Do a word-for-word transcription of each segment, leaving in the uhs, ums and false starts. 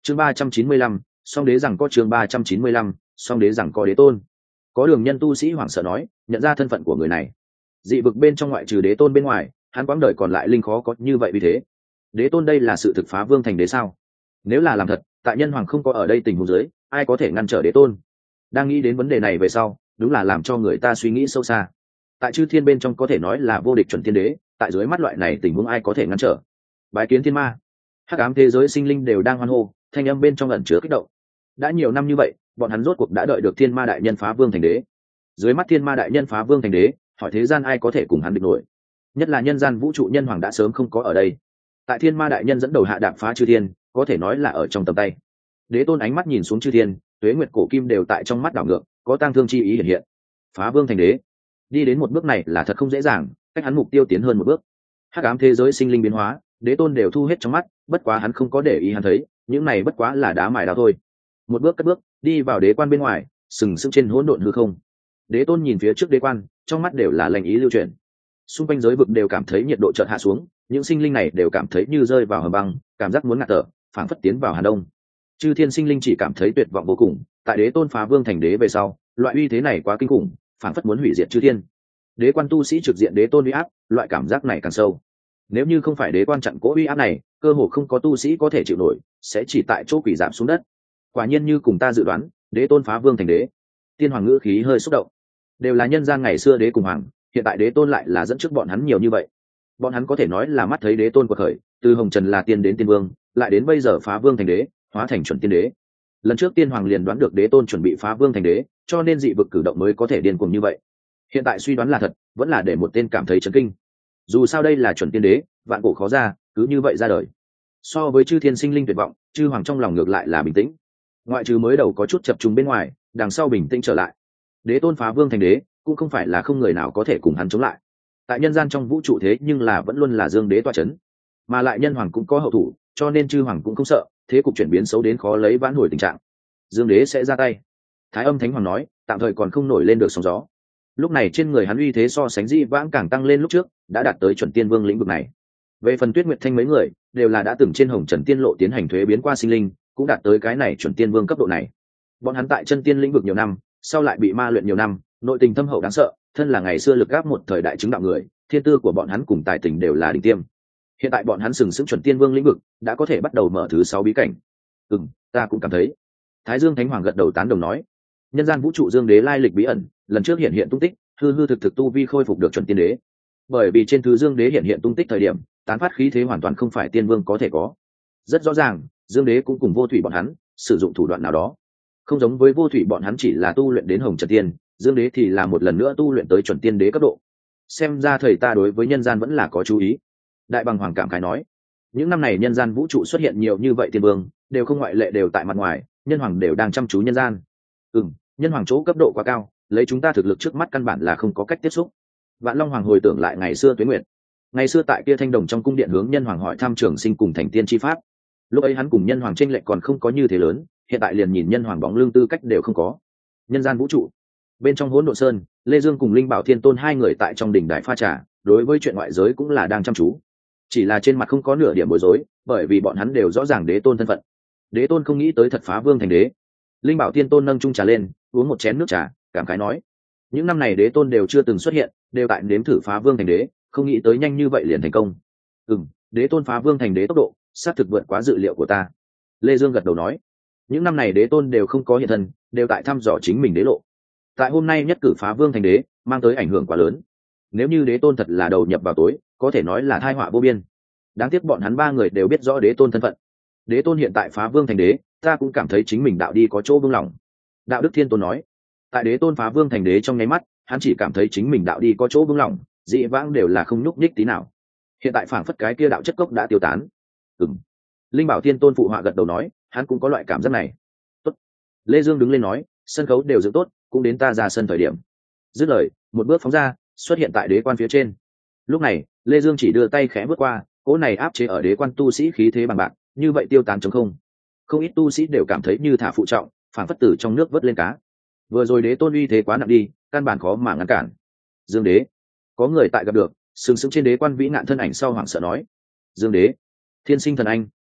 chương ba trăm chín mươi lăm song đế rằng có chương ba trăm chín mươi lăm song đế rằng có đế tôn. Có đường nhân tu sĩ hoảng sợ nói, nhận ra thân phận của người này. Dị vực bên trong ngoại trừ đế tôn bên ngoài, hắn quãng đời còn lại linh khó có như vậy vì thế. Đế tôn đây là sự thực phá vương thành đế sao? Nếu là làm thật, tại nhân hoàng không có ở đây tình huống dưới, ai có thể ngăn trở đế tôn? Đang nghĩ đến vấn đề này về sau, đúng là làm cho người ta suy nghĩ sâu xa. Tại chư thiên bên trong có thể nói là vô địch chuẩn thiên đế, tại dưới mắt loại này tình huống ai có thể ngăn trở? Bái kiến thiên ma, hắc ám thế giới sinh linh đều đang hoan hô, thanh âm bên trong ẩn chứa kích động. Đã nhiều năm như vậy, bọn hắn rốt cuộc đã đợi được thiên ma đại nhân phá vương thành đế. Dưới mắt thiên ma đại nhân phá vương thành đế, hỏi thế gian ai có thể cùng hắn địch nổi? Nhất là nhân gian vũ trụ nhân hoàng đã sớm không có ở đây. Tại thiên ma đại nhân dẫn đầu hạ đạp phá chư thiên, có thể nói là ở trong tầm tay. Đế tôn ánh mắt nhìn xuống chư thiên, tuế nguyệt cổ kim đều tại trong mắt đảo ngược, có tang thương chi ý hiện hiện. Phá vương thành đế, đi đến một bước này là thật không dễ dàng, cách hắn mục tiêu tiến hơn một bước. Hắc ám thế giới sinh linh biến hóa, đế tôn đều thu hết trong mắt, bất quá hắn không có để ý hắn thấy, những này bất quá là đá mài đao thôi. Một bước cất bước, đi vào đế quan bên ngoài, sừng sững trên hỗn độn hư không. Đế tôn nhìn phía trước đế quan, trong mắt đều là lành ý lưu chuyển. Xung quanh giới vực đều cảm thấy nhiệt độ chợt hạ xuống, những sinh linh này đều cảm thấy như rơi vào hầm băng, cảm giác muốn ngạt thở, phảng phất tiến vào hàn đông. Chư thiên sinh linh chỉ cảm thấy tuyệt vọng vô cùng, tại đế tôn phá vương thành đế về sau, loại uy thế này quá kinh khủng, phảng phất muốn hủy diệt chư thiên. Đế quan tu sĩ trực diện đế tôn uy áp, loại cảm giác này càng sâu. Nếu như không phải đế quan chặn cố uy áp này, cơ hồ không có tu sĩ có thể chịu nổi, sẽ chỉ tại chỗ quỷ giảm xuống đất. Quả nhiên như cùng ta dự đoán, đế tôn phá vương thành đế. Tiên hoàng ngữ khí hơi xúc động. Đều là nhân gian ngày xưa đế cùng hoàng, hiện tại đế tôn lại là dẫn trước bọn hắn nhiều như vậy. Bọn hắn có thể nói là mắt thấy đế tôn quật khởi, từ hồng trần là tiên đến tiên vương, lại đến bây giờ phá vương thành đế, hóa thành chuẩn tiên đế. Lần trước tiên hoàng liền đoán được đế tôn chuẩn bị phá vương thành đế, cho nên dị vực cử động mới có thể điên cuồng như vậy. Hiện tại suy đoán là thật, vẫn là để một tên cảm thấy chấn kinh. Dù sao đây là chuẩn tiên đế, vạn cổ khó ra, cứ như vậy ra đời. So với chư thiên sinh linh tuyệt vọng, chư hoàng trong lòng ngược lại là bình tĩnh. Ngoại trừ mới đầu có chút chập trùng bên ngoài, đằng sau bình tĩnh trở lại. Đế tôn phá vương thành đế, cũng không phải là không người nào có thể cùng hắn chống lại. Tại nhân gian trong vũ trụ thế nhưng là vẫn luôn là dương đế tọa chấn, mà lại nhân hoàng cũng có hậu thủ, cho nên chư hoàng cũng không sợ thế cục chuyển biến xấu đến khó lấy vãn hồi tình trạng. Dương đế sẽ ra tay. Thái âm thánh hoàng nói, tạm thời còn không nổi lên được sóng gió. Lúc này trên người hắn uy thế so sánh dĩ vãng càng tăng lên lúc trước, đã đạt tới chuẩn tiên vương lĩnh vực này. Về phần Tuyết Nguyệt Thanh mấy người, đều là đã từng trên hồng trần tiên lộ tiến hành thuế biến qua sinh linh, cũng đạt tới cái này chuẩn tiên vương cấp độ này. Bọn hắn tại chân tiên lĩnh vực nhiều năm, sau lại bị ma luyện nhiều năm, nội tình thâm hậu đáng sợ, thân là ngày xưa lực gáp một thời đại chứng đạo người, thiên tư của bọn hắn cùng tài tình đều là đỉnh tiêm. Hiện tại bọn hắn sừng sững chuẩn tiên vương lĩnh vực, đã có thể bắt đầu mở thứ sáu bí cảnh. Ừm, ta cũng cảm thấy. Thái Dương Thánh Hoàng gật đầu tán đồng nói, nhân gian vũ trụ Dương Đế lai lịch bí ẩn, lần trước hiện hiện tung tích, hư hư thực thực tu vi khôi phục được chuẩn tiên đế. Bởi vì trên thứ Dương Đế hiện hiện tung tích thời điểm, tán phát khí thế hoàn toàn không phải tiên vương có thể có. Rất rõ ràng, Dương Đế cũng cùng vô thủy bọn hắn sử dụng thủ đoạn nào đó. Không giống với vô thủy bọn hắn chỉ là tu luyện đến hồng trần tiên, Dương Đế thì là một lần nữa tu luyện tới chuẩn tiên đế cấp độ. Xem ra thầy ta đối với nhân gian vẫn là có chú ý. Đại Bằng Hoàng cảm khái nói, những năm này nhân gian vũ trụ xuất hiện nhiều như vậy tiên vương, đều không ngoại lệ đều tại mặt ngoài, nhân hoàng đều đang chăm chú nhân gian. Ừm, nhân hoàng chỗ cấp độ quá cao, lấy chúng ta thực lực trước mắt căn bản là không có cách tiếp xúc. Vạn Long Hoàng hồi tưởng lại ngày xưa Tuế Nguyệt, ngày xưa tại kia Thanh Đồng trong cung điện hướng nhân hoàng hỏi thăm Trường Sinh cùng thành tiên chi pháp. Lúc ấy hắn cùng nhân hoàng tranh lệch còn không có như thế lớn, hiện tại liền nhìn nhân hoàng bóng lưng tư cách đều không có. Nhân gian vũ trụ bên trong Hỗn Độn Sơn, Lê Dương cùng Linh Bảo Thiên Tôn hai người tại trong đỉnh đài pha trà, đối với chuyện ngoại giới cũng là đang chăm chú, chỉ là trên mặt không có nửa điểm bối rối, bởi vì bọn hắn đều rõ ràng đế tôn thân phận. Đế tôn không nghĩ tới thật phá vương thành đế. Linh Bảo Thiên Tôn nâng chung trà lên, uống một chén nước trà, cảm khái nói, những năm này đế tôn đều chưa từng xuất hiện, đều tại nếm thử phá vương thành đế, không nghĩ tới nhanh như vậy liền thành công. Ừm, đế tôn phá vương thành đế tốc độ sát thực vượt quá dự liệu của ta. Lê Dương gật đầu nói, những năm này đế tôn đều không có hiện thân, đều tại thăm dò chính mình đế lộ. Tại hôm nay nhất cử phá vương thành đế, mang tới ảnh hưởng quá lớn. Nếu như đế tôn thật là đầu nhập vào tối, có thể nói là tai họa vô biên. Đáng tiếc bọn hắn ba người đều biết rõ đế tôn thân phận. Đế tôn hiện tại phá vương thành đế, ta cũng cảm thấy chính mình đạo đi có chỗ vương lòng. Đạo Đức Thiên Tôn nói, tại đế tôn phá vương thành đế trong nháy mắt, hắn chỉ cảm thấy chính mình đạo đi có chỗ vương lòng, dị vãng đều là không nhúc nhích tí nào. Hiện tại phảng phất cái kia đạo chất cốc đã tiêu tán. Ừm. Linh Bảo Thiên Tôn phụ họa gật đầu nói, hắn cũng có loại cảm giác này. Tốt. Lê Dương đứng lên nói, sân khấu đều dựng tốt, cũng đến ta ra sân thời điểm. Dứt lời, một bước phóng ra, xuất hiện tại đế quan phía trên. Lúc này, Lê Dương chỉ đưa tay khẽ bước qua, cỗ này áp chế ở đế quan tu sĩ khí thế bằng bạc, như vậy tiêu tán trống không. Không ít tu sĩ đều cảm thấy như thả phụ trọng, phảng phất tử trong nước vớt lên cá. Vừa rồi đế tôn uy thế quá nặng đi, căn bản khó mà ngăn cản. Dương đế, có người tại gặp được, sừng sững trên đế quan vĩ nạn thân ảnh sau hoảng sợ nói, Dương đế, thiên sinh thần anh,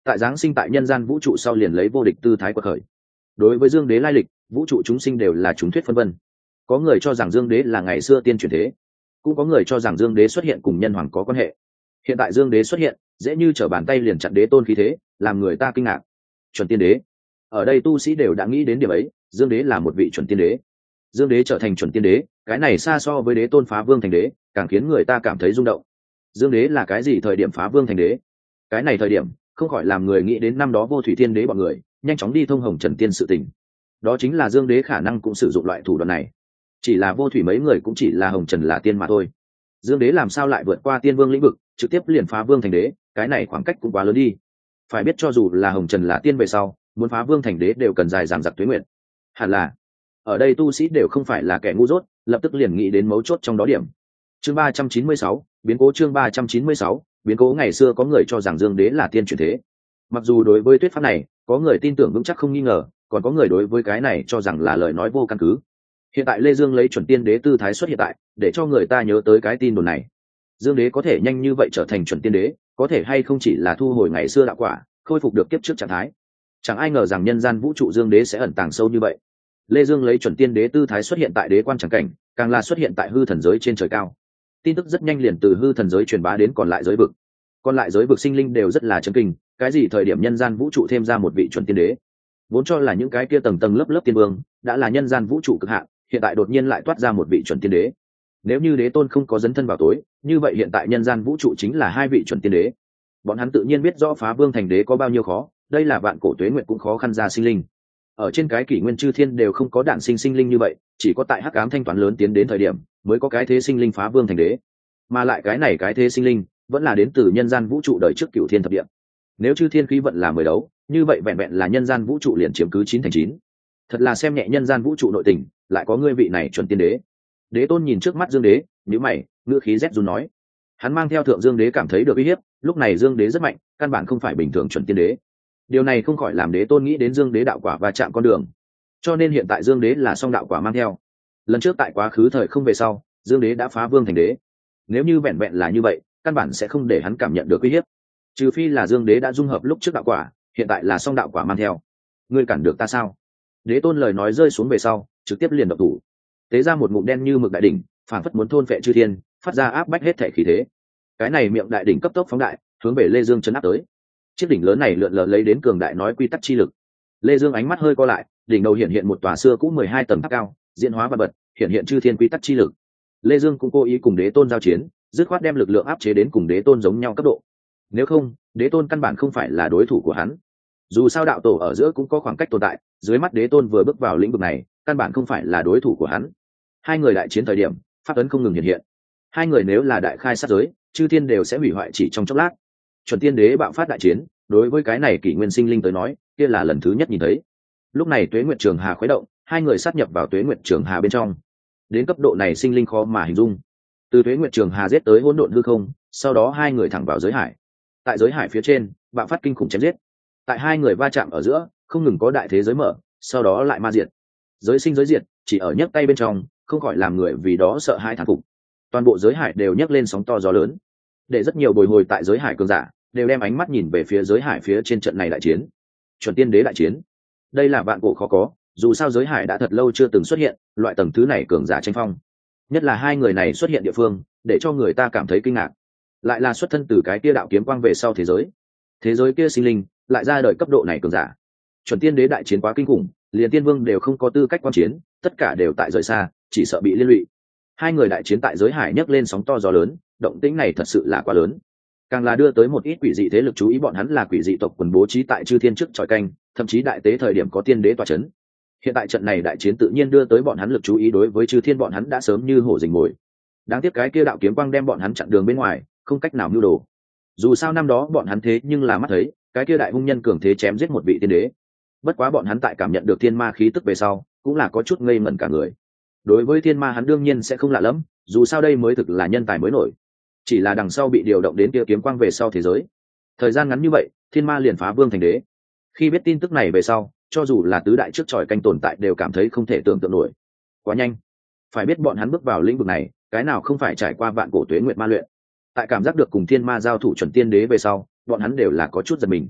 tại giáng sinh tại nhân gian vũ trụ sau liền lấy vô địch tư thái quật khởi. Đối với dương đế lai lịch, vũ trụ chúng sinh đều là chúng thuyết phân vân. Có người cho rằng dương đế là ngày xưa tiên chuyển thế, cũng có người cho rằng dương đế xuất hiện cùng nhân hoàng có quan hệ. Hiện tại dương đế xuất hiện dễ như trở bàn tay liền chặn đế tôn khí thế, làm người ta kinh ngạc. Chuẩn tiên đế, ở đây tu sĩ đều đã nghĩ đến điểm ấy, dương đế là một vị chuẩn tiên đế. Dương đế trở thành chuẩn tiên đế, cái này xa so với đế tôn phá vương thành đế càng khiến người ta cảm thấy rung động. Dương đế là cái gì thời điểm phá vương thành đế? Cái này thời điểm không khỏi làm người nghĩ đến năm đó vô thủy thiên đế bọn người nhanh chóng đi thông hồng trần tiên sự tình. Đó chính là dương đế khả năng cũng sử dụng loại thủ đoạn này, chỉ là vô thủy mấy người cũng chỉ là hồng trần là tiên mà thôi. Dương đế làm sao lại vượt qua tiên vương lĩnh vực trực tiếp liền phá vương thành đế? Cái này khoảng cách cũng quá lớn đi. Phải biết cho dù là hồng trần là tiên về sau muốn phá vương thành đế đều cần dài dằng dặc tuế nguyện. Hẳn là ở đây tu sĩ đều không phải là kẻ ngu dốt, lập tức liền nghĩ đến mấu chốt trong đó điểm. Chương ba trăm chín mươi sáu, biến cố. Chương ba trăm chín mươi sáu, biến cố. Ngày xưa có người cho rằng dương đế là tiên chuyển thế. Mặc dù đối với thuyết pháp này có người tin tưởng vững chắc không nghi ngờ, còn có người đối với cái này cho rằng là lời nói vô căn cứ. Hiện tại Lê Dương lấy chuẩn tiên đế tư thái xuất hiện tại, để cho người ta nhớ tới cái tin đồn này. Dương đế có thể nhanh như vậy trở thành chuẩn tiên đế, có thể hay không chỉ là thu hồi ngày xưa đạo quả, khôi phục được kiếp trước trạng thái. Chẳng ai ngờ rằng nhân gian vũ trụ dương đế sẽ ẩn tàng sâu như vậy. Lê Dương lấy chuẩn tiên đế tư thái xuất hiện tại đế quan tràng cảnh, càng là xuất hiện tại hư thần giới trên trời cao. Tin tức rất nhanh liền từ hư thần giới truyền bá đến còn lại giới vực. Còn lại giới vực sinh linh đều rất là chấn kinh, cái gì thời điểm nhân gian vũ trụ thêm ra một vị chuẩn tiên đế? Vốn cho là những cái kia tầng tầng lớp lớp tiên vương đã là nhân gian vũ trụ cực hạn, hiện tại đột nhiên lại toát ra một vị chuẩn tiên đế. Nếu như đế tôn không có dấn thân vào tối, như vậy hiện tại nhân gian vũ trụ chính là hai vị chuẩn tiên đế. Bọn hắn tự nhiên biết rõ phá vương thành đế có bao nhiêu khó, đây là vạn cổ tuế nguyện cũng khó khăn ra sinh linh. Ở trên cái kỷ nguyên chư thiên đều không có đản sinh sinh linh như vậy, chỉ có tại hắc ám thanh toán lớn tiến đến thời điểm mới có cái thế sinh linh phá vương thành đế, mà lại cái này cái thế sinh linh vẫn là đến từ nhân gian vũ trụ đời trước cửu thiên thập địa. Nếu chư thiên khí vận là mười đấu, như vậy vẹn vẹn là nhân gian vũ trụ liền chiếm cứ chín thành chín. Thật là xem nhẹ nhân gian vũ trụ nội tình, lại có ngươi vị này chuẩn tiên đế. Đế tôn nhìn trước mắt dương đế, nhíu mày, ngữ khí rét run nói. Hắn mang theo thượng dương đế cảm thấy được uy hiếp, lúc này dương đế rất mạnh, căn bản không phải bình thường chuẩn tiên đế. Điều này không khỏi làm đế tôn nghĩ đến dương đế đạo quả và chạm con đường, cho nên hiện tại dương đế là song đạo quả mang theo. Lần trước tại quá khứ thời không về sau, dương đế đã phá vương thành đế. Nếu như vẹn vẹn là như vậy, căn bản sẽ không để hắn cảm nhận được uy hiếp, trừ phi là dương đế đã dung hợp lúc trước đạo quả, hiện tại là song đạo quả mang theo. Ngươi cản được ta sao? Đế tôn lời nói rơi xuống về sau, trực tiếp liền động thủ, tế ra một ngụm đen như mực đại đỉnh, phảng phất muốn thôn phệ chư thiên, phát ra áp bách hết thể khí thế. Cái này miệng đại đỉnh cấp tốc phóng đại, hướng về Lê Dương chấn áp tới. Chiếc đỉnh lớn này lượn lờ lấy đến cường đại nói quy tắc chi lực. Lê Dương ánh mắt hơi co lại, đỉnh đầu hiện hiện một tòa xưa cũ mười hai tầng tháp cao, diễn hóa và bật, hiện hiện chư thiên quy tắc chi lực. Lê Dương cũng cố ý cùng đế tôn giao chiến, dứt khoát đem lực lượng áp chế đến cùng đế tôn giống nhau cấp độ. Nếu không, đế tôn căn bản không phải là đối thủ của hắn. Dù sao đạo tổ ở giữa cũng có khoảng cách tồn tại, dưới mắt đế tôn vừa bước vào lĩnh vực này, căn bản không phải là đối thủ của hắn. Hai người đại chiến thời điểm, pháp ấn không ngừng hiện hiện. Hai người nếu là đại khai sát giới, chư thiên đều sẽ hủy hoại chỉ trong chốc lát. Chuẩn tiên đế bạo phát đại chiến, đối với cái này kỷ nguyên sinh linh tới nói, kia là lần thứ nhất nhìn thấy. Lúc này tuế nguyệt trường hà khuấy động, hai người sát nhập vào tuế nguyệt trường hà bên trong. Đến cấp độ này sinh linh khó mà hình dung. Từ tuế nguyệt trường hà giết tới hỗn độn hư không, sau đó hai người thẳng vào giới hải. Tại giới hải phía trên, bạo phát kinh khủng chém giết. Tại hai người va chạm ở giữa, không ngừng có đại thế giới mở, sau đó lại ma diệt. Giới sinh giới diệt, chỉ ở nhấc tay bên trong, không khỏi làm người vì đó sợ hãi thán phục. Toàn bộ giới hải đều nhấc lên sóng to gió lớn, để rất nhiều bồi hồi tại giới hải cường giả đều đem ánh mắt nhìn về phía giới hải phía trên trận này đại chiến. Chuẩn tiên đế đại chiến, đây là vạn cổ khó có, dù sao giới hải đã thật lâu chưa từng xuất hiện loại tầng thứ này cường giả tranh phong, nhất là hai người này xuất hiện địa phương để cho người ta cảm thấy kinh ngạc, lại là xuất thân từ cái kia đạo kiếm quang về sau thế giới, thế giới kia sinh linh lại ra đời cấp độ này cường giả. Chuẩn tiên đế đại chiến quá kinh khủng, liền tiên vương đều không có tư cách quan chiến, tất cả đều tại rời xa, chỉ sợ bị liên lụy. Hai người đại chiến tại giới hải nhấc lên sóng to gió lớn, động tĩnh này thật sự là quá lớn, càng là đưa tới một ít quỷ dị thế lực chú ý bọn hắn là quỷ dị tộc quần bố trí tại chư thiên trước tròi canh, thậm chí đại tế thời điểm có tiên đế tọa chấn. Hiện tại trận này đại chiến tự nhiên đưa tới bọn hắn lực chú ý, đối với chư thiên bọn hắn đã sớm như hổ rình mồi. Đáng tiếc cái kia đạo kiếm quang đem bọn hắn chặn đường bên ngoài, không cách nào mưu đồ. Dù sao năm đó bọn hắn thế nhưng là mắt thấy cái kia đại hung nhân cường thế chém giết một vị tiên đế. Bất quá bọn hắn tại cảm nhận được thiên ma khí tức về sau, cũng là có chút ngây ngẩn cả người. Đối với thiên ma hắn đương nhiên sẽ không lạ lẫm, dù sao đây mới thực là nhân tài mới nổi. Chỉ là đằng sau bị điều động đến kia kiếm quang về sau thế giới, thời gian ngắn như vậy thiên ma liền phá vương thành đế. Khi biết tin tức này về sau, cho dù là tứ đại trước tròi canh tồn tại đều cảm thấy không thể tưởng tượng nổi, quá nhanh. Phải biết bọn hắn bước vào lĩnh vực này, cái nào không phải trải qua vạn cổ tuế nguyệt ma luyện. Tại cảm giác được cùng thiên ma giao thủ chuẩn tiên đế về sau, bọn hắn đều là có chút giật mình.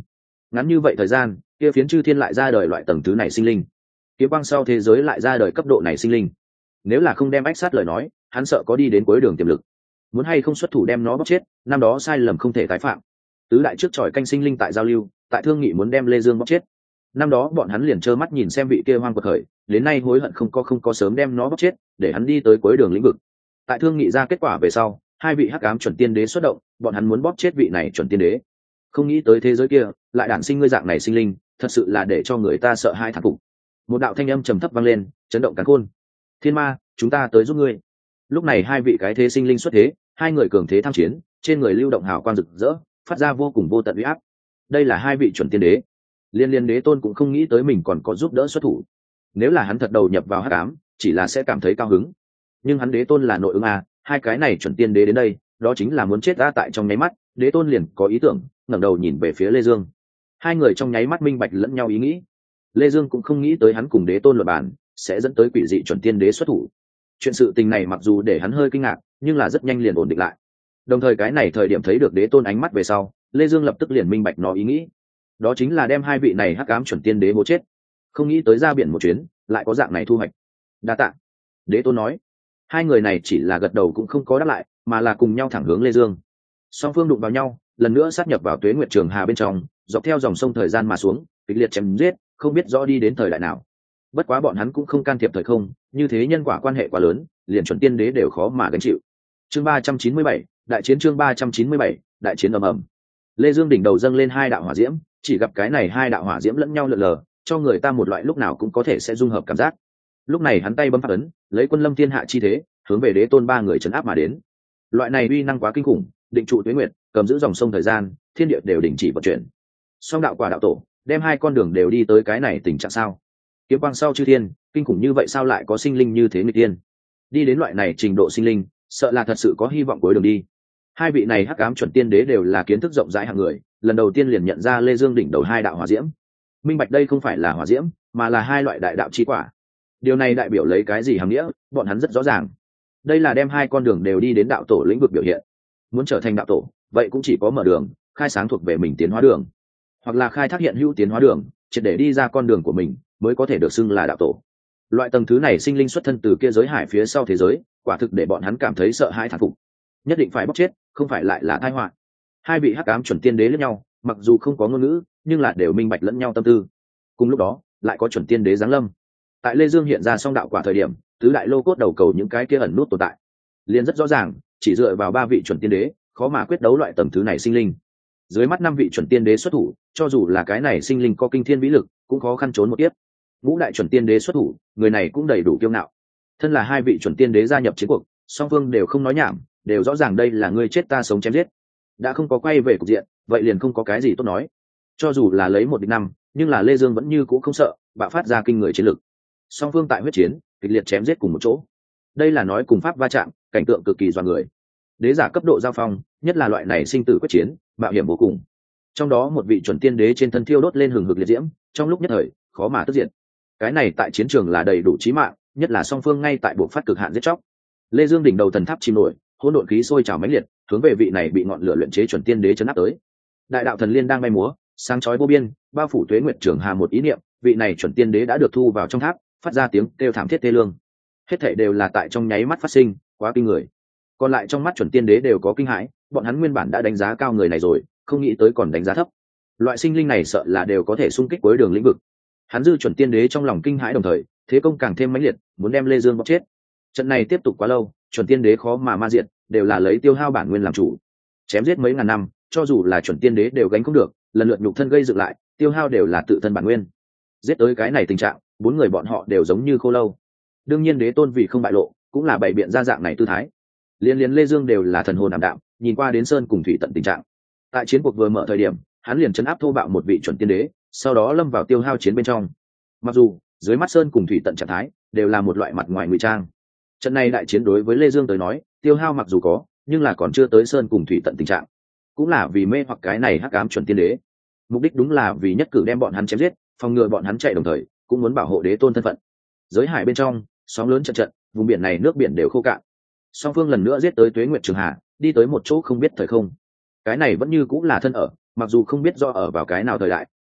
ngắn như vậy thời gian, kia phiến chư thiên lại ra đời loại tầng thứ này sinh linh, kiếm quang sau thế giới lại ra đời cấp độ này sinh linh. Nếu là không đem ách sát lời nói, hắn sợ có đi đến cuối đường tiềm lực. Muốn hay không xuất thủ đem nó bóc chết, năm đó sai lầm không thể tái phạm. Tứ đại trước tròi canh sinh linh tại giao lưu, tại thương nghị muốn đem Lê Dương bóc chết. Năm đó bọn hắn liền trơ mắt nhìn xem vị kia hoang quật khởi, đến nay hối hận không có không có sớm đem nó bóc chết, để hắn đi tới cuối đường lĩnh vực. Tại thương nghị ra kết quả về sau, hai vị hắc ám chuẩn tiên đế xuất động, bọn hắn muốn bóc chết vị này chuẩn tiên đế. Không nghĩ tới thế giới kia lại đản sinh ngươi dạng này sinh linh, thật sự là để cho người ta sợ hai thán phục. Một đạo thanh âm trầm thấp vang lên, chấn động càn khôn. Thiên ma, chúng ta tới giúp ngươi. Lúc này hai vị cái thế sinh linh xuất thế, hai người cường thế tham chiến, trên người lưu động hào quang rực rỡ, phát ra vô cùng vô tận uy áp. Đây là hai vị chuẩn tiên đế. Liên Liên đế tôn cũng không nghĩ tới mình còn có giúp đỡ xuất thủ. Nếu là hắn thật đầu nhập vào hắc ám, chỉ là sẽ cảm thấy cao hứng. Nhưng hắn đế tôn là nội ứng à, hai cái này chuẩn tiên đế đến đây, đó chính là muốn chết ra tại trong nháy mắt. Đế tôn liền có ý tưởng, ngẩng đầu nhìn về phía Lê Dương. Hai người trong nháy mắt minh bạch lẫn nhau ý nghĩ. Lê Dương cũng không nghĩ tới hắn cùng đế tôn luận bàn sẽ dẫn tới quỷ dị chuẩn tiên đế xuất thủ. Chuyện sự tình này mặc dù để hắn hơi kinh ngạc, nhưng là rất nhanh liền ổn định lại. Đồng thời cái này thời điểm thấy được đế tôn ánh mắt về sau, Lê Dương lập tức liền minh bạch nó ý nghĩ. Đó chính là đem hai vị này hắc ám chuẩn tiên đế hố chết. Không nghĩ tới ra biển một chuyến, lại có dạng này thu hoạch. Đa tạ. Đế tôn nói. Hai người này chỉ là gật đầu cũng không có đáp lại, mà là cùng nhau thẳng hướng Lê Dương. Song phương đụng vào nhau, lần nữa sát nhập vào Tuế Nguyệt Trường Hà bên trong, dọc theo dòng sông thời gian mà xuống, kịch liệt chém giết, không biết rõ đi đến thời đại nào. Bất quá bọn hắn cũng không can thiệp thời không, như thế nhân quả quan hệ quá lớn, liền chuẩn tiên đế đều khó mà gánh chịu. Chương ba trăm chín mươi bảy, đại chiến chương ba trăm chín mươi bảy, đại chiến ầm ầm. Lê Dương đỉnh đầu dâng lên hai đạo hỏa diễm, chỉ gặp cái này hai đạo hỏa diễm lẫn nhau lượn lờ, cho người ta một loại lúc nào cũng có thể sẽ dung hợp cảm giác. Lúc này hắn tay bấm pháp ấn, lấy Quân Lâm Thiên Hạ chi thế, hướng về đế tôn ba người trấn áp mà đến. Loại này uy năng quá kinh khủng, định trụ tuế nguyệt, cầm giữ dòng sông thời gian, thiên địa đều đình chỉ vận chuyển. Song đạo quả đạo tổ, đem hai con đường đều đi tới cái này tình trạng sao? Kiếm quang sau chư thiên, kinh khủng như vậy sao lại có sinh linh như thế người tiên? Đi đến loại này trình độ sinh linh, sợ là thật sự có hy vọng cuối đường đi. Hai vị này hắc ám chuẩn tiên đế đều là kiến thức rộng rãi hạng người, lần đầu tiên liền nhận ra Lê Dương đỉnh đầu hai đạo hỏa diễm. Minh bạch đây không phải là hỏa diễm, mà là hai loại đại đạo chi quả. Điều này đại biểu lấy cái gì hàm nghĩa, bọn hắn rất rõ ràng. Đây là đem hai con đường đều đi đến đạo tổ lĩnh vực biểu hiện. Muốn trở thành đạo tổ, vậy cũng chỉ có mở đường, khai sáng thuộc về mình tiến hóa đường, hoặc là khai thác hiện hữu tiến hóa đường, triệt để đi ra con đường của mình, mới có thể được xưng là đạo tổ. Loại tầng thứ này sinh linh xuất thân từ kia giới hải phía sau thế giới, quả thực để bọn hắn cảm thấy sợ hãi thán phục. Nhất định phải bóc chết, không phải lại là tai họa. Hai vị hắc ám chuẩn tiên đế lẫn nhau, mặc dù không có ngôn ngữ, nhưng là đều minh bạch lẫn nhau tâm tư. Cùng lúc đó, lại có chuẩn tiên đế giáng lâm. Tại Lê Dương hiện ra song đạo quả thời điểm, tứ đại lô cốt đầu cầu những cái kia ẩn nút tồn tại, liền rất rõ ràng, chỉ dựa vào ba vị chuẩn tiên đế, khó mà quyết đấu loại tầng thứ này sinh linh. Dưới mắt năm vị chuẩn tiên đế xuất thủ, cho dù là cái này sinh linh có kinh thiên vĩ lực, cũng khó khăn trốn một tiếp. Ngũ đại chuẩn tiên đế xuất thủ, người này cũng đầy đủ kiêu ngạo. Thân là hai vị chuẩn tiên đế gia nhập chiến cuộc, song phương đều không nói nhảm, đều rõ ràng đây là ngươi chết ta sống chém giết. Đã không có quay về cục diện, vậy liền không có cái gì tốt nói. Cho dù là lấy một địch năm, nhưng là Lê Dương vẫn như cũ không sợ, bạo phát ra kinh người chiến lực. Song phương tại huyết chiến, kịch liệt chém giết cùng một chỗ. Đây là nói cùng pháp va chạm, cảnh tượng cực kỳ doan người. Đế giả cấp độ giao phong, nhất là loại này sinh tử quyết chiến, mạo hiểm vô cùng. Trong đó một vị chuẩn tiên đế trên thân thiêu đốt lên hừng hực liệt diễm, trong lúc nhất thời, khó mà tức diện. Cái này tại chiến trường là đầy đủ chí mạng, nhất là song phương ngay tại buộc phát cực hạn giết chóc. Lê Dương đỉnh đầu thần tháp chìm nổi, hỗn độn khí sôi trào mãnh liệt, hướng về vị này bị ngọn lửa luyện chế chuẩn tiên đế chấn áp tới. Đại đạo thần liên đang bay múa, sáng chói vô biên, bao phủ Tuế Nguyệt Trường Hà một ý niệm, vị này chuẩn tiên đế đã được thu vào trong tháp, phát ra tiếng kêu thảm thiết thê lương. Hết thảy đều là tại trong nháy mắt phát sinh, quá kinh người. Còn lại trong mắt chuẩn tiên đế đều có kinh hãi, bọn hắn nguyên bản đã đánh giá cao người này rồi, không nghĩ tới còn đánh giá thấp. Loại sinh linh này sợ là đều có thể xung kích cuối đường lĩnh vực. Hắn dư chuẩn tiên đế trong lòng kinh hãi đồng thời, thế công càng thêm mãnh liệt, muốn đem Lê Dương bóc chết. Trận này tiếp tục quá lâu, chuẩn tiên đế khó mà ma diệt, đều là lấy tiêu hao bản nguyên làm chủ. Chém giết mấy ngàn năm, cho dù là chuẩn tiên đế đều gánh không được, lần lượt nhục thân gây dựng lại, tiêu hao đều là tự thân bản nguyên. Giết tới cái này tình trạng, bốn người bọn họ đều giống như khô lâu. Đương nhiên đế tôn vì không bại lộ, cũng là bày biện ra dạng này tư thái. Liên liên Lê Dương đều là thần hồn ảm đạm, nhìn qua đến sơn cùng thủy tận tình trạng. Tại chiến cuộc vừa mở thời điểm, hắn liền chấn áp thô bạo một vị chuẩn tiên đế, sau đó lâm vào tiêu hao chiến bên trong. Mặc dù dưới mắt sơn cùng thủy tận trạng thái đều là một loại mặt ngoài ngụy trang. Trận này đại chiến đối với Lê Dương tới nói, tiêu hao mặc dù có, nhưng là còn chưa tới sơn cùng thủy tận tình trạng. Cũng là vì mê hoặc cái này hắc ám chuẩn tiên đế. Mục đích đúng là vì nhất cử đem bọn hắn chém giết, phòng ngừa bọn hắn chạy đồng thời, cũng muốn bảo hộ đế tôn thân phận. Giới hải bên trong, sóng lớn trận trận, vùng biển này nước biển đều khô cạn. Song phương lần nữa giết tới Tuế Nguyệt Trường Hà, đi tới một chỗ không biết thời không. Cái này vẫn như cũng là thân ở, mặc dù không biết do ở vào cái nào thời đại,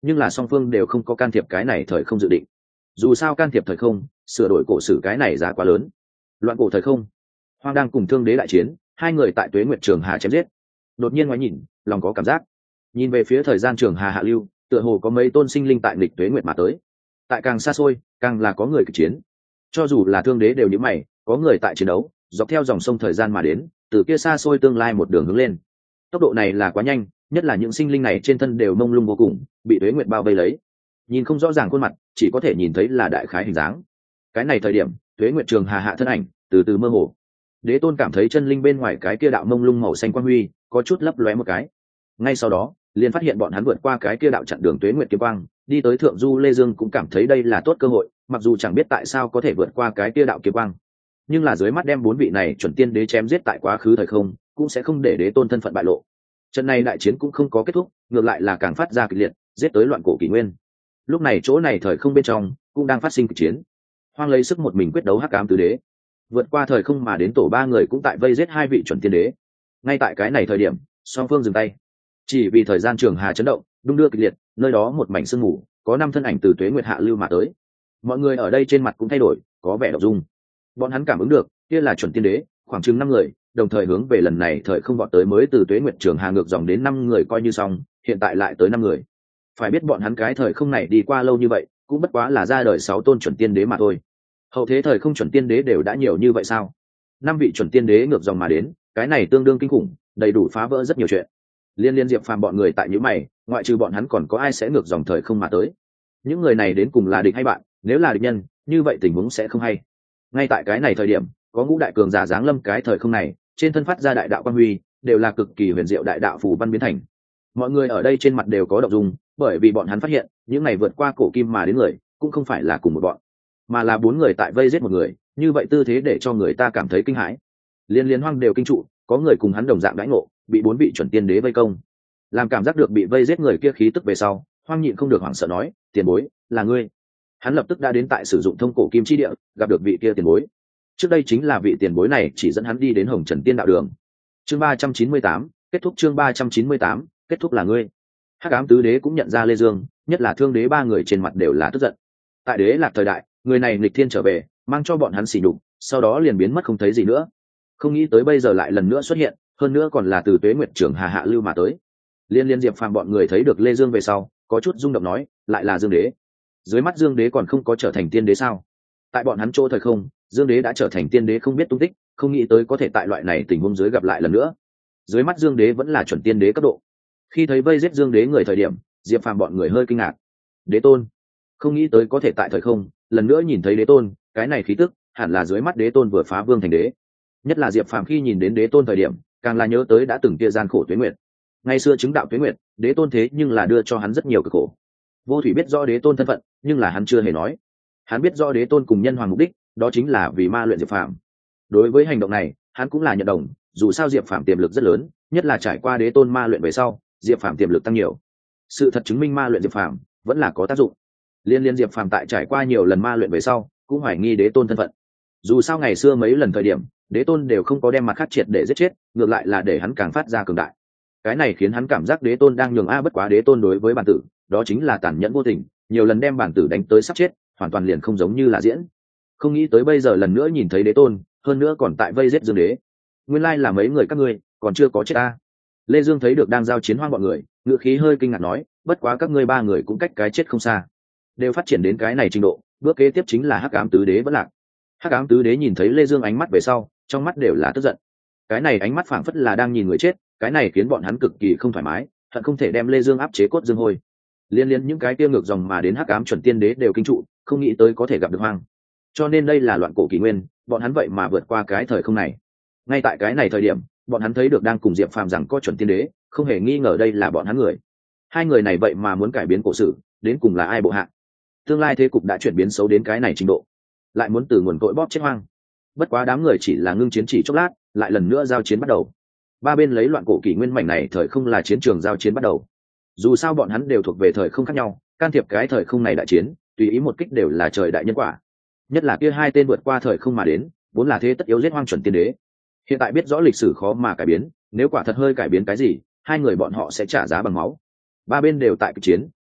nhưng là song phương đều không có can thiệp cái này thời không dự định. Dù sao can thiệp thời không, sửa đổi cổ sử cái này giá quá lớn. Loạn cổ thời không, Hoang đang cùng Thương Đế đại chiến, hai người tại Tuế Nguyệt Trường Hà chém giết. Đột nhiên ngoái nhìn, lòng có cảm giác, nhìn về phía thời gian trường hà hạ lưu, tựa hồ có mấy tôn sinh linh tại nghịch Tuế Nguyệt mà tới. Tại càng xa xôi, càng là có người kịch chiến. Cho dù là Thương Đế đều như mày, có người tại chiến đấu, dọc theo dòng sông thời gian mà đến, từ kia xa xôi tương lai một đường hướng lên. Tốc độ này là quá nhanh, nhất là những sinh linh này trên thân đều mông lung vô cùng, bị Tuế Nguyệt bao vây lấy, nhìn không rõ ràng khuôn mặt, chỉ có thể nhìn thấy là đại khái hình dáng. Cái này thời điểm, Tuế Nguyệt Trường Hà hạ thân ảnh từ từ mơ hồ. Đế Tôn cảm thấy chân linh bên ngoài cái kia đạo mông lung màu xanh quang huy có chút lấp lóe một cái, ngay sau đó liền phát hiện bọn hắn vượt qua cái kia đạo chặn đường Tuế Nguyệt kiếm quang, đi tới thượng du. Lê Dương cũng cảm thấy đây là tốt cơ hội, mặc dù chẳng biết tại sao có thể vượt qua cái kia đạo kiếm quang, nhưng là dưới mắt đem bốn vị này chuẩn tiên đế chém giết tại quá khứ thời không, cũng sẽ không để Đế Tôn thân phận bại lộ. Trận này đại chiến cũng không có kết thúc, ngược lại là càng phát ra kịch liệt, giết tới loạn cổ kỷ nguyên. Lúc này chỗ này thời không bên trong cũng đang phát sinh kịch chiến. Hoang lấy sức một mình quyết đấu hắc ám tứ đế, vượt qua thời không mà đến tổ ba người cũng tại vây giết hai vị chuẩn tiên đế. Ngay tại cái này thời điểm, song phương dừng tay, chỉ vì thời gian trường hà chấn động, đung đưa kịch liệt, nơi đó một mảnh sương mù, có năm thân ảnh từ Tuế Nguyệt hạ lưu mà tới. Mọi người ở đây trên mặt cũng thay đổi, có vẻ động dung. Bọn hắn cảm ứng được, kia là chuẩn tiên đế, khoảng chừng năm người, đồng thời hướng về lần này thời không vọt tới, mới từ Tuế Nguyệt trường hà ngược dòng đến năm người coi như xong, hiện tại lại tới năm người. Phải biết bọn hắn cái thời không này đi qua lâu như vậy, cũng bất quá là ra đời sáu tôn chuẩn tiên đế mà thôi. Hậu thế thời không chuẩn tiên đế đều đã nhiều như vậy sao? Năm vị chuẩn tiên đế ngược dòng mà đến, cái này tương đương kinh khủng, đầy đủ phá vỡ rất nhiều chuyện. Liên liên Diệp Phàm bọn người tại nhíu mày, ngoại trừ bọn hắn còn có ai sẽ ngược dòng thời không mà tới? Những người này đến cùng là địch hay bạn? Nếu là địch nhân, như vậy tình huống sẽ không hay. Ngay tại cái này thời điểm, có ngũ đại cường giả giáng lâm cái thời không này, trên thân phát ra đại đạo quang huy, đều là cực kỳ huyền diệu đại đạo phù văn biến thành. Mọi người ở đây trên mặt đều có động dung, bởi vì bọn hắn phát hiện, những ngày vượt qua cổ kim mà đến người, cũng không phải là cùng một bọn, mà là bốn người tại vây giết một người, như vậy tư thế để cho người ta cảm thấy kinh hãi. Liên liên Hoang đều kinh trụ, có người cùng hắn đồng dạng đãi ngộ, bị bốn vị chuẩn tiên đế vây công. Làm cảm giác được bị vây giết người kia khí tức về sau, Hoang nhịn không được hoảng sợ nói, tiền bối, là ngươi. Hắn lập tức đã đến tại sử dụng thông cổ kim chi địa, gặp được vị kia tiền bối. Trước đây chính là vị tiền bối này chỉ dẫn hắn đi đến Hồng Trần Tiên đạo đường. Chương ba trăm chín mươi tám, kết thúc. Chương ba trăm chín mươi tám, kết thúc. Là ngươi. Hắc ám tứ đế cũng nhận ra Lê Dương, nhất là Thương Đế, ba người trên mặt đều là tức giận. Tại Đế Lạc thời đại, người này nghịch thiên trở về, mang cho bọn hắn sỉ nhục, sau đó liền biến mất không thấy gì nữa. Không nghĩ tới bây giờ lại lần nữa xuất hiện, hơn nữa còn là từ Tuế Nguyệt Trường Hà hạ lưu mà tới. Liên liên Diệp Phàm bọn người thấy được Lê Dương về sau, có chút rung động nói, lại là Dương Đế. Dưới mắt Dương Đế còn không có trở thành tiên đế sao? Tại bọn hắn chỗ thời không, Dương Đế đã trở thành tiên đế không biết tung tích, không nghĩ tới có thể tại loại này tình huống dưới gặp lại lần nữa. Dưới mắt Dương Đế vẫn là chuẩn tiên đế cấp độ. Khi thấy vây giết Dương Đế người thời điểm, Diệp Phàm bọn người hơi kinh ngạc. Đế tôn, không nghĩ tới có thể tại thời không lần nữa nhìn thấy Đế tôn, cái này khí tức hẳn là dưới mắt Đế tôn vừa phá vương thành đế. Nhất là Diệp Phàm khi nhìn đến Đế tôn thời điểm, càng là nhớ tới đã từng kia gian khổ tuế nguyệt. Ngày xưa chứng đạo tuế nguyệt, Đế tôn thế nhưng là đưa cho hắn rất nhiều cực khổ. Vô Thủy biết rõ Đế tôn thân phận, nhưng là hắn chưa hề nói. Hắn biết rõ Đế tôn cùng nhân hoàng mục đích, đó chính là vì ma luyện Diệp Phàm. Đối với hành động này, hắn cũng là nhận đồng, dù sao Diệp Phàm tiềm lực rất lớn, nhất là trải qua Đế tôn ma luyện về sau, Diệp Phàm tiềm lực tăng nhiều. Sự thật chứng minh ma luyện Diệp Phàm vẫn là có tác dụng. Liên liên Diệp Phàm tại trải qua nhiều lần ma luyện về sau, cũng hoài nghi Đế tôn thân phận. Dù sao ngày xưa mấy lần thời điểm, Đế tôn đều không có đem mặt khắc triệt để giết chết, ngược lại là để hắn càng phát ra cường đại. Cái này khiến hắn cảm giác Đế tôn đang nhường a bất quá Đế tôn đối với bản tử, đó chính là tàn nhẫn vô tình, nhiều lần đem bản tử đánh tới sắp chết, hoàn toàn liền không giống như là diễn. Không nghĩ tới bây giờ lần nữa nhìn thấy Đế tôn, hơn nữa còn tại vây giết Dương Đế. Nguyên lai là mấy người các ngươi còn chưa có chết a. Lê Dương thấy được đang giao chiến Hoang bọn người, ngựa khí hơi kinh ngạc nói, bất quá các ngươi ba người cũng cách cái chết không xa, đều phát triển đến cái này trình độ, bước kế tiếp chính là Hắc Ám tứ đế vẫn lạc. Hắc Ám tứ đế nhìn thấy Lê Dương ánh mắt về sau, trong mắt đều là tức giận. Cái này ánh mắt phảng phất là đang nhìn người chết, cái này khiến bọn hắn cực kỳ không thoải mái, hận không thể đem Lê Dương áp chế cốt dương hôi. Liên liên những cái kia ngược dòng mà đến Hắc Ám chuẩn tiên đế đều kinh trụ, không nghĩ tới có thể gặp được Hoang. Cho nên đây là loạn cổ kỷ nguyên, bọn hắn vậy mà vượt qua cái thời không này. Ngay tại cái này thời điểm, bọn hắn thấy được đang cùng Diệp Phàm rằng có chuẩn tiên đế, không hề nghi ngờ đây là bọn hắn người. Hai người này vậy mà muốn cải biến cổ sử, đến cùng là ai bộ hạ? Tương lai thế cục đã chuyển biến xấu đến cái này trình độ, lại muốn từ nguồn cội bóp chết Hoang. Bất quá đám người chỉ là ngưng chiến chỉ chốc lát, lại lần nữa giao chiến bắt đầu. Ba bên lấy loạn cổ kỷ nguyên mảnh này thời không là chiến trường giao chiến bắt đầu. Dù sao bọn hắn đều thuộc về thời không khác nhau, can thiệp cái thời không này đại chiến, tùy ý một kích đều là trời đại nhân quả. Nhất là kia hai tên vượt qua thời không mà đến, vốn là thế tất yếu giết Hoang chuẩn tiên đế. Hiện tại biết rõ lịch sử khó mà cải biến, nếu quả thật hơi cải biến cái gì, hai người bọn họ sẽ trả giá bằng máu. Ba bên đều tại cuộc chiến,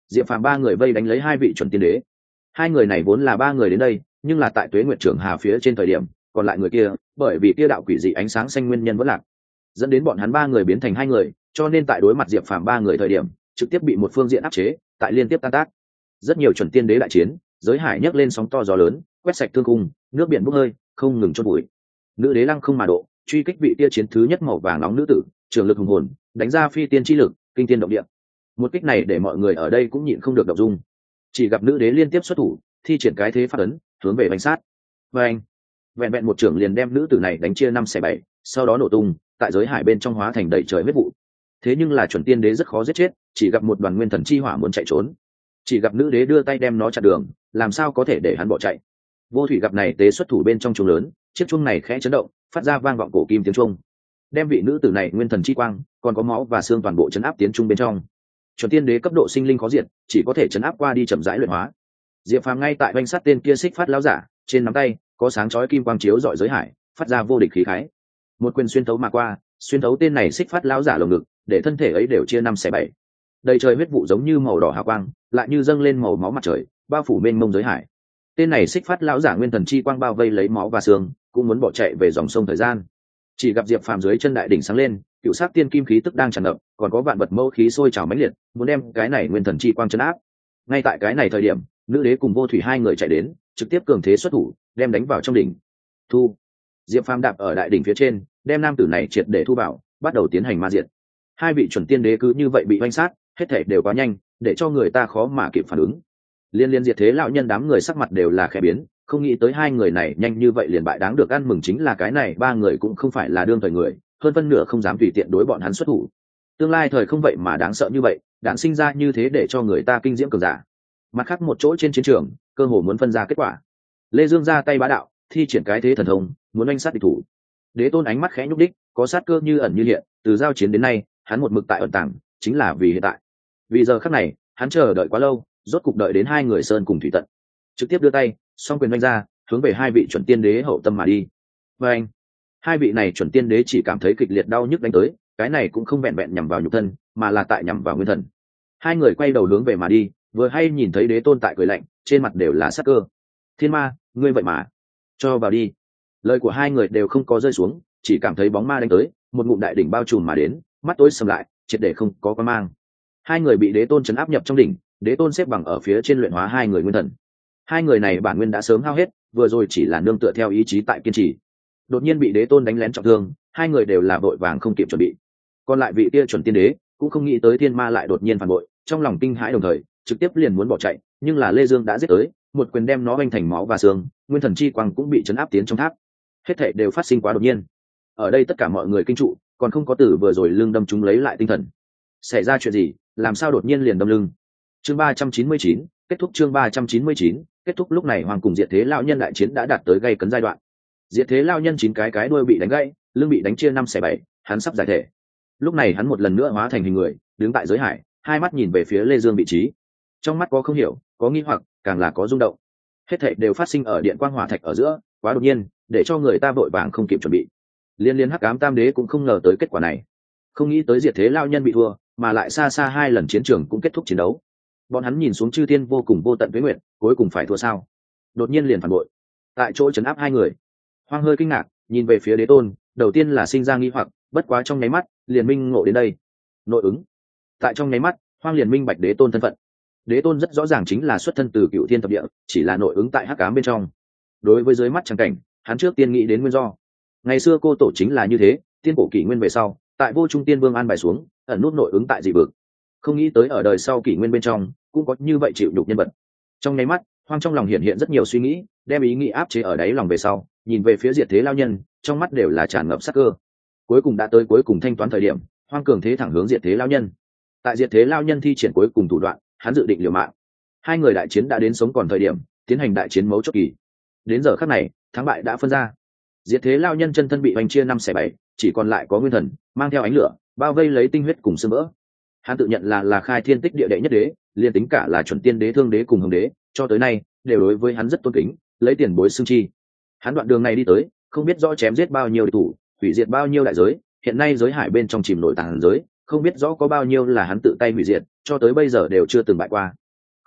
Diệp Phàm ba người vây đánh lấy hai vị chuẩn tiên đế. Hai người này vốn là ba người đến đây, nhưng là tại Tuế Nguyệt Trường Hà phía trên thời điểm, còn lại người kia, bởi vì kia đạo quỷ dị ánh sáng xanh nguyên nhân vẫn lạc, dẫn đến bọn hắn ba người biến thành hai người, cho nên tại đối mặt Diệp Phàm ba người thời điểm, trực tiếp bị một phương diện áp chế, tại liên tiếp tan tác. Rất nhiều chuẩn tiên đế đại chiến, giới hải nhấc lên sóng to gió lớn, quét sạch thương cung, nước biển bốc hơi, không ngừng chôn bụi. Nữ đế lăng không mà độ, truy kích vị tia chiến thứ nhất màu vàng nóng nữ tử, trường lực hùng hồn, đánh ra phi tiên chi lực, kinh tiên động địa. Một kích này để mọi người ở đây cũng nhịn không được động dung. Chỉ gặp nữ đế liên tiếp xuất thủ, thi triển cái thế phát ấn, hướng về bánh sát. Và anh, vẹn vẹn một trưởng liền đem nữ tử này đánh chia năm xẻ bảy, sau đó nổ tung, tại giới hải bên trong hóa thành đầy trời huyết vụ. Thế nhưng là chuẩn tiên đế rất khó giết chết, chỉ gặp một đoàn nguyên thần chi hỏa muốn chạy trốn, chỉ gặp nữ đế đưa tay đem nó chặn đường, làm sao có thể để hắn bỏ chạy. Vô thủy gặp này tế xuất thủ bên trong chuông lớn, chiếc chuông này khẽ chấn động, phát ra vang vọng cổ kim tiếng chuông, đem vị nữ tử này nguyên thần chi quang, còn có máu và xương toàn bộ chấn áp tiến trung bên trong. Chuẩn tiên đế cấp độ sinh linh khó diệt, chỉ có thể chấn áp qua đi chậm rãi luyện hóa. Diệp Phàm ngay tại oanh sát tên kia xích phát lão giả, trên nắm tay có sáng chói kim quang chiếu rọi giới hải, phát ra vô địch khí khái. Một quyền xuyên thấu mà qua, xuyên thấu tên này xích phát lão giả lồng ngực, để thân thể ấy đều chia năm xẻ bảy. Đầy trời huyết vụ giống như màu đỏ hào quang, lại như dâng lên màu máu mặt trời, bao phủ mênh mông giới hải. Tên này xích phát lão giả nguyên thần chi quang bao vây lấy máu và xương, cũng muốn bỏ chạy về dòng sông thời gian. Chỉ gặp Diệp Phàm dưới chân đại đỉnh sáng lên, cựu sắc tiên kim khí tức đang tràn ngập, còn có vạn vật mâu khí sôi trào mãnh liệt, muốn đem cái này nguyên thần chi quang chấn áp. Ngay tại cái này thời điểm, nữ đế cùng vô thủy hai người chạy đến, trực tiếp cường thế xuất thủ, đem đánh vào trong đỉnh. Thu. Diệp Phàm đạp ở đại đỉnh phía trên, đem nam tử này triệt để thu vào, bắt đầu tiến hành ma diệt. Hai vị chuẩn tiên đế cứ như vậy bị oanh sát, hết thể đều quá nhanh, để cho người ta khó mà kịp phản ứng. Liên liên diệt thế lão nhân đám người sắc mặt đều là khẽ biến, không nghĩ tới hai người này nhanh như vậy liền bại. Đáng được ăn mừng chính là cái này ba người cũng không phải là đương thời người, hơn phân nửa không dám tùy tiện đối bọn hắn xuất thủ. Tương lai thời không vậy mà đáng sợ như vậy, đạn sinh ra như thế để cho người ta kinh diễm cường giả. Mặt khác một chỗ trên chiến trường, cơ hồ muốn phân ra kết quả. Lê Dương ra tay bá đạo, thi triển cái thế thần thông, muốn oanh sát địch thủ. Đế Tôn ánh mắt khẽ nhúc đích, có sát cơ như ẩn như hiện, từ giao chiến đến nay, hắn một mực tại ẩn tàng, chính là vì hiện tại. Vì giờ khắc này, hắn chờ đợi quá lâu, rốt cục đợi đến hai người sơn cùng thủy tận. Trực tiếp đưa tay, song quyền đánh ra, hướng về hai vị chuẩn tiên đế hậu tâm mà đi. Và anh, hai vị này chuẩn tiên đế chỉ cảm thấy kịch liệt đau nhức đánh tới, cái này cũng không vẹn vẹn nhằm vào nhục thân, mà là tại nhằm vào nguyên thần. Hai người quay đầu hướng về mà đi, vừa hay nhìn thấy Đế Tôn tại cười lạnh, trên mặt đều là sát cơ. Thiên ma, ngươi vậy mà, cho vào đi. Lời của hai người đều không có rơi xuống, chỉ cảm thấy bóng ma đánh tới, một ngụm đại đỉnh bao trùm mà đến, mắt tối sầm lại, triệt để không có quan mang. Hai người bị Đế Tôn trấn áp nhập trong đỉnh, Đế Tôn xếp bằng ở phía trên luyện hóa hai người nguyên thần. Hai người này bản nguyên đã sớm hao hết, vừa rồi chỉ là nương tựa theo ý chí tại kiên trì. Đột nhiên bị Đế Tôn đánh lén trọng thương, hai người đều là vội vàng không kịp chuẩn bị. Còn lại vị kia chuẩn tiên đế cũng không nghĩ tới thiên ma lại đột nhiên phản bội, trong lòng kinh hãi đồng thời trực tiếp liền muốn bỏ chạy, nhưng là Lê Dương đã giết tới, một quyền đem nó vênh thành máu và xương, nguyên thần chi quang cũng bị chấn áp tiến trong tháp. Hết thảy đều phát sinh quá đột nhiên. Ở đây tất cả mọi người kinh trụ, còn không có tử vừa rồi lưng đâm chúng lấy lại tinh thần. Xảy ra chuyện gì, làm sao đột nhiên liền đâm lưng? Chương ba trăm chín mươi chín, kết thúc chương ba trăm chín mươi chín, kết thúc. Lúc này Hoàng cùng Diệt Thế lão nhân đại chiến đã đạt tới gay cấn giai đoạn. Diệt Thế lão nhân chín cái cái đuôi bị đánh gãy, lưng bị đánh chia năm xẻ bảy, hắn sắp giải thể. Lúc này hắn một lần nữa hóa thành hình người, đứng tại giới hải, hai mắt nhìn về phía Lê Dương vị trí. Trong mắt có không hiểu, có nghi hoặc, càng là có rung động. Hết thảy đều phát sinh ở điện quang hỏa thạch ở giữa, quá đột nhiên, để cho người ta vội vàng không kịp chuẩn bị. Liên liên Hắc Ám Tam Đế cũng không ngờ tới kết quả này, không nghĩ tới Diệt Thế lão nhân bị thua, mà lại xa xa hai lần chiến trường cũng kết thúc chiến đấu. Bọn hắn nhìn xuống chư thiên vô cùng vô tận với nguyện, cuối cùng phải thua sao? Đột nhiên liền phản bội, tại chỗ trấn áp hai người. Hoang hơi kinh ngạc, nhìn về phía Đế Tôn, đầu tiên là sinh ra nghi hoặc, bất quá trong nháy mắt, liền minh ngộ đến đây. Nội ứng. Tại trong nháy mắt, Hoang liền minh bạch Đế Tôn thân phận. Đế Tôn rất rõ ràng chính là xuất thân từ Cựu Thiên Thập Địa, chỉ là nội ứng tại Hắc Ám bên trong. Đối với dưới mắt chẳng cảnh, hắn trước tiên nghĩ đến nguyên do. Ngày xưa cô tổ chính là như thế, tiên cổ kỷ nguyên về sau, tại Vô Trung Tiên Vương an bài xuống, ẩn nút nội ứng tại dị vực. Không nghĩ tới ở đời sau kỷ nguyên bên trong, cũng có như vậy chịu nhục nhân vật. Trong nháy mắt, Hoang trong lòng hiện hiện rất nhiều suy nghĩ, đem ý nghĩ áp chế ở đáy lòng về sau, nhìn về phía Diệt Thế lão nhân, trong mắt đều là tràn ngập sát cơ. Cuối cùng đã tới cuối cùng thanh toán thời điểm, Hoang cường thế thẳng hướng Diệt Thế lão nhân. Tại Diệt Thế lão nhân thi triển cuối cùng thủ đoạn, hắn dự định liều mạng. Hai người đại chiến đã đến sống còn thời điểm, tiến hành đại chiến mấu chốt kỳ. Đến giờ khắc này, thắng bại đã phân ra. Diệt Thế lão nhân chân thân bị hoành chia năm xẻ bảy, chỉ còn lại có nguyên thần, mang theo ánh lửa, bao vây lấy tinh huyết cùng xương vỡ. Hắn tự nhận là là khai thiên tích địa đệ nhất đế, liên tính cả là chuẩn tiên đế, thương đế cùng hồng đế, cho tới nay đều đối với hắn rất tôn kính, lấy tiền bối xưng chi. Hắn đoạn đường này đi tới, không biết rõ chém giết bao nhiêu địch thủ, hủy diệt bao nhiêu đại giới, hiện nay giới hải bên trong chìm nổi tàn giới, không biết rõ có bao nhiêu là hắn tự tay hủy diệt, cho tới bây giờ đều chưa từng bại qua.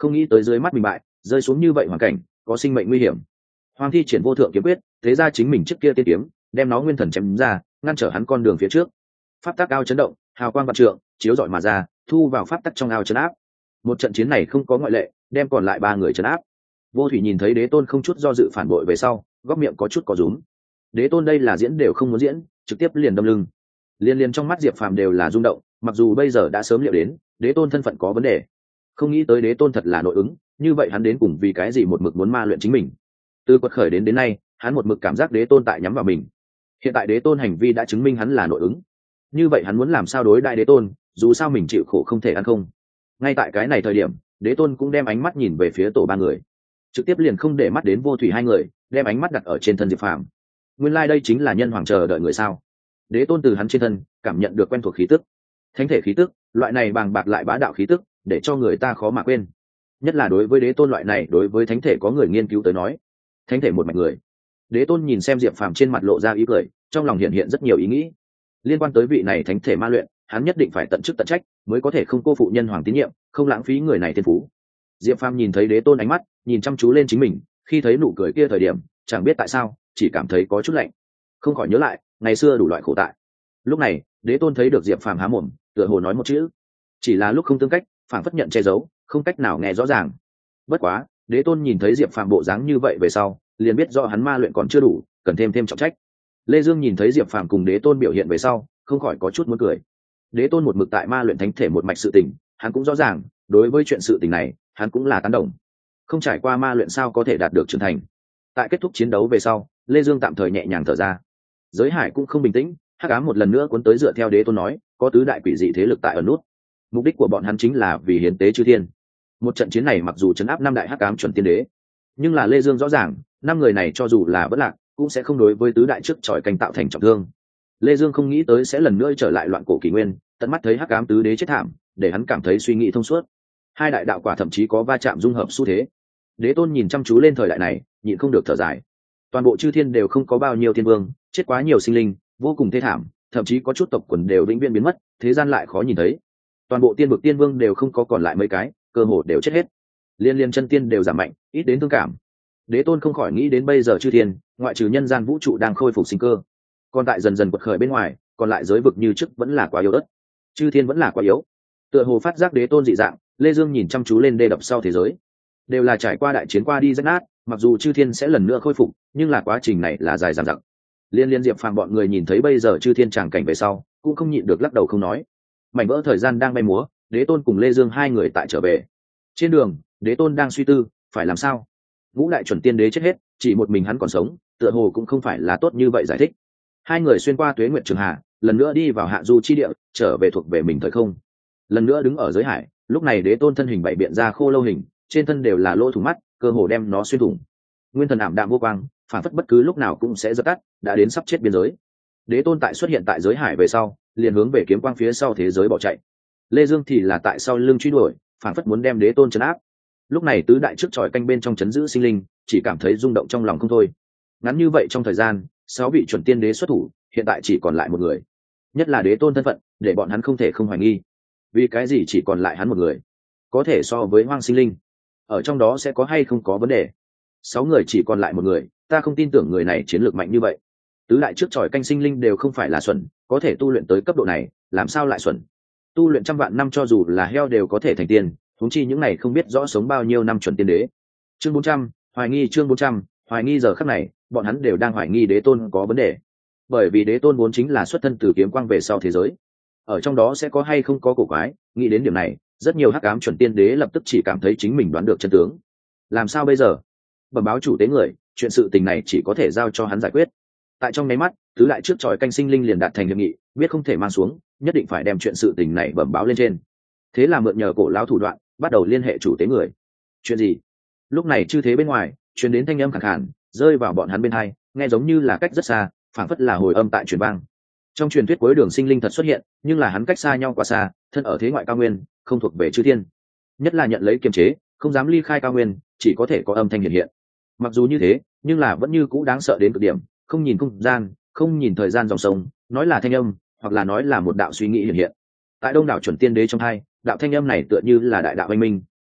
không nghĩ tới dưới mắt mình bại, rơi xuống như vậy hoàn cảnh, có sinh mệnh nguy hiểm. Hoàng thi triển vô thượng kiếm quyết, thế ra chính mình trước kia tiên kiếm, đem nó nguyên thần chém ra, ngăn trở hắn con đường phía trước. Pháp tắc ao chấn động, hào quang vạn trượng chiếu rọi mà ra, thu vào pháp tắc trong ao chấn áp. Một trận chiến này không có ngoại lệ, đem còn lại ba người chấn áp. Vô Thủy nhìn thấy Đế Tôn không chút do dự phản bội về sau, góc miệng có chút có rúm. Đế Tôn đây là diễn đều không muốn diễn, trực tiếp liền đâm lưng. Liên liên trong mắt Diệp Phàm đều là rung động, mặc dù bây giờ đã sớm liệu đến, Đế Tôn thân phận có vấn đề. Không nghĩ tới Đế Tôn thật là nội ứng, như vậy hắn đến cùng vì cái gì một mực muốn ma luyện chính mình. Từ quật khởi đến đến nay, hắn một mực cảm giác Đế Tôn tại nhắm vào mình. Hiện tại Đế Tôn hành vi đã chứng minh hắn là nội ứng. Như vậy hắn muốn làm sao đối đại Đế Tôn, dù sao mình chịu khổ không thể ăn không. Ngay tại cái này thời điểm, Đế Tôn cũng đem ánh mắt nhìn về phía tổ ba người, trực tiếp liền không để mắt đến Vô Thủy hai người, đem ánh mắt đặt ở trên thân Diệp Phàm. Nguyên lai like đây chính là nhân hoàng chờ đợi người sao? Đế Tôn từ hắn trên thân cảm nhận được quen thuộc khí tức, thánh thể khí tức, loại này bàng bạc lại bá đạo khí tức, để cho người ta khó mà quên. Nhất là đối với Đế Tôn loại này, đối với thánh thể có người nghiên cứu tới nói, thánh thể một mạch người. Đế Tôn nhìn xem Diệp Phàm trên mặt lộ ra ý cười, trong lòng hiện hiện rất nhiều ý nghĩ liên quan tới vị này thánh thể ma luyện, hắn nhất định phải tận chức tận trách, mới có thể không cô phụ nhân hoàng tín nhiệm, không lãng phí người này thiên phú. Diệp Phàm nhìn thấy Đế Tôn ánh mắt, nhìn chăm chú lên chính mình, khi thấy nụ cười kia thời điểm, chẳng biết tại sao, chỉ cảm thấy có chút lạnh, không khỏi nhớ lại ngày xưa đủ loại khổ tại. Lúc này, Đế Tôn thấy được Diệp Phàm há mồm, tựa hồ nói một chữ, chỉ là lúc không tương cách, phản phất nhận che giấu, không cách nào nghe rõ ràng. Bất quá, Đế Tôn nhìn thấy Diệp Phàm bộ dáng như vậy về sau, liền biết rõ hắn ma luyện còn chưa đủ, cần thêm thêm trọng trách. Lê Dương nhìn thấy Diệp Phàm cùng Đế Tôn biểu hiện về sau, không khỏi có chút muốn cười. Đế Tôn một mực tại ma luyện thánh thể một mạch sự tình, hắn cũng rõ ràng, đối với chuyện sự tình này, hắn cũng là tán đồng. Không trải qua ma luyện sao có thể đạt được trưởng thành. Tại kết thúc chiến đấu về sau, Lê Dương tạm thời nhẹ nhàng thở ra. Giới hải cũng không bình tĩnh, hắc ám một lần nữa cuốn tới dựa theo Đế Tôn nói, có tứ đại quỷ dị thế lực tại ở nút. Mục đích của bọn hắn chính là vì hiến tế chư thiên. Một trận chiến này mặc dù chấn áp năm đại hắc ám chuẩn tiên đế, nhưng là Lê Dương rõ ràng, năm người này cho dù là bất lạc, cũng sẽ không đối với tứ đại trước tròi canh tạo thành trọng thương. Lê Dương không nghĩ tới sẽ lần nữa trở lại loạn cổ kỷ nguyên, tận mắt thấy hắc ám tứ đế chết thảm, để hắn cảm thấy suy nghĩ thông suốt. Hai đại đạo quả thậm chí có va chạm dung hợp xu thế. Đế Tôn nhìn chăm chú lên thời đại này, nhịn không được thở dài. Toàn bộ chư thiên đều không có bao nhiêu thiên vương, chết quá nhiều sinh linh, vô cùng thê thảm, thậm chí có chút tộc quần đều vĩnh viễn biến mất, thế gian lại khó nhìn thấy. Toàn bộ tiên vực tiên vương đều không có còn lại mấy cái, cơ hồ đều chết hết. Liên liên chân tiên đều giảm mạnh, ít đến thương cảm. Đế Tôn không khỏi nghĩ đến bây giờ chư thiên, ngoại trừ nhân gian vũ trụ đang khôi phục sinh cơ, còn tại dần dần quật khởi bên ngoài, còn lại giới vực như trước vẫn là quá yếu ớt, chư thiên vẫn là quá yếu. Tựa hồ phát giác Đế Tôn dị dạng, Lê Dương nhìn chăm chú lên đê đập sau thế giới, đều là trải qua đại chiến qua đi rách nát, mặc dù chư thiên sẽ lần nữa khôi phục, nhưng là quá trình này là dài dằng dặc. Liên liên Diệp Phàm bọn người nhìn thấy bây giờ chư thiên tràng cảnh về sau, cũng không nhịn được lắc đầu không nói. Mảnh vỡ thời gian đang bay múa, Đế Tôn cùng Lê Dương hai người tại trở về. Trên đường, Đế Tôn đang suy tư, phải làm sao? Ngũ đại chuẩn tiên đế chết hết, chỉ một mình hắn còn sống, tựa hồ cũng không phải là tốt như vậy giải thích. Hai người xuyên qua tuế nguyệt trường hà, lần nữa đi vào hạ du chi địa, trở về thuộc về mình thời không. Lần nữa đứng ở giới hải, lúc này Đế Tôn thân hình bảy biện ra khô lâu hình, trên thân đều là lỗ thủng mắt, cơ hồ đem nó xuyên thủng. Nguyên thần ảm đạm vô quang, phản phất bất cứ lúc nào cũng sẽ dập tắt, đã đến sắp chết biên giới. Đế Tôn tại xuất hiện tại giới hải về sau, liền hướng về kiếm quang phía sau thế giới bỏ chạy. Lê Dương thì là tại sau lưng truy đuổi, phản phất muốn đem Đế Tôn trấn áp. Lúc này tứ đại trước tròi canh bên trong chấn giữ sinh linh, chỉ cảm thấy rung động trong lòng không thôi. Ngắn như vậy trong thời gian, sáu vị chuẩn tiên đế xuất thủ, hiện tại chỉ còn lại một người. Nhất là Đế Tôn thân phận, để bọn hắn không thể không hoài nghi. Vì cái gì chỉ còn lại hắn một người? Có thể so với hoang sinh linh, ở trong đó sẽ có hay không có vấn đề? Sáu người chỉ còn lại một người, ta không tin tưởng người này chiến lược mạnh như vậy. Tứ đại trước tròi canh sinh linh đều không phải là xuẩn, có thể tu luyện tới cấp độ này, làm sao lại xuẩn? Tu luyện trăm vạn năm cho dù là heo đều có thể thành tiên, huống chi những này không biết rõ sống bao nhiêu năm chuẩn tiên đế. Chương bốn trăm, hoài nghi chương bốn trăm, hoài nghi giờ khắc này, bọn hắn đều đang hoài nghi Đế Tôn có vấn đề. Bởi vì Đế Tôn vốn chính là xuất thân từ kiếm quang về sau thế giới, ở trong đó sẽ có hay không có cổ quái, nghĩ đến điểm này, rất nhiều hắc ám chuẩn tiên đế lập tức chỉ cảm thấy chính mình đoán được chân tướng. Làm sao bây giờ? Bẩm báo chủ tế người, chuyện sự tình này chỉ có thể giao cho hắn giải quyết. Tại trong nháy mắt, tứ lại trước tròi canh sinh linh liền đạt thành hiệp nghị, biết không thể mang xuống, nhất định phải đem chuyện sự tình này bẩm báo lên trên. Thế là mượn nhờ cổ lão thủ đoạn, bắt đầu liên hệ chủ tế người. Chuyện gì? Lúc này chư thế bên ngoài truyền đến thanh âm khàn khàn, rơi vào bọn hắn bên hai, nghe giống như là cách rất xa, phảng phất là hồi âm tại truyền vang. Trong truyền thuyết cuối đường sinh linh thật xuất hiện, nhưng là hắn cách xa nhau quá xa, thân ở thế ngoại cao nguyên, không thuộc về chư thiên, nhất là nhận lấy kiềm chế, không dám ly khai cao nguyên, chỉ có thể có âm thanh hiện hiện. Mặc dù như thế, nhưng là vẫn như cũ đáng sợ đến cực điểm, không nhìn không gian, không nhìn thời gian dòng sông, nói là thanh âm, hoặc là nói là một đạo suy nghĩ hiện hiện. Tại đông đảo chuẩn tiên đế trong hai, đạo thanh âm này tựa như là đại đạo anh minh,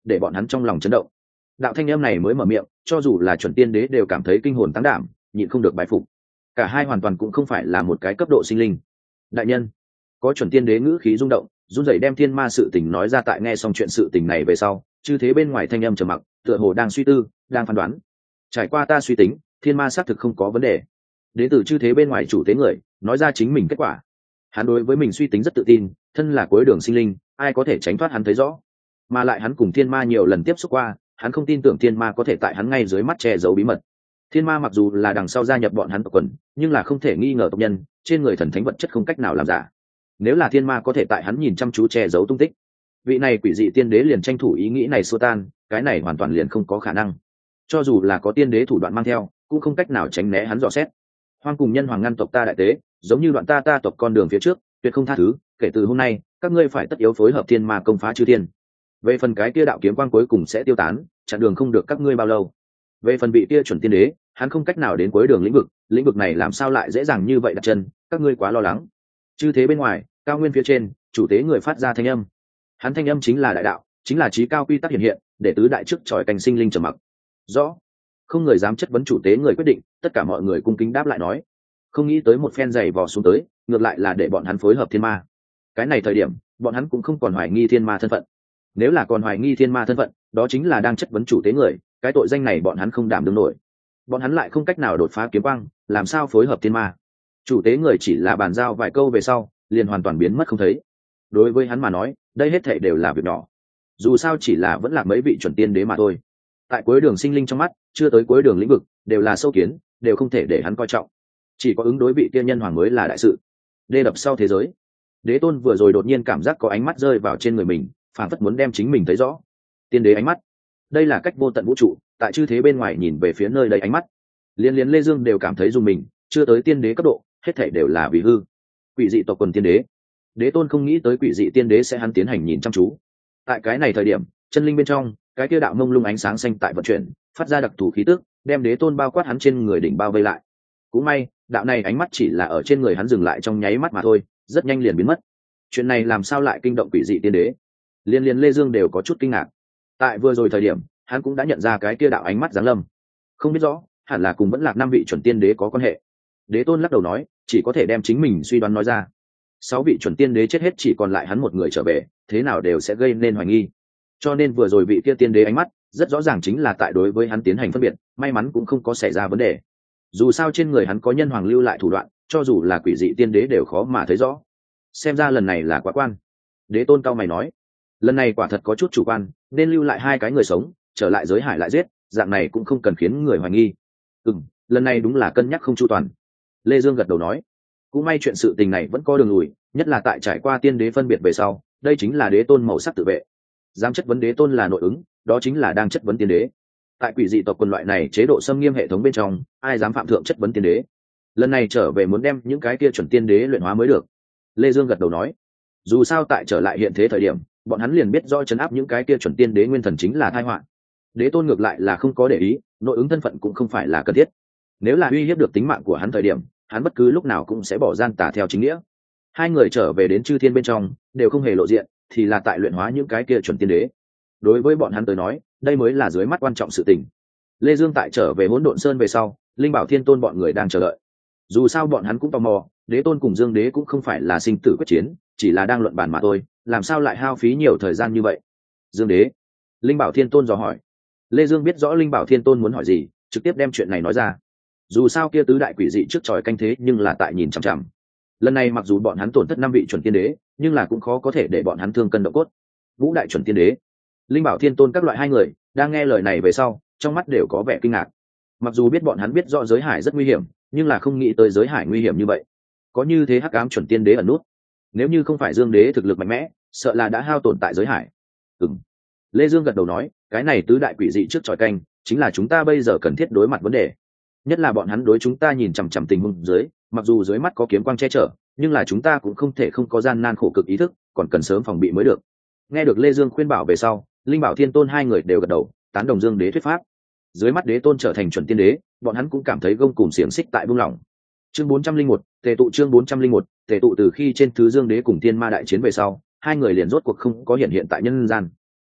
để bọn hắn trong lòng chấn động. Đạo thanh âm này mới mở miệng, cho dù là chuẩn tiên đế đều cảm thấy kinh hồn tăng đảm, nhịn không được bái phục. Cả hai hoàn toàn cũng không phải là một cái cấp độ sinh linh. Đại nhân, có chuẩn tiên đế ngữ khí rung động, run rẩy đem thiên ma sự tình nói ra. Tại nghe xong chuyện sự tình này về sau, chư thế bên ngoài thanh âm trầm mặc, tựa hồ đang suy tư, đang phán đoán. Trải qua ta suy tính, thiên ma xác thực không có vấn đề. Đến từ chư thế bên ngoài chủ tế người nói ra chính mình kết quả. Hắn đối với mình suy tính rất tự tin, thân là cuối đường sinh linh, ai có thể tránh thoát hắn thấy rõ. Mà lại hắn cùng thiên ma nhiều lần tiếp xúc qua, hắn không tin tưởng thiên ma có thể tại hắn ngay dưới mắt che giấu bí mật. Thiên ma mặc dù là đằng sau gia nhập bọn hắn tộc quần, nhưng là không thể nghi ngờ tộc nhân, trên người thần thánh vật chất không cách nào làm giả. Nếu là thiên ma có thể tại hắn nhìn chăm chú che giấu tung tích, vị này quỷ dị tiên đế liền tranh thủ ý nghĩ này xua tan, cái này hoàn toàn liền không có khả năng. Cho dù là có tiên đế thủ đoạn mang theo, cũng không cách nào tránh né hắn dò xét. Hoang cùng nhân hoàng ngăn tộc ta đại tế, giống như đoạn ta ta tộc con đường phía trước, tuyệt không tha thứ. Kể từ hôm nay, các ngươi phải tất yếu phối hợp thiên ma công phá chư thiên. Về phần cái kia đạo kiếm quang cuối cùng sẽ tiêu tán, chặn đường không được các ngươi bao lâu. Về phần vị kia chuẩn tiên đế, hắn không cách nào đến cuối đường lĩnh vực, lĩnh vực này làm sao lại dễ dàng như vậy đặt chân, các ngươi quá lo lắng. Chư thế bên ngoài, cao nguyên phía trên, chủ tế người phát ra thanh âm. Hắn thanh âm chính là đại đạo, chính là chí cao quy tắc hiện hiện, để tứ đại trước tròi canh sinh linh trầm mặc. Rõ. Không người dám chất vấn chủ tế người quyết định, tất cả mọi người cung kính đáp lại nói. Không nghĩ tới một phen giày vò xuống tới, ngược lại là để bọn hắn phối hợp thiên ma. Cái này thời điểm, bọn hắn cũng không còn hoài nghi thiên ma thân phận. Nếu là còn hoài nghi thiên ma thân phận, đó chính là đang chất vấn chủ tế người, cái tội danh này bọn hắn không đảm đương nổi. Bọn hắn lại không cách nào đột phá kiếm quang, làm sao phối hợp thiên ma? Chủ tế người chỉ là bàn giao vài câu về sau, liền hoàn toàn biến mất không thấy. Đối với hắn mà nói, đây hết thảy đều là việc nhỏ. Dù sao chỉ là vẫn là mấy vị chuẩn tiên đế mà thôi. Tại cuối đường sinh linh trong mắt, chưa tới cuối đường lĩnh vực, đều là sâu kiến, đều không thể để hắn coi trọng. Chỉ có ứng đối vị tiên nhân hoàng mới là đại sự. Đê đập sau thế giới, đế tôn vừa rồi đột nhiên cảm giác có ánh mắt rơi vào trên người mình, phản phất muốn đem chính mình thấy rõ. Tiên đế ánh mắt, đây là cách vô tận vũ trụ, tại chư thế bên ngoài nhìn về phía nơi đây ánh mắt, liên liên Lê Dương đều cảm thấy dùng mình, chưa tới tiên đế cấp độ, hết thảy đều là vì hư. Quỷ dị tộc quần tiên đế, đế tôn không nghĩ tới quỷ dị tiên đế sẽ hắn tiến hành nhìn chăm chú. Tại cái này thời điểm, chân linh bên trong, cái kia đạo mông lung ánh sáng xanh tại vận chuyển, phát ra đặc thù khí tức, đem đế tôn bao quát hắn trên người đỉnh bao vây lại. Cũng may, đạo này ánh mắt chỉ là ở trên người hắn dừng lại trong nháy mắt mà thôi, rất nhanh liền biến mất. Chuyện này làm sao lại kinh động quỷ dị tiên đế? Liên liên Lê Dương đều có chút kinh ngạc. Tại vừa rồi thời điểm, hắn cũng đã nhận ra cái kia đạo ánh mắt giáng lâm. Không biết rõ, hẳn là cùng vẫn lạc năm vị chuẩn tiên đế có quan hệ. Đế tôn lắc đầu nói, chỉ có thể đem chính mình suy đoán nói ra. Sáu vị chuẩn tiên đế chết hết, chỉ còn lại hắn một người trở về, thế nào đều sẽ gây nên hoài nghi. Cho nên vừa rồi vị kia tiên đế ánh mắt, rất rõ ràng chính là tại đối với hắn tiến hành phân biệt, may mắn cũng không có xảy ra vấn đề. Dù sao trên người hắn có nhân hoàng lưu lại thủ đoạn, cho dù là quỷ dị tiên đế đều khó mà thấy rõ. Xem ra lần này là quá quan. Đế tôn cao mày nói, lần này quả thật có chút chủ quan, nên lưu lại hai cái người sống, trở lại giới hải lại giết, dạng này cũng không cần khiến người hoài nghi. Ừ, lần này đúng là cân nhắc không chu toàn. Lê Dương gật đầu nói, cũng may chuyện sự tình này vẫn có đường lùi, nhất là tại trải qua tiên đế phân biệt về sau, đây chính là đế tôn màu sắc tự vệ. Dám chất vấn đế tôn là nội ứng, đó chính là đang chất vấn tiên đế. Tại quỷ dị tộc quần loại này chế độ xâm nghiêm hệ thống bên trong, ai dám phạm thượng chất vấn tiên đế? Lần này trở về muốn đem những cái kia chuẩn tiên đế luyện hóa mới được. Lê Dương gật đầu nói, dù sao tại trở lại hiện thế thời điểm, bọn hắn liền biết rõ chấn áp những cái kia chuẩn tiên đế nguyên thần chính là tai họa. Đế tôn ngược lại là không có để ý, nội ứng thân phận cũng không phải là cần thiết. Nếu là uy hiếp được tính mạng của hắn thời điểm, hắn bất cứ lúc nào cũng sẽ bỏ gian tà theo chính nghĩa. Hai người trở về đến chư thiên bên trong, đều không hề lộ diện, thì là tại luyện hóa những cái kia chuẩn tiên đế. Đối với bọn hắn tới nói, đây mới là dưới mắt quan trọng sự tình. Lê Dương tại trở về Hỗn Độn Sơn về sau, Linh Bảo Thiên Tôn bọn người đang chờ đợi. Dù sao bọn hắn cũng tò mò, đế tôn cùng Dương đế cũng không phải là sinh tử quyết chiến, chỉ là đang luận bàn mà thôi, làm sao lại hao phí nhiều thời gian như vậy? Dương đế, Linh Bảo Thiên Tôn dò hỏi. Lê Dương biết rõ Linh Bảo Thiên Tôn muốn hỏi gì, trực tiếp đem chuyện này nói ra. Dù sao kia tứ đại quỷ dị trước tròi canh thế nhưng là tại nhìn chằm chằm. Lần này mặc dù bọn hắn tổn thất năm vị chuẩn tiên đế, nhưng là cũng khó có thể để bọn hắn thương cân độ cốt. Vũ đại chuẩn tiên đế, Linh Bảo Thiên Tôn các loại hai người đang nghe lời này về sau, trong mắt đều có vẻ kinh ngạc. Mặc dù biết bọn hắn biết rõ giới hải rất nguy hiểm, nhưng là không nghĩ tới giới hải nguy hiểm như vậy. Có như thế hắc ám chuẩn tiên đế ẩn nút, nếu như không phải Dương đế thực lực mạnh mẽ, sợ là đã hao tổn tại giới hải. Ừm. Lê Dương gật đầu nói, cái này tứ đại quỷ dị trước tròi canh, chính là chúng ta bây giờ cần thiết đối mặt vấn đề. Nhất là bọn hắn đối chúng ta nhìn chằm chằm tình huống dưới, mặc dù dưới mắt có kiếm quang che chở, nhưng là chúng ta cũng không thể không có gian nan khổ cực ý thức, còn cần sớm phòng bị mới được. Nghe được Lê Dương khuyên bảo về sau, Linh Bảo Thiên Tôn hai người đều gật đầu, tán đồng Dương đế thuyết pháp. Dưới mắt đế tôn trở thành chuẩn tiên đế, bọn hắn cũng cảm thấy gông cùm xiềng xích tại buông lỏng. Chương bốn trăm linh một, tề tụ chương bốn trăm linh một, tề tụ từ khi trên thứ Dương đế cùng Tiên Ma đại chiến về sau, hai người liền rốt cuộc không có hiện hiện tại nhân gian.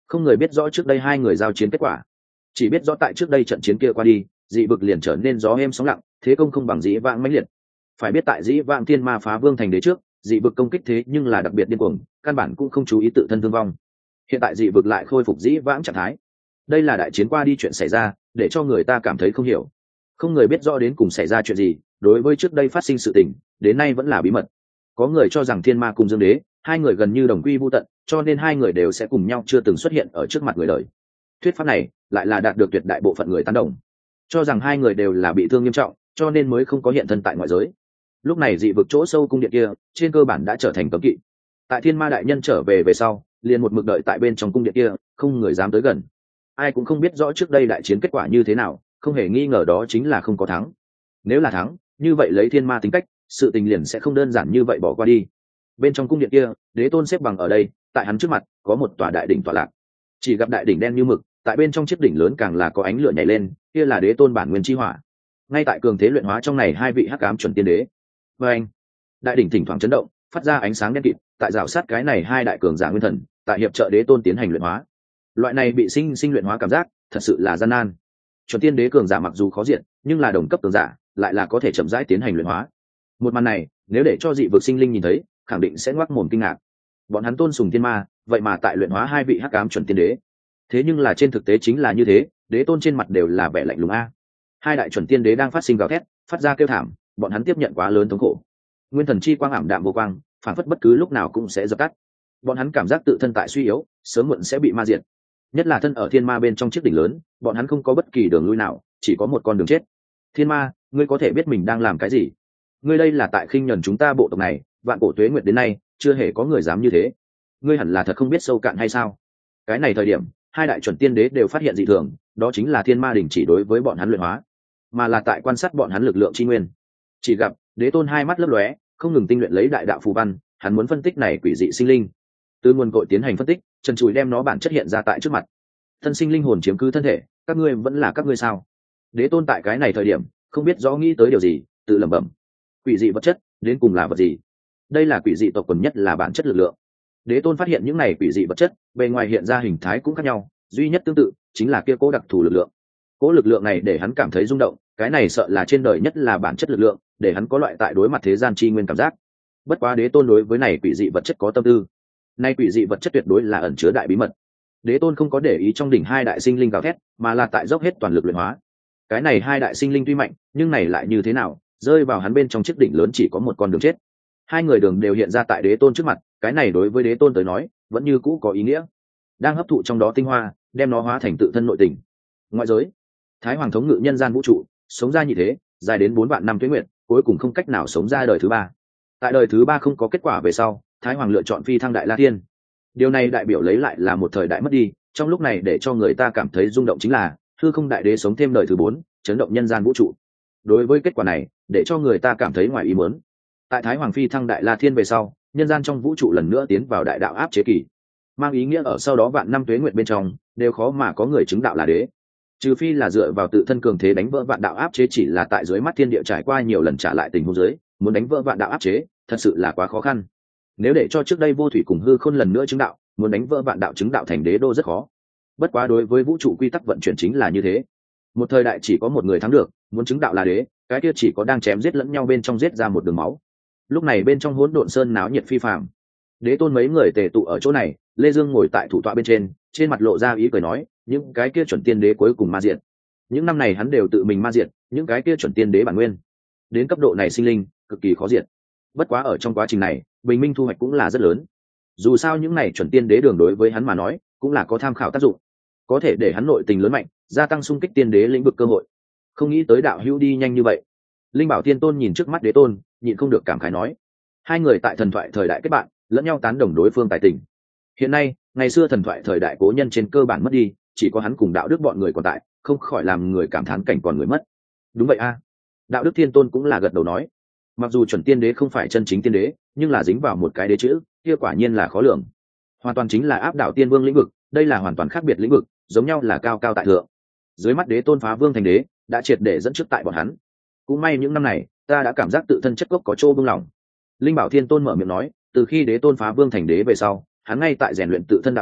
Không người biết rõ trước đây hai người giao chiến kết quả, chỉ biết rõ tại trước đây trận chiến kia qua đi, dị vực liền trở nên gió êm sóng lặng, thế công không bằng dĩ vãng mãnh liệt. Phải biết tại dĩ vãng thiên ma phá vương thành đế trước, dị vực công kích thế nhưng là đặc biệt điên cuồng, căn bản cũng không chú ý tự thân thương vong. Hiện tại dị vực lại khôi phục dĩ vãng trạng thái, đây là đại chiến qua đi chuyện xảy ra, để cho người ta cảm thấy không hiểu. Không người biết rõ đến cùng xảy ra chuyện gì, đối với trước đây phát sinh sự tình, đến nay vẫn là bí mật. Có người cho rằng thiên ma cùng dương đế, hai người gần như đồng quy vu tận, cho nên hai người đều sẽ cùng nhau chưa từng xuất hiện ở trước mặt người đời. Thuyết pháp này lại là đạt được tuyệt đại bộ phận người tán đồng, cho rằng hai người đều là bị thương nghiêm trọng, cho nên mới không có hiện thân tại ngoại giới. Lúc này dị vực chỗ sâu cung điện kia, trên cơ bản đã trở thành cấm kỵ. Tại thiên ma đại nhân trở về về sau, liền một mực đợi tại bên trong cung điện kia, không người dám tới gần. Ai cũng không biết rõ trước đây đại chiến kết quả như thế nào, không hề nghi ngờ đó chính là không có thắng. Nếu là thắng, như vậy lấy thiên ma tính cách, sự tình liền sẽ không đơn giản như vậy bỏ qua đi. Bên trong cung điện kia, đế tôn xếp bằng ở đây, tại hắn trước mặt có một tòa đại đỉnh tọa lạc. Chỉ gặp đại đỉnh đen như mực, tại bên trong chiếc đỉnh lớn càng là có ánh lửa nhảy lên, kia là đế tôn bản nguyên chi hỏa. Ngay tại cường thế luyện hóa trong này hai vị hắc ám chuẩn tiên đế. Và anh, đại đỉnh thỉnh thoảng chấn động, phát ra ánh sáng đen kịt, tại rào sát cái này hai đại cường giả nguyên thần, tại hiệp trợ đế tôn tiến hành luyện hóa. Loại này bị sinh sinh luyện hóa cảm giác, thật sự là gian nan. Chuẩn tiên đế cường giả mặc dù khó diện, nhưng là đồng cấp cường giả, lại là có thể chậm rãi tiến hành luyện hóa. Một màn này, nếu để cho dị vực sinh linh nhìn thấy, khẳng định sẽ ngoác mồm kinh ngạc. Bọn hắn tôn sùng thiên ma, vậy mà tại luyện hóa hai vị hắc ám chuẩn tiên đế. Thế nhưng là trên thực tế chính là như thế, đế tôn trên mặt đều là vẻ lạnh lùng a. Hai đại chuẩn tiên đế đang phát sinh gào thét, phát ra kêu thảm, bọn hắn tiếp nhận quá lớn thống khổ. Nguyên thần chi quang ảm đạm vô quang, phản phất bất cứ lúc nào cũng sẽ dập tắt. Bọn hắn cảm giác tự thân tại suy yếu, sớm muộn sẽ bị ma diệt. Nhất là thân ở thiên ma bên trong chiếc đỉnh lớn, bọn hắn không có bất kỳ đường lui nào, chỉ có một con đường chết. Thiên ma, ngươi có thể biết mình đang làm cái gì? Ngươi đây là tại khinh nhẫn chúng ta bộ tộc này, vạn cổ tuế nguyệt đến nay, chưa hề có người dám như thế. Ngươi hẳn là thật không biết sâu cạn hay sao? Cái này thời điểm, hai đại chuẩn tiên đế đều phát hiện dị thường, đó chính là thiên ma đình chỉ đối với bọn hắn luyện hóa, mà là tại quan sát bọn hắn lực lượng chi nguyên. Chỉ gặp đế tôn hai mắt lấp lóe, không ngừng tinh luyện lấy đại đạo phù văn, hắn muốn phân tích này quỷ dị sinh linh, từ nguồn cội tiến hành phân tích, trần trụi đem nó bản chất hiện ra tại trước mặt. Thân sinh linh hồn chiếm cứ thân thể, các ngươi vẫn là các ngươi sao? Đế tôn tại cái này thời điểm không biết rõ nghĩ tới điều gì, tự lẩm bẩm. Quỷ dị vật chất đến cùng là vật gì? Đây là quỷ dị tộc quần nhất là bản chất lực lượng. Đế tôn phát hiện những này quỷ dị vật chất bề ngoài hiện ra hình thái cũng khác nhau, duy nhất tương tự chính là kia cố đặc thù lực lượng. Cố lực lượng này để hắn cảm thấy rung động, cái này sợ là trên đời nhất là bản chất lực lượng, để hắn có loại tại đối mặt thế gian chi nguyên cảm giác. Bất quá đế tôn đối với này quỷ dị vật chất có tâm tư, nay quỷ dị vật chất tuyệt đối là ẩn chứa đại bí mật. Đế tôn không có để ý trong đỉnh hai đại sinh linh gào thét, mà là tại dốc hết toàn lực luyện hóa. Cái này hai đại sinh linh tuy mạnh, nhưng này lại như thế nào, rơi vào hắn bên trong chiếc đỉnh lớn chỉ có một con đường chết. Hai người đường đều hiện ra tại đế tôn trước mặt, cái này đối với đế tôn tới nói vẫn như cũ có ý nghĩa, đang hấp thụ trong đó tinh hoa, đem nó hóa thành tự thân nội tình. Ngoại giới, thái hoàng thống ngự nhân gian vũ trụ, sống ra như thế dài đến bốn vạn năm tuế nguyệt, cuối cùng không cách nào sống ra đời thứ ba. Tại đời thứ ba không có kết quả về sau, thái hoàng lựa chọn phi thăng đại la thiên. Điều này đại biểu lấy lại là một thời đại mất đi. Trong lúc này để cho người ta cảm thấy rung động chính là hư không đại đế sống thêm đời thứ bốn, chấn động nhân gian vũ trụ. Đối với kết quả này, để cho người ta cảm thấy ngoài ý muốn. Tại thái hoàng phi thăng đại la thiên về sau, nhân gian trong vũ trụ lần nữa tiến vào đại đạo áp chế kỳ, mang ý nghĩa ở sau đó vạn năm tuế nguyệt bên trong đều khó mà có người chứng đạo là đế, trừ phi là dựa vào tự thân cường thế đánh vỡ vạn đạo áp chế. Chỉ là tại dưới mắt thiên địa trải qua nhiều lần trả lại tình huống dưới, muốn đánh vỡ vạn đạo áp chế thật sự là quá khó khăn. Nếu để cho trước đây vô thủy cùng hư khôn lần nữa chứng đạo, muốn đánh vỡ vạn đạo chứng đạo thành đế đô rất khó. Bất quá đối với vũ trụ quy tắc vận chuyển chính là như thế, một thời đại chỉ có một người thắng được, muốn chứng đạo là đế, cái kia chỉ có đang chém giết lẫn nhau bên trong giết ra một đường máu. Lúc này bên trong hỗn độn sơn náo nhiệt phi phàm, đế tôn mấy người tề tụ ở chỗ này. Lê Dương ngồi tại thủ tọa bên trên, trên mặt lộ ra ý cười nói, những cái kia chuẩn tiên đế cuối cùng ma diệt. Những năm này hắn đều tự mình ma diệt những cái kia chuẩn tiên đế bản nguyên, đến cấp độ này sinh linh cực kỳ khó diệt. Bất quá ở trong quá trình này, bình minh thu hoạch cũng là rất lớn. Dù sao những này chuẩn tiên đế đường đối với hắn mà nói cũng là có tham khảo tác dụng, có thể để hắn nội tình lớn mạnh, gia tăng xung kích tiên đế lĩnh vực cơ hội. Không nghĩ tới đạo hữu đi nhanh như vậy. Linh Bảo Tiên Tôn nhìn trước mắt đế tôn, nhịn không được cảm khái nói. Hai người tại thần thoại thời đại kết bạn, lẫn nhau tán đồng đối phương tài tình. Hiện nay, ngày xưa thần thoại thời đại cố nhân trên cơ bản mất đi, chỉ có hắn cùng đạo đức bọn người còn tại, không khỏi làm người cảm thán cảnh còn người mất. Đúng vậy a. Đạo đức Thiên Tôn cũng là gật đầu nói. Mặc dù chuẩn tiên đế không phải chân chính tiên đế, nhưng là dính vào một cái đế chữ, kia quả nhiên là khó lường. Hoàn toàn chính là áp đảo tiên vương lĩnh vực, đây là hoàn toàn khác biệt lĩnh vực, giống nhau là cao cao tại thượng. Dưới mắt đế tôn phá vương thành đế, đã triệt để dẫn trước tại bọn hắn. Cũng may những năm này, ta đã cảm giác tự thân chất gốc có chỗ buông lỏng. Linh Bảo Thiên Tôn mở miệng nói, từ khi đế tôn phá vương thành đế về sau, hắn ngay tại rèn luyện tự thân đạo đi,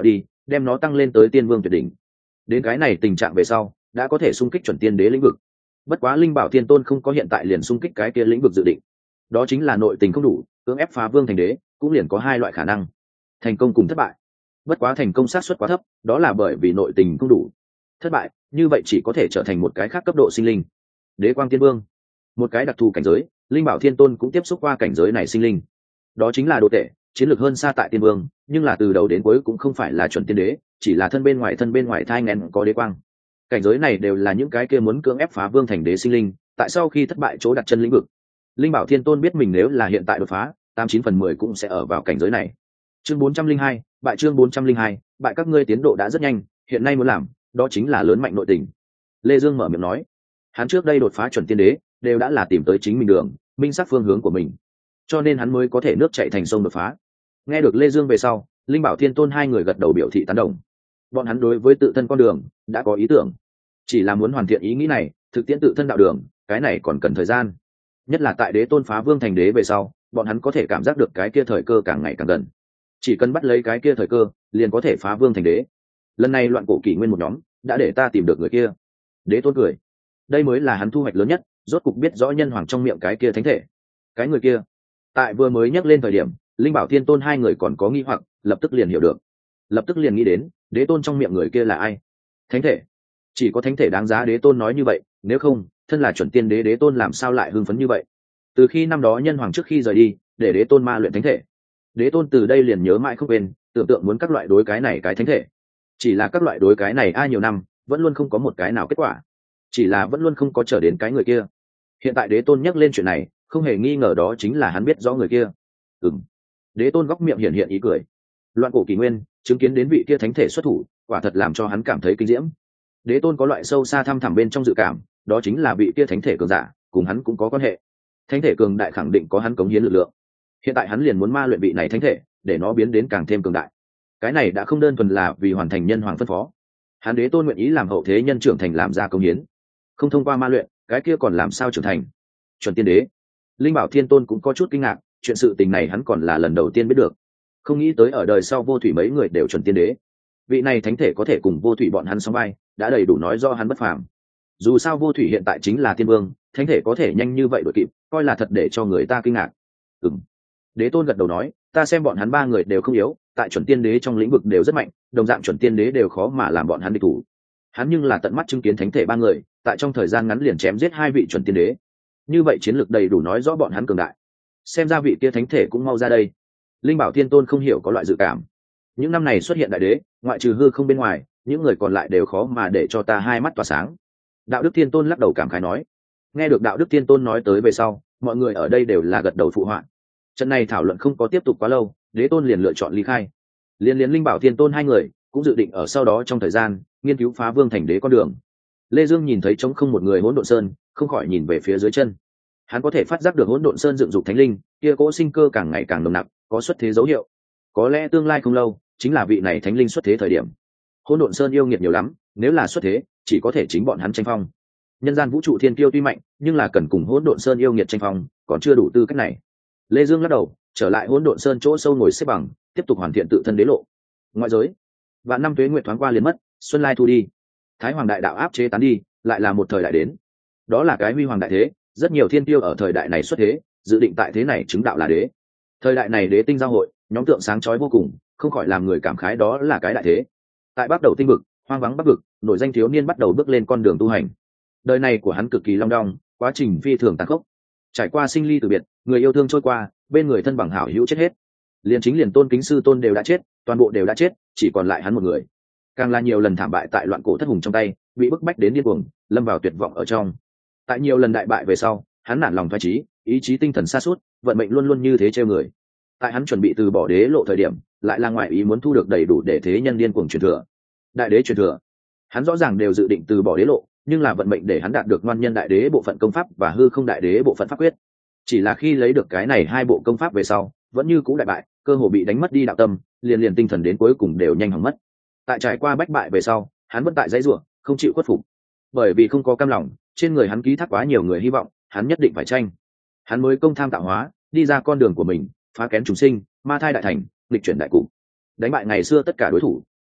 đem nó tăng lên tới tiên vương tuyệt đỉnh. Đến cái này tình trạng về sau đã có thể xung kích chuẩn tiên đế lĩnh vực. Bất quá linh bảo thiên tôn không có hiện tại liền xung kích cái kia lĩnh vực dự định, đó chính là nội tình không đủ, cưỡng ép phá vương thành đế cũng liền có hai loại khả năng, thành công cùng thất bại. Bất quá thành công xác suất quá thấp, đó là bởi vì nội tình không đủ. Thất bại như vậy chỉ có thể trở thành một cái khác cấp độ sinh linh, đế quang tiên vương, một cái đặc thù cảnh giới. Linh bảo thiên tôn cũng tiếp xúc qua cảnh giới này sinh linh, đó chính là đồ tệ, chiến lược hơn xa tại tiên vương, nhưng là từ đầu đến cuối cũng không phải là chuẩn tiên đế, chỉ là thân bên ngoài thân bên ngoài thai ngén có đế quang. Cảnh giới này đều là những cái kia muốn cưỡng ép phá vương thành đế sinh linh, tại sau khi thất bại chỗ đặt chân lĩnh vực. Linh bảo thiên tôn biết mình nếu là hiện tại đột phá, tám chín phần mười cũng sẽ ở vào cảnh giới này. Chương bốn trăm linh hai, bại chương bốn trăm linh hai, bại các ngươi tiến độ đã rất nhanh, hiện nay muốn làm, đó chính là lớn mạnh nội tình. Lê Dương mở miệng nói, hắn trước đây đột phá chuẩn tiên đế, đều đã là tìm tới chính mình đường, minh xác phương hướng của mình, cho nên hắn mới có thể nước chảy thành sông đột phá. Nghe được Lê Dương về sau, Linh bảo thiên tôn hai người gật đầu biểu thị tán đồng. Bọn hắn đối với tự thân con đường đã có ý tưởng, chỉ là muốn hoàn thiện ý nghĩ này, thực tiễn tự thân đạo đường, cái này còn cần thời gian. Nhất là tại đế tôn phá vương thành đế về sau, bọn hắn có thể cảm giác được cái kia thời cơ càng ngày càng gần, chỉ cần bắt lấy cái kia thời cơ liền có thể phá vương thành đế. Lần này loạn cổ kỷ nguyên một nhóm đã để ta tìm được người kia. Đế tôn cười, đây mới là hắn thu hoạch lớn nhất, rốt cục biết rõ nhân hoàng trong miệng cái kia thánh thể. Cái người kia, tại vừa mới nhắc lên thời điểm, Linh bảo thiên tôn hai người còn có nghi hoặc, lập tức liền hiểu được, lập tức liền nghĩ đến đế tôn trong miệng người kia là ai. Thánh thể, chỉ có thánh thể đáng giá đế tôn nói như vậy, nếu không thân là chuẩn tiên đế đế tôn làm sao lại hưng phấn như vậy. Từ khi năm đó nhân hoàng trước khi rời đi để đế tôn ma luyện thánh thể, đế tôn từ đây liền nhớ mãi không quên, tưởng tượng muốn các loại đối cái này cái thánh thể. Chỉ là các loại đối cái này ai nhiều năm vẫn luôn không có một cái nào kết quả, chỉ là vẫn luôn không có trở đến cái người kia. Hiện tại đế tôn nhắc lên chuyện này, không hề nghi ngờ đó chính là hắn biết rõ người kia. Ừm. Đế tôn góc miệng hiện hiện ý cười. Loạn cổ kỷ nguyên chứng kiến đến vị kia thánh thể xuất thủ, quả thật làm cho hắn cảm thấy kinh diễm. Đế tôn có loại sâu xa thăm thẳm bên trong dự cảm, đó chính là vị kia thánh thể cường giả cùng hắn cũng có quan hệ. Thánh thể cường đại khẳng định có hắn cống hiến lực lượng. Hiện tại hắn liền muốn ma luyện vị này thánh thể, để nó biến đến càng thêm cường đại. Cái này đã không đơn thuần là vì hoàn thành nhân hoàng phân phó, hắn đế tôn nguyện ý làm hậu thế nhân trưởng thành làm ra cống hiến. Không thông qua ma luyện, cái kia còn làm sao trưởng thành? Chuẩn tiên đế. Linh bảo thiên tôn cũng có chút kinh ngạc, chuyện sự tình này hắn còn là lần đầu tiên biết được. Không nghĩ tới ở đời sau vô thủy mấy người đều chuẩn tiên đế. Vị này thánh thể có thể cùng vô thủy bọn hắn song vai, đã đầy đủ nói do hắn bất phàm. Dù sao vô thủy hiện tại chính là tiên vương, thánh thể có thể nhanh như vậy đuổi kịp, coi là thật để cho người ta kinh ngạc. Ừm. Đế tôn gật đầu nói, ta xem bọn hắn ba người đều không yếu, tại chuẩn tiên đế trong lĩnh vực đều rất mạnh, đồng dạng chuẩn tiên đế đều khó mà làm bọn hắn địch thủ. Hắn nhưng là tận mắt chứng kiến thánh thể ba người tại trong thời gian ngắn liền chém giết hai vị chuẩn tiên đế, như vậy chiến lược đầy đủ nói rõ bọn hắn cường đại. Xem ra vị kia thánh thể cũng mau ra đây. Linh bảo thiên tôn không hiểu có loại dự cảm, những năm này xuất hiện đại đế, ngoại trừ hư không bên ngoài, những người còn lại đều khó mà để cho ta hai mắt tỏa sáng. Đạo đức thiên tôn lắc đầu cảm khái nói. Nghe được đạo đức thiên tôn nói tới về sau, mọi người ở đây đều là gật đầu phụ họa. Trận này thảo luận không có tiếp tục quá lâu, đế tôn liền lựa chọn ly khai. Liên liên linh bảo thiên tôn hai người cũng dự định ở sau đó trong thời gian nghiên cứu phá vương thành đế con đường. Lê Dương nhìn thấy trống không một người hỗn độn sơn, không khỏi nhìn về phía dưới chân. Hắn có thể phát giác được hỗn độn sơn dựng dục thánh linh, kia cỗ sinh cơ càng ngày càng nồng nặc, có xuất thế dấu hiệu. Có lẽ tương lai không lâu chính là vị này thánh linh xuất thế thời điểm. Hỗn độn sơn yêu nghiệt nhiều lắm, nếu là xuất thế chỉ có thể chính bọn hắn tranh phong. Nhân gian vũ trụ thiên kiêu tuy mạnh, nhưng là cần cùng hỗn độn sơn yêu nghiệt tranh phong, còn chưa đủ tư cách này. Lê Dương lắc đầu, trở lại hỗn độn sơn chỗ sâu ngồi xếp bằng, tiếp tục hoàn thiện tự thân đế lộ. Ngoại giới, vạn năm tuế nguyệt thoáng qua liền mất, xuân lai thu đi, thái hoàng đại đạo áp chế tán đi, lại là một thời đại đến. Đó là cái huy hoàng đại thế, rất nhiều thiên tiêu ở thời đại này xuất thế, dự định tại thế này chứng đạo là đế. Thời đại này đế tinh giao hội, nhóm tượng sáng chói vô cùng, không khỏi làm người cảm khái đó là cái đại thế. Tại bắc đầu tinh vực, hoang vắng bắc vực, nổi danh thiếu niên bắt đầu bước lên con đường tu hành. Đời này của hắn cực kỳ long đong, quá trình phi thường tàn khốc. Trải qua sinh ly từ biệt, người yêu thương trôi qua, bên người thân bằng hảo hữu chết hết. Liền chính liền tôn kính sư tôn đều đã chết, toàn bộ đều đã chết, chỉ còn lại hắn một người. Càng là nhiều lần thảm bại tại loạn cổ thất hùng trong tay, bị bức bách đến điên cuồng, lâm vào tuyệt vọng ở trong. Tại nhiều lần đại bại về sau, hắn nản lòng thoái chí, ý chí tinh thần sa sút, vận mệnh luôn luôn như thế trêu người. Tại hắn chuẩn bị từ bỏ đế lộ thời điểm, lại là ngoại ý muốn thu được đầy đủ để thế nhân điên cuồng truyền thừa. Đại đế truyền thừa, hắn rõ ràng đều dự định từ bỏ đế lộ, nhưng là vận mệnh để hắn đạt được ngoan nhân đại đế bộ phận công pháp và hư không đại đế bộ phận pháp quyết. Chỉ là khi lấy được cái này hai bộ công pháp về sau, vẫn như cũ đại bại, cơ hồ bị đánh mất đi đạo tâm, liền liền tinh thần đến cuối cùng đều nhanh hỏng mất. Tại trải qua bách bại về sau, hắn vẫn tại dãy rủa, không chịu khuất phục. Bởi vì không có cam lòng, trên người hắn ký thác quá nhiều người hy vọng, hắn nhất định phải tranh. Hắn mới công tham tạo hóa, đi ra con đường của mình, phá kén chúng sinh, ma thai đại thành, nghịch chuyển đại cục, đánh bại ngày xưa tất cả đối thủ,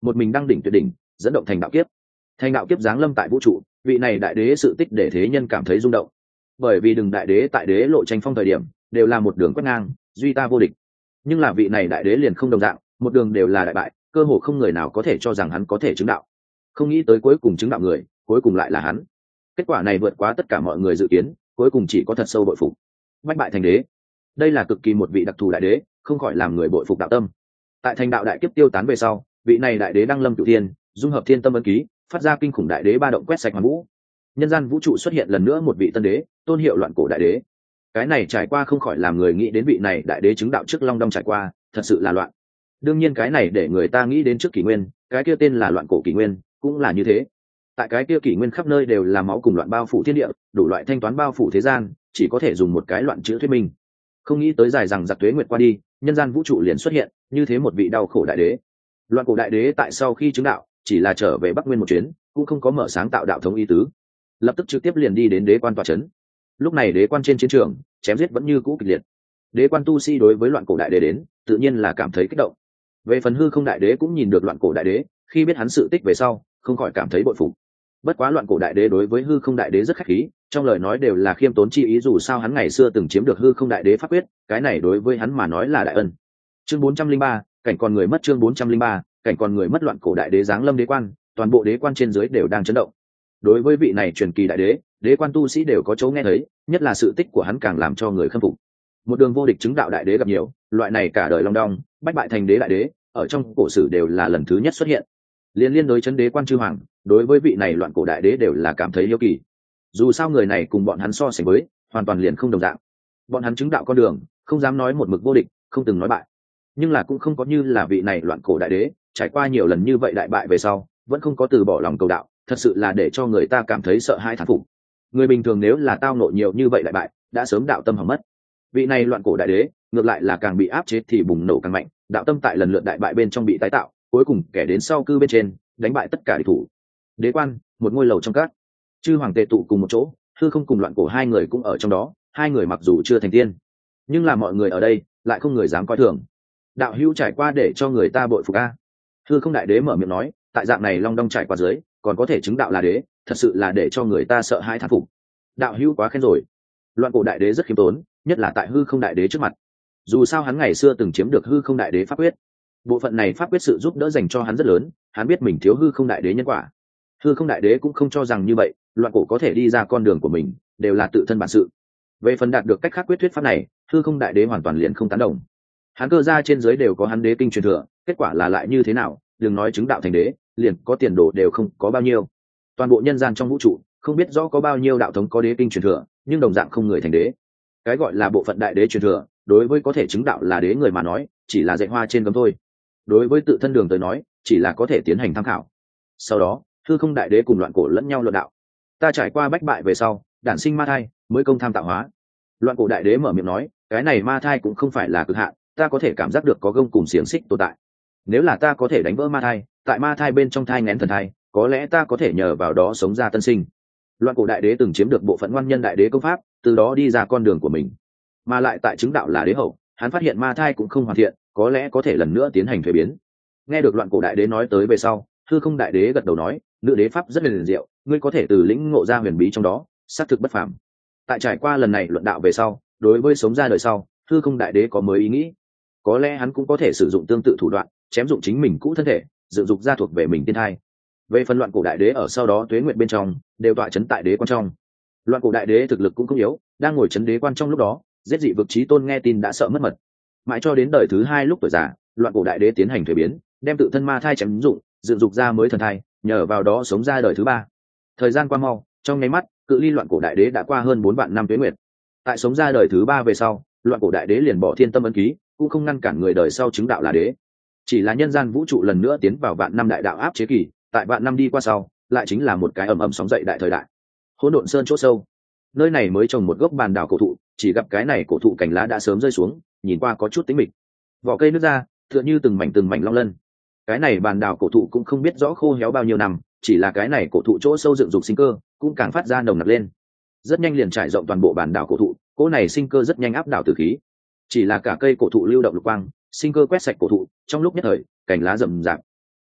một mình đăng đỉnh tuyệt đỉnh, dẫn động thành đạo kiếp. Thành đạo kiếp giáng lâm tại vũ trụ, vị này đại đế sự tích để thế nhân cảm thấy rung động. Bởi vì đừng đại đế tại đế lộ tranh phong thời điểm đều là một đường quét ngang, duy ta vô địch. Nhưng là vị này đại đế liền không đồng dạng, một đường đều là đại bại, cơ hồ không người nào có thể cho rằng hắn có thể chứng đạo. Không nghĩ tới cuối cùng chứng đạo người, cuối cùng lại là hắn. Kết quả này vượt quá tất cả mọi người dự kiến, cuối cùng chỉ có thật sâu bội phục. Bách bại thành đế, đây là cực kỳ một vị đặc thù đại đế, không khỏi làm người bội phục đạo tâm. Tại thành đạo đại kiếp tiêu tán về sau, vị này đại đế đăng lâm cửu thiên, dung hợp thiên tâm ấn ký, phát ra kinh khủng đại đế ba động quét sạch hoàn vũ. Nhân gian vũ trụ xuất hiện lần nữa một vị tân đế, tôn hiệu loạn cổ đại đế. Cái này trải qua không khỏi làm người nghĩ đến vị này đại đế chứng đạo trước long đong trải qua, thật sự là loạn. Đương nhiên cái này để người ta nghĩ đến trước kỷ nguyên, cái kia tên là loạn cổ kỷ nguyên, cũng là như thế. Tại cái kia kỷ nguyên khắp nơi đều là máu cùng loạn bao phủ thiên địa, đủ loại thanh toán bao phủ thế gian, chỉ có thể dùng một cái loạn chữ thuyết minh. Không nghĩ tới dài rằng giặc tuế nguyệt qua đi, nhân gian vũ trụ liền xuất hiện như thế một vị đau khổ đại đế. Loạn cổ đại đế tại sau khi chứng đạo, chỉ là trở về Bắc Nguyên một chuyến, cũng không có mở sáng tạo đạo thống ý tứ, lập tức trực tiếp liền đi đến đế quan tọa trấn. Lúc này đế quan trên chiến trường, chém giết vẫn như cũ kịch liệt. Đế quan tu sĩ đối với loạn cổ đại đế đến, tự nhiên là cảm thấy kích động. Về phần hư không đại đế cũng nhìn được loạn cổ đại đế, khi biết hắn sự tích về sau, không khỏi cảm thấy bội phục. Bất quá loạn cổ đại đế đối với hư không đại đế rất khách khí, trong lời nói đều là khiêm tốn chi ý, dù sao hắn ngày xưa từng chiếm được hư không đại đế pháp quyết, cái này đối với hắn mà nói là đại ân. Chương bốn trăm linh ba, cảnh còn người mất. Chương bốn trăm linh ba, cảnh còn người mất. Loạn cổ đại đế giáng lâm đế quan, toàn bộ đế quan trên dưới đều đang chấn động. Đối với vị này truyền kỳ đại đế, đế quan tu sĩ đều có chỗ nghe thấy, nhất là sự tích của hắn càng làm cho người khâm phục. Một đường vô địch chứng đạo đại đế gặp nhiều, loại này cả đời long đong, bách bại thành đế đại đế, ở trong cổ sử đều là lần thứ nhất xuất hiện. Liên liên đối chấn đế quan chư hoàng, đối với vị này loạn cổ đại đế đều là cảm thấy yêu kỳ. Dù sao người này cùng bọn hắn so sánh với, hoàn toàn liền không đồng dạng. Bọn hắn chứng đạo con đường, không dám nói một mực vô địch, không từng nói bại, nhưng là cũng không có như là vị này loạn cổ đại đế, trải qua nhiều lần như vậy đại bại về sau, vẫn không có từ bỏ lòng cầu đạo, thật sự là để cho người ta cảm thấy sợ hãi thán phục. Người bình thường nếu là tao nộ nhiều như vậy đại bại, đã sớm đạo tâm hỏng mất. Vị này loạn cổ đại đế, ngược lại là càng bị áp chế thì bùng nổ càng mạnh, đạo tâm tại lần lượt đại bại bên trong bị tái tạo, cuối cùng kẻ đến sau cư bên trên, đánh bại tất cả địch thủ. Đế quan, một ngôi lầu trong các, chư hoàng tề tụ cùng một chỗ, hư không cùng loạn cổ hai người cũng ở trong đó, hai người mặc dù chưa thành tiên, nhưng là mọi người ở đây lại không người dám coi thường. Đạo hữu trải qua để cho người ta bội phục a. Hư không đại đế mở miệng nói, tại dạng này long đong trải qua dưới, còn có thể chứng đạo là đế, thật sự là để cho người ta sợ hãi thán phục. Đạo hữu quá khen rồi. Loạn cổ đại đế rất khiêm tốn, nhất là tại hư không đại đế trước mặt. Dù sao hắn ngày xưa từng chiếm được hư không đại đế pháp quyết, bộ phận này pháp quyết sự giúp đỡ dành cho hắn rất lớn, hắn biết mình thiếu hư không đại đế nhân quả. Hư không đại đế cũng không cho rằng như vậy, loạn cổ có thể đi ra con đường của mình, đều là tự thân bản sự. Về phần đạt được cách khác quyết thuyết pháp này, hư không đại đế hoàn toàn liền không tán đồng. Hắn cơ ra trên dưới đều có hắn đế kinh truyền thừa, kết quả là lại như thế nào, đừng nói chứng đạo thành đế, liền có tiền đồ đều không có bao nhiêu. Toàn bộ nhân gian trong vũ trụ, không biết rõ có bao nhiêu đạo thống có đế kinh truyền thừa, nhưng đồng dạng không người thành đế. Cái gọi là bộ phận đại đế truyền thừa, đối với có thể chứng đạo là đế người mà nói, chỉ là dạy hoa trên gấm thôi. Đối với tự thân đường tới nói, chỉ là có thể tiến hành tham khảo. Sau đó, hư không đại đế cùng loạn cổ lẫn nhau luận đạo. Ta trải qua bách bại về sau, đản sinh ma thai, mới công tham tạo hóa. Loạn cổ đại đế mở miệng nói, cái này ma thai cũng không phải là cực hạn, ta có thể cảm giác được có gông cùng xiềng xích tồn tại. Nếu là ta có thể đánh vỡ ma thai, tại ma thai bên trong thai nghén thần thai, có lẽ ta có thể nhờ vào đó sống ra tân sinh. Loạn cổ đại đế từng chiếm được bộ phận ngoan nhân đại đế công pháp, từ đó đi ra con đường của mình. Mà lại tại chứng đạo là đế hậu, hắn phát hiện ma thai cũng không hoàn thiện, có lẽ có thể lần nữa tiến hành thuế biến. Nghe được loạn cổ đại đế nói tới về sau, hư không đại đế gật đầu nói, nữ đế pháp rất liền diệu, ngươi có thể từ lĩnh ngộ ra huyền bí trong đó, xác thực bất phàm. Tại trải qua lần này luận đạo về sau, đối với sống ra đời sau, hư không đại đế có mới ý nghĩ. Có lẽ hắn cũng có thể sử dụng tương tự thủ đoạn, chém dụng chính mình cũ thân thể, dựng dục ra thuộc về mình tiên thai. Về phần loạn cổ đại đế ở sau đó tuế nguyện bên trong, đều tọa chấn tại đế quan trong. Loạn cổ đại đế thực lực cũng không yếu, đang ngồi chấn đế quan trong lúc đó, giết dị vực chí tôn nghe tin đã sợ mất mật. Mãi cho đến đời thứ hai lúc tuổi già, loạn cổ đại đế tiến hành thuế biến, đem tự thân ma thai chém dụng, dựng dục ra mới thần thai, nhờ vào đó sống ra đời thứ ba. Thời gian qua mau, trong nháy mắt, cự ly loạn cổ đại đế đã qua hơn bốn vạn năm tuế nguyệt. Tại sống ra đời thứ ba về sau, loạn cổ đại đế liền bỏ thiên tâm ấn ký, cũng không ngăn cản người đời sau chứng đạo là đế. Chỉ là nhân gian vũ trụ lần nữa tiến vào vạn năm đại đạo áp chế kỳ, tại vạn năm đi qua sau, lại chính là một cái ầm ầm sóng dậy đại thời đại. Hỗn độn sơn chỗ sâu, nơi này mới trồng một gốc bàn đảo cổ thụ, chỉ gặp cái này cổ thụ cành lá đã sớm rơi xuống, nhìn qua có chút tĩnh mịch. Vỏ cây nứt ra, tựa như từng mảnh từng mảnh long lân. Cái này bàn đảo cổ thụ cũng không biết rõ khô héo bao nhiêu năm, chỉ là cái này cổ thụ chỗ sâu dựng dục sinh cơ, cũng càng phát ra nồng nặc lên. Rất nhanh liền trải rộng toàn bộ bàn đảo cổ thụ, cỗ này sinh cơ rất nhanh áp đảo tử khí. Chỉ là cả cây cổ thụ lưu động lục quang, sinh cơ quét sạch cổ thụ, trong lúc nhất thời, cành lá rậm rạp.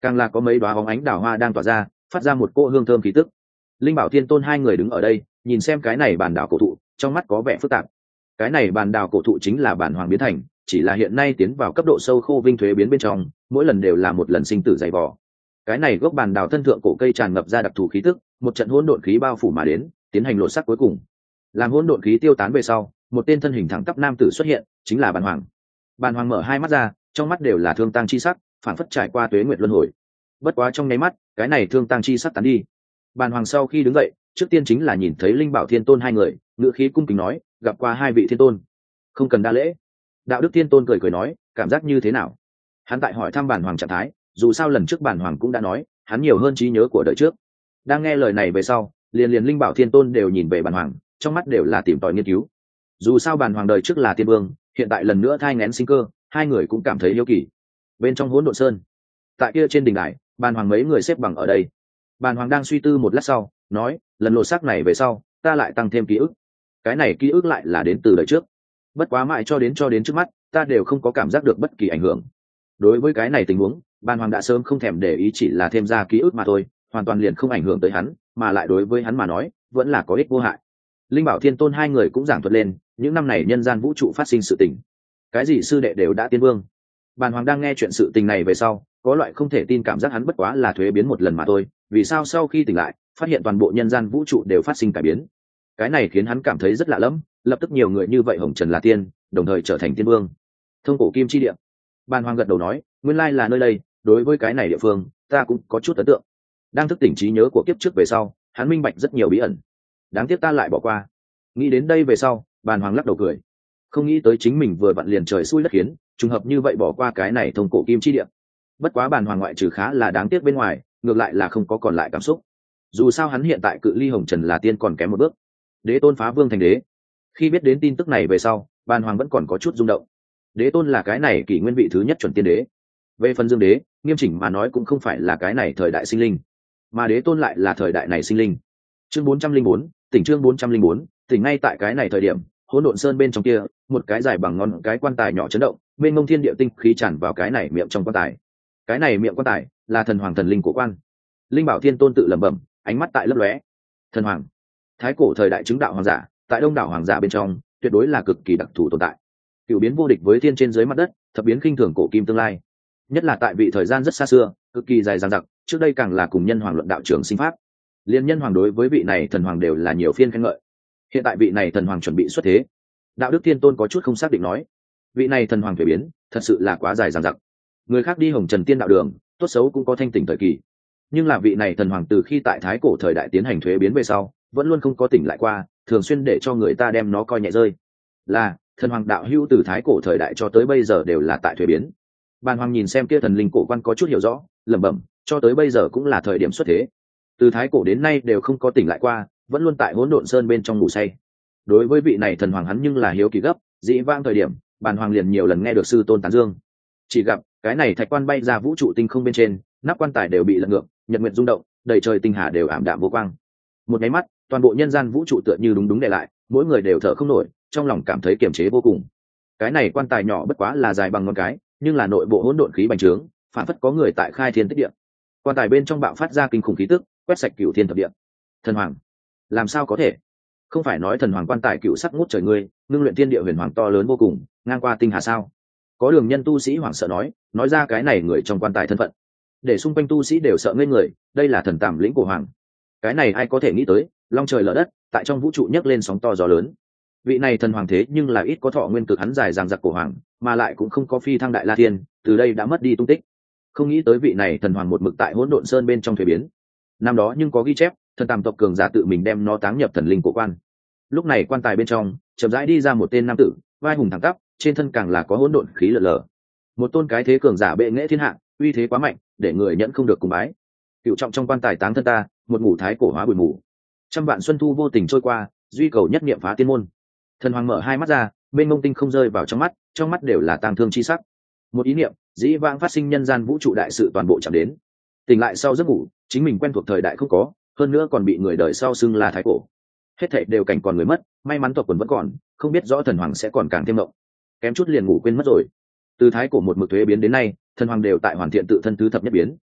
càng là có mấy đoá bóng ánh đào hoa đang tỏa ra, phát ra một cỗ hương thơm khí tức. Linh Bảo Thiên Tôn hai người đứng ở đây nhìn xem cái này bàn đảo cổ thụ, trong mắt có vẻ phức tạp. Cái này bàn đảo cổ thụ chính là bản hoàng biến thành, chỉ là hiện nay tiến vào cấp độ sâu khô vinh thuế biến bên trong, mỗi lần đều là một lần sinh tử dày vò. Cái này gốc bàn đảo thân thượng cổ cây tràn ngập ra đặc thù khí tức, một trận hỗn độn khí bao phủ mà đến, tiến hành lột xác cuối cùng. Làm hỗn độn khí tiêu tán về sau, một tên thân hình thẳng tắp nam tử xuất hiện, chính là bản hoàng. Bản hoàng mở hai mắt ra, trong mắt đều là thương tăng chi sắc, phản phất trải qua tuế nguyệt luân hồi. Bất quá trong nháy mắt, cái này thương tăng chi sắc tán đi. Bản hoàng sau khi đứng dậy, trước tiên chính là nhìn thấy Linh Bảo Thiên Tôn hai người, ngữ khí cung kính nói, gặp qua hai vị thiên tôn, không cần đa lễ. Đạo Đức Thiên Tôn cười cười nói, cảm giác như thế nào? Hắn tại hỏi thăm bản hoàng trạng thái, dù sao lần trước bản hoàng cũng đã nói, hắn nhiều hơn trí nhớ của đời trước. Đang nghe lời này về sau, liền liền Linh Bảo Thiên Tôn đều nhìn về bản hoàng, trong mắt đều là tìm tòi nghiên cứu. Dù sao bản hoàng đời trước là tiên vương, hiện tại lần nữa thai nghén sinh cơ, hai người cũng cảm thấy hiếu kỳ. Bên trong Hỗn Độn Sơn, tại kia trên đỉnh đài, bản hoàng mấy người xếp bằng ở đây. Bản hoàng đang suy tư một lát sau, nói, lần lột xác này về sau, ta lại tăng thêm ký ức. Cái này ký ức lại là đến từ đời trước. Bất quá mãi cho đến cho đến trước mắt, ta đều không có cảm giác được bất kỳ ảnh hưởng. Đối với cái này tình huống, bản hoàng đã sớm không thèm để ý, chỉ là thêm ra ký ức mà thôi, hoàn toàn liền không ảnh hưởng tới hắn, mà lại đối với hắn mà nói, vẫn là có ích vô hại. Linh Bảo Thiên Tôn hai người cũng giảng thuật lên, những năm này nhân gian vũ trụ phát sinh sự tình. Cái gì sư đệ đều đã tiên vương. Bản hoàng đang nghe chuyện sự tình này về sau, có loại không thể tin cảm giác, hắn bất quá là thuế biến một lần mà thôi, vì sao sau khi tỉnh lại, phát hiện toàn bộ nhân gian vũ trụ đều phát sinh cải biến. Cái này khiến hắn cảm thấy rất lạ lẫm, lập tức nhiều người như vậy hồng trần là tiên, đồng thời trở thành tiên vương. Thông cổ kim chi địa. Bản hoàng gật đầu nói, nguyên lai là nơi đây, đối với cái này địa phương, ta cũng có chút ấn tượng. Đang thức tỉnh trí nhớ của kiếp trước về sau, hắn minh bạch rất nhiều bí ẩn. Đáng tiếc ta lại bỏ qua. Nghĩ đến đây về sau, bản hoàng lắc đầu cười. Không nghĩ tới chính mình vừa vặn liền trời xui đất khiến, trùng hợp như vậy bỏ qua cái này thông cổ kim chi địa. Bất quá bản hoàng ngoại trừ khá là đáng tiếc bên ngoài, ngược lại là không có còn lại cảm xúc. Dù sao hắn hiện tại cự ly hồng trần là tiên còn kém một bước. Đế tôn phá vương thành đế. Khi biết đến tin tức này về sau, bản hoàng vẫn còn có chút rung động. Đế tôn là cái này kỷ nguyên vị thứ nhất chuẩn tiên đế. Về phần dương đế, nghiêm chỉnh mà nói cũng không phải là cái này thời đại sinh linh, mà đế tôn lại là thời đại này sinh linh. Chương bốn trăm linh bốn, tỉnh chương bốn trăm linh bốn, tỉnh ngay tại cái này thời điểm, Hỗn Độn Sơn bên trong kia, một cái dài bằng ngón cái quan tài nhỏ chấn động, mênh mông thiên địa tinh khí tràn vào cái này miệng trong quan tài. Cái này miệng quan tài là thần hoàng thần linh của quan. Linh Bảo Thiên Tôn tự lẩm bẩm, ánh mắt tại lấp lóe. Thần hoàng, thái cổ thời đại chứng đạo hoàng giả, tại đông đảo hoàng giả bên trong, tuyệt đối là cực kỳ đặc thù tồn tại. Cửu biến vô địch với thiên trên dưới mặt đất, thập biến khinh thường cổ kim tương lai. Nhất là tại vị thời gian rất xa xưa, cực kỳ dài dằng dặc, trước đây càng là cùng nhân hoàng luận đạo trường sinh pháp. Liên nhân hoàng đối với vị này thần hoàng đều là nhiều phiên khen ngợi. Hiện tại vị này thần hoàng chuẩn bị xuất thế. Đạo Đức Thiên Tôn có chút không xác định nói, vị này thần hoàng thuế biến, thật sự là quá dài dằng dặc. Người khác đi hồng trần tiên đạo đường, tốt xấu cũng có thanh tỉnh thời kỳ, nhưng là vị này thần hoàng từ khi tại thái cổ thời đại tiến hành thuế biến về sau, vẫn luôn không có tỉnh lại qua, thường xuyên để cho người ta đem nó coi nhẹ rơi. Là thần hoàng đạo hữu từ thái cổ thời đại cho tới bây giờ đều là tại thuế biến. Bàn hoàng nhìn xem kia thần linh cổ quan có chút hiểu rõ, lẩm bẩm, cho tới bây giờ cũng là thời điểm xuất thế. Từ thái cổ đến nay đều không có tỉnh lại qua, vẫn luôn tại Hỗn Độn Sơn bên trong ngủ say. Đối với vị này thần hoàng hắn nhưng là hiếu kỳ gấp, dĩ vãng thời điểm, bàn hoàng liền nhiều lần nghe được sư tôn tán dương. Chỉ gặp cái này thạch quan bay ra vũ trụ tinh không bên trên, nắp quan tài đều bị lật ngược, nhật nguyệt rung động, đầy trời tinh hà đều ảm đạm vô quang. Một cái mắt, toàn bộ nhân gian vũ trụ tựa như đúng đúng để lại, mỗi người đều thở không nổi, trong lòng cảm thấy kiềm chế vô cùng. Cái này quan tài nhỏ bất quá là dài bằng ngón cái, nhưng là nội bộ hỗn độn khí bành trướng, phản phất có người tại khai thiên tích địa. Quan tài bên trong bạo phát ra kinh khủng khí tức, quét sạch cửu thiên thập địa. Thần hoàng, làm sao có thể? Không phải nói thần hoàng quan tài cựu sắc ngút trời ngươi, ngưng luyện thiên địa huyền hoàng to lớn vô cùng, ngang qua tinh hà sao? Có đường nhân tu sĩ hoảng sợ nói, nói ra cái này người trong quan tài thân phận, để xung quanh tu sĩ đều sợ ngây người. Đây là thần tàm lĩnh của hoàng. Cái này ai có thể nghĩ tới, long trời lở đất, tại trong vũ trụ nhấc lên sóng to gió lớn. Vị này thần hoàng thế nhưng là ít có thọ nguyên cực hắn dài dằng dặc cổ hoàng, mà lại cũng không có phi thăng đại la thiên, từ đây đã mất đi tung tích. Không nghĩ tới vị này thần hoàng một mực tại Hỗn Độn Sơn bên trong thuế biến. Năm đó nhưng có ghi chép, thần tàm tộc cường giả tự mình đem nó táng nhập thần linh cổ quan. Lúc này quan tài bên trong chậm rãi đi ra một tên nam tử, vai hùng thẳng tắp, trên thân càng là có hỗn độn khí lở lở. Một tôn cái thế cường giả bệ nghệ thiên hạ, uy thế quá mạnh, để người nhẫn không được cùng bái. Cựu trọng trong quan tài táng thân ta, một ngủ thái cổ hóa bụi mù. Trăm vạn xuân thu vô tình trôi qua, duy cầu nhất niệm phá tiên môn. Thần hoàng mở hai mắt ra, bên mông tinh không rơi vào trong mắt, trong mắt đều là tang thương chi sắc. Một ý niệm, dĩ vãng phát sinh nhân gian vũ trụ đại sự toàn bộ chạm đến. Tỉnh lại sau giấc ngủ, chính mình quen thuộc thời đại không có, hơn nữa còn bị người đời sau xưng là thái cổ. Hết thảy đều cảnh còn người mất, may mắn tộc quần vẫn còn, không biết rõ thần hoàng sẽ còn càng thêm mộng. Kém chút liền ngủ quên mất rồi. Từ thái cổ một mực thuế biến đến nay, thần hoàng đều tại hoàn thiện tự thân thứ thập nhất biến.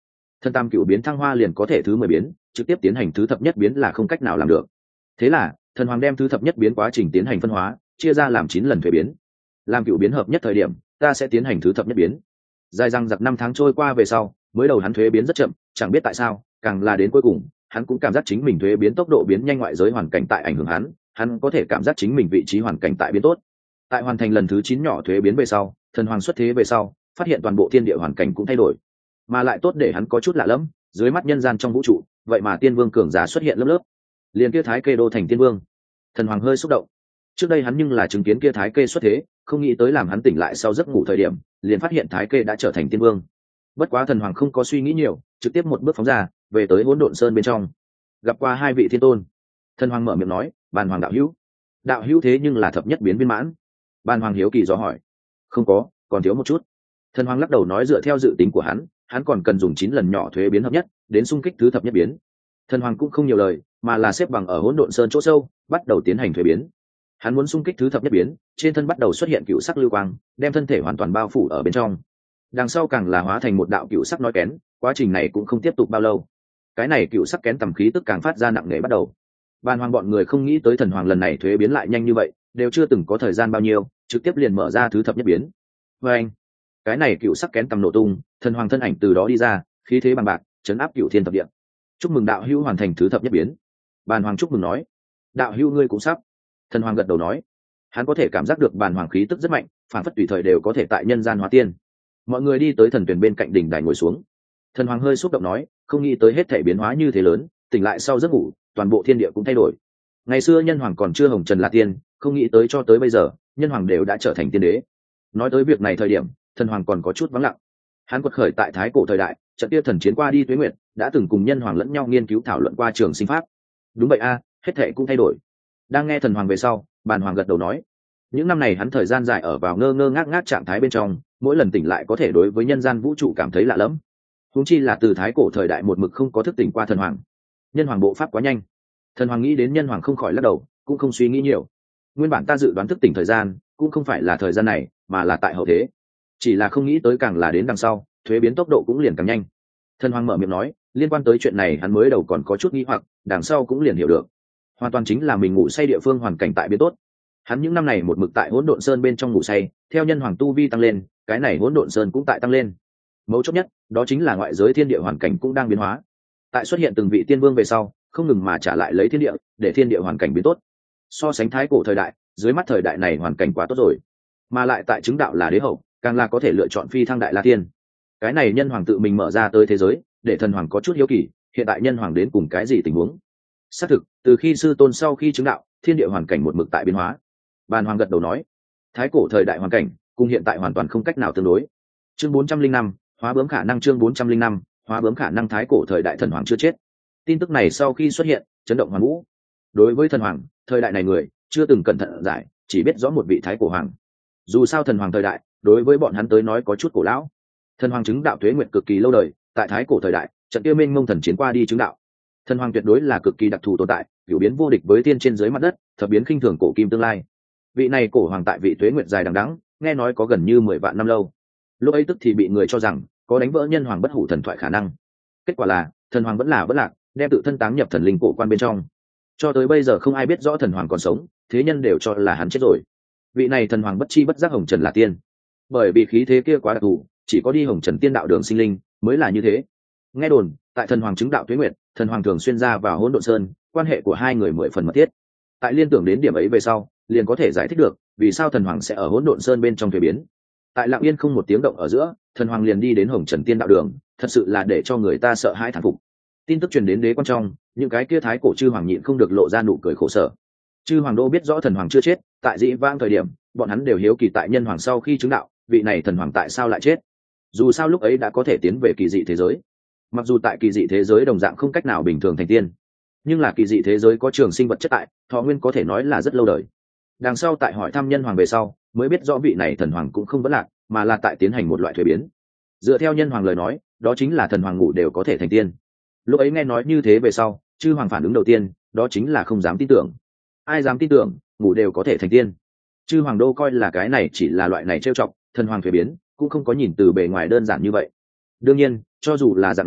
thân tam cựu biến thăng hoa liền có thể thứ mười biến, trực tiếp tiến hành thứ thập nhất biến là không cách nào làm được. Thế là thần hoàng đem thứ thập nhất biến quá trình tiến hành phân hóa, chia ra làm chín lần thuế biến. Làm cựu biến hợp nhất thời điểm, ta sẽ tiến hành thứ thập nhất biến. Dài răng giặc năm tháng trôi qua về sau, mới đầu hắn thuế biến rất chậm, chẳng biết tại sao, càng là đến cuối cùng, hắn cũng cảm giác chính mình thuế biến tốc độ biến nhanh, ngoại giới hoàn cảnh tại ảnh hưởng hắn, hắn có thể cảm giác chính mình vị trí hoàn cảnh tại biến tốt. Tại hoàn thành lần thứ chín nhỏ thuế biến về sau, thần hoàng xuất thế về sau, phát hiện toàn bộ thiên địa hoàn cảnh cũng thay đổi, mà lại tốt để hắn có chút lạ lẫm, dưới mắt nhân gian trong vũ trụ, vậy mà tiên vương cường giả xuất hiện lớp lớp. Liền kia Thái Kê đô thành tiên vương, thần hoàng hơi xúc động. Trước đây hắn nhưng là chứng kiến kia Thái Kê xuất thế, không nghĩ tới làm hắn tỉnh lại sau giấc ngủ thời điểm, liền phát hiện Thái Kê đã trở thành tiên vương. Bất quá thần hoàng không có suy nghĩ nhiều, trực tiếp một bước phóng ra, về tới Hỗn Độn Sơn bên trong, gặp qua hai vị thiên tôn. Thần hoàng mở miệng nói, bàn hoàng đạo hữu. Đạo hữu thế nhưng là thập nhất biến viên mãn. Bàn hoàng hiếu kỳ dò hỏi. Không có, còn thiếu một chút. Thần hoàng lắc đầu nói, dựa theo dự tính của hắn, hắn còn cần dùng chín lần nhỏ thuế biến hợp nhất đến xung kích thứ thập nhất biến. Thần hoàng cũng không nhiều lời, mà là xếp bằng ở Hỗn Độn Sơn chỗ sâu, bắt đầu tiến hành thuế biến. Hắn muốn xung kích thứ thập nhất biến, trên thân bắt đầu xuất hiện cựu sắc lưu quang, đem thân thể hoàn toàn bao phủ ở bên trong. Đằng sau càng là hóa thành một đạo cựu sắc nói kén, quá trình này cũng không tiếp tục bao lâu. Cái này cựu sắc kén tầm khí tức càng phát ra nặng nề bắt đầu. Bàn hoàng bọn người không nghĩ tới thần hoàng lần này thuế biến lại nhanh như vậy, đều chưa từng có thời gian bao nhiêu, trực tiếp liền mở ra thứ thập nhất biến. Và anh, cái này cựu sắc kén tầm nổ tung, thần hoàng thân ảnh từ đó đi ra, khí thế bằng bạc, chấn áp cựu thiên thập địa. Chúc mừng đạo hữu hoàn thành thứ thập nhất biến. Bàn hoàng chúc mừng nói, đạo hữu ngươi cũng sắp. Thần hoàng gật đầu nói, hắn có thể cảm giác được bàn hoàng khí tức rất mạnh, phản phất tùy thời đều có thể tại nhân gian hóa tiên. Mọi người đi tới thần tuyển bên cạnh đỉnh đài ngồi xuống. Thần hoàng hơi xúc động nói, không nghĩ tới hết thể biến hóa như thế lớn, tỉnh lại sau giấc ngủ, toàn bộ thiên địa cũng thay đổi. Ngày xưa nhân hoàng còn chưa hồng trần là tiên, không nghĩ tới cho tới bây giờ, nhân hoàng đều đã trở thành tiên đế. Nói tới việc này thời điểm, thần hoàng còn có chút vắng lặng. Hắn quật khởi tại thái cổ thời đại, trận kia thần chiến qua đi tuế nguyệt, đã từng cùng nhân hoàng lẫn nhau nghiên cứu thảo luận qua trường sinh pháp. Đúng vậy a, hết thể cũng thay đổi. Đang nghe thần hoàng về sau, bàn hoàng gật đầu nói, những năm này hắn thời gian dài ở vào ngơ ngơ ngác ngác trạng thái bên trong, mỗi lần tỉnh lại có thể đối với nhân gian vũ trụ cảm thấy lạ lẫm. Huống chi là từ thái cổ thời đại một mực không có thức tỉnh qua thần hoàng. Nhân hoàng bộ pháp quá nhanh. Thần hoàng nghĩ đến nhân hoàng không khỏi lắc đầu, cũng không suy nghĩ nhiều. Nguyên bản ta dự đoán thức tỉnh thời gian cũng không phải là thời gian này, mà là tại hậu thế. Chỉ là không nghĩ tới càng là đến đằng sau, thuế biến tốc độ cũng liền càng nhanh. Thần hoàng mở miệng nói, liên quan tới chuyện này hắn mới đầu còn có chút nghi hoặc, đằng sau cũng liền hiểu được. Hoàn toàn chính là mình ngủ say địa phương hoàn cảnh tại biến tốt. Hắn những năm này một mực tại Hỗn Độn Sơn bên trong ngủ say, theo nhân hoàng tu vi tăng lên, cái này Hỗn Độn Sơn cũng tại tăng lên. Mấu chốt nhất, đó chính là ngoại giới thiên địa hoàn cảnh cũng đang biến hóa. Tại xuất hiện từng vị tiên vương về sau, không ngừng mà trả lại lấy thiên địa, để thiên địa hoàn cảnh biến tốt. So sánh thái cổ thời đại, dưới mắt thời đại này hoàn cảnh quá tốt rồi. Mà lại tại chứng đạo là đế hậu, càng là có thể lựa chọn phi thăng đại la tiên. Cái này nhân hoàng tự mình mở ra tới thế giới, để thần hoàng có chút hiếu kỳ, hiện tại nhân hoàng đến cùng cái gì tình huống? Xác thực, từ khi sư tôn sau khi chứng đạo, thiên địa hoàn cảnh một mực tại biến hóa. Bàn hoàng gật đầu nói, thái cổ thời đại hoàn cảnh cùng hiện tại hoàn toàn không cách nào tương đối. Chương bốn trăm linh năm, hóa bướm khả năng. Chương bốn trăm linh năm, hóa bướm khả năng. Thái cổ thời đại thần hoàng chưa chết. Tin tức này sau khi xuất hiện, chấn động hoàn vũ. Đối với thần hoàng, thời đại này người chưa từng cẩn thận giải, chỉ biết rõ một vị thái cổ hoàng. Dù sao thần hoàng thời đại, đối với bọn hắn tới nói có chút cổ lão. Thần hoàng chứng đạo tuế nguyệt cực kỳ lâu đời, tại thái cổ thời đại, trận kia mênh mông thần chiến qua đi chứng đạo. Thần hoàng tuyệt đối là cực kỳ đặc thù tồn tại, biểu biến vô địch với tiên trên dưới mặt đất, thập biến khinh thường cổ kim tương lai. Vị này cổ hoàng tại vị tuế nguyệt dài đằng đẵng, nghe nói có gần như mười vạn năm lâu. Lúc ấy tức thì bị người cho rằng có đánh vỡ nhân hoàng bất hủ thần thoại khả năng. Kết quả là thần hoàng vẫn là bất lạc, đem tự thân táng nhập thần linh cổ quan bên trong. Cho tới bây giờ không ai biết rõ thần hoàng còn sống, thế nhân đều cho là hắn chết rồi. Vị này thần hoàng bất chi bất giác hồng trần là tiên, bởi vì khí thế kia quá đặc thù, chỉ có đi hồng trần tiên đạo đường sinh linh mới là như thế. Nghe đồn tại thần hoàng chứng đạo tuế nguyệt, thần hoàng thường xuyên ra vào Hỗn Độn Sơn, quan hệ của hai người mười phần mật thiết. Tại liên tưởng đến điểm ấy về sau, liền có thể giải thích được vì sao thần hoàng sẽ ở Hỗn Độn Sơn bên trong thuế biến. Tại lặng yên không một tiếng động ở giữa, thần hoàng liền đi đến hồng trần tiên đạo đường, thật sự là để cho người ta sợ hãi thán phục. Tin tức truyền đến đế quan trong, những cái kia thái cổ chư hoàng nhịn không được lộ ra nụ cười khổ sở. Chư hoàng đô biết rõ thần hoàng chưa chết, tại dĩ vãng thời điểm, bọn hắn đều hiếu kỳ tại nhân hoàng sau khi chứng đạo, vị này thần hoàng tại sao lại chết. Dù sao lúc ấy đã có thể tiến về kỳ dị thế giới. Mặc dù tại kỳ dị thế giới đồng dạng không cách nào bình thường thành tiên, nhưng là kỳ dị thế giới có trường sinh vật chất tại, thọ nguyên có thể nói là rất lâu đời. Đằng sau tại hỏi thăm nhân hoàng về sau, mới biết rõ vị này thần hoàng cũng không vấn lạc, mà là tại tiến hành một loại thuế biến. Dựa theo nhân hoàng lời nói, đó chính là thần hoàng ngủ đều có thể thành tiên. Lúc ấy nghe nói như thế về sau, chư hoàng phản ứng đầu tiên đó chính là không dám tin tưởng. Ai dám tin tưởng ngủ đều có thể thành tiên? Chư hoàng đô coi là cái này chỉ là loại này trêu chọc, thần hoàng thuế biến cũng không có nhìn từ bề ngoài đơn giản như vậy. Đương nhiên cho dù là dạng này,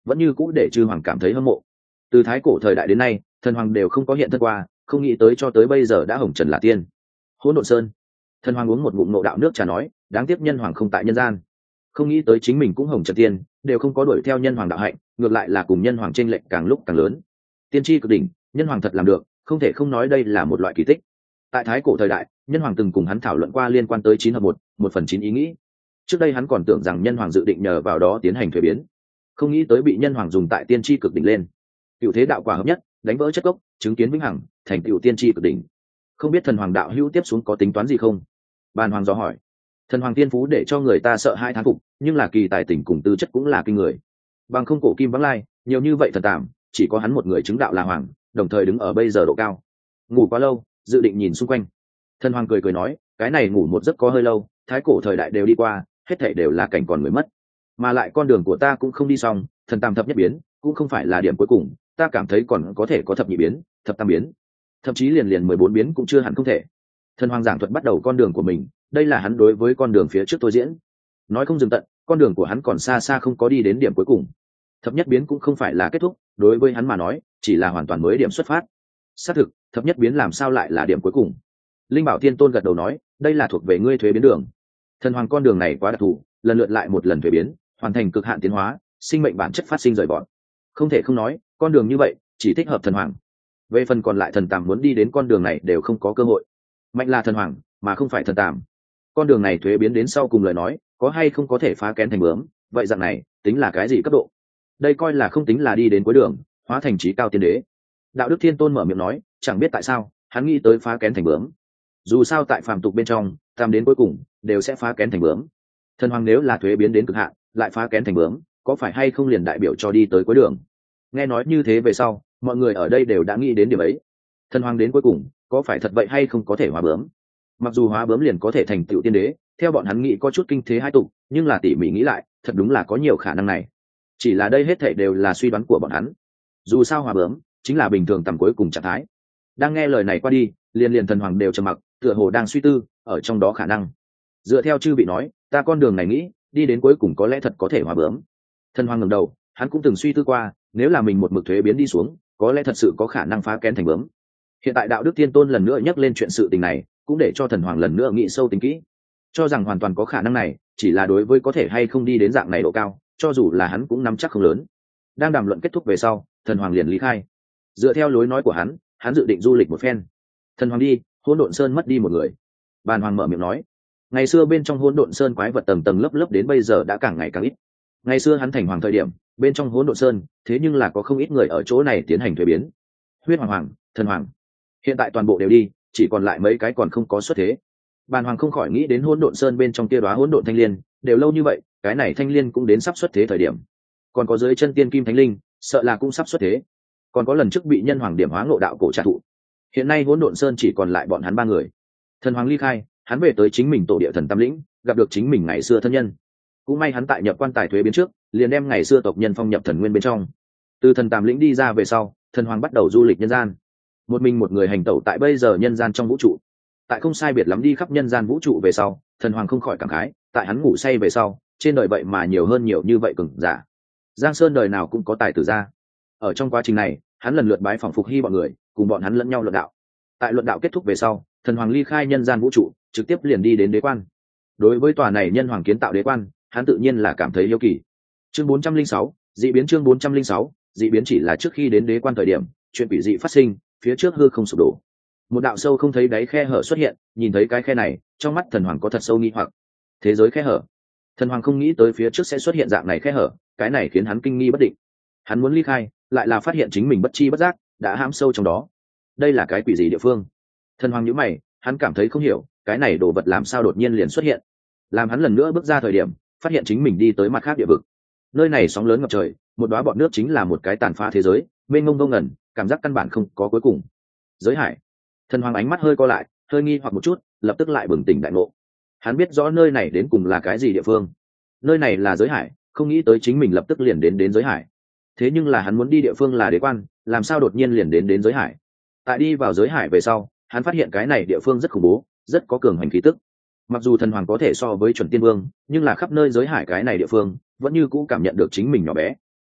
vẫn như cũ để chư hoàng cảm thấy hâm mộ. Từ thái cổ thời đại đến nay, thần hoàng đều không có hiện thân qua, không nghĩ tới cho tới bây giờ đã hồng trần là tiên. Hỗn độn sơn, thần hoàng uống một ngụm nộ đạo nước trà nói, đáng tiếc nhân hoàng không tại nhân gian, không nghĩ tới chính mình cũng hồng trần tiên, đều không có đuổi theo nhân hoàng đạo hạnh, ngược lại là cùng nhân hoàng chênh lệch càng lúc càng lớn. Tiên tri cực đỉnh, nhân hoàng thật làm được, không thể không nói đây là một loại kỳ tích. Tại thái cổ thời đại, nhân hoàng từng cùng hắn thảo luận qua liên quan tới chín hợp một, một phần chín ý nghĩ. Trước đây hắn còn tưởng rằng nhân hoàng dự định nhờ vào đó tiến hành thuế biến, không nghĩ tới bị nhân hoàng dùng tại tiên tri cực đỉnh lên. Cựu thế đạo quả hợp nhất, đánh vỡ chất gốc, chứng kiến vĩnh hằng, thành cựu tiên tri cực đỉnh. Không biết thần hoàng đạo hữu tiếp xuống có tính toán gì không? Bàn hoàng do hỏi. Thần hoàng tiên phú để cho người ta sợ hai thán phục, nhưng là kỳ tài tình cùng tư chất cũng là kinh người. Bằng không cổ kim vắng lai, nhiều như vậy thần tạm, chỉ có hắn một người chứng đạo là hoàng, đồng thời đứng ở bây giờ độ cao. Ngủ quá lâu, dự định nhìn xung quanh. Thần hoàng cười cười nói, cái này ngủ một giấc có hơi lâu, thái cổ thời đại đều đi qua, hết thảy đều là cảnh còn người mất, mà lại con đường của ta cũng không đi xong, thần tam thập nhất biến cũng không phải là điểm cuối cùng, ta cảm thấy còn có thể có thập nhị biến, thập tam biến, thậm chí liền liền mười bốn biến cũng chưa hẳn không thể. Thần hoàng giảng thuật bắt đầu con đường của mình, đây là hắn đối với con đường phía trước tôi diễn, nói không dừng tận, con đường của hắn còn xa xa không có đi đến điểm cuối cùng. Thập nhất biến cũng không phải là kết thúc, đối với hắn mà nói chỉ là hoàn toàn mới điểm xuất phát. Xác thực, thập nhất biến làm sao lại là điểm cuối cùng? Linh Bảo Thiên Tôn gật đầu nói, đây là thuộc về ngươi thuế biến đường. Thần hoàng con đường này quá đặc thù, lần lượt lại một lần thuế biến, hoàn thành cực hạn tiến hóa, sinh mệnh bản chất phát sinh rời bọn. Không thể không nói, con đường như vậy chỉ thích hợp thần hoàng. Về phần còn lại thần tàm muốn đi đến con đường này đều không có cơ hội. Mạnh là thần hoàng, mà không phải thần tàm. Con đường này thuế biến đến sau cùng lời nói, có hay không có thể phá kén thành bướm, vậy dạng này tính là cái gì cấp độ? Đây coi là không tính là đi đến cuối đường, hóa thành chí cao tiên đế. Đạo Đức Thiên Tôn mở miệng nói, chẳng biết tại sao hắn nghĩ tới phá kén thành bướm. Dù sao tại phàm tục bên trong, tam đến cuối cùng đều sẽ phá kén thành bướm. Thần hoàng nếu là thuế biến đến cực hạn, lại phá kén thành bướm, có phải hay không liền đại biểu cho đi tới cuối đường? Nghe nói như thế về sau, mọi người ở đây đều đã nghĩ đến điểm ấy. Thần hoàng đến cuối cùng, có phải thật vậy hay không có thể hóa bướm? Mặc dù hóa bướm liền có thể thành tựu tiên đế, theo bọn hắn nghĩ có chút kinh thế hai tục, nhưng là tỉ mỉ nghĩ lại, thật đúng là có nhiều khả năng này. Chỉ là đây hết thảy đều là suy đoán của bọn hắn. Dù sao hóa bướm chính là bình thường tầm cuối cùng trạng thái. Đang nghe lời này qua đi, liền liền thần hoàng đều trầm mặc, tựa hồ đang suy tư ở trong đó khả năng. Dựa theo chư vị nói, ta con đường này nghĩ đi đến cuối cùng có lẽ thật có thể hóa bướm. Thần hoàng ngẩng đầu, hắn cũng từng suy tư qua, nếu là mình một mực thuế biến đi xuống, có lẽ thật sự có khả năng phá kén thành bướm. Hiện tại Đạo Đức Thiên Tôn lần nữa nhắc lên chuyện sự tình này, cũng để cho thần hoàng lần nữa nghĩ sâu tính kỹ, cho rằng hoàn toàn có khả năng này, chỉ là đối với có thể hay không đi đến dạng này độ cao, cho dù là hắn cũng nắm chắc không lớn. Đang đàm luận kết thúc về sau, thần hoàng liền lý khai. Dựa theo lối nói của hắn, hắn dự định du lịch một phen. Thần hoàng đi, Hỗn Độn Sơn mất đi một người. Bàn hoàng mở miệng nói, ngày xưa bên trong Hỗn Độn Sơn quái vật tầng tầng lớp lớp đến bây giờ đã càng ngày càng ít. Ngày xưa hắn thành hoàng thời điểm, bên trong Hỗn Độn Sơn, thế nhưng là có không ít người ở chỗ này tiến hành thuế biến. Huyết hoàng hoàng, thần hoàng, hiện tại toàn bộ đều đi, chỉ còn lại mấy cái còn không có xuất thế. Bàn hoàng không khỏi nghĩ đến Hỗn Độn Sơn bên trong kia đóa hỗn độn thanh liên, đều lâu như vậy, cái này thanh liên cũng đến sắp xuất thế thời điểm. Còn có dưới chân tiên kim thánh linh, sợ là cũng sắp xuất thế. Còn có lần trước bị nhân hoàng điểm hóa ngộ đạo cổ trả thụ. Hiện nay Hỗn Độn Sơn chỉ còn lại bọn hắn ba người. Thần hoàng ly khai, hắn về tới chính mình tổ địa Thần Tam Lĩnh, gặp được chính mình ngày xưa thân nhân. Cũng may hắn tại nhập quan tài thuế biến trước, liền đem ngày xưa tộc nhân phong nhập thần nguyên bên trong. Từ Thần Tam Lĩnh đi ra về sau, thần hoàng bắt đầu du lịch nhân gian. Một mình một người hành tẩu tại bây giờ nhân gian trong vũ trụ. Tại không sai biệt lắm đi khắp nhân gian vũ trụ về sau, thần hoàng không khỏi cảm khái, tại hắn ngủ say về sau, trên đời vậy mà nhiều hơn nhiều như vậy cường giả. Giang Sơn đời nào cũng có tài tử ra. Ở trong quá trình này, hắn lần lượt bái phỏng Phục Hy bọn người, cùng bọn hắn lẫn nhau luận đạo. Tại luận đạo kết thúc về sau, thần hoàng ly khai nhân gian vũ trụ, trực tiếp liền đi đến đế quan. Đối với tòa này nhân hoàng kiến tạo đế quan, hắn tự nhiên là cảm thấy yêu kỳ. Chương bốn trăm linh sáu, dị biến chương bốn trăm linh sáu, dị biến chỉ là trước khi đến đế quan thời điểm, chuyện quỷ dị phát sinh, phía trước hư không sụp đổ. Một đạo sâu không thấy đáy khe hở xuất hiện, nhìn thấy cái khe này, trong mắt thần hoàng có thật sâu nghi hoặc. Thế giới khe hở. Thần hoàng không nghĩ tới phía trước sẽ xuất hiện dạng này khe hở, cái này khiến hắn kinh nghi bất định. Hắn muốn ly khai, lại là phát hiện chính mình bất chi bất giác đã hãm sâu trong đó. Đây là cái quỷ gì địa phương? Thần hoàng nhíu mày, hắn cảm thấy không hiểu, cái này đồ vật làm sao đột nhiên liền xuất hiện. Làm hắn lần nữa bước ra thời điểm, phát hiện chính mình đi tới mặt khác địa vực. Nơi này sóng lớn ngập trời, một đóa bọt nước chính là một cái tàn phá thế giới, mênh mông vô ngần, cảm giác căn bản không có cuối cùng. Giới hải. Thần hoàng ánh mắt hơi co lại, hơi nghi hoặc một chút, lập tức lại bừng tỉnh đại ngộ. Hắn biết rõ nơi này đến cùng là cái gì địa phương. Nơi này là giới hải, không nghĩ tới chính mình lập tức liền đến đến giới hải. Thế nhưng là hắn muốn đi địa phương là đế quan, làm sao đột nhiên liền đến đến giới hải? Tại đi vào giới hải về sau, hắn phát hiện cái này địa phương rất khủng bố, rất có cường hành khí tức. Mặc dù thần hoàng có thể so với chuẩn tiên vương, nhưng là khắp nơi giới hải cái này địa phương, vẫn như cũ cảm nhận được chính mình nhỏ bé.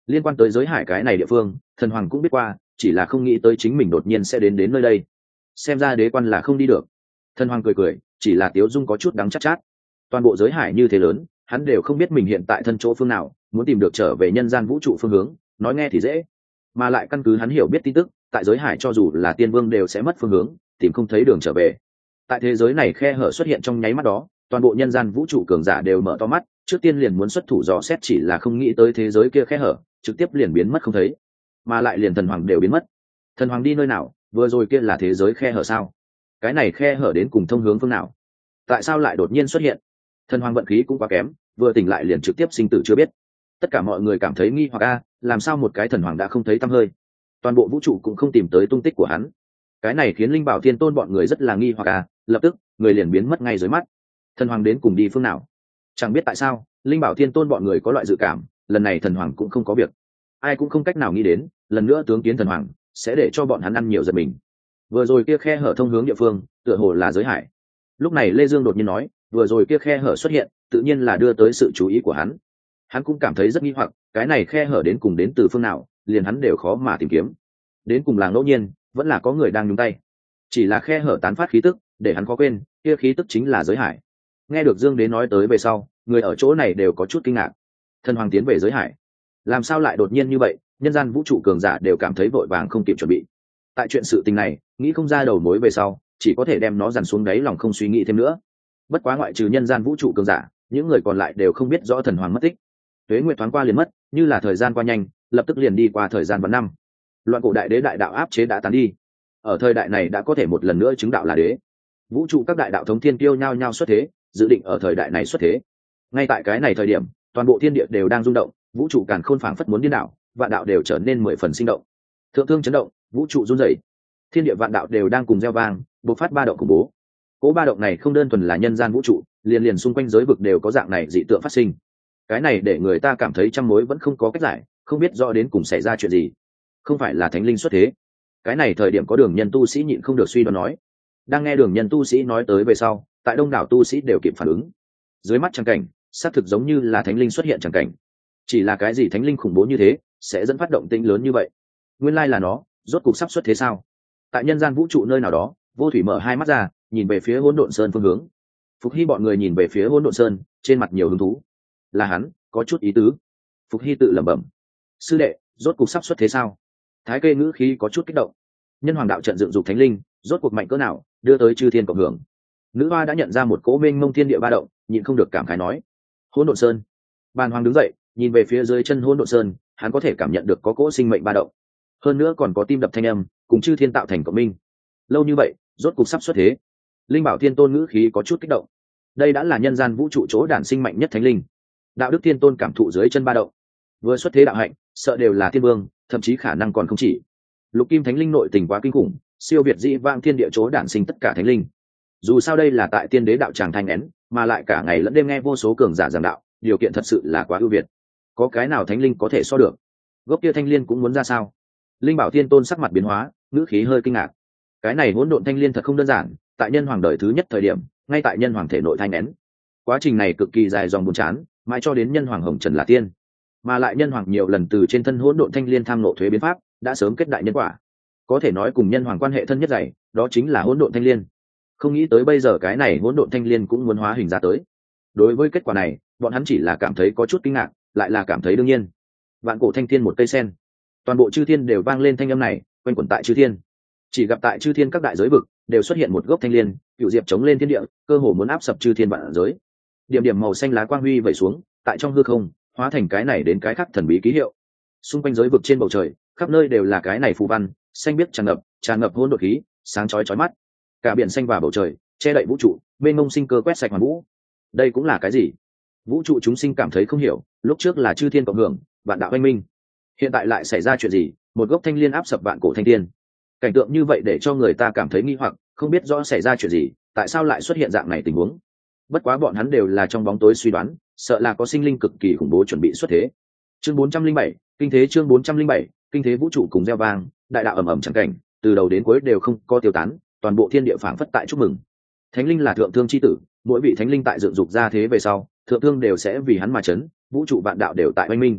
Liên quan tới giới hải cái này địa phương, thần hoàng cũng biết qua, chỉ là không nghĩ tới chính mình đột nhiên sẽ đến đến nơi đây. Xem ra đế quan là không đi được. Thần hoàng cười cười, chỉ là tiếu dung có chút đắng chát chát. Toàn bộ giới hải như thế lớn, hắn đều không biết mình hiện tại thân chỗ phương nào, muốn tìm được trở về nhân gian vũ trụ phương hướng, nói nghe thì dễ, mà lại căn cứ hắn hiểu biết tin tức, tại giới hải cho dù là tiên vương đều sẽ mất phương hướng, tìm không thấy đường trở về. Tại thế giới này khe hở xuất hiện trong nháy mắt đó, toàn bộ nhân gian vũ trụ cường giả đều mở to mắt, trước tiên liền muốn xuất thủ dò xét, chỉ là không nghĩ tới thế giới kia khe hở trực tiếp liền biến mất không thấy, mà lại liền thần hoàng đều biến mất. Thần hoàng đi nơi nào? Vừa rồi kia là thế giới khe hở sao? Cái này khe hở đến cùng thông hướng phương nào? Tại sao lại đột nhiên xuất hiện? Thần hoàng vận khí cũng quá kém, vừa tỉnh lại liền trực tiếp sinh tử chưa biết. Tất cả mọi người cảm thấy nghi hoặc a, làm sao một cái thần hoàng đã không thấy tăm hơi, toàn bộ vũ trụ cũng không tìm tới tung tích của hắn. Cái này khiến linh bảo thiên tôn bọn người rất là nghi hoặc a, lập tức người liền biến mất ngay dưới mắt. Thần hoàng đến cùng đi phương nào? Chẳng biết tại sao linh bảo thiên tôn bọn người có loại dự cảm, lần này thần hoàng cũng không có việc. Ai cũng không cách nào nghĩ đến lần nữa tướng kiến thần hoàng sẽ để cho bọn hắn ăn nhiều giật mình. Vừa rồi kia khe hở thông hướng địa phương tựa hồ là giới hải. Lúc này Lê Dương đột nhiên nói, vừa rồi kia khe hở xuất hiện tự nhiên là đưa tới sự chú ý của hắn. Hắn cũng cảm thấy rất nghi hoặc, cái này khe hở đến cùng đến từ phương nào, liền hắn đều khó mà tìm kiếm. Đến cùng là ngẫu nhiên, vẫn là có người đang nhúng tay. Chỉ là khe hở tán phát khí tức, để hắn khó quên, kia khí tức chính là giới hải. Nghe được Dương Đế nói tới về sau, người ở chỗ này đều có chút kinh ngạc. Thần hoàng tiến về giới hải, làm sao lại đột nhiên như vậy? Nhân gian vũ trụ cường giả đều cảm thấy vội vàng không kịp chuẩn bị. Tại chuyện sự tình này, nghĩ không ra đầu mối về sau, chỉ có thể đem nó dằn xuống đáy lòng không suy nghĩ thêm nữa. Bất quá ngoại trừ nhân gian vũ trụ cường giả, những người còn lại đều không biết rõ thần hoàng mất tích. Tuế nguyệt thoáng qua liền mất, như là thời gian qua nhanh, lập tức liền đi qua thời gian vạn năm. Loạn cổ đại đế đại đạo áp chế đã tán đi. Ở thời đại này đã có thể một lần nữa chứng đạo là đế. Vũ trụ các đại đạo thống thiên kiêu nhao nhao xuất thế, dự định ở thời đại này xuất thế. Ngay tại cái này thời điểm, toàn bộ thiên địa đều đang rung động, vũ trụ càn khôn phảng phất muốn điên đảo, vạn đạo đều trở nên mười phần sinh động. Thượng thương chấn động, vũ trụ run rẩy, thiên địa vạn đạo đều đang cùng gieo vang, bộc phát ba động khủng bố. Cố ba động này không đơn thuần là nhân gian vũ trụ, liền liền xung quanh giới vực đều có dạng này dị tượng phát sinh. Cái này để người ta cảm thấy trăm mối vẫn không có cách giải, không biết rõ đến cùng xảy ra chuyện gì. Không phải là thánh linh xuất thế? Cái này thời điểm có đường nhân tu sĩ nhịn không được suy đoán nói. Đang nghe đường nhân tu sĩ nói tới về sau, tại đông đảo tu sĩ đều kịp phản ứng. Dưới mắt chẳng cảnh xác thực giống như là thánh linh xuất hiện chẳng cảnh, chỉ là cái gì thánh linh khủng bố như thế sẽ dẫn phát động tĩnh lớn như vậy? Nguyên lai là nó rốt cục sắp xuất thế sao? Tại nhân gian vũ trụ nơi nào đó, Vô Thủy mở hai mắt ra, nhìn về phía Hỗn Độn Sơn phương hướng. Phục Hy bọn người nhìn về phía Hỗn Độn Sơn, trên mặt nhiều hứng thú. Là hắn, có chút ý tứ. Phục Hy tự lẩm bẩm. Sư đệ, rốt cục sắp xuất thế sao? Thái Kê ngữ khí có chút kích động. Nhân hoàng đạo trận dựng dục thánh linh, rốt cuộc mạnh cỡ nào, đưa tới chư thiên cộng hưởng. Nữ hoa đã nhận ra một cỗ mênh mông thiên địa ba động, nhịn không được cảm khái nói. Hỗn Độn Sơn. Bàn hoàng đứng dậy, nhìn về phía dưới chân Hỗn Độn Sơn, hắn có thể cảm nhận được có cỗ sinh mệnh ba động. Hơn nữa còn có tim đập thanh âm, cùng chư thiên tạo thành cộng minh. Lâu như vậy, rốt cục sắp xuất thế. Linh Bảo Thiên Tôn ngữ khí có chút kích động. Đây đã là nhân gian vũ trụ chỗ đản sinh mạnh nhất thánh linh. Đạo đức Thiên Tôn cảm thụ dưới chân ba động. Vừa xuất thế đạo hạnh, sợ đều là thiên vương, thậm chí khả năng còn không chỉ. Lục Kim Thánh Linh nội tình quá kinh khủng, siêu việt dị vang thiên địa chỗ đản sinh tất cả thánh linh. Dù sao đây là tại tiên đế đạo tràng thanh nén, mà lại cả ngày lẫn đêm nghe vô số cường giả giảng đạo, điều kiện thật sự là quá ưu việt. Có cái nào thánh linh có thể so được? Gốc kia thanh liên cũng muốn ra sao? Linh Bảo Thiên Tôn sắc mặt biến hóa, ngữ khí hơi kinh ngạc. Cái này hỗn độn thanh liên thật không đơn giản, tại nhân hoàng đời thứ nhất thời điểm, ngay tại nhân hoàng thể nội thanh nén. Quá trình này cực kỳ dài dòng buồn chán, mãi cho đến nhân hoàng hồng trần là tiên, mà lại nhân hoàng nhiều lần từ trên thân hỗn độn thanh liên tham ngộ thuế biến pháp, đã sớm kết đại nhân quả. Có thể nói cùng nhân hoàng quan hệ thân nhất dày, đó chính là hỗn độn thanh liên. Không nghĩ tới bây giờ cái này hỗn độn thanh liên cũng muốn hóa hình ra tới. Đối với kết quả này, bọn hắn chỉ là cảm thấy có chút kinh ngạc, lại là cảm thấy đương nhiên. Vạn cổ thanh thiên một cây sen, toàn bộ chư thiên đều vang lên thanh âm này, quanh quẩn tại chư thiên. Chỉ gặp tại chư thiên các đại giới vực đều xuất hiện một gốc thanh liên, cựu diệp chống lên thiên địa, cơ hồ muốn áp sập chư thiên vạn giới. Điểm điểm màu xanh lá quang huy vẩy xuống, tại trong hư không hóa thành cái này đến cái khác thần bí ký hiệu. Xung quanh giới vực trên bầu trời, khắp nơi đều là cái này phù văn, xanh biếc tràn ngập, tràn ngập hỗn độn khí, sáng chói chói mắt. Cả biển xanh và bầu trời che đậy vũ trụ, mênh mông sinh cơ quét sạch hoàn vũ. Đây cũng là cái gì? Vũ trụ chúng sinh cảm thấy không hiểu, lúc trước là chư thiên cộng hưởng, vạn đạo anh minh, hiện tại lại xảy ra chuyện gì? Một gốc thanh liên áp sập vạn cổ thanh thiên. Cảnh tượng như vậy để cho người ta cảm thấy nghi hoặc, không biết rõ xảy ra chuyện gì, tại sao lại xuất hiện dạng này tình huống. Bất quá bọn hắn đều là trong bóng tối suy đoán, sợ là có sinh linh cực kỳ khủng bố chuẩn bị xuất thế. Chương bốn trăm linh bảy, kinh thế chương bốn trăm linh bảy, kinh thế vũ trụ cùng gieo vang, đại đạo ầm ầm chẳng cảnh, từ đầu đến cuối đều không có tiêu tán, toàn bộ thiên địa phảng phất tại chúc mừng. Thánh linh là thượng thương chi tử, mỗi vị thánh linh tại dựng dục ra thế về sau, thượng thương đều sẽ vì hắn mà chấn, vũ trụ vạn đạo đều tại oanh minh.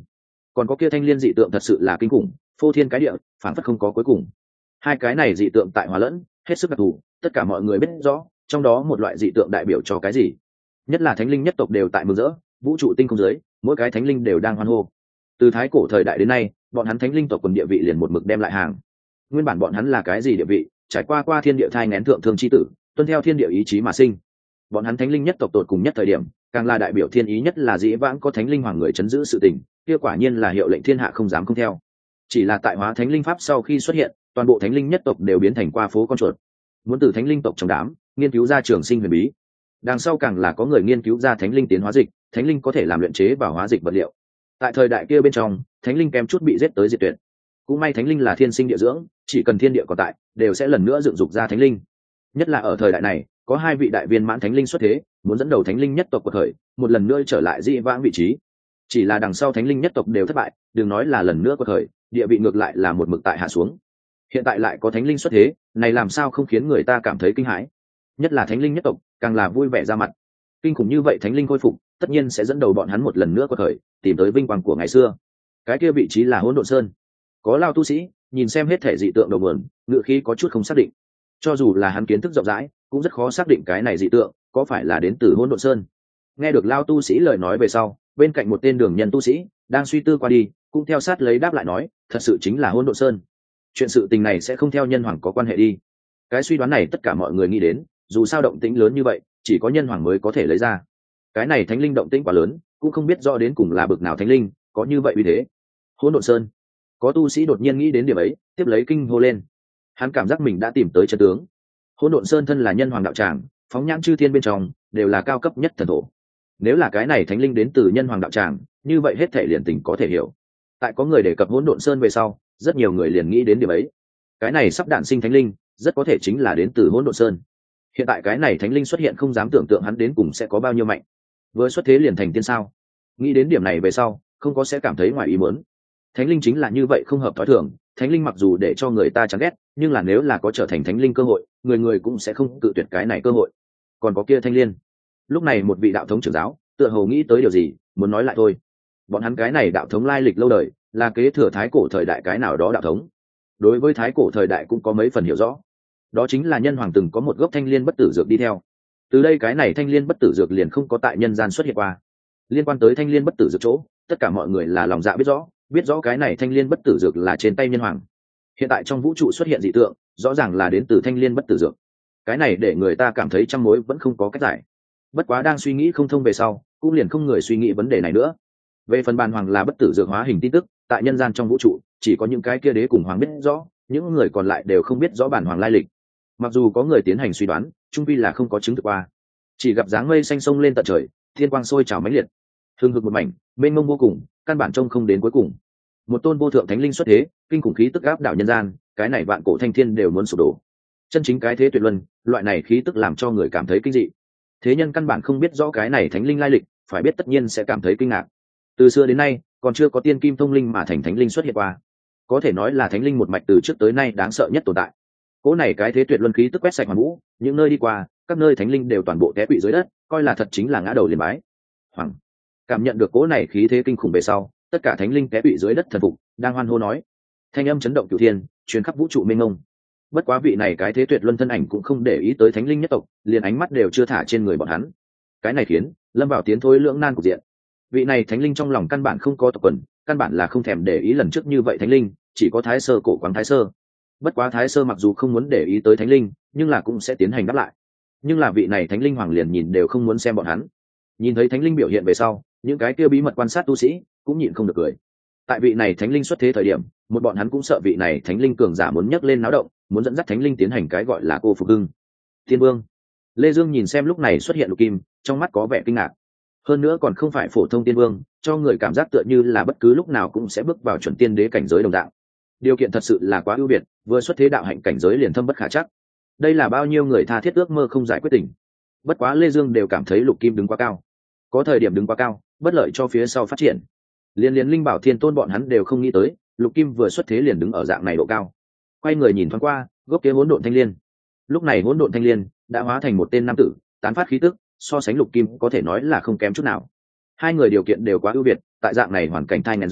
còn có kia thanh liên dị tượng thật sự là kinh khủng, phô thiên cái địa, phản phất không có cuối cùng. Hai cái này dị tượng tại hòa lẫn, hết sức đặc thù, tất cả mọi người biết rõ trong đó một loại dị tượng đại biểu cho cái gì. Nhất là thánh linh nhất tộc đều tại mừng rỡ, vũ trụ tinh không dưới mỗi cái thánh linh đều đang hoan hô. Từ thái cổ thời đại đến nay, bọn hắn thánh linh tộc quần địa vị liền một mực đem lại hàng. Nguyên bản bọn hắn là cái gì địa vị, trải qua qua thiên địa thai nghén thượng thương chi tử, tuân theo thiên địa ý chí mà sinh. Bọn hắn thánh linh nhất tộc tột cùng nhất thời điểm, càng là đại biểu thiên ý nhất là dĩ vãng có thánh linh hoàng người chấn giữ sự tình, kia quả nhiên là hiệu lệnh thiên hạ không dám không theo. Chỉ là tại hóa thánh linh pháp sau khi xuất hiện, toàn bộ thánh linh nhất tộc đều biến thành qua phố con chuột, muốn từ thánh linh tộc trong đám nghiên cứu ra trường sinh huyền bí. Đằng sau càng là có người nghiên cứu ra thánh linh tiến hóa dịch, thánh linh có thể làm luyện chế và hóa dịch vật liệu. Tại thời đại kia bên trong, thánh linh kém chút bị giết tới diệt tuyệt. Cũng may thánh linh là thiên sinh địa dưỡng, chỉ cần thiên địa còn tại, đều sẽ lần nữa dựng dục ra thánh linh. Nhất là ở thời đại này, có hai vị đại viên mãn thánh linh xuất thế, muốn dẫn đầu thánh linh nhất tộc quật khởi, một lần nữa trở lại dị vãng vị trí. Chỉ là đằng sau thánh linh nhất tộc đều thất bại, đừng nói là lần nữa quật khởi, địa vị ngược lại là một mực tại hạ xuống. Hiện tại lại có thánh linh xuất thế, này làm sao không khiến người ta cảm thấy kinh hãi? Nhất là thánh linh nhất tộc, càng là vui vẻ ra mặt. Kinh khủng như vậy thánh linh khôi phục, tất nhiên sẽ dẫn đầu bọn hắn một lần nữa quật khởi, tìm tới vinh quang của ngày xưa. Cái kia vị trí là Hỗn Độn Sơn. Có lao tu sĩ nhìn xem hết thể dị tượng đầu nguồn, ngự khí có chút không xác định. Cho dù là hắn kiến thức rộng rãi, cũng rất khó xác định cái này dị tượng có phải là đến từ Hỗn Độn Sơn. Nghe được lao tu sĩ lời nói về sau, bên cạnh một tên đường nhân tu sĩ đang suy tư qua đi, cũng theo sát lấy đáp lại nói, thật sự chính là Hỗn Độn Sơn. Chuyện sự tình này sẽ không theo nhân hoàng có quan hệ đi. Cái suy đoán này tất cả mọi người nghĩ đến, dù sao động tĩnh lớn như vậy, chỉ có nhân hoàng mới có thể lấy ra. Cái này thánh linh động tĩnh quá lớn, cũng không biết rõ đến cùng là bực nào thánh linh có như vậy uy thế. Hỗn Độn Sơn. Có tu sĩ đột nhiên nghĩ đến điểm ấy, tiếp lấy kinh hô lên. Hắn cảm giác mình đã tìm tới chân tướng. Hỗn Độn Sơn thân là nhân hoàng đạo tràng, phóng nhãn chư thiên bên trong đều là cao cấp nhất thần thổ. Nếu là cái này thánh linh đến từ nhân hoàng đạo tràng, như vậy hết thể liền tình có thể hiểu. Tại có người đề cập Hỗn Độn Sơn về sau, rất nhiều người liền nghĩ đến điểm ấy. Cái này sắp đản sinh thánh linh, rất có thể chính là đến từ Hỗn Độn Sơn. Hiện tại cái này thánh linh xuất hiện, không dám tưởng tượng hắn đến cùng sẽ có bao nhiêu mạnh. Vừa xuất thế liền thành tiên sao? Nghĩ đến điểm này về sau, không có sẽ cảm thấy ngoài ý muốn. Thánh linh chính là như vậy, không hợp thói thường. Thánh linh mặc dù để cho người ta chán ghét, nhưng là nếu là có trở thành thánh linh cơ hội, người người cũng sẽ không cự tuyệt cái này cơ hội. Còn có kia thanh liên. Lúc này một vị đạo thống trưởng giáo tựa hồ nghĩ tới điều gì, muốn nói lại thôi. Bọn hắn cái này đạo thống lai lịch lâu đời, là kế thừa thái cổ thời đại cái nào đó đạo thống. Đối với thái cổ thời đại cũng có mấy phần hiểu rõ. Đó chính là nhân hoàng từng có một gốc thanh liên bất tử dược đi theo. Từ đây cái này thanh liên bất tử dược liền không có tại nhân gian xuất hiện qua. Liên quan tới thanh liên bất tử dược chỗ, tất cả mọi người là lòng dạ biết rõ, biết rõ cái này thanh liên bất tử dược là trên tay nhân hoàng. Hiện tại trong vũ trụ xuất hiện dị tượng, rõ ràng là đến từ thanh liên bất tử dược. Cái này để người ta cảm thấy trăm mối vẫn không có cách giải. Bất quá đang suy nghĩ không thông về sau, cũng liền không người suy nghĩ vấn đề này nữa. Về phần bàn hoàng là bất tử dược hóa hình tin tức, tại nhân gian trong vũ trụ, chỉ có những cái kia đế cùng hoàng biết rõ, những người còn lại đều không biết rõ bản hoàng lai lịch. Mặc dù có người tiến hành suy đoán, trung vi là không có chứng thực qua. Chỉ gặp dáng mây xanh sông lên tận trời, thiên quang sôi trào mãnh liệt, hưng hực một mảnh, mênh mông vô cùng, căn bản trông không đến cuối cùng. Một tôn vô thượng thánh linh xuất thế, kinh khủng khí tức áp đảo nhân gian, cái này vạn cổ thanh thiên đều muốn sụp đổ. Chân chính cái thế tuyệt luân, loại này khí tức làm cho người cảm thấy kinh dị. Thế nhân căn bản không biết rõ cái này thánh linh lai lịch, phải biết tất nhiên sẽ cảm thấy kinh ngạc. Từ xưa đến nay, còn chưa có tiên kim thông linh mà thành thánh linh xuất hiện qua. Có thể nói là thánh linh một mạch từ trước tới nay đáng sợ nhất tồn tại. Cỗ này cái thế tuyệt luân khí tức quét sạch hoàn vũ, những nơi đi qua, các nơi thánh linh đều toàn bộ té quỵ dưới đất, coi là thật chính là ngã đầu liền bái. Hoàng cảm nhận được cỗ này khí thế kinh khủng về sau, tất cả thánh linh té quỵ dưới đất thần phục, đang hoan hô nói. Thanh âm chấn động cửu thiên, truyền khắp vũ trụ mênh mông. Bất quá vị này cái thế tuyệt luân thân ảnh cũng không để ý tới thánh linh nhất tộc, liền ánh mắt đều chưa thả trên người bọn hắn. Cái này khiến lâm vào tiến thối lưỡng nan cục diện. Vị này thánh linh trong lòng căn bản không có tộc quần, căn bản là không thèm để ý lần trước như vậy thánh linh, chỉ có thái sơ cổ quáng thái sơ. Bất quá thái sơ mặc dù không muốn để ý tới thánh linh, nhưng là cũng sẽ tiến hành đáp lại. Nhưng là vị này thánh linh hoàng liền nhìn đều không muốn xem bọn hắn. Nhìn thấy thánh linh biểu hiện về sau, những cái kia bí mật quan sát tu sĩ cũng nhịn không được cười. Tại vị này thánh linh xuất thế thời điểm, một bọn hắn cũng sợ vị này thánh linh cường giả muốn nhấc lên náo động, muốn dẫn dắt thánh linh tiến hành cái gọi là cô phục hưng. Tiên vương Lê Dương nhìn xem lúc này xuất hiện Lục Kim, trong mắt có vẻ kinh ngạc. Hơn nữa còn không phải phổ thông tiên vương, cho người cảm giác tựa như là bất cứ lúc nào cũng sẽ bước vào chuẩn tiên đế cảnh giới đồng dạng. Điều kiện thật sự là quá ưu việt, vừa xuất thế đạo hạnh cảnh giới liền thâm bất khả chắc. Đây là bao nhiêu người tha thiết ước mơ không giải quyết tình. Bất quá Lê Dương đều cảm thấy Lục Kim đứng quá cao. Có thời điểm đứng quá cao, bất lợi cho phía sau phát triển. Liên liên Linh Bảo Thiên Tôn bọn hắn đều không nghĩ tới, Lục Kim vừa xuất thế liền đứng ở dạng này độ cao. Quay người nhìn thoáng qua, gốc kia hỗn độn thanh liên. Lúc này hỗn độn thanh liên đã hóa thành một tên nam tử, tán phát khí tức, so sánh Lục Kim có thể nói là không kém chút nào. Hai người điều kiện đều quá ưu việt, tại dạng này hoàn cảnh thai ngàn dưới,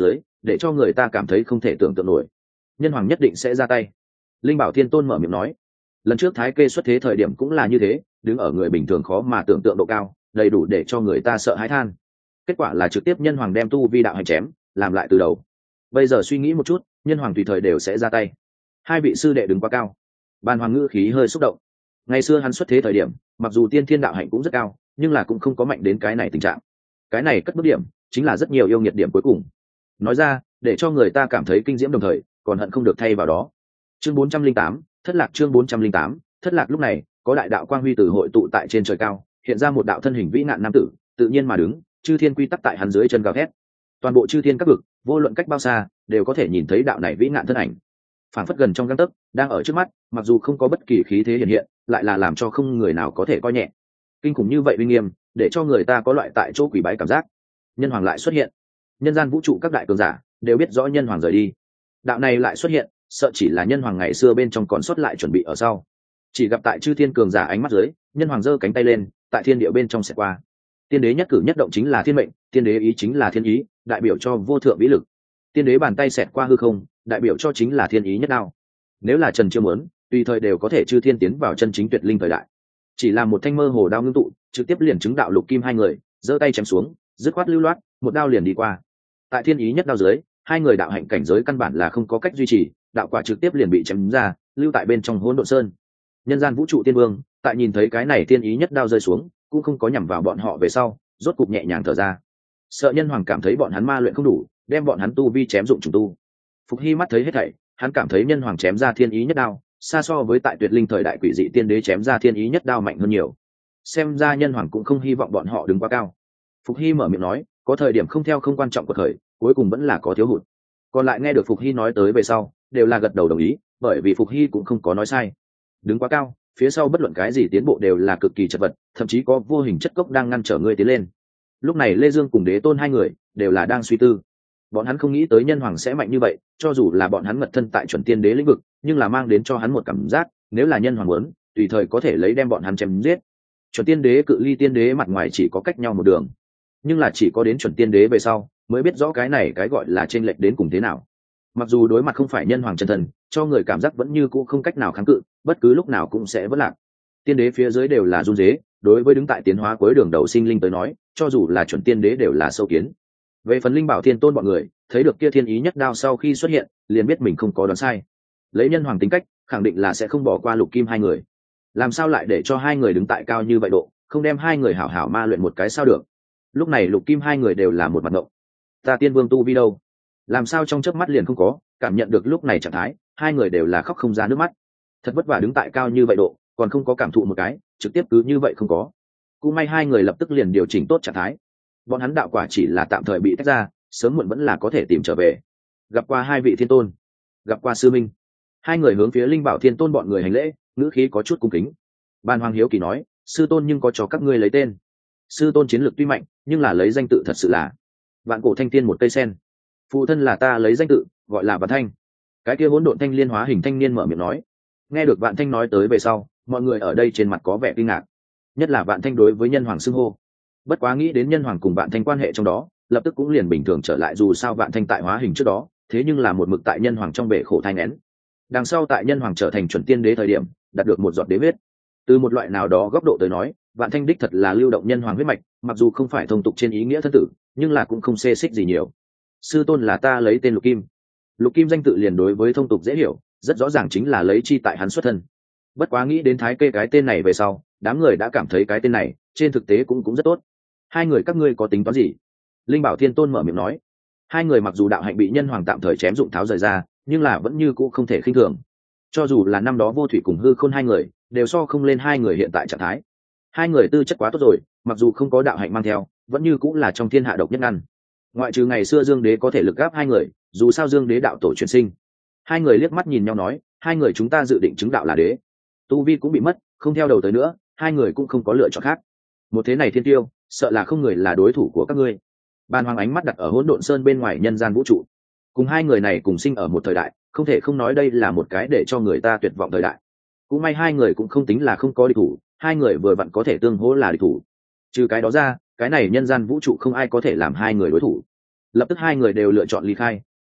để cho người ta cảm thấy không thể tưởng tượng nổi. Nhân hoàng nhất định sẽ ra tay. Linh Bảo Thiên Tôn mở miệng nói. Lần trước Thái Kê xuất thế thời điểm cũng là như thế, đứng ở người bình thường khó mà tưởng tượng độ cao, đầy đủ để cho người ta sợ hãi than. Kết quả là trực tiếp nhân hoàng đem tu vi đạo hành chém, làm lại từ đầu. Bây giờ suy nghĩ một chút, nhân hoàng tùy thời đều sẽ ra tay. Hai vị sư đệ đứng quá cao. Ban Hoàng ngữ khí hơi xúc động. Ngày xưa hắn xuất thế thời điểm, mặc dù tiên thiên đạo hạnh cũng rất cao, nhưng là cũng không có mạnh đến cái này tình trạng. Cái này cất bước điểm, chính là rất nhiều yêu nghiệt điểm cuối cùng. Nói ra, để cho người ta cảm thấy kinh diễm đồng thời, còn hận không được thay vào đó. Chương bốn trăm linh tám, thất lạc chương bốn trăm linh tám, thất lạc lúc này, có đại đạo quang huy từ hội tụ tại trên trời cao, hiện ra một đạo thân hình vĩ ngạn nam tử, tự nhiên mà đứng, chư thiên quy tắc tại hắn dưới chân gào thét. Toàn bộ chư thiên các vực, vô luận cách bao xa, đều có thể nhìn thấy đạo này vĩ ngạn thân ảnh. Phảng phất gần trong gang tấc, đang ở trước mắt, mặc dù không có bất kỳ khí thế hiện hiện, lại là làm cho không người nào có thể coi nhẹ. Kinh khủng như vậy uy nghiêm, để cho người ta có loại tại chỗ quỷ bái cảm giác. Nhân hoàng lại xuất hiện. Nhân gian vũ trụ các đại cường giả đều biết rõ nhân hoàng rời đi. Đạo này lại xuất hiện, sợ chỉ là nhân hoàng ngày xưa bên trong còn xuất lại chuẩn bị ở sau. Chỉ gặp tại chư thiên cường giả ánh mắt dưới, nhân hoàng giơ cánh tay lên, tại thiên địa bên trong sẽ qua. Tiên đế nhất cử nhất động chính là thiên mệnh, tiên đế ý chính là thiên ý, đại biểu cho vô thượng vĩ lực. Tiên đế bàn tay xẹt qua hư không, đại biểu cho chính là thiên ý nhất đao. Nếu là Trần Chiêu muốn, tùy thời đều có thể chư thiên tiến vào chân chính tuyệt linh thời đại. Chỉ là một thanh mơ hồ đao ngưng tụ, trực tiếp liền chứng đạo lục kim hai người, giơ tay chém xuống, dứt khoát lưu loát, một đao liền đi qua. Tại thiên ý nhất đao dưới, hai người đạo hạnh cảnh giới căn bản là không có cách duy trì, đạo quả trực tiếp liền bị chém ra, lưu tại bên trong hỗn độn sơn. Nhân gian vũ trụ tiên vương, tại nhìn thấy cái này thiên ý nhất đao rơi xuống, cũng không có nhằm vào bọn họ về sau, rốt cục nhẹ nhàng thở ra. Sợ nhân hoàng cảm thấy bọn hắn ma luyện không đủ, đem bọn hắn tu vi chém dụng trùng tu. Phục Hy mắt thấy hết thảy, hắn cảm thấy nhân hoàng chém ra thiên ý nhất đao, xa so với tại tuyệt linh thời đại quỷ dị tiên đế chém ra thiên ý nhất đao mạnh hơn nhiều. Xem ra nhân hoàng cũng không hy vọng bọn họ đứng quá cao. Phục Hy mở miệng nói, có thời điểm không theo không quan trọng của thời, cuối cùng vẫn là có thiếu hụt. Còn lại nghe được Phục Hy nói tới về sau, đều là gật đầu đồng ý, bởi vì Phục Hy cũng không có nói sai. Đứng quá cao, phía sau bất luận cái gì tiến bộ đều là cực kỳ chật vật, thậm chí có vô hình chất cốc đang ngăn trở ngươi tiến lên. Lúc này Lê Dương cùng Đế Tôn hai người đều là đang suy tư. Bọn hắn không nghĩ tới nhân hoàng sẽ mạnh như vậy, cho dù là bọn hắn mật thân tại chuẩn tiên đế lĩnh vực, nhưng là mang đến cho hắn một cảm giác, nếu là nhân hoàng muốn, tùy thời có thể lấy đem bọn hắn chém giết. Chuẩn tiên đế cự ly tiên đế mặt ngoài chỉ có cách nhau một đường, nhưng là chỉ có đến chuẩn tiên đế về sau, mới biết rõ cái này cái gọi là chênh lệch đến cùng thế nào. Mặc dù đối mặt không phải nhân hoàng chân thần, cho người cảm giác vẫn như cũ không cách nào kháng cự, bất cứ lúc nào cũng sẽ vỡ lạc. Tiên đế phía dưới đều là run rế, đối với đứng tại tiến hóa cuối đường đầu sinh linh tới nói, cho dù là chuẩn tiên đế đều là sâu kiến. Về phần Linh Bảo Thiên Tôn bọn người, thấy được kia thiên ý nhất đao sau khi xuất hiện, liền biết mình không có đoán sai. Lấy nhân hoàng tính cách, khẳng định là sẽ không bỏ qua Lục Kim hai người. Làm sao lại để cho hai người đứng tại cao như vậy độ, không đem hai người hảo hảo ma luyện một cái sao được? Lúc này Lục Kim hai người đều là một mặt ngộng. Ta tiên vương tu vi đâu? Làm sao trong chớp mắt liền không có? Cảm nhận được lúc này trạng thái, hai người đều là khóc không ra nước mắt. Thật vất vả đứng tại cao như vậy độ, còn không có cảm thụ một cái, trực tiếp cứ như vậy không có. Cũng may hai người lập tức liền điều chỉnh tốt trạng thái. Bọn hắn đạo quả chỉ là tạm thời bị tách ra, sớm muộn vẫn là có thể tìm trở về. Gặp qua hai vị thiên tôn, gặp qua sư minh. Hai người hướng phía Linh Bảo Thiên Tôn bọn người hành lễ, ngữ khí có chút cung kính. Ban Hoàng hiếu kỳ nói, sư tôn nhưng có cho các ngươi lấy tên. Sư tôn chiến lược tuy mạnh, nhưng là lấy danh tự thật sự là Vạn Cổ Thanh Tiên một cây sen. Phụ thân là ta lấy danh tự, gọi là Vạn Thanh. Cái kia hỗn độn thanh liên hóa hình thanh niên mở miệng nói. Nghe được Vạn Thanh nói tới về sau, mọi người ở đây trên mặt có vẻ kinh ngạc, nhất là Vạn Thanh đối với nhân hoàng xưng hô. Bất quá nghĩ đến nhân hoàng cùng Vạn Thanh quan hệ trong đó, lập tức cũng liền bình thường trở lại, dù sao Vạn Thanh tại hóa hình trước đó, thế nhưng là một mực tại nhân hoàng trong bể khổ thai nén. Đằng sau tại nhân hoàng trở thành chuẩn tiên đế thời điểm, đạt được một giọt đế huyết. Từ một loại nào đó góc độ tới nói, Vạn Thanh đích thật là lưu động nhân hoàng huyết mạch, mặc dù không phải thông tục trên ý nghĩa thân tử, nhưng là cũng không xê xích gì nhiều. Sư tôn là ta lấy tên Lục Kim. Lục Kim danh tự liền đối với thông tục dễ hiểu, rất rõ ràng chính là lấy chi tại hắn xuất thân. Bất quá nghĩ đến Thái Kê cái tên này về sau, đám người đã cảm thấy cái tên này trên thực tế cũng cũng rất tốt. Hai người các ngươi có tính toán gì? Linh Bảo Thiên Tôn mở miệng nói. Hai người mặc dù đạo hạnh bị nhân hoàng tạm thời chém dụng tháo rời ra, nhưng là vẫn như cũ không thể khinh thường. Cho dù là năm đó Vô Thủy cùng Hư Khôn hai người, đều so không lên hai người hiện tại trạng thái. Hai người tư chất quá tốt rồi, mặc dù không có đạo hạnh mang theo, vẫn như cũng là trong thiên hạ độc nhất ngăn. Ngoại trừ ngày xưa Dương Đế có thể lực gáp hai người, dù sao Dương Đế đạo tổ truyền sinh. Hai người liếc mắt nhìn nhau nói, hai người chúng ta dự định chứng đạo là đế. Tu vi cũng bị mất, không theo đầu tới nữa, hai người cũng không có lựa chọn khác. Một thế này thiên tiêu, sợ là không người là đối thủ của các ngươi. Ban Hoàng ánh mắt đặt ở Hỗn Độn Sơn bên ngoài nhân gian vũ trụ. Cùng hai người này cùng sinh ở một thời đại, không thể không nói đây là một cái để cho người ta tuyệt vọng thời đại. Cũng may hai người cũng không tính là không có địch thủ, hai người vừa vặn có thể tương hỗ là địch thủ. Trừ cái đó ra, cái này nhân gian vũ trụ không ai có thể làm hai người đối thủ. Lập tức hai người đều lựa chọn ly khai,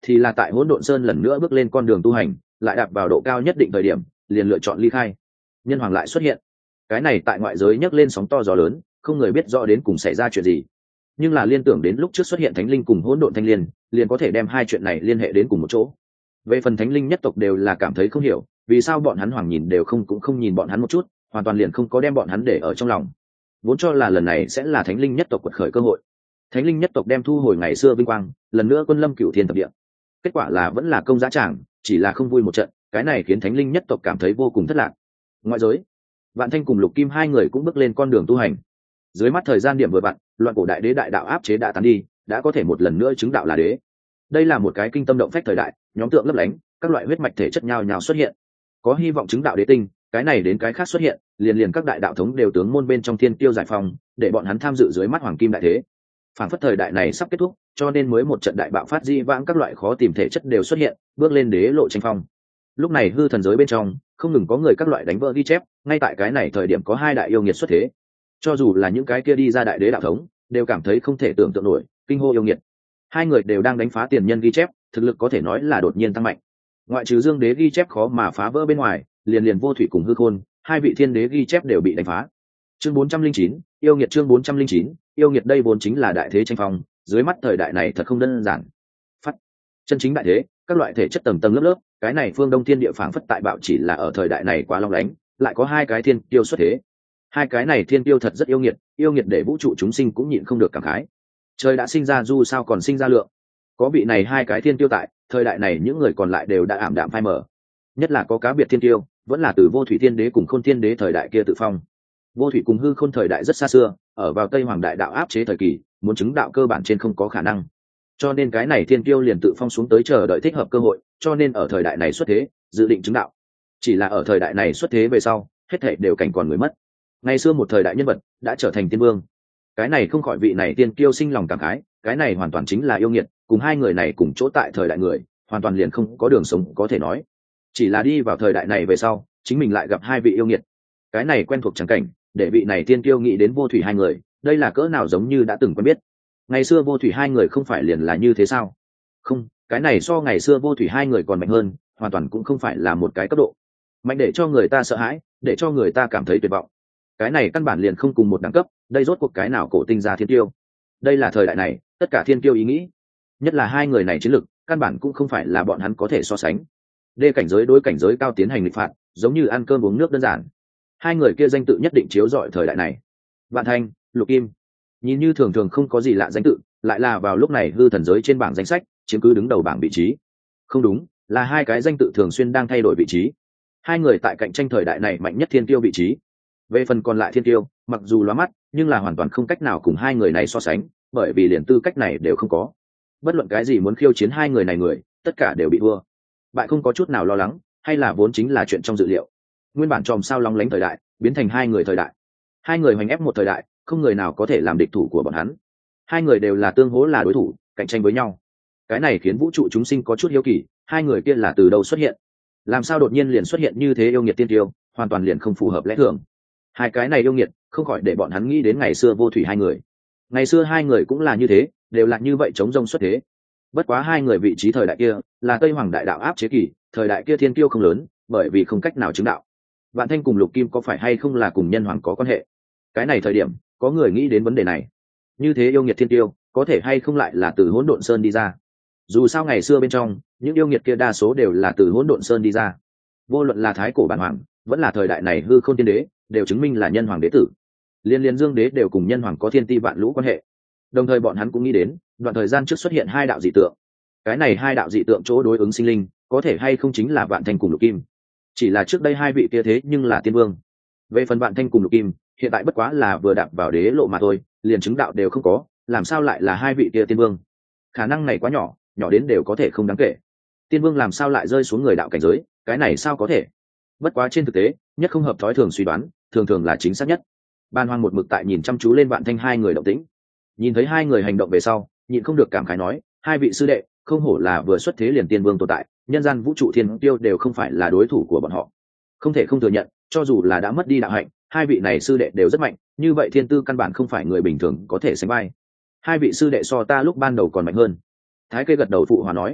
thì là tại hỗn độn sơn lần nữa bước lên con đường tu hành, lại đạp vào độ cao nhất định thời điểm liền lựa chọn ly khai. Nhân hoàng lại xuất hiện, cái này tại ngoại giới nhấc lên sóng to gió lớn, không người biết rõ đến cùng xảy ra chuyện gì, nhưng là liên tưởng đến lúc trước xuất hiện thánh linh cùng hỗn độn thanh liên, liền có thể đem hai chuyện này liên hệ đến cùng một chỗ. Về phần thánh linh nhất tộc đều là cảm thấy không hiểu vì sao bọn hắn hoàng nhìn đều không cũng không nhìn bọn hắn một chút, hoàn toàn liền không có đem bọn hắn để ở trong lòng, vốn cho là lần này sẽ là thánh linh nhất tộc quật khởi cơ hội. Thánh linh nhất tộc đem thu hồi ngày xưa vinh quang, lần nữa quân lâm cửu thiên thập địa. Kết quả là vẫn là công giá tràng, chỉ là không vui một trận, cái này khiến thánh linh nhất tộc cảm thấy vô cùng thất lạc. Ngoại giới, Vạn Thanh cùng Lục Kim hai người cũng bước lên con đường tu hành. Dưới mắt thời gian điểm vừa vặn, loạn cổ đại đế đại đạo áp chế đã tán đi, đã có thể một lần nữa chứng đạo là đế. Đây là một cái kinh tâm động phách thời đại, nhóm tượng lấp lánh, các loại huyết mạch thể chất nhau nhào xuất hiện, có hy vọng chứng đạo đế tinh. Cái này đến cái khác xuất hiện, liền liền các đại đạo thống đều tướng môn bên trong thiên tiêu giải phong, để bọn hắn tham dự dưới mắt hoàng kim đại thế. Phản phất thời đại này sắp kết thúc, cho nên mới một trận đại bạo phát di vãng các loại khó tìm thể chất đều xuất hiện, bước lên đế lộ tranh phong. Lúc này hư thần giới bên trong không ngừng có người các loại đánh vỡ ghi chép, ngay tại cái này thời điểm có hai đại yêu nghiệt xuất thế. Cho dù là những cái kia đi ra đại đế đạo thống đều cảm thấy không thể tưởng tượng nổi, kinh hô yêu nghiệt. Hai người đều đang đánh phá tiền nhân ghi chép, thực lực có thể nói là đột nhiên tăng mạnh. Ngoại trừ dương đế ghi chép khó mà phá vỡ bên ngoài, liền liền vô thủy cùng hư khôn, hai vị thiên đế ghi chép đều bị đánh phá. Chương bốn trăm linh chín, yêu nghiệt. Chương bốn trăm linh chín, yêu nghiệt. Đây vốn chính là đại thế tranh phong, dưới mắt thời đại này thật không đơn giản. Phát chân chính đại thế, các loại thể chất tầng tầng lớp lớp, cái này phương đông thiên địa phảng phất tại bạo chỉ là ở thời đại này quá long lánh, lại có hai cái thiên tiêu xuất thế. Hai cái này thiên tiêu thật rất yêu nghiệt, yêu nghiệt để vũ trụ chúng sinh cũng nhịn không được cảm khái. Trời đã sinh ra du sao còn sinh ra lượng, có vị này hai cái thiên tiêu tại, thời đại này những người còn lại đều đã ảm đạm phai mờ. Nhất là có cá biệt thiên tiêu, vẫn là từ vô thủy thiên đế cùng khôn thiên đế thời đại kia tự phong. Vô thủy cùng hư khôn thời đại rất xa xưa, ở vào tây hoàng đại đạo áp chế thời kỳ, muốn chứng đạo cơ bản trên không có khả năng, cho nên cái này thiên tiêu liền tự phong xuống tới chờ đợi thích hợp cơ hội, cho nên ở thời đại này xuất thế, dự định chứng đạo. Chỉ là ở thời đại này xuất thế về sau, hết thảy đều cảnh còn người mất. Ngày xưa một thời đại nhân vật đã trở thành tiên vương, cái này không khỏi vị này tiên kiêu sinh lòng cảm khái, cái này hoàn toàn chính là yêu nghiệt, cùng hai người này cùng chỗ tại thời đại người, hoàn toàn liền không có đường sống có thể nói. Chỉ là đi vào thời đại này về sau, chính mình lại gặp hai vị yêu nghiệt, cái này quen thuộc chẳng cảnh, để vị này tiên kiêu nghĩ đến vô thủy hai người, đây là cỡ nào giống như đã từng quen biết. Ngày xưa vô thủy hai người không phải liền là như thế sao? Không, cái này so ngày xưa vô thủy hai người còn mạnh hơn, hoàn toàn cũng không phải là một cái cấp độ. Mạnh để cho người ta sợ hãi, để cho người ta cảm thấy tuyệt vọng. Cái này căn bản liền không cùng một đẳng cấp, đây rốt cuộc cái nào cổ tinh ra thiên tiêu. Đây là thời đại này, tất cả thiên tiêu ý nghĩ. Nhất là hai người này chiến lực, căn bản cũng không phải là bọn hắn có thể so sánh. Đê cảnh giới đối cảnh giới cao tiến hành nghịch phạt, giống như ăn cơm uống nước đơn giản. Hai người kia danh tự nhất định chiếu rọi thời đại này. Vạn Thanh, Lục Kim, nhìn như thường thường không có gì lạ danh tự, lại là vào lúc này hư thần giới trên bảng danh sách chiếm cứ đứng đầu bảng vị trí. Không đúng, là hai cái danh tự thường xuyên đang thay đổi vị trí. Hai người tại cạnh tranh thời đại này mạnh nhất thiên tiêu vị trí. Về phần còn lại thiên tiêu, mặc dù lóa mắt, nhưng là hoàn toàn không cách nào cùng hai người này so sánh, bởi vì liền tư cách này đều không có. Bất luận cái gì muốn khiêu chiến hai người này người, tất cả đều bị thua. Bạn không có chút nào lo lắng, hay là vốn chính là chuyện trong dự liệu. Nguyên bản tròm sao long lánh thời đại, biến thành hai người thời đại. Hai người hoành ép một thời đại, không người nào có thể làm địch thủ của bọn hắn. Hai người đều là tương hỗ là đối thủ, cạnh tranh với nhau. Cái này khiến vũ trụ chúng sinh có chút hiếu kỳ, hai người kia là từ đâu xuất hiện? Làm sao đột nhiên liền xuất hiện như thế yêu nghiệt tiên tiêu, hoàn toàn liền không phù hợp lẽ thường. Hai cái này yêu nghiệt, không khỏi để bọn hắn nghĩ đến ngày xưa vô thủy hai người. Ngày xưa hai người cũng là như thế, đều là như vậy chống rông xuất thế. Bất quá hai người vị trí thời đại kia là Tây Hoàng đại đạo áp chế kỳ, thời đại kia thiên tiêu không lớn, bởi vì không cách nào chứng đạo. Vạn Thanh cùng Lục Kim có phải hay không là cùng nhân hoàng có quan hệ? Cái này thời điểm, có người nghĩ đến vấn đề này. Như thế yêu nghiệt thiên tiêu, có thể hay không lại là từ Hỗn Độn Sơn đi ra? Dù sao ngày xưa bên trong, những yêu nghiệt kia đa số đều là từ Hỗn Độn Sơn đi ra. Vô luận là thái cổ bản hoàng, vẫn là thời đại này hư khôn tiên đế, đều chứng minh là nhân hoàng đế tử. Liên liên dương đế đều cùng nhân hoàng có thiên ti vạn lũ quan hệ. Đồng thời bọn hắn cũng nghĩ đến, đoạn thời gian trước xuất hiện hai đạo dị tượng. Cái này hai đạo dị tượng chỗ đối ứng sinh linh, có thể hay không chính là Vạn Thanh cùng Lục Kim. Chỉ là trước đây hai vị kia thế nhưng là tiên vương. Về phần Vạn Thanh cùng Lục Kim, hiện tại bất quá là vừa đạp vào đế lộ mà thôi, liền chứng đạo đều không có, làm sao lại là hai vị kia tiên vương? Khả năng này quá nhỏ, nhỏ đến đều có thể không đáng kể. Tiên vương làm sao lại rơi xuống người đạo cảnh giới, cái này sao có thể? Bất quá trên thực tế, nhất không hợp thói thường suy đoán, thường thường là chính xác nhất. Ban Hoang một mực tại nhìn chăm chú lên Vạn Thanh hai người động tĩnh. Nhìn thấy hai người hành động về sau, nhịn không được cảm khái nói, hai vị sư đệ, không hổ là vừa xuất thế liền tiên vương tồn tại, nhân gian vũ trụ thiên tiêu đều không phải là đối thủ của bọn họ. Không thể không thừa nhận, cho dù là đã mất đi đạo hạnh, hai vị này sư đệ đều rất mạnh, như vậy thiên tư căn bản không phải người bình thường có thể sánh vai. Hai vị sư đệ so ta lúc ban đầu còn mạnh hơn. Thái Kê gật đầu phụ hòa nói,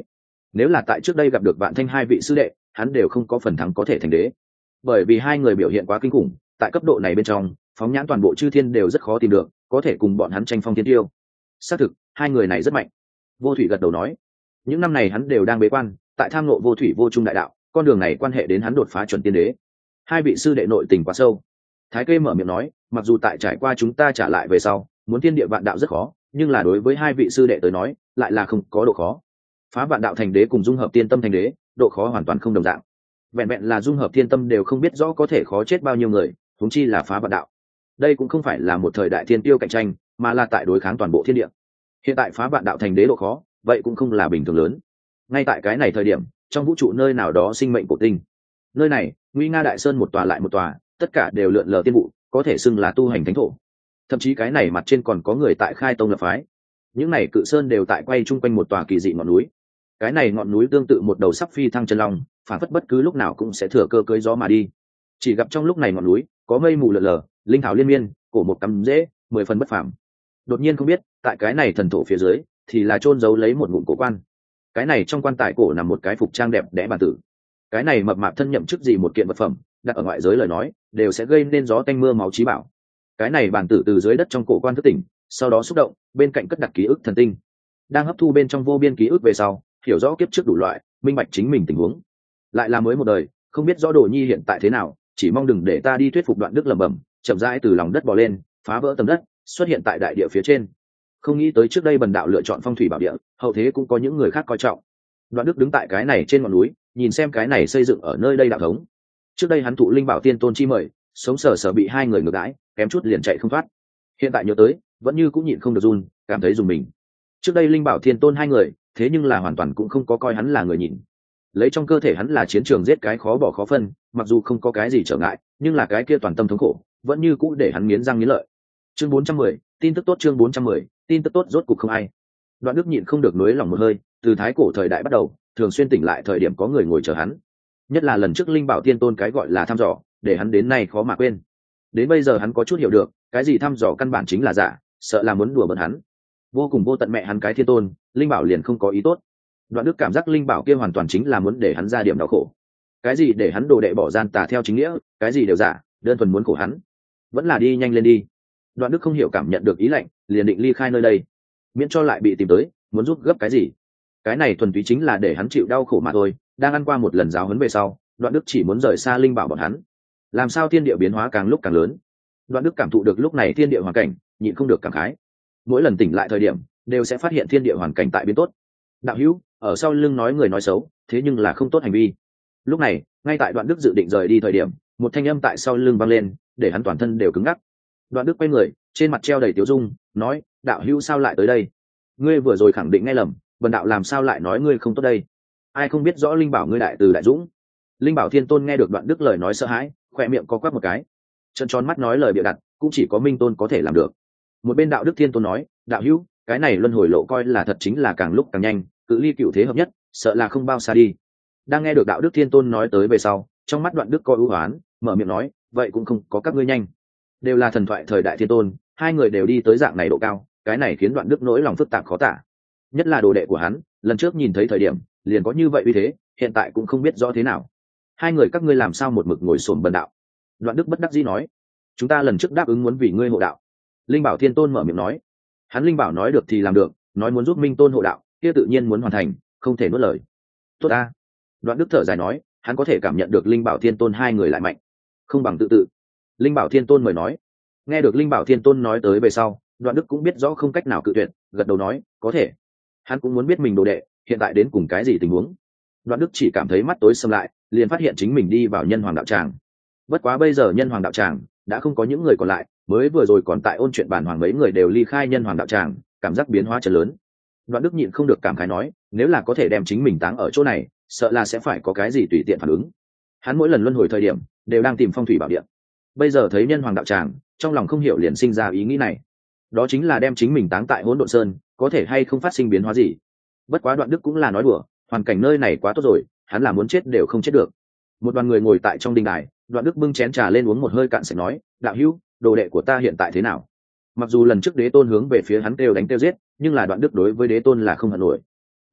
nếu là tại trước đây gặp được Vạn Thanh hai vị sư đệ, hắn đều không có phần thắng có thể thành đế, bởi vì hai người biểu hiện quá kinh khủng, tại cấp độ này bên trong phóng nhãn toàn bộ chư thiên đều rất khó tìm được có thể cùng bọn hắn tranh phong thiên tiêu. Xác thực hai người này rất mạnh. Vô Thủy gật đầu nói, những năm này hắn đều đang bế quan tại tham ngộ vô thủy vô chung đại đạo, con đường này quan hệ đến hắn đột phá chuẩn tiên đế. Hai vị sư đệ nội tình quá sâu. Thái Kê mở miệng nói, mặc dù tại trải qua chúng ta trả lại về sau muốn thiên địa vạn đạo rất khó, nhưng là đối với hai vị sư đệ tới nói lại là không có độ khó. Phá vạn đạo thành đế cùng dung hợp tiên tâm thành đế độ khó hoàn toàn không đồng dạng. Vẹn vẹn là dung hợp tiên tâm đều không biết rõ có thể khó chết bao nhiêu người, huống chi là phá vạn đạo. Đây cũng không phải là một thời đại thiên tiêu cạnh tranh, mà là tại đối kháng toàn bộ thiên địa. Hiện tại phá vạn đạo thành đế độ khó, vậy cũng không là bình thường lớn. Ngay tại cái này thời điểm, trong vũ trụ nơi nào đó sinh mệnh cổ tinh, nơi này nguy nga đại sơn một tòa lại một tòa, tất cả đều lượn lờ tiên vụ, có thể xưng là tu hành thánh thổ. Thậm chí cái này mặt trên còn có người tại khai tông lập phái. Những này cự sơn đều tại quay chung quanh một tòa kỳ dị ngọn núi. Cái này ngọn núi tương tự một đầu sắp phi thăng chân long, phản phất bất cứ lúc nào cũng sẽ thừa cơ cưỡi gió mà đi. Chỉ gặp trong lúc này ngọn núi có mây mù lờ lờ, linh thảo liên miên, cổ một cắm rễ, mười phần bất phàm. Đột nhiên không biết, tại cái này thần thổ phía dưới thì là chôn giấu lấy một ngụm cổ quan. Cái này trong quan tài cổ nằm một cái phục trang đẹp đẽ bản tử. Cái này mập mạp thân nhậm chức gì một kiện vật phẩm, đặt ở ngoại giới lời nói đều sẽ gây nên gió tanh mưa máu chí bảo. Cái này bản tử từ dưới đất trong cổ quan thức tỉnh, sau đó xúc động, bên cạnh cất đặt ký ức thần tinh, đang hấp thu bên trong vô biên ký ức về sau, hiểu rõ kiếp trước đủ loại, minh bạch chính mình tình huống. Lại là mới một đời, không biết rõ Đồ Nhi hiện tại thế nào, chỉ mong đừng để ta đi thuyết phục Đoạn Đức lẩm bẩm, chậm rãi từ lòng đất bò lên, phá vỡ tầng đất, xuất hiện tại đại địa phía trên. Không nghĩ tới trước đây bần đạo lựa chọn phong thủy bảo địa, hậu thế cũng có những người khác coi trọng. Đoạn Đức đứng tại cái này trên ngọn núi, nhìn xem cái này xây dựng ở nơi đây đạo thống. Trước đây hắn thụ Linh Bảo Tiên Tôn chi mời, sống sờ sờ bị hai người ngược đãi, kém chút liền chạy không thoát. Hiện tại nhớ tới, vẫn như cũng nhịn không được run, cảm thấy dùng mình. Trước đây Linh Bảo Thiên Tôn hai người, thế nhưng là hoàn toàn cũng không có coi hắn là người nhìn. Lấy trong cơ thể hắn là chiến trường giết cái khó bỏ khó phân, mặc dù không có cái gì trở ngại, nhưng là cái kia toàn tâm thống khổ, vẫn như cũ để hắn nghiến răng nghiến lợi. Chương bốn trăm mười, tin tức tốt chương bốn trăm mười, tin tức tốt rốt cục không ai. Đoạn Đức nhịn không được nuối lòng một hơi, từ thái cổ thời đại bắt đầu, thường xuyên tỉnh lại thời điểm có người ngồi chờ hắn. Nhất là lần trước Linh Bảo Tiên Tôn cái gọi là thăm dò, để hắn đến nay khó mà quên. Đến bây giờ hắn có chút hiểu được, cái gì thăm dò căn bản chính là giả, sợ là muốn đùa bỡn hắn. Vô cùng vô tận mẹ hắn cái Thiên Tôn, Linh Bảo liền không có ý tốt. Đoạn Đức cảm giác Linh Bảo kia hoàn toàn chính là muốn để hắn ra điểm đau khổ. Cái gì để hắn đồ đệ bỏ gian tà theo chính nghĩa, cái gì đều giả, đơn thuần muốn khổ hắn. Vẫn là đi nhanh lên đi. Đoạn Đức không hiểu cảm nhận được ý lệnh, liền định ly khai nơi đây, miễn cho lại bị tìm tới, muốn giúp gấp cái gì. Cái này thuần túy chính là để hắn chịu đau khổ mà thôi. Đang ăn qua một lần giáo huấn về sau, Đoạn Đức chỉ muốn rời xa Linh Bảo bọn hắn. Làm sao thiên địa biến hóa càng lúc càng lớn. Đoạn Đức cảm thụ được lúc này thiên địa hoàn cảnh, nhịn không được cảm khái. Mỗi lần tỉnh lại thời điểm, đều sẽ phát hiện thiên địa hoàn cảnh tại biến tốt. Đạo hữu, ở sau lưng nói người nói xấu, thế nhưng là không tốt hành vi. Lúc này, ngay tại Đoạn Đức dự định rời đi thời điểm, một thanh âm tại sau lưng vang lên, để hắn toàn thân đều cứng ngắc. Đoạn Đức quay người, trên mặt treo đầy tiếu dung, nói: đạo hữu sao lại tới đây? Ngươi vừa rồi khẳng định nghe lầm, bần đạo làm sao lại nói ngươi không tốt đây? Ai không biết rõ Linh Bảo ngươi đại từ đại dũng? Linh Bảo Thiên Tôn nghe được Đoạn Đức lời nói sợ hãi, khỏe miệng co quắp một cái, trợn tròn mắt nói lời bịa đặt, cũng chỉ có Minh Tôn có thể làm được. Một bên Đạo Đức Thiên Tôn nói: đạo hữu, cái này luân hồi lộ coi là thật chính là càng lúc càng nhanh, cự ly cựu thế hợp nhất, sợ là không bao xa đi. Đang nghe được Đạo Đức Thiên Tôn nói tới về sau, trong mắt Đoạn Đức coi ưu hoán, mở miệng nói: vậy cũng không có các ngươi nhanh. Đều là thần thoại thời đại Thiên Tôn, hai người đều đi tới dạng này độ cao, cái này khiến Đoạn Đức nỗi lòng phức tạp khó tả. Nhất là đồ đệ của hắn, lần trước nhìn thấy thời điểm, liền có như vậy uy thế, hiện tại cũng không biết rõ thế nào. Hai người các ngươi làm sao một mực ngồi xổm bần đạo? Đoạn Đức bất đắc dĩ nói: chúng ta lần trước đáp ứng muốn vì ngươi hộ đạo. Linh Bảo Thiên Tôn mở miệng nói. Hắn Linh Bảo nói được thì làm được, nói muốn giúp Minh Tôn hộ đạo, kia tự nhiên muốn hoàn thành, không thể nuốt lời. Tốt a. Đoạn Đức thở dài nói, hắn có thể cảm nhận được Linh Bảo Thiên Tôn hai người lại mạnh, không bằng tự tự. Linh Bảo Thiên Tôn mời nói. Nghe được Linh Bảo Thiên Tôn nói tới về sau, Đoạn Đức cũng biết rõ không cách nào cự tuyệt, gật đầu nói, có thể. Hắn cũng muốn biết mình đồ đệ hiện tại đến cùng cái gì tình huống. Đoạn Đức chỉ cảm thấy mắt tối sầm lại, liền phát hiện chính mình đi vào Nhân Hoàng đạo tràng. Bất quá bây giờ Nhân Hoàng đạo tràng đã không có những người còn lại, mới vừa rồi còn tại ôn chuyện bản hoàng mấy người đều ly khai Nhân Hoàng đạo tràng, cảm giác biến hóa trở lớn. Đoạn Đức nhịn không được cảm khái nói, nếu là có thể đem chính mình táng ở chỗ này, sợ là sẽ phải có cái gì tùy tiện phản ứng. Hắn mỗi lần luân hồi thời điểm đều đang tìm phong thủy bảo địa, bây giờ thấy Nhân Hoàng đạo tràng, trong lòng không hiểu liền sinh ra ý nghĩ này, đó chính là đem chính mình táng tại Hỗn Độn Sơn, có thể hay không phát sinh biến hóa gì. Bất quá Đoạn Đức cũng là nói đùa, hoàn cảnh nơi này quá tốt rồi, hắn là muốn chết đều không chết được. Một đoàn người ngồi tại trong đình đài, Đoạn Đức bưng chén trà lên uống một hơi cạn sạch nói, đạo hữu, đồ đệ của ta hiện tại thế nào? Mặc dù lần trước Đế Tôn hướng về phía hắn kêu đánh kêu giết, nhưng là Đoạn Đức đối với Đế Tôn là không hận nổi.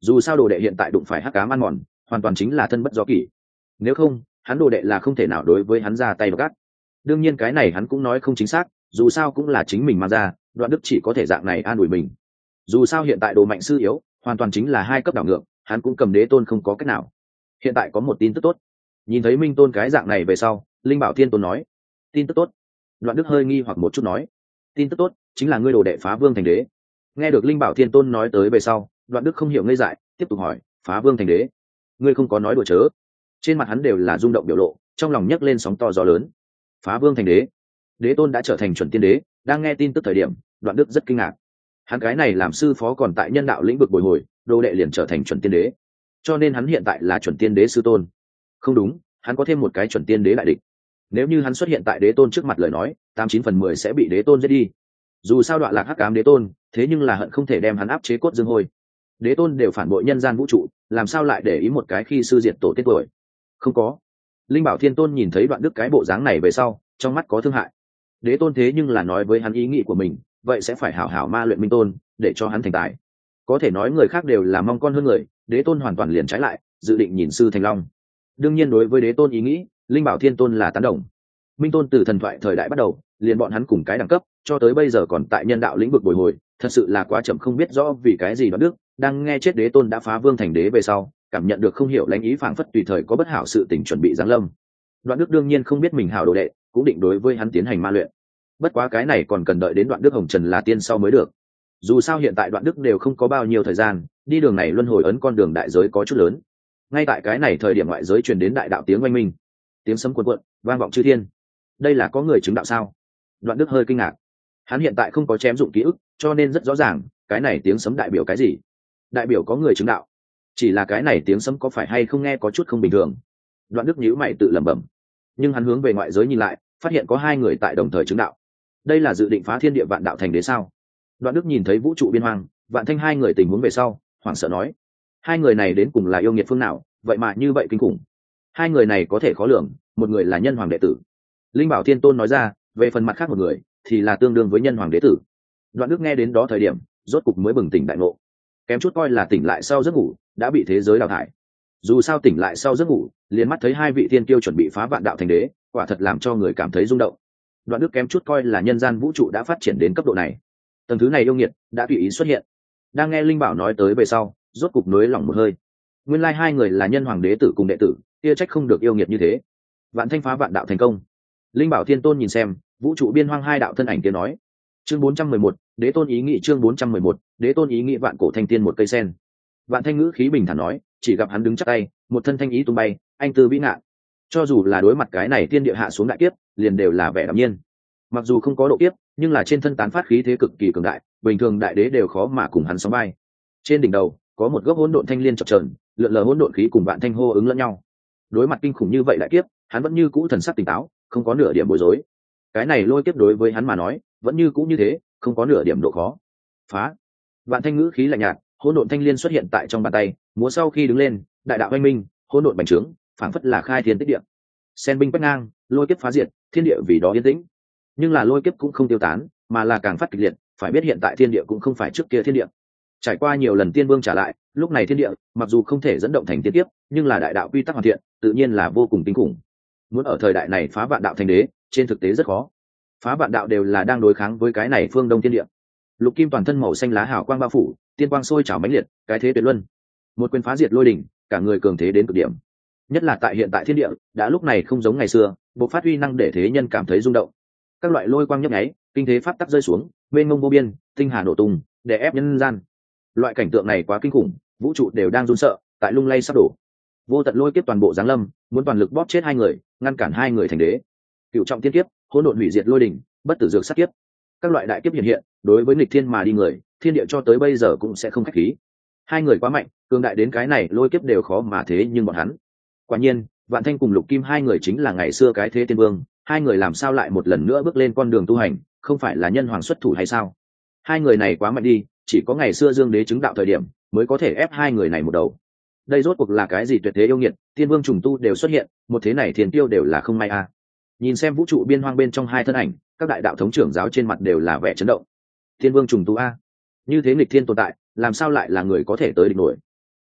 dù sao đồ đệ hiện tại đụng phải hắc ám ăn mòn, hoàn toàn chính là thân bất do kỷ. Nếu không hắn đồ đệ là không thể nào đối với hắn ra tay gắt. Đương nhiên cái này hắn cũng nói không chính xác, dù sao cũng là chính mình mang ra, Đoạn Đức chỉ có thể dạng này an ủi mình. Dù sao hiện tại đồ mạnh sư yếu, hoàn toàn chính là hai cấp đảo ngược, hắn cũng cầm đế tôn không có cách nào. Hiện tại có một tin tức tốt. Nhìn thấy Minh Tôn cái dạng này về sau, Linh Bảo Thiên Tôn nói: tin tức tốt. Đoạn Đức hơi nghi hoặc một chút nói: tin tức tốt chính là ngươi đồ đệ phá vương thành đế. Nghe được Linh Bảo Thiên Tôn nói tới về sau, Đoạn Đức không hiểu ngây dại, tiếp tục hỏi: phá vương thành đế? Ngươi không có nói đùa chớ? Trên mặt hắn đều là rung động biểu lộ, trong lòng nhấc lên sóng to gió lớn. Phá vương thành đế? Đế tôn đã trở thành chuẩn tiên đế? Đang nghe tin tức thời điểm, Đoạn Đức rất kinh ngạc. Hắn cái này làm sư phó còn tại nhân đạo lĩnh vực bồi hồi, đồ đệ liền trở thành chuẩn tiên đế, cho nên hắn hiện tại là chuẩn tiên đế sư tôn. Không đúng, hắn có thêm một cái chuẩn tiên đế đại địch. Nếu như hắn xuất hiện tại đế tôn trước mặt lời nói, tám chín phần mười sẽ bị đế tôn giết đi. Dù sao Đoạn Lạc hắc ám đế tôn, thế nhưng là hận không thể đem hắn áp chế cốt dương hôi. Đế tôn đều phản bội nhân gian vũ trụ, làm sao lại để ý một cái khi sư diệt tổ tiết tuổi? Không có. Linh Bảo Thiên Tôn nhìn thấy Đoạn Đức cái bộ dáng này về sau, trong mắt có thương hại. Đế tôn thế nhưng là nói với hắn ý nghĩ của mình, vậy sẽ phải hảo hảo ma luyện Minh Tôn, để cho hắn thành tài. Có thể nói người khác đều là mong con hơn người, đế tôn hoàn toàn liền trái lại, dự định nhìn sư thành long. Đương nhiên đối với đế tôn ý nghĩ, Linh Bảo Thiên Tôn là tán đồng. Minh Tôn từ thần thoại thời đại bắt đầu, liền bọn hắn cùng cái đẳng cấp, cho tới bây giờ còn tại nhân đạo lĩnh vực bồi hồi, thật sự là quá chậm, không biết rõ vì cái gì Đoạn Đức đang nghe chết đế tôn đã phá vương thành đế về sau, cảm nhận được không hiểu lãnh ý, phảng phất tùy thời có bất hảo sự tình chuẩn bị giáng lâm. Đoạn Đức đương nhiên không biết mình hảo đồ đệ, cũng định đối với hắn tiến hành ma luyện. Bất quá cái này còn cần đợi đến Đoạn Đức hồng trần là tiên sau mới được. Dù sao hiện tại Đoạn Đức đều không có bao nhiêu thời gian, đi đường này luân hồi ấn con đường đại giới có chút lớn. Ngay tại cái này thời điểm ngoại giới truyền đến đại đạo tiếng oanh minh, tiếng sấm cuồn cuộn, vang vọng chư thiên. Đây là có người chứng đạo sao? Đoạn Đức hơi kinh ngạc. Hắn hiện tại không có chém dụng ký ức, cho nên rất rõ ràng, cái này tiếng sấm đại biểu cái gì? Đại biểu có người chứng đạo. Chỉ là cái này tiếng sấm có phải hay không nghe có chút không bình thường. Đoạn Đức nhíu mày tự lẩm bẩm. Nhưng hắn hướng về ngoại giới nhìn lại, phát hiện có hai người tại đồng thời chứng đạo. Đây là dự định phá thiên địa vạn đạo thành đế sao? Đoạn Đức nhìn thấy vũ trụ biên hoang, Vạn Thanh hai người tình huống về sau, hoảng sợ nói: hai người này đến cùng là yêu nghiệt phương nào, vậy mà như vậy kinh khủng? Hai người này có thể khó lường, một người là nhân hoàng đệ tử. Linh Bảo Thiên Tôn nói ra, về phần mặt khác một người thì là tương đương với nhân hoàng đệ tử. Đoạn Đức nghe đến đó thời điểm, rốt cục mới bừng tỉnh đại ngộ. Kém chút coi là tỉnh lại sau giấc ngủ, đã bị thế giới đào thải. Dù sao tỉnh lại sau giấc ngủ, liền mắt thấy hai vị thiên kiêu chuẩn bị phá vạn đạo thành đế, quả thật làm cho người cảm thấy rung động. Đoạn Đức kém chút coi là nhân gian vũ trụ đã phát triển đến cấp độ này. Tầng thứ này yêu nghiệt đã tùy ý xuất hiện. Đang nghe Linh Bảo nói tới về sau, rốt cục nối lòng một hơi. Nguyên lai hai người là nhân hoàng đế tử cùng đệ tử, kia trách không được yêu nghiệt như thế. Vạn Thanh phá vạn đạo thành công. Linh Bảo Thiên Tôn nhìn xem vũ trụ biên hoang hai đạo thân ảnh kia nói: chương bốn trăm mười một, đế tôn ý nghĩ. Chương bốn trăm mười một, đế tôn ý nghĩ. Vạn cổ thanh tiên một cây sen. Vạn Thanh ngữ khí bình thản nói, chỉ gặp hắn đứng chắc tay, một thân thanh ý tung bay, anh tư vĩ ngạn. Cho dù là đối mặt cái này tiên địa hạ xuống đại kiếp, liền đều là vẻ đạm nhiên. Mặc dù không có độ kiếp, nhưng là trên thân tán phát khí thế cực kỳ cường đại, bình thường đại đế đều khó mà cùng hắn sánh vai. Trên đỉnh đầu có một gốc hỗn độn thanh liên chập chờn, lượn lờ hỗn độn khí cùng Vạn Thanh hô ứng lẫn nhau. Đối mặt kinh khủng như vậy đại kiếp, hắn vẫn như cũ thần sắc tỉnh táo, không có nửa điểm bối rối. Cái này lôi kiếp đối với hắn mà nói, vẫn như cũ như thế, không có nửa điểm độ khó. Phá! Vạn Thanh ngữ khí lạnh nhạt, hỗn độn thanh liên xuất hiện tại trong bàn tay, múa sau khi đứng lên, đại đạo oanh minh, hỗn độn bành trướng, phảng phất là khai thiên tích địa. Sen binh quét ngang, lôi kiếp phá diệt, thiên địa vì đó yên tĩnh. Nhưng là lôi kiếp cũng không tiêu tán, mà là càng phát kịch liệt, phải biết hiện tại thiên địa cũng không phải trước kia thiên địa. Trải qua nhiều lần tiên vương trả lại, lúc này thiên địa mặc dù không thể dẫn động thành tiên kiếp, nhưng là đại đạo quy tắc hoàn thiện, tự nhiên là vô cùng kinh khủng. Muốn ở thời đại này phá vạn đạo thành đế, trên thực tế rất khó. Phá vạn đạo đều là đang đối kháng với cái này phương đông thiên địa. Lục Kim toàn thân màu xanh lá hào quang bao phủ, tiên quang sôi trào mãnh liệt, cái thế tuyệt luân. Một quyền phá diệt lôi đỉnh, cả người cường thế đến cực điểm. Nhất là tại hiện tại thiên địa, đã lúc này không giống ngày xưa, bộc phát uy năng để thế nhân cảm thấy rung động. Các loại lôi quang nhấp nháy, kinh thế pháp tắc rơi xuống, mênh mông vô biên, tinh hà nổ tung, để ép nhân gian. Loại cảnh tượng này quá kinh khủng, vũ trụ đều đang run sợ, tại lung lay sắp đổ. Vô tận lôi kiếp toàn bộ giáng lâm, muốn toàn lực bóp chết hai người, ngăn cản hai người thành đế. Cựu trọng thiên kiếp, hỗn độn hủy diệt lôi đỉnh, bất tử dược sát kiếp. Các loại đại kiếp hiện hiện, đối với nghịch thiên mà đi người, thiên địa cho tới bây giờ cũng sẽ không khách khí. Hai người quá mạnh, cường đại đến cái này lôi kiếp đều khó mà thế nhưng bọn hắn. Quả nhiên, Vạn Thanh cùng Lục Kim hai người chính là ngày xưa cái thế tiên vương, hai người làm sao lại một lần nữa bước lên con đường tu hành, không phải là nhân hoàng xuất thủ hay sao? Hai người này quá mạnh đi, chỉ có ngày xưa Dương Đế chứng đạo thời điểm mới có thể ép hai người này một đầu. Đây rốt cuộc là cái gì tuyệt thế yêu nghiệt, tiên vương trùng tu đều xuất hiện, một thế này thiên tiêu đều là không may à. Nhìn xem vũ trụ biên hoang bên trong hai thân ảnh, các đại đạo thống trưởng giáo trên mặt đều là vẻ chấn động. Tiên vương trùng tu a, như thế nghịch thiên tồn tại, làm sao lại là người có thể tới địch nổi?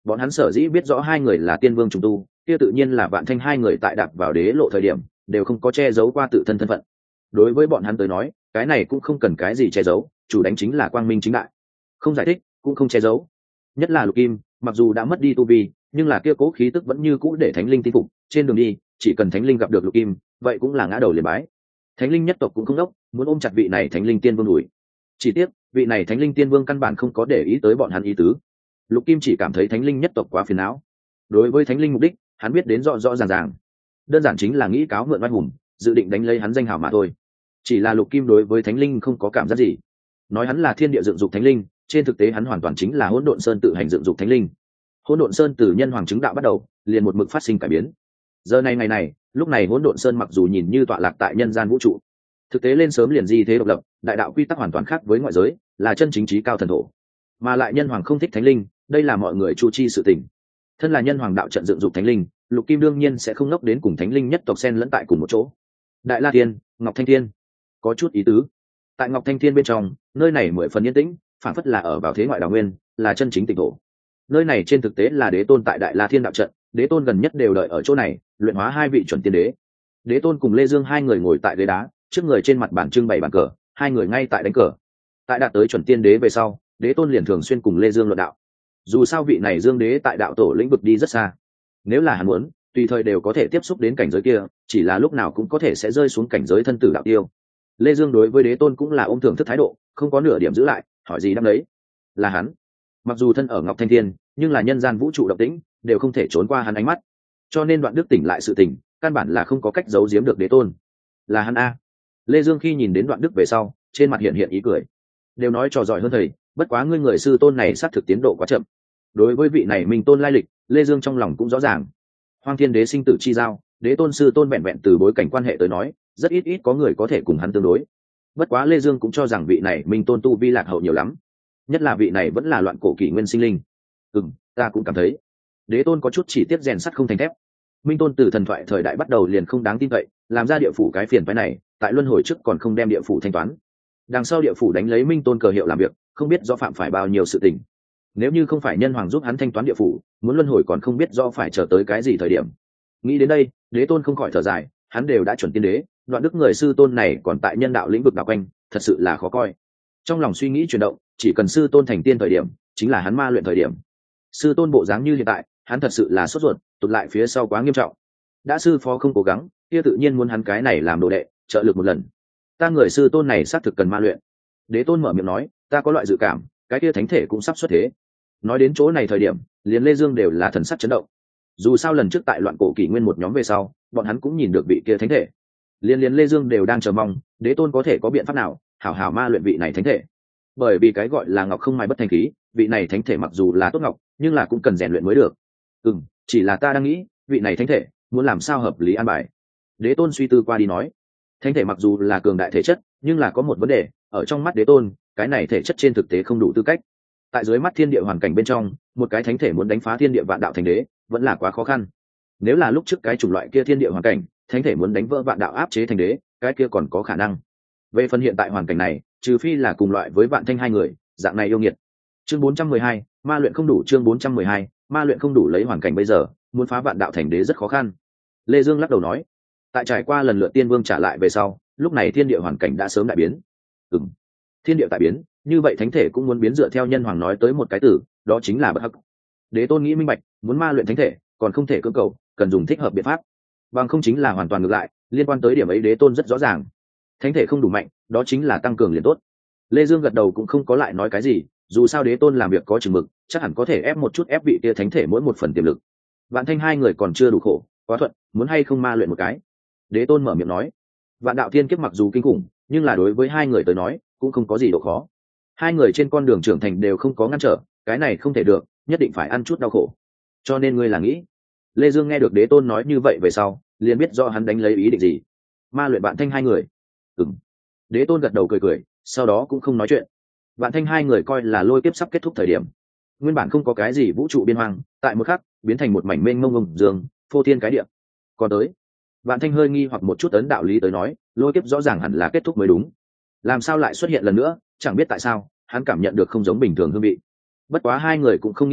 Bọn hắn sở dĩ biết rõ hai người là tiên vương trùng tu, kia tự nhiên là Vạn Thanh hai người tại đạp vào đế lộ thời điểm đều không có che giấu qua tự thân thân phận. Đối với bọn hắn tới nói, cái này cũng không cần cái gì che giấu, chủ đánh chính là quang minh chính đại, không giải thích cũng không che giấu. Nhất là Lục Kim, mặc dù đã mất đi tu vi, nhưng là kia cố khí tức vẫn như cũ để thánh linh tin phục. Trên đường đi, chỉ cần thánh linh gặp được Lục Kim, vậy cũng là ngã đầu liền bái. Thánh linh nhất tộc cũng không đốc, muốn ôm chặt vị này thánh linh tiên vương đuổi. Chỉ tiếc, vị này thánh linh tiên vương căn bản không có để ý tới bọn hắn ý tứ. Lục Kim chỉ cảm thấy thánh linh nhất tộc quá phiền não. Đối với thánh linh mục đích, hắn biết đến rõ rõ ràng ràng, đơn giản chính là nghĩ cáo mượn oai hùng, dự định đánh lấy hắn danh hào mà thôi. Chỉ là Lục Kim đối với thánh linh không có cảm giác gì. Nói hắn là thiên địa dựng dục thánh linh, trên thực tế hắn hoàn toàn chính là Hỗn Độn Sơn tự hành dựng dục thánh linh. Hỗn Độn Sơn từ nhân hoàng chứng đạo bắt đầu, liền một mực phát sinh cải biến. Giờ này ngày này, lúc này Hỗn Độn Sơn mặc dù nhìn như tọa lạc tại nhân gian vũ trụ, thực tế lên sớm liền di thế độc lập, đại đạo quy tắc hoàn toàn khác với ngoại giới, là chân chính trí cao thần thổ. Mà lại nhân hoàng không thích thánh linh, đây là mọi người chu chi sự tình. Thân là nhân hoàng đạo trận dựng dục thánh linh, Lục Kim đương nhiên sẽ không ngốc đến cùng thánh linh nhất tộc xen lẫn tại cùng một chỗ. Đại La Thiên, Ngọc Thanh Thiên, có chút ý tứ. Tại Ngọc Thanh Thiên bên trong, nơi này mười phần yên tĩnh, phản phất là ở vào thế ngoại đào nguyên, là chân chính tịnh thổ. Nơi này trên thực tế là đế tôn tại Đại La Thiên đạo trận, đế tôn gần nhất đều đợi ở chỗ này, luyện hóa hai vị chuẩn tiên đế. Đế tôn cùng Lê Dương hai người ngồi tại ghế đá, trước người trên mặt bàn trưng bày bàn cờ, hai người ngay tại đánh cờ. Tại đạt tới chuẩn tiên đế về sau, đế tôn liền thường xuyên cùng Lê Dương luận đạo. Dù sao vị này Dương đế tại đạo tổ lĩnh vực đi rất xa, nếu là hắn muốn, tùy thời đều có thể tiếp xúc đến cảnh giới kia, chỉ là lúc nào cũng có thể sẽ rơi xuống cảnh giới thân tử đạo tiêu. Lê Dương đối với đế tôn cũng là ôm thưởng thức thái độ, không có nửa điểm giữ lại, hỏi gì đáp đấy. Là hắn. Mặc dù thân ở Ngọc Thanh Thiên, nhưng là nhân gian vũ trụ động tĩnh, đều không thể trốn qua hắn ánh mắt. Cho nên Đoạn Đức tỉnh lại sự tình, căn bản là không có cách giấu giếm được đế tôn. Là hắn a. Lê Dương khi nhìn đến Đoạn Đức về sau, trên mặt hiện hiện ý cười. Đều nói trò giỏi hơn thầy, bất quá ngươi người sư tôn này sát thực tiến độ quá chậm. Đối với vị này mình tôn lai lịch, Lê Dương trong lòng cũng rõ ràng. Hoang Thiên Đế sinh tử chi giao, đế tôn sư tôn vẹn vẹn từ bối cảnh quan hệ tới nói, rất ít ít có người có thể cùng hắn tương đối. Bất quá Lê Dương cũng cho rằng vị này minh tôn tu vi lạc hậu nhiều lắm, nhất là vị này vẫn là loạn cổ kỷ nguyên sinh linh. Ừm, ta cũng cảm thấy. Đế tôn có chút chỉ tiếc rèn sắt không thành thép. Minh tôn từ thần thoại thời đại bắt đầu liền không đáng tin cậy, làm ra địa phủ cái phiền phái này, tại luân hồi trước còn không đem địa phủ thanh toán. Đằng sau địa phủ đánh lấy minh tôn cờ hiệu làm việc, không biết do phạm phải bao nhiêu sự tình. Nếu như không phải nhân hoàng giúp hắn thanh toán địa phủ, muốn luân hồi còn không biết do phải chờ tới cái gì thời điểm. Nghĩ đến đây, đế tôn không khỏi thở dài, hắn đều đã chuẩn tiên đế, Đoạn Đức người sư tôn này còn tại nhân đạo lĩnh vực đảo quanh, thật sự là khó coi. Trong lòng suy nghĩ chuyển động, chỉ cần sư tôn thành tiên thời điểm, chính là hắn ma luyện thời điểm. Sư tôn bộ dáng như hiện tại, hắn thật sự là sốt ruột, tụt lại phía sau quá nghiêm trọng. Đã sư phó không cố gắng, kia tự nhiên muốn hắn cái này làm đồ đệ, trợ lực một lần. Ta người sư tôn này xác thực cần ma luyện. Đế tôn mở miệng nói, ta có loại dự cảm, cái kia thánh thể cũng sắp xuất thế. Nói đến chỗ này thời điểm, liền Lê Dương đều là thần sắc chấn động. Dù sao lần trước tại loạn cổ kỷ nguyên một nhóm về sau, bọn hắn cũng nhìn được vị kia thánh thể. Liên liên Lê Dương đều đang chờ mong, đế tôn có thể có biện pháp nào, hảo hảo ma luyện vị này thánh thể. Bởi vì cái gọi là ngọc không mai bất thành khí, vị này thánh thể mặc dù là tốt ngọc, nhưng là cũng cần rèn luyện mới được. Ừm, chỉ là ta đang nghĩ, vị này thánh thể muốn làm sao hợp lý an bài. Đế tôn suy tư qua đi nói, thánh thể mặc dù là cường đại thể chất, nhưng là có một vấn đề, ở trong mắt đế tôn, cái này thể chất trên thực tế không đủ tư cách. Tại dưới mắt thiên địa hoàn cảnh bên trong, một cái thánh thể muốn đánh phá thiên địa vạn đạo thành đế, vẫn là quá khó khăn. Nếu là lúc trước cái chủng loại kia thiên địa hoàn cảnh, thánh thể muốn đánh vỡ vạn đạo áp chế thành đế, cái kia còn có khả năng. Về phần hiện tại hoàn cảnh này, trừ phi là cùng loại với Vạn Thanh hai người, dạng này yêu nghiệt. Chương bốn trăm mười hai, ma luyện không đủ. Chương bốn trăm mười hai, ma luyện không đủ. Lấy hoàn cảnh bây giờ, muốn phá vạn đạo thành đế rất khó khăn. Lê Dương lắc đầu nói, tại trải qua lần lượt tiên vương trả lại về sau, lúc này thiên địa hoàn cảnh đã sớm đại biến. Ừm, thiên địa tại biến, như vậy thánh thể cũng muốn biến dựa theo nhân hoàng nói tới một cái từ, đó chính là bất hắc. Đế tôn nghĩ minh bạch, muốn ma luyện thánh thể, còn không thể cưỡng cầu, cần dùng thích hợp biện pháp. Bằng không chính là hoàn toàn ngược lại, liên quan tới điểm ấy đế tôn rất rõ ràng. Thánh thể không đủ mạnh, đó chính là tăng cường liền tốt. Lê Dương gật đầu cũng không có lại nói cái gì, dù sao đế tôn làm việc có chừng mực, chắc hẳn có thể ép một chút ép vị kia thánh thể mỗi một phần tiềm lực. Vạn Thanh hai người còn chưa đủ khổ, quá thuận, muốn hay không ma luyện một cái. Đế tôn mở miệng nói, vạn đạo thiên kiếp mặc dù kinh khủng, nhưng là đối với hai người tới nói, cũng không có gì độ khó. Hai người trên con đường trưởng thành đều không có ngăn trở, cái này không thể được, nhất định phải ăn chút đau khổ. Cho nên ngươi là nghĩ. Lê Dương nghe được đế tôn nói như vậy về sau, liền biết do hắn đánh lấy ý định gì. Ma luyện Vạn Thanh hai người. Ừm. Đế tôn gật đầu cười cười, sau đó cũng không nói chuyện. Vạn Thanh hai người coi là lôi kiếp sắp kết thúc thời điểm. Nguyên bản không có cái gì vũ trụ biên hoang, tại một khắc biến thành một mảnh mênh mông ngông dương, phô thiên cái địa. Còn tới, Vạn Thanh hơi nghi hoặc một chút ấn đạo lý tới nói, lôi kiếp rõ ràng hẳn là kết thúc mới đúng. Làm sao lại xuất hiện lần nữa, chẳng biết tại sao, hắn cảm nhận được không giống bình thường hương vị. Bất quá hai người cũng không nghĩ nhiều,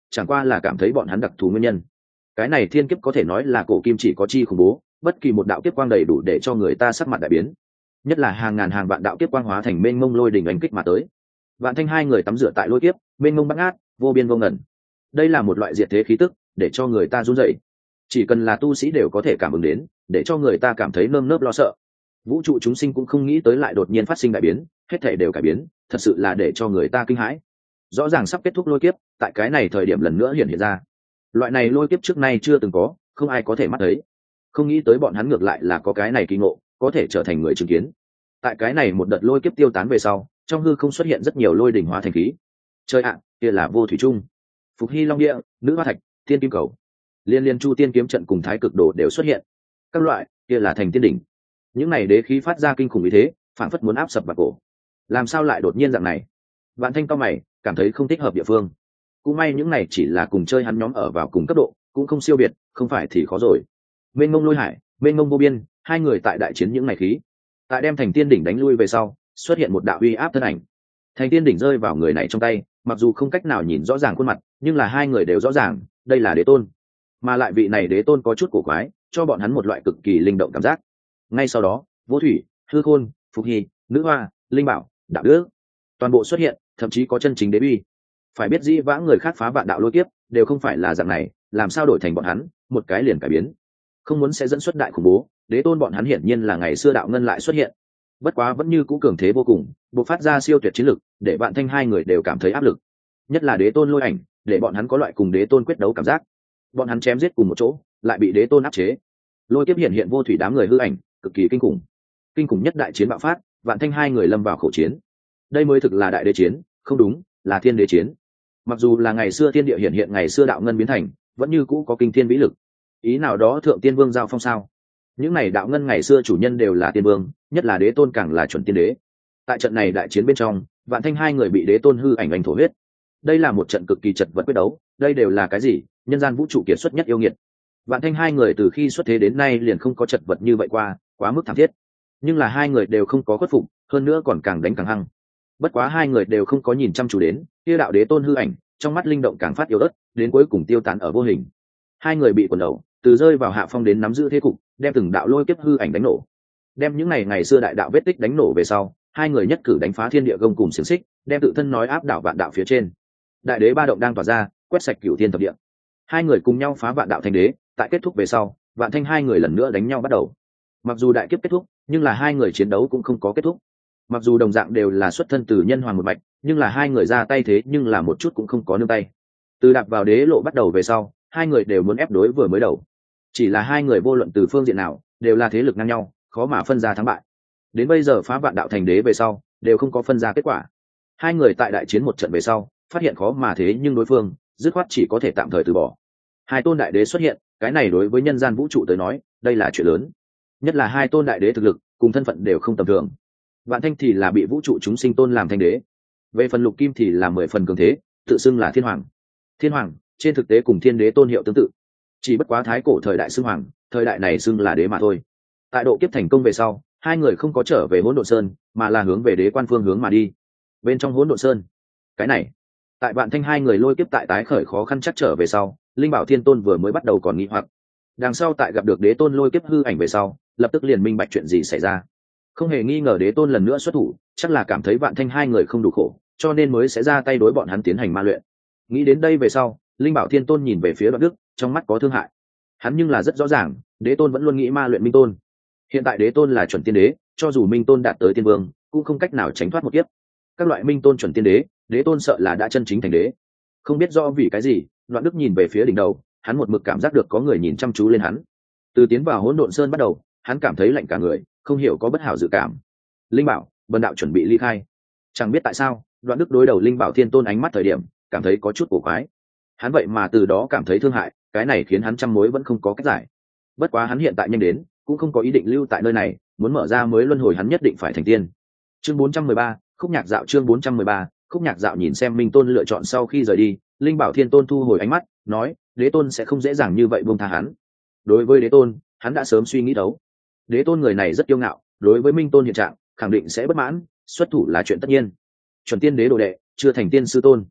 chẳng qua là cảm thấy bọn hắn đặc thù nguyên nhân. Cái này thiên kiếp có thể nói là cổ kim chỉ có chi khủng bố, bất kỳ một đạo kiếp quang đầy đủ để cho người ta sắc mặt đại biến, nhất là hàng ngàn hàng vạn đạo kiếp quang hóa thành mênh mông lôi đỉnh đánh kích mà tới. Vạn Thanh hai người tắm rửa tại lôi kiếp, mênh mông bát ngát, vô biên vô ngần. Đây là một loại diệt thế khí tức, để cho người ta run rẩy. Chỉ cần là tu sĩ đều có thể cảm ứng đến, để cho người ta cảm thấy nơm nớp lo sợ. Vũ trụ chúng sinh cũng không nghĩ tới lại đột nhiên phát sinh đại biến, hết thảy đều cải biến, thật sự là để cho người ta kinh hãi. Rõ ràng sắp kết thúc lôi kiếp, tại cái này thời điểm lần nữa hiện hiện ra. Loại này lôi kiếp trước nay chưa từng có, không ai có thể mắt thấy. Không nghĩ tới bọn hắn ngược lại là có cái này kỳ ngộ, có thể trở thành người chứng kiến. Tại cái này một đợt lôi kiếp tiêu tán về sau, trong hư không xuất hiện rất nhiều lôi đỉnh hóa thành khí. Trời ạ, kia là Vô Thủy Trung, Phục Hy Long Địa, Nữ Hoa Thạch, Thiên Kim Cầu, Liên Liên Chu Tiên Kiếm Trận cùng Thái Cực Đồ đều xuất hiện. Các loại, kia là thành tiên đỉnh. Những này đế khí phát ra kinh khủng như thế, phản phất muốn áp sập bạc cổ. Làm sao lại đột nhiên dạng này? Vạn Thanh cao mày, cảm thấy không thích hợp địa phương. Cũng may những này chỉ là cùng chơi hắn nhóm ở vào cùng cấp độ, cũng không siêu biệt, không phải thì khó rồi. Mênh mông lôi hải, mênh mông vô biên, hai người tại đại chiến những này khí. Tại đem thành tiên đỉnh đánh lui về sau, xuất hiện một đạo uy áp thân ảnh. Thành tiên đỉnh rơi vào người này trong tay, mặc dù không cách nào nhìn rõ ràng khuôn mặt, nhưng là hai người đều rõ ràng, đây là đế tôn. Mà lại vị này đế tôn có chút cổ quái, cho bọn hắn một loại cực kỳ linh động cảm giác. Ngay sau đó, Vô Thủy, Hư Khôn, Phục Hy, Nữ Hoa, Linh Bảo, Đạo Đức, toàn bộ xuất hiện, thậm chí có chân chính đế uy. Phải biết dĩ vãng người khác phá vạn đạo lôi kiếp đều không phải là dạng này, làm sao đổi thành bọn hắn, một cái liền cải biến. Không muốn sẽ dẫn xuất đại khủng bố, đế tôn bọn hắn hiển nhiên là ngày xưa đạo ngân lại xuất hiện. Bất quá vẫn như cũ cường thế vô cùng, bộc phát ra siêu tuyệt chiến lực, để Vạn Thanh hai người đều cảm thấy áp lực. Nhất là đế tôn lôi ảnh, để bọn hắn có loại cùng đế tôn quyết đấu cảm giác. Bọn hắn chém giết cùng một chỗ, lại bị đế tôn áp chế. Lôi kiếp hiện hiện vô thủy đám người hư ảnh, cực kỳ kinh khủng. Kinh khủng nhất đại chiến bạo phát, Vạn Thanh hai người lâm vào khẩu chiến. Đây mới thực là đại đế chiến, không đúng, là thiên đế chiến. Mặc dù là ngày xưa thiên địa hiện hiện ngày xưa đạo ngân biến thành, vẫn như cũ có kinh thiên vĩ lực. Ý nào đó thượng tiên vương giao phong sao? Những này đạo ngân ngày xưa chủ nhân đều là tiên vương, nhất là đế tôn càng là chuẩn tiên đế. Tại trận này đại chiến bên trong, Vạn Thanh hai người bị đế tôn hư ảnh ảnh thổ huyết. Đây là một trận cực kỳ chật vật quyết đấu, đây đều là cái gì? Nhân gian vũ trụ kiệt xuất nhất yêu nghiệt. Vạn Thanh hai người từ khi xuất thế đến nay liền không có chật vật như vậy qua, quá mức thảm thiết. Nhưng là hai người đều không có khuất phục, hơn nữa còn càng đánh càng hăng. Bất quá hai người đều không có nhìn chăm chú đến, kia đạo đế tôn hư ảnh, trong mắt linh động càng phát yếu ớt, đến cuối cùng tiêu tán ở vô hình. Hai người bị quần đầu, từ rơi vào hạ phong đến nắm giữ thế cục, đem từng đạo lôi kiếp hư ảnh đánh nổ. Đem những ngày ngày xưa đại đạo vết tích đánh nổ về sau, hai người nhất cử đánh phá thiên địa gông cùng xiềng xích, đem tự thân nói áp đảo vạn đạo phía trên. Đại đế ba động đang tỏa ra, quét sạch cửu thiên thập địa. Hai người cùng nhau phá vạn đạo thành đế, tại kết thúc về sau, Vạn Thanh hai người lần nữa đánh nhau bắt đầu. Mặc dù đại kiếp kết thúc, nhưng là hai người chiến đấu cũng không có kết thúc. Mặc dù đồng dạng đều là xuất thân từ nhân hoàng một mạch, nhưng là hai người ra tay thế nhưng là một chút cũng không có nương tay. Từ đạp vào đế lộ bắt đầu về sau, hai người đều muốn ép đối vừa mới đầu. Chỉ là hai người vô luận từ phương diện nào, đều là thế lực ngang nhau, khó mà phân ra thắng bại. Đến bây giờ phá vạn đạo thành đế về sau, đều không có phân ra kết quả. Hai người tại đại chiến một trận về sau, phát hiện khó mà thế nhưng đối phương, dứt khoát chỉ có thể tạm thời từ bỏ. Hai tôn đại đế xuất hiện, cái này đối với nhân gian vũ trụ tới nói, đây là chuyện lớn. Nhất là hai tôn đại đế thực lực, cùng thân phận đều không tầm thường. Vạn Thanh thì là bị vũ trụ chúng sinh tôn làm thanh đế. Về phần Lục Kim thì là mười phần cường thế, tự xưng là thiên hoàng. Thiên hoàng, trên thực tế cùng thiên đế tôn hiệu tương tự. Chỉ bất quá thái cổ thời đại xưng hoàng, thời đại này xưng là đế mà thôi. Tại độ kiếp thành công về sau, hai người không có trở về Hỗn Độn Sơn, mà là hướng về đế quan phương hướng mà đi. Bên trong Hỗn Độn Sơn, cái này, tại Vạn Thanh hai người lôi kiếp tại tái khởi khó khăn chắc trở về sau, Linh Bảo Thiên Tôn vừa mới bắt đầu còn nghi hoặc. Đằng sau tại gặp được đế tôn lôi kiếp hư ảnh về sau, lập tức liền minh bạch chuyện gì xảy ra. Không hề nghi ngờ đế tôn lần nữa xuất thủ, chắc là cảm thấy Vạn Thanh hai người không đủ khổ, cho nên mới sẽ ra tay đối bọn hắn tiến hành ma luyện. Nghĩ đến đây về sau, Linh Bảo Thiên Tôn nhìn về phía Đoạn Đức, trong mắt có thương hại. Hắn nhưng là rất rõ ràng, đế tôn vẫn luôn nghĩ ma luyện Minh Tôn. Hiện tại đế tôn là chuẩn tiên đế, cho dù Minh Tôn đạt tới tiên vương, cũng không cách nào tránh thoát một kiếp. Các loại Minh Tôn chuẩn tiên đế, đế tôn sợ là đã chân chính thành đế. Không biết do vì cái gì, Đoạn Đức nhìn về phía đỉnh đầu, hắn một mực cảm giác được có người nhìn chăm chú lên hắn. Từ tiến vào Hỗn Độn Sơn bắt đầu, hắn cảm thấy lạnh cả người, không hiểu có bất hảo dự cảm. Linh Bảo, Bần đạo chuẩn bị ly khai. Chẳng biết tại sao, Đoạn Đức đối đầu Linh Bảo Thiên Tôn ánh mắt thời điểm, cảm thấy có chút cổ quái. Hắn vậy mà từ đó cảm thấy thương hại, cái này khiến hắn trăm mối vẫn không có cách giải. Bất quá hắn hiện tại nhanh đến, cũng không có ý định lưu tại nơi này, muốn mở ra mới luân hồi hắn nhất định phải thành tiên. Chương bốn trăm mười ba, khúc nhạc dạo chương bốn trăm mười ba, khúc nhạc dạo nhìn xem Minh Tôn lựa chọn sau khi rời đi, Linh Bảo Thiên Tôn thu hồi ánh mắt, nói, đế tôn sẽ không dễ dàng như vậy buông tha hắn. Đối với đế tôn, hắn đã sớm suy nghĩ đấu. Đế tôn người này rất kiêu ngạo, đối với Minh Tôn hiện trạng, khẳng định sẽ bất mãn, xuất thủ là chuyện tất nhiên. Chuẩn tiên đế đồ đệ, chưa thành tiên sư tôn.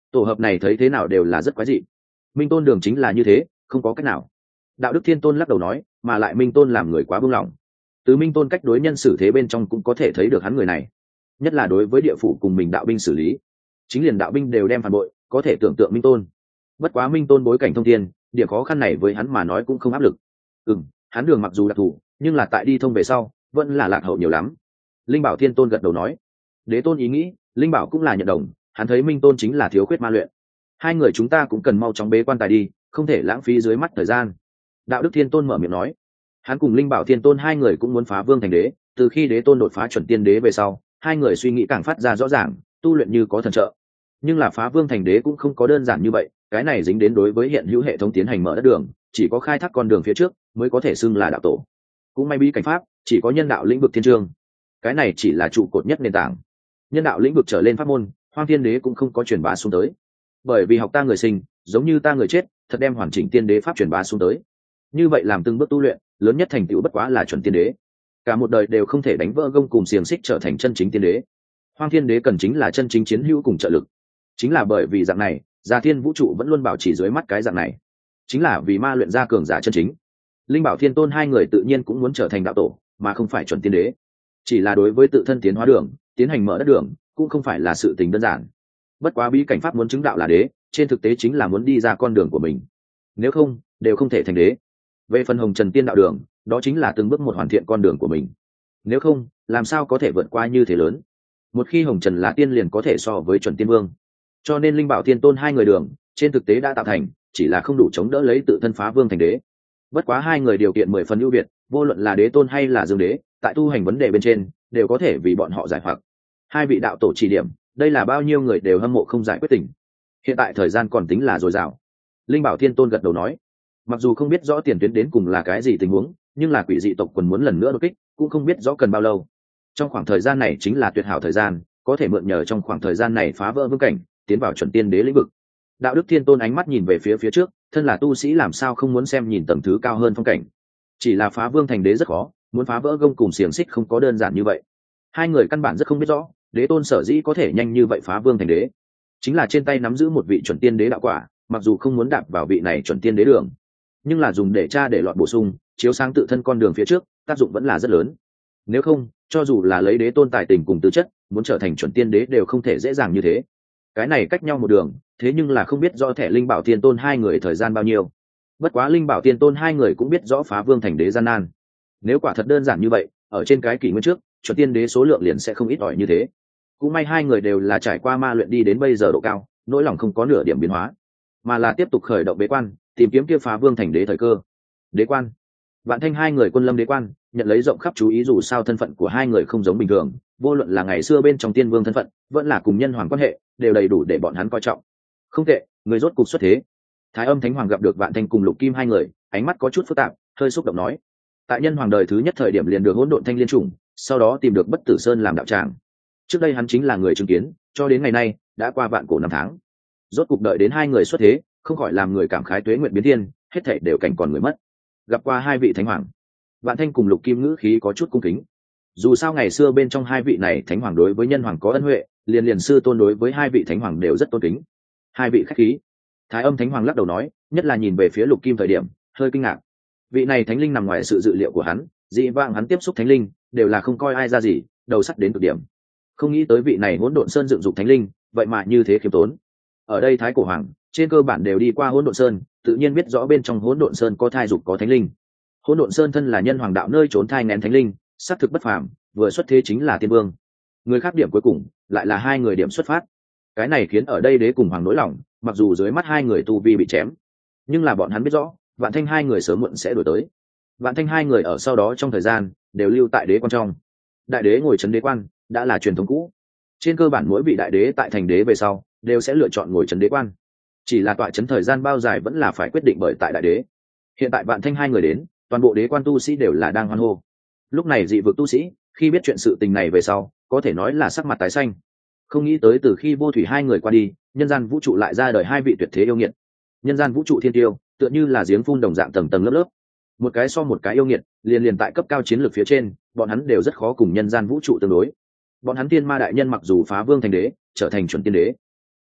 tổ hợp này thấy thế nào đều là rất quái dị. Minh tôn đường chính là như thế, không có cách nào. Đạo đức thiên tôn lắc đầu nói, mà lại Minh tôn làm người quá buông lỏng. Từ Minh tôn cách đối nhân xử thế bên trong cũng có thể thấy được hắn người này, nhất là đối với địa phủ cùng mình đạo binh xử lý, chính liền đạo binh đều đem phản bội, có thể tưởng tượng Minh tôn. Bất quá Minh tôn bối cảnh thông thiên, điểm khó khăn này với hắn mà nói cũng không áp lực. Ừm, hắn đường mặc dù đặc thù, nhưng là tại đi thông về sau vẫn là lạc hậu nhiều lắm. Linh Bảo Thiên tôn gật đầu nói. Đế tôn ý nghĩ, Linh Bảo cũng là nhận đồng, hắn thấy Minh tôn chính là thiếu khuyết ma luyện. Hai người chúng ta cũng cần mau chóng bế quan tài đi, không thể lãng phí dưới mắt thời gian. Đạo đức Thiên tôn mở miệng nói. Hắn cùng Linh Bảo Thiên tôn hai người cũng muốn phá vương thành đế, từ khi đế tôn đột phá chuẩn tiên đế về sau, hai người suy nghĩ càng phát ra rõ ràng, tu luyện như có thần trợ. Nhưng là phá vương thành đế cũng không có đơn giản như vậy, cái này dính đến đối với hiện hữu hệ thống tiến hành mở đất đường, chỉ có khai thác con đường phía trước mới có thể xưng là đạo tổ. Cũng may bí cảnh pháp chỉ có nhân đạo lĩnh vực thiên chương, cái này chỉ là trụ cột nhất nền tảng. Nhân đạo lĩnh vực trở lên pháp môn, Hoang Thiên Đế cũng không có truyền bá xuống tới, bởi vì học ta người sinh giống như ta người chết, thật đem hoàn chỉnh tiên đế pháp truyền bá xuống tới. Như vậy làm từng bước tu luyện, lớn nhất thành tựu bất quá là chuẩn tiên đế, cả một đời đều không thể đánh vỡ gông cùng xiềng xích trở thành chân chính tiên đế. Hoang Thiên Đế cần chính là chân chính chiến hữu cùng trợ lực. Chính là bởi vì dạng này, Gia Thiên vũ trụ vẫn luôn bảo trì dưới mắt cái dạng này, chính là vì ma luyện ra cường giả chân chính. Linh Bảo Thiên tôn hai người tự nhiên cũng muốn trở thành đạo tổ, mà không phải chuẩn tiên đế. Chỉ là đối với tự thân tiến hóa đường, tiến hành mở đất đường, cũng không phải là sự tình đơn giản. Bất quá bí cảnh pháp muốn chứng đạo là đế, trên thực tế chính là muốn đi ra con đường của mình. Nếu không, đều không thể thành đế. Về phần hồng trần tiên đạo đường, đó chính là từng bước một hoàn thiện con đường của mình. Nếu không, làm sao có thể vượt qua như thế lớn? Một khi hồng trần là tiên liền có thể so với chuẩn tiên vương. Cho nên Linh Bảo Thiên tôn hai người đường, trên thực tế đã tạo thành, chỉ là không đủ chống đỡ lấy tự thân phá vương thành đế. Bất quá hai người điều kiện mười phần ưu việt, vô luận là đế tôn hay là dương đế, tại tu hành vấn đề bên trên đều có thể vì bọn họ giải hoặc. Hai vị đạo tổ chỉ điểm, đây là bao nhiêu người đều hâm mộ không giải quyết tình. Hiện tại thời gian còn tính là dồi dào. Linh Bảo Thiên tôn gật đầu nói, mặc dù không biết rõ tiền tuyến đến cùng là cái gì tình huống, nhưng là quỷ dị tộc quần muốn lần nữa đột kích, cũng không biết rõ cần bao lâu. Trong khoảng thời gian này chính là tuyệt hảo thời gian, có thể mượn nhờ trong khoảng thời gian này phá vỡ vương cảnh, tiến vào chuẩn tiên đế lĩnh vực. Đạo đức Thiên tôn ánh mắt nhìn về phía phía trước, thân là tu sĩ làm sao không muốn xem nhìn tầng thứ cao hơn phong cảnh. Chỉ là phá vương thành đế rất khó, muốn phá vỡ gông cùng xiềng xích không có đơn giản như vậy. Hai người căn bản rất không biết rõ, đế tôn sở dĩ có thể nhanh như vậy phá vương thành đế, chính là trên tay nắm giữ một vị chuẩn tiên đế đạo quả, mặc dù không muốn đạp vào vị này chuẩn tiên đế đường, nhưng là dùng để tra để lọt bổ sung, chiếu sáng tự thân con đường phía trước, tác dụng vẫn là rất lớn. Nếu không, cho dù là lấy đế tôn tài tình cùng tư chất, muốn trở thành chuẩn tiên đế đều không thể dễ dàng như thế. Cái này cách nhau một đường, thế nhưng là không biết rõ thẻ Linh Bảo Thiên tôn hai người thời gian bao nhiêu. Bất quá Linh Bảo Thiên tôn hai người cũng biết rõ phá vương thành đế gian nan. Nếu quả thật đơn giản như vậy, ở trên cái kỷ nguyên trước, chuẩn tiên đế số lượng liền sẽ không ít ỏi như thế. Cũng may hai người đều là trải qua ma luyện đi đến bây giờ độ cao, nỗi lòng không có nửa điểm biến hóa, mà là tiếp tục khởi động bế quan, tìm kiếm kia phá vương thành đế thời cơ. Đế quan, Vạn Thanh hai người quân lâm đế quan, nhận lấy rộng khắp chú ý, dù sao thân phận của hai người không giống bình thường, vô luận là ngày xưa bên trong tiên vương thân phận, vẫn là cùng nhân hoàng quan hệ, đều đầy đủ để bọn hắn coi trọng. Không tệ, người rốt cục xuất thế. Thái Âm Thánh Hoàng gặp được Vạn Thanh cùng Lục Kim hai người, ánh mắt có chút phức tạp, hơi xúc động nói: tại nhân hoàng đời thứ nhất thời điểm liền được hỗn độn thanh liên chủng, sau đó tìm được Bất Tử Sơn làm đạo tràng. Trước đây hắn chính là người chứng kiến, cho đến ngày nay đã qua vạn cổ năm tháng. Rốt cục đợi đến hai người xuất thế, không khỏi làm người cảm khái tuế nguyện biến thiên, hết thảy đều cảnh còn người mất. Gặp qua hai vị thánh hoàng, Vạn Thanh cùng Lục Kim ngữ khí có chút cung kính. Dù sao ngày xưa bên trong hai vị này thánh hoàng đối với nhân hoàng có ân huệ, liền liền sư tôn đối với hai vị thánh hoàng đều rất tôn kính. Hai vị khách khí. Thái Âm Thánh Hoàng lắc đầu nói, nhất là nhìn về phía Lục Kim thời điểm hơi kinh ngạc. Vị này thánh linh nằm ngoài sự dự liệu của hắn, dị vãng hắn tiếp xúc thánh linh đều là không coi ai ra gì, đầu sắt đến cực điểm. Không nghĩ tới vị này hỗn độn sơn dựng dục thánh linh, vậy mà như thế khiêm tốn. Ở đây Thái Cổ Hoàng trên cơ bản đều đi qua hỗn độn sơn, tự nhiên biết rõ bên trong hỗn độn sơn có thai dục có thánh linh. Hỗn độn sơn thân là nhân hoàng đạo nơi trốn thai nghén thánh linh, xác thực bất phàm, vừa xuất thế chính là tiên vương. Người khác điểm cuối cùng lại là hai người điểm xuất phát. Cái này khiến ở đây đế cùng hoàng nỗi lòng, mặc dù dưới mắt hai người tu vi bị chém, nhưng là bọn hắn biết rõ Vạn Thanh hai người sớm muộn sẽ đổi tới. Vạn Thanh hai người ở sau đó trong thời gian đều lưu tại đế quan trong. Đại đế ngồi trấn đế quan đã là truyền thống cũ, trên cơ bản mỗi vị đại đế tại thành đế về sau đều sẽ lựa chọn ngồi trấn đế quan, chỉ là tọa trấn thời gian bao dài vẫn là phải quyết định bởi tại đại đế. Hiện tại Vạn Thanh hai người đến, toàn bộ đế quan tu sĩ đều là đang hoan hô. Lúc này dị vực tu sĩ khi biết chuyện sự tình này về sau, có thể nói là sắc mặt tái xanh. Không nghĩ tới từ khi vô thủy hai người qua đi, nhân gian vũ trụ lại ra đời hai vị tuyệt thế yêu nghiệt. Nhân gian vũ trụ thiên tiêu tựa như là giếng phun đồng dạng tầng tầng lớp lớp, một cái so một cái yêu nghiệt, liền liền tại cấp cao chiến lược phía trên, bọn hắn đều rất khó cùng nhân gian vũ trụ tương đối. Bọn hắn tiên ma đại nhân mặc dù phá vương thành đế, trở thành chuẩn tiên đế,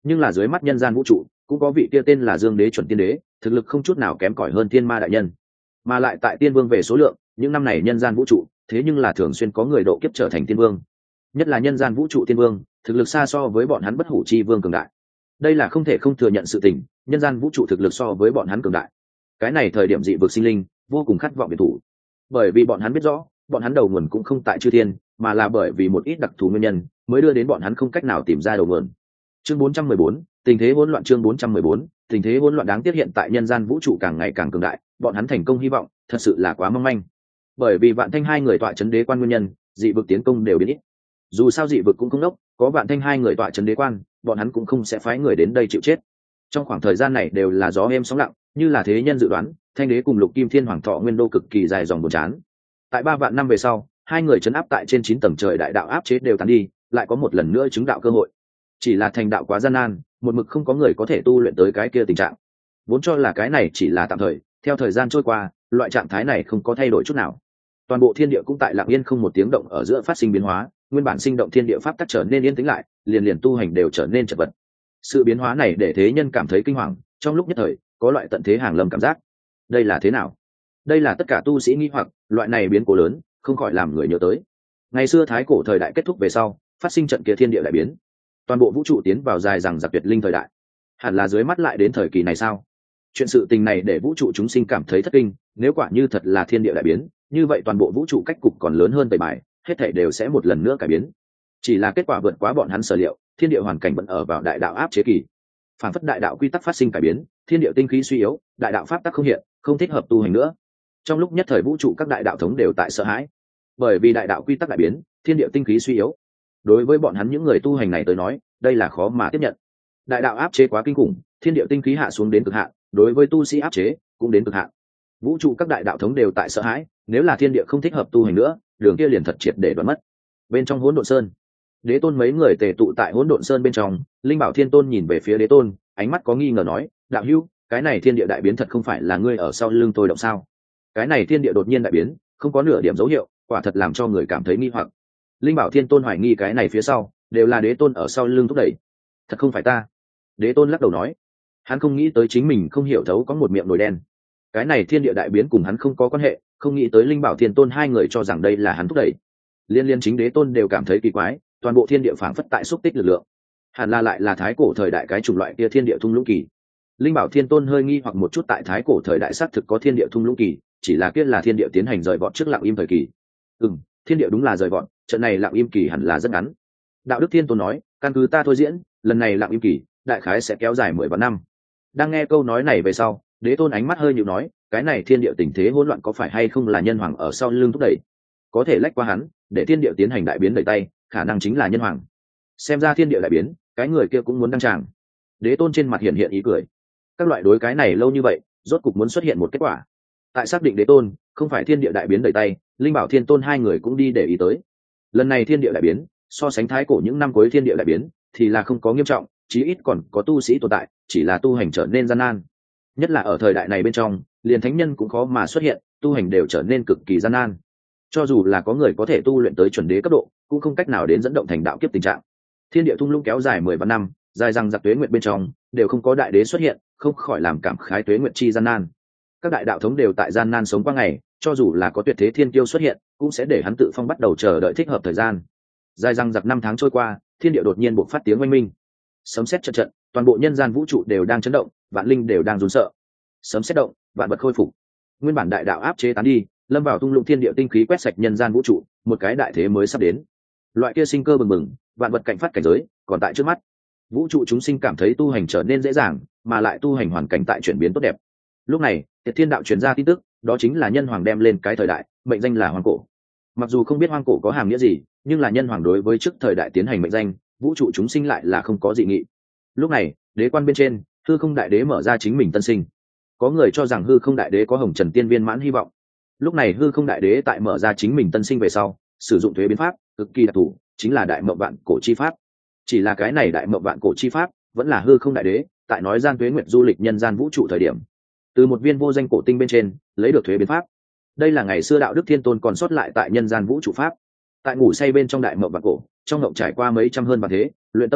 nhưng là dưới mắt nhân gian vũ trụ cũng có vị kia tên là Dương Đế chuẩn tiên đế, thực lực không chút nào kém cỏi hơn Thiên Ma đại nhân, mà lại tại tiên vương về số lượng, những năm này nhân gian vũ trụ thế nhưng là thường xuyên có người độ kiếp trở thành tiên vương, nhất là nhân gian vũ trụ tiên vương thực lực xa so với bọn hắn bất hủ chi vương cường đại. Đây là không thể không thừa nhận sự tình, nhân gian vũ trụ thực lực so với bọn hắn cường đại. Cái này thời điểm dị vực sinh linh vô cùng khát vọng biệt thủ, bởi vì bọn hắn biết rõ bọn hắn đầu nguồn cũng không tại chư thiên, mà là bởi vì một ít đặc thù nguyên nhân mới đưa đến bọn hắn không cách nào tìm ra đầu nguồn. Chương bốn trăm mười bốn, tình thế hỗn loạn. Chương bốn trăm mười bốn, tình thế hỗn loạn. Đáng tiếc hiện tại nhân gian vũ trụ càng ngày càng cường đại, bọn hắn thành công hy vọng thật sự là quá mong manh. Bởi vì Vạn Thanh hai người tọa chấn đế quan nguyên nhân, dị vực tiến công đều biến ít. Dù sao dị vực cũng không đốc, có Vạn Thanh hai người tọa chấn đế quan, bọn hắn cũng không sẽ phái người đến đây chịu chết. Trong khoảng thời gian này đều là gió êm sóng lặng, như là thế nhân dự đoán, Thanh đế cùng Lục Kim Thiên Hoàng thọ nguyên đô cực kỳ dài dòng buồn chán. Tại ba vạn năm về sau, hai người chấn áp tại trên chín tầng trời đại đạo áp chế đều tàn đi, lại có một lần nữa chứng đạo cơ hội. Chỉ là thành đạo quá gian nan, một mực không có người có thể tu luyện tới cái kia tình trạng. Vốn cho là cái này chỉ là tạm thời, theo thời gian trôi qua, loại trạng thái này không có thay đổi chút nào. Toàn bộ thiên địa cũng tại lặng yên không một tiếng động ở giữa phát sinh biến hóa, nguyên bản sinh động thiên địa pháp tắc trở nên yên tĩnh lại, liền liền tu hành đều trở nên chật vật. Sự biến hóa này để thế nhân cảm thấy kinh hoàng, trong lúc nhất thời có loại tận thế hàng lâm cảm giác. Đây là thế nào? Đây là tất cả tu sĩ nghi hoặc, loại này biến cố lớn không khỏi làm người nhớ tới ngày xưa thái cổ thời đại kết thúc về sau phát sinh trận kia thiên địa đại biến, toàn bộ vũ trụ tiến vào dài rằng giặc tuyệt linh thời đại. Hẳn là dưới mắt lại đến thời kỳ này sao? Chuyện sự tình này để vũ trụ chúng sinh cảm thấy thất kinh, nếu quả như thật là thiên địa đại biến, như vậy toàn bộ vũ trụ cách cục còn lớn hơn tẩy bài, hết thảy đều sẽ một lần nữa cải biến. Chỉ là kết quả vượt quá bọn hắn sở liệu, thiên địa hoàn cảnh vẫn ở vào đại đạo áp chế kỳ. Phản phất đại đạo quy tắc phát sinh cải biến, thiên địa tinh khí suy yếu, đại đạo pháp tắc không hiện, không thích hợp tu hành nữa. Trong lúc nhất thời vũ trụ các đại đạo thống đều tại sợ hãi, bởi vì đại đạo quy tắc đại biến, thiên địa tinh khí suy yếu. Đối với bọn hắn những người tu hành này tới nói, đây là khó mà tiếp nhận. Đại đạo áp chế quá kinh khủng, thiên địa tinh khí hạ xuống đến cực hạn, đối với tu sĩ áp chế cũng đến cực hạn. Vũ trụ các đại đạo thống đều tại sợ hãi, nếu là thiên địa không thích hợp tu hành nữa, đường kia liền thật triệt để đoán mất. Bên trong Hỗn Độn Sơn, Đế Tôn mấy người tề tụ tại Hỗn Độn Sơn bên trong, Linh Bảo Thiên Tôn nhìn về phía Đế Tôn, ánh mắt có nghi ngờ nói: "Đạo hữu, cái này thiên địa đại biến thật không phải là ngươi ở sau lưng tôi động sao? Cái này thiên địa đột nhiên đại biến, không có nửa điểm dấu hiệu, quả thật làm cho người cảm thấy nghi hoặc." Linh Bảo Thiên Tôn hoài nghi cái này phía sau đều là Đế Tôn ở sau lưng thúc đẩy. "Thật không phải ta." Đế Tôn lắc đầu nói, hắn không nghĩ tới chính mình không hiểu thấu có một miệng nồi đen. Cái này thiên địa đại biến cùng hắn không có quan hệ, không nghĩ tới Linh Bảo Thiên Tôn hai người cho rằng đây là hắn thúc đẩy. Liên liên chính Đế Tôn đều cảm thấy kỳ quái, toàn bộ thiên địa phảng phất tại xúc tích lực lượng. Hẳn là lại là thái cổ thời đại cái chủng loại kia thiên địa thung lũng kỳ. Linh Bảo Thiên Tôn hơi nghi hoặc một chút, tại thái cổ thời đại xác thực có thiên địa thung lũng kỳ, chỉ là kia là thiên địa tiến hành rời vọt trước lặng im thời kỳ. Ừm, thiên địa đúng là rời vọt, trận này lặng im kỳ hẳn là rất ngắn. Đạo Đức Thiên Tôn nói, căn cứ ta thôi diễn, lần này lặng im kỳ đại khái sẽ kéo dài mười vạn năm. Đang nghe câu nói này về sau, Đế Tôn ánh mắt hơi nhíu nói, cái này thiên địa tình thế hỗn loạn có phải hay không là nhân hoàng ở sau lưng thúc đẩy? Có thể lách qua hắn, để thiên địa tiến hành đại biến đẩy tay, khả năng chính là nhân hoàng. Xem ra thiên địa đại biến, cái người kia cũng muốn đăng tràng. Đế Tôn trên mặt hiện hiện ý cười. Các loại đối cái này lâu như vậy, rốt cục muốn xuất hiện một kết quả. Tại xác định Đế Tôn không phải thiên địa đại biến đẩy tay, Linh Bảo Thiên Tôn hai người cũng đi để ý tới. Lần này thiên địa đại biến, so sánh thái cổ những năm cuối thiên địa đại biến, thì là không có nghiêm trọng, chí ít còn có tu sĩ tồn tại, chỉ là tu hành trở nên gian nan. Nhất là ở thời đại này bên trong, liền thánh nhân cũng khó mà xuất hiện, tu hành đều trở nên cực kỳ gian nan. Cho dù là có người có thể tu luyện tới chuẩn đế cấp độ, cũng không cách nào đến dẫn động thành đạo kiếp tình trạng. Thiên địa thung lũng kéo dài mười vạn năm, dài rằng giặc tuế nguyệt bên trong, đều không có đại đế xuất hiện, không khỏi làm cảm khái tuế nguyệt chi gian nan. Các đại đạo thống đều tại gian nan sống qua ngày, cho dù là có tuyệt thế thiên kiêu xuất hiện, cũng sẽ để hắn tự phong bắt đầu chờ đợi thích hợp thời gian. Dài rằng giặc năm tháng trôi qua, thiên địa đột nhiên bộc phát tiếng oanh minh. Sấm sét trận trận, toàn bộ nhân gian vũ trụ đều đang chấn động, vạn linh đều đang run sợ. Sấm sét động, vạn vật khôi phục. Nguyên bản đại đạo áp chế tán đi, lâm vào tung lũng thiên địa tinh khí quét sạch nhân gian vũ trụ, một cái đại thế mới sắp đến. Loại kia sinh cơ bừng bừng, vạn vật cảnh phát cảnh giới, còn tại trước mắt. Vũ trụ chúng sinh cảm thấy tu hành trở nên dễ dàng, mà lại tu hành hoàn cảnh tại chuyển biến tốt đẹp. Lúc này, Tiệt Thiên đạo truyền ra tin tức, đó chính là nhân hoàng đem lên cái thời đại, mệnh danh là hoang cổ. Mặc dù không biết hoang cổ có hàm nghĩa gì, nhưng là nhân hoàng đối với trước thời đại tiến hành mệnh danh, vũ trụ chúng sinh lại là không có dị nghị. Lúc này, đế quan bên trên, hư không đại đế mở ra chính mình tân sinh. Có người cho rằng hư không đại đế có hồng trần tiên viên mãn hy vọng. Lúc này hư không đại đế tại mở ra chính mình tân sinh về sau, sử dụng thuế biến pháp cực kỳ đặc thù, chính là đại mộng vạn cổ chi pháp. Chỉ là cái này đại mộng vạn cổ chi pháp vẫn là hư không đại đế tại nói gian tuế nguyệt du lịch nhân gian vũ trụ thời điểm, từ một viên vô danh cổ tinh bên trên lấy được thuế biến pháp. Đây là ngày xưa đạo đức thiên tôn còn sót lại tại nhân gian vũ trụ pháp. Tại ngủ say bên trong đại mộng vạn cổ, trong ngộng trải qua mấy trăm hơn vạn thế, luyện tâm luyện đạo,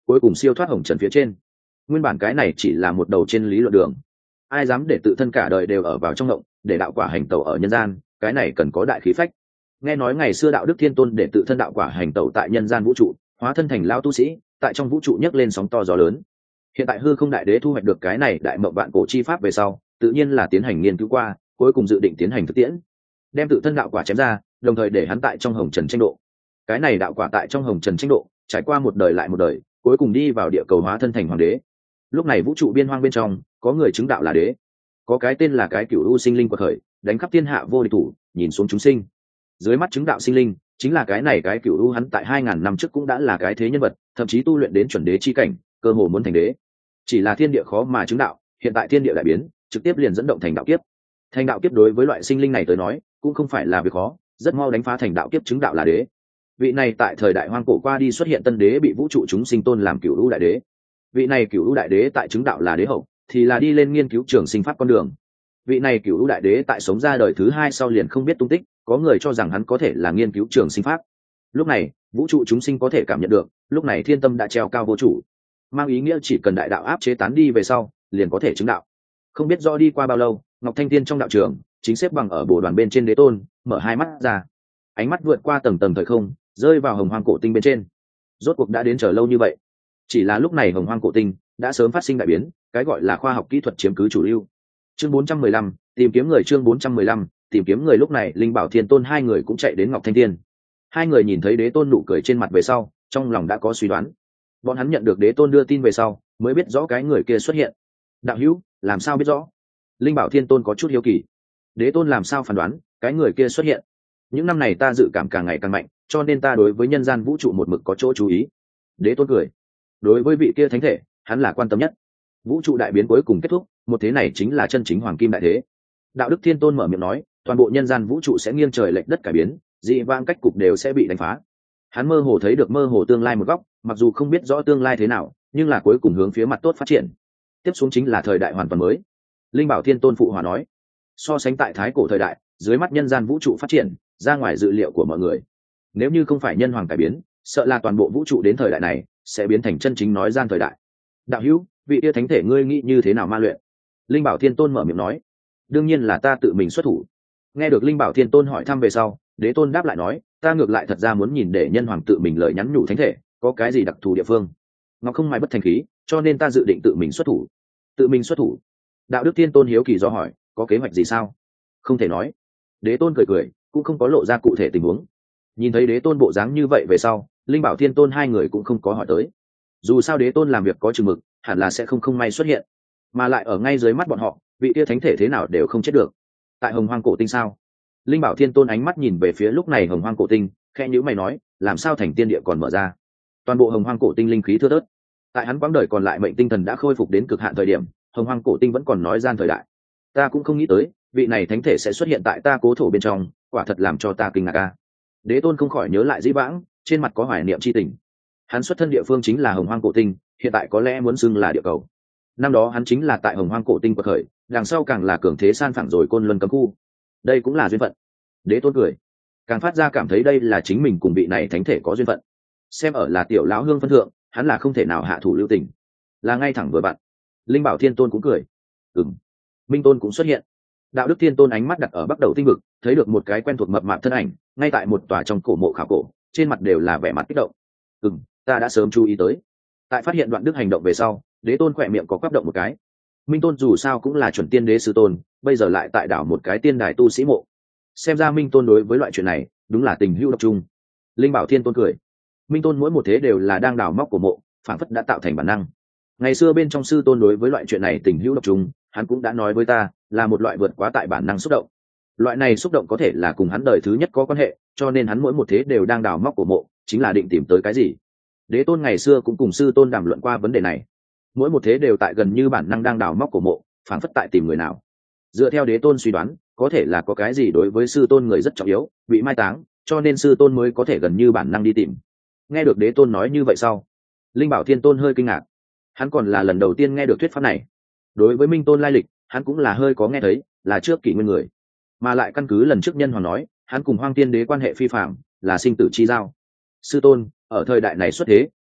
cuối cùng siêu thoát hồng trần phía trên. Nguyên bản cái này chỉ là một đầu trên lý luận đường, ai dám để tự thân cả đời đều ở vào trong ngộng, để đạo quả hành tẩu ở nhân gian, cái này cần có đại khí phách. Nghe nói ngày xưa đạo đức thiên tôn để tự thân đạo quả hành tẩu tại nhân gian vũ trụ, hóa thân thành lao tu sĩ, tại trong vũ trụ nhấc lên sóng to gió lớn. Hiện tại hư không đại đế thu hoạch được cái này đại mộng vạn cổ chi pháp về sau, tự nhiên là tiến hành nghiên cứu qua, cuối cùng dự định tiến hành thực tiễn, đem tự thân đạo quả chém ra, đồng thời để hắn tại trong hồng trần tranh độ. Cái này đạo quả tại trong hồng trần tranh độ, trải qua một đời lại một đời, cuối cùng đi vào địa cầu hóa thân thành hoàng đế. Lúc này vũ trụ biên hoang bên trong, có người chứng đạo là đế, có cái tên là cái cửu u sinh linh quật khởi, đánh khắp thiên hạ vô địch thủ, nhìn xuống chúng sinh. Dưới mắt chứng đạo sinh linh, chính là cái này cái cửu u, hắn tại hai ngàn năm trước cũng đã là cái thế nhân vật, thậm chí tu luyện đến chuẩn đế chi cảnh, cơ hồ muốn thành đế. Chỉ là thiên địa khó mà chứng đạo, hiện tại thiên địa đại biến, trực tiếp liền dẫn động thành đạo kiếp. Thành đạo kiếp đối với loại sinh linh này tới nói, cũng không phải là việc khó, rất mau đánh phá thành đạo kiếp chứng đạo là đế. Vị này tại thời đại hoang cổ qua đi xuất hiện tân đế, bị vũ trụ chúng sinh tôn làm cửu u đại đế. Vị này cửu u đại đế tại chứng đạo là đế hậu, thì là đi lên nghiên cứu trường sinh pháp con đường. Vị này cửu u đại đế tại sống ra đời thứ hai sau liền không biết tung tích, có người cho rằng hắn có thể là nghiên cứu trường sinh pháp. Lúc này vũ trụ chúng sinh có thể cảm nhận được, lúc này thiên tâm đã treo cao vô chủ, mang ý nghĩa chỉ cần đại đạo áp chế tán đi về sau, liền có thể chứng đạo. Không biết do đi qua bao lâu, Ngọc Thanh Tiên trong đạo trường chính xếp bằng ở bồ đoàn bên trên đế tôn, mở hai mắt ra, ánh mắt vượt qua tầng tầng thời không, rơi vào hồng hoang cổ tinh bên trên. Rốt cuộc đã đến chờ lâu như vậy, chỉ là lúc này hồng hoang cổ tinh đã sớm phát sinh đại biến, cái gọi là khoa học kỹ thuật chiếm cứ chủ lưu. Chương bốn trăm mười lăm, tìm kiếm người. Chương bốn trăm mười lăm, tìm kiếm người. Lúc này linh bảo thiên tôn hai người cũng chạy đến Ngọc Thanh Tiên. Hai người nhìn thấy đế tôn nụ cười trên mặt về sau, trong lòng đã có suy đoán. Bọn hắn nhận được đế tôn đưa tin về sau, mới biết rõ cái người kia xuất hiện. Đạo hữu, làm sao biết rõ? Linh bảo thiên tôn có chút hiếu kỳ. Đế tôn làm sao phán đoán cái người kia xuất hiện? Những năm này ta dự cảm càng ngày càng mạnh, cho nên ta đối với nhân gian vũ trụ một mực có chỗ chú ý. Đế tôn cười. Đối với vị kia thánh thể, hắn là quan tâm nhất. Vũ trụ đại biến cuối cùng kết thúc, một thế này chính là chân chính hoàng kim đại thế. Đạo đức thiên tôn mở miệng nói, toàn bộ nhân gian vũ trụ sẽ nghiêng trời lệch đất cải biến, dị vãng cách cục đều sẽ bị đánh phá. Hắn mơ hồ thấy được mơ hồ tương lai một góc, mặc dù không biết rõ tương lai thế nào, nhưng là cuối cùng hướng phía mặt tốt phát triển. Tiếp xuống chính là thời đại hoàn toàn mới. Linh bảo thiên tôn phụ hòa nói, so sánh tại thái cổ thời đại, dưới mắt nhân gian vũ trụ phát triển ra ngoài dự liệu của mọi người. Nếu như không phải nhân hoàng cải biến, sợ là toàn bộ vũ trụ đến thời đại này sẽ biến thành chân chính nói gian thời đại. Đạo hữu, vị tia thánh thể ngươi nghĩ như thế nào ma luyện? Linh bảo thiên tôn mở miệng nói, đương nhiên là ta tự mình xuất thủ. Nghe được linh bảo thiên tôn hỏi thăm về sau, đế tôn đáp lại nói, ta ngược lại thật ra muốn nhìn để nhân hoàng tự mình lời nhắn nhủ thánh thể có cái gì đặc thù địa phương. Ngọc không mai bất thành khí, cho nên ta dự định tự mình xuất thủ. Tự mình xuất thủ? Đạo đức thiên tôn hiếu kỳ do hỏi, có kế hoạch gì sao? Không thể nói. Đế tôn cười cười, cũng không có lộ ra cụ thể tình huống. Nhìn thấy đế tôn bộ dáng như vậy về sau, linh bảo thiên tôn hai người cũng không có hỏi tới. Dù sao đế tôn làm việc có chừng mực, hẳn là sẽ không không may xuất hiện, mà lại ở ngay dưới mắt bọn họ, vị tia thánh thể thế nào đều không chết được. Tại hồng hoang cổ tinh sao? Linh bảo thiên tôn ánh mắt nhìn về phía lúc này hồng hoang cổ tinh, khe nhữ mày nói, làm sao thành tiên địa còn mở ra? Toàn bộ hồng hoang cổ tinh linh khí thưa thớt. Tại hắn quãng đời còn lại mệnh tinh thần đã khôi phục đến cực hạn thời điểm, hồng hoang cổ tinh vẫn còn nói gian thời đại. Ta cũng không nghĩ tới vị này thánh thể sẽ xuất hiện tại ta cố thổ bên trong, quả thật làm cho ta kinh ngạc a. Đế tôn không khỏi nhớ lại dĩ vãng, trên mặt có hoài niệm chi tình. Hắn xuất thân địa phương chính là hồng hoang cổ tinh, hiện tại có lẽ muốn xưng là địa cầu. Năm đó hắn chính là tại hồng hoang cổ tinh quật khởi, đằng sau càng là cường thế san phẳng rồi côn luân cấm khu. Đây cũng là duyên phận. Đế tôn cười, càng phát ra cảm thấy đây là chính mình cùng vị này thánh thể có duyên phận. Xem ở là tiểu lão hương phân thượng, hắn là không thể nào hạ thủ lưu tình, là ngay thẳng vừa bạn. Linh bảo thiên tôn cũng cười. Ừm. Minh tôn cũng xuất hiện. Đạo đức thiên tôn ánh mắt đặt ở bắc đầu tinh vực, thấy được một cái quen thuộc mập mạp thân ảnh ngay tại một tòa trong cổ mộ khảo cổ, trên mặt đều là vẻ mặt kích động. Ừm, ta đã sớm chú ý tới. Tại phát hiện đoạn đức hành động về sau, đế tôn khỏe miệng có quắp động một cái. Minh tôn dù sao cũng là chuẩn tiên đế sư tôn, bây giờ lại tại đảo một cái tiên đài tu sĩ mộ, xem ra minh tôn đối với loại chuyện này đúng là tình hữu độc trung. Linh bảo thiên tôn cười, minh tôn mỗi một thế đều là đang đào móc của mộ, phản phất đã tạo thành bản năng. Ngày xưa bên trong sư tôn đối với loại chuyện này tình hữu độc trung, hắn cũng đã nói với ta là một loại vượt quá tại bản năng xúc động. Loại này xúc động có thể là cùng hắn đời thứ nhất có quan hệ, cho nên hắn mỗi một thế đều đang đào móc của mộ, chính là định tìm tới cái gì. Đế tôn ngày xưa cũng cùng sư tôn đàm luận qua vấn đề này, mỗi một thế đều tại gần như bản năng đang đào móc của mộ, phản phất tại tìm người nào. Dựa theo đế tôn suy đoán, có thể là có cái gì đối với sư tôn người rất trọng yếu bị mai táng, cho nên sư tôn mới có thể gần như bản năng đi tìm. Nghe được đế tôn nói như vậy sau, linh bảo thiên tôn hơi kinh ngạc. Hắn còn là lần đầu tiên nghe được thuyết pháp này. Đối với minh tôn lai lịch, hắn cũng là hơi có nghe thấy, là trước kỷ nguyên người, mà lại căn cứ lần trước nhân hoàng nói, hắn cùng hoang tiên đế quan hệ phi phạm, là sinh tử chi giao. Sư tôn ở thời đại này xuất thế,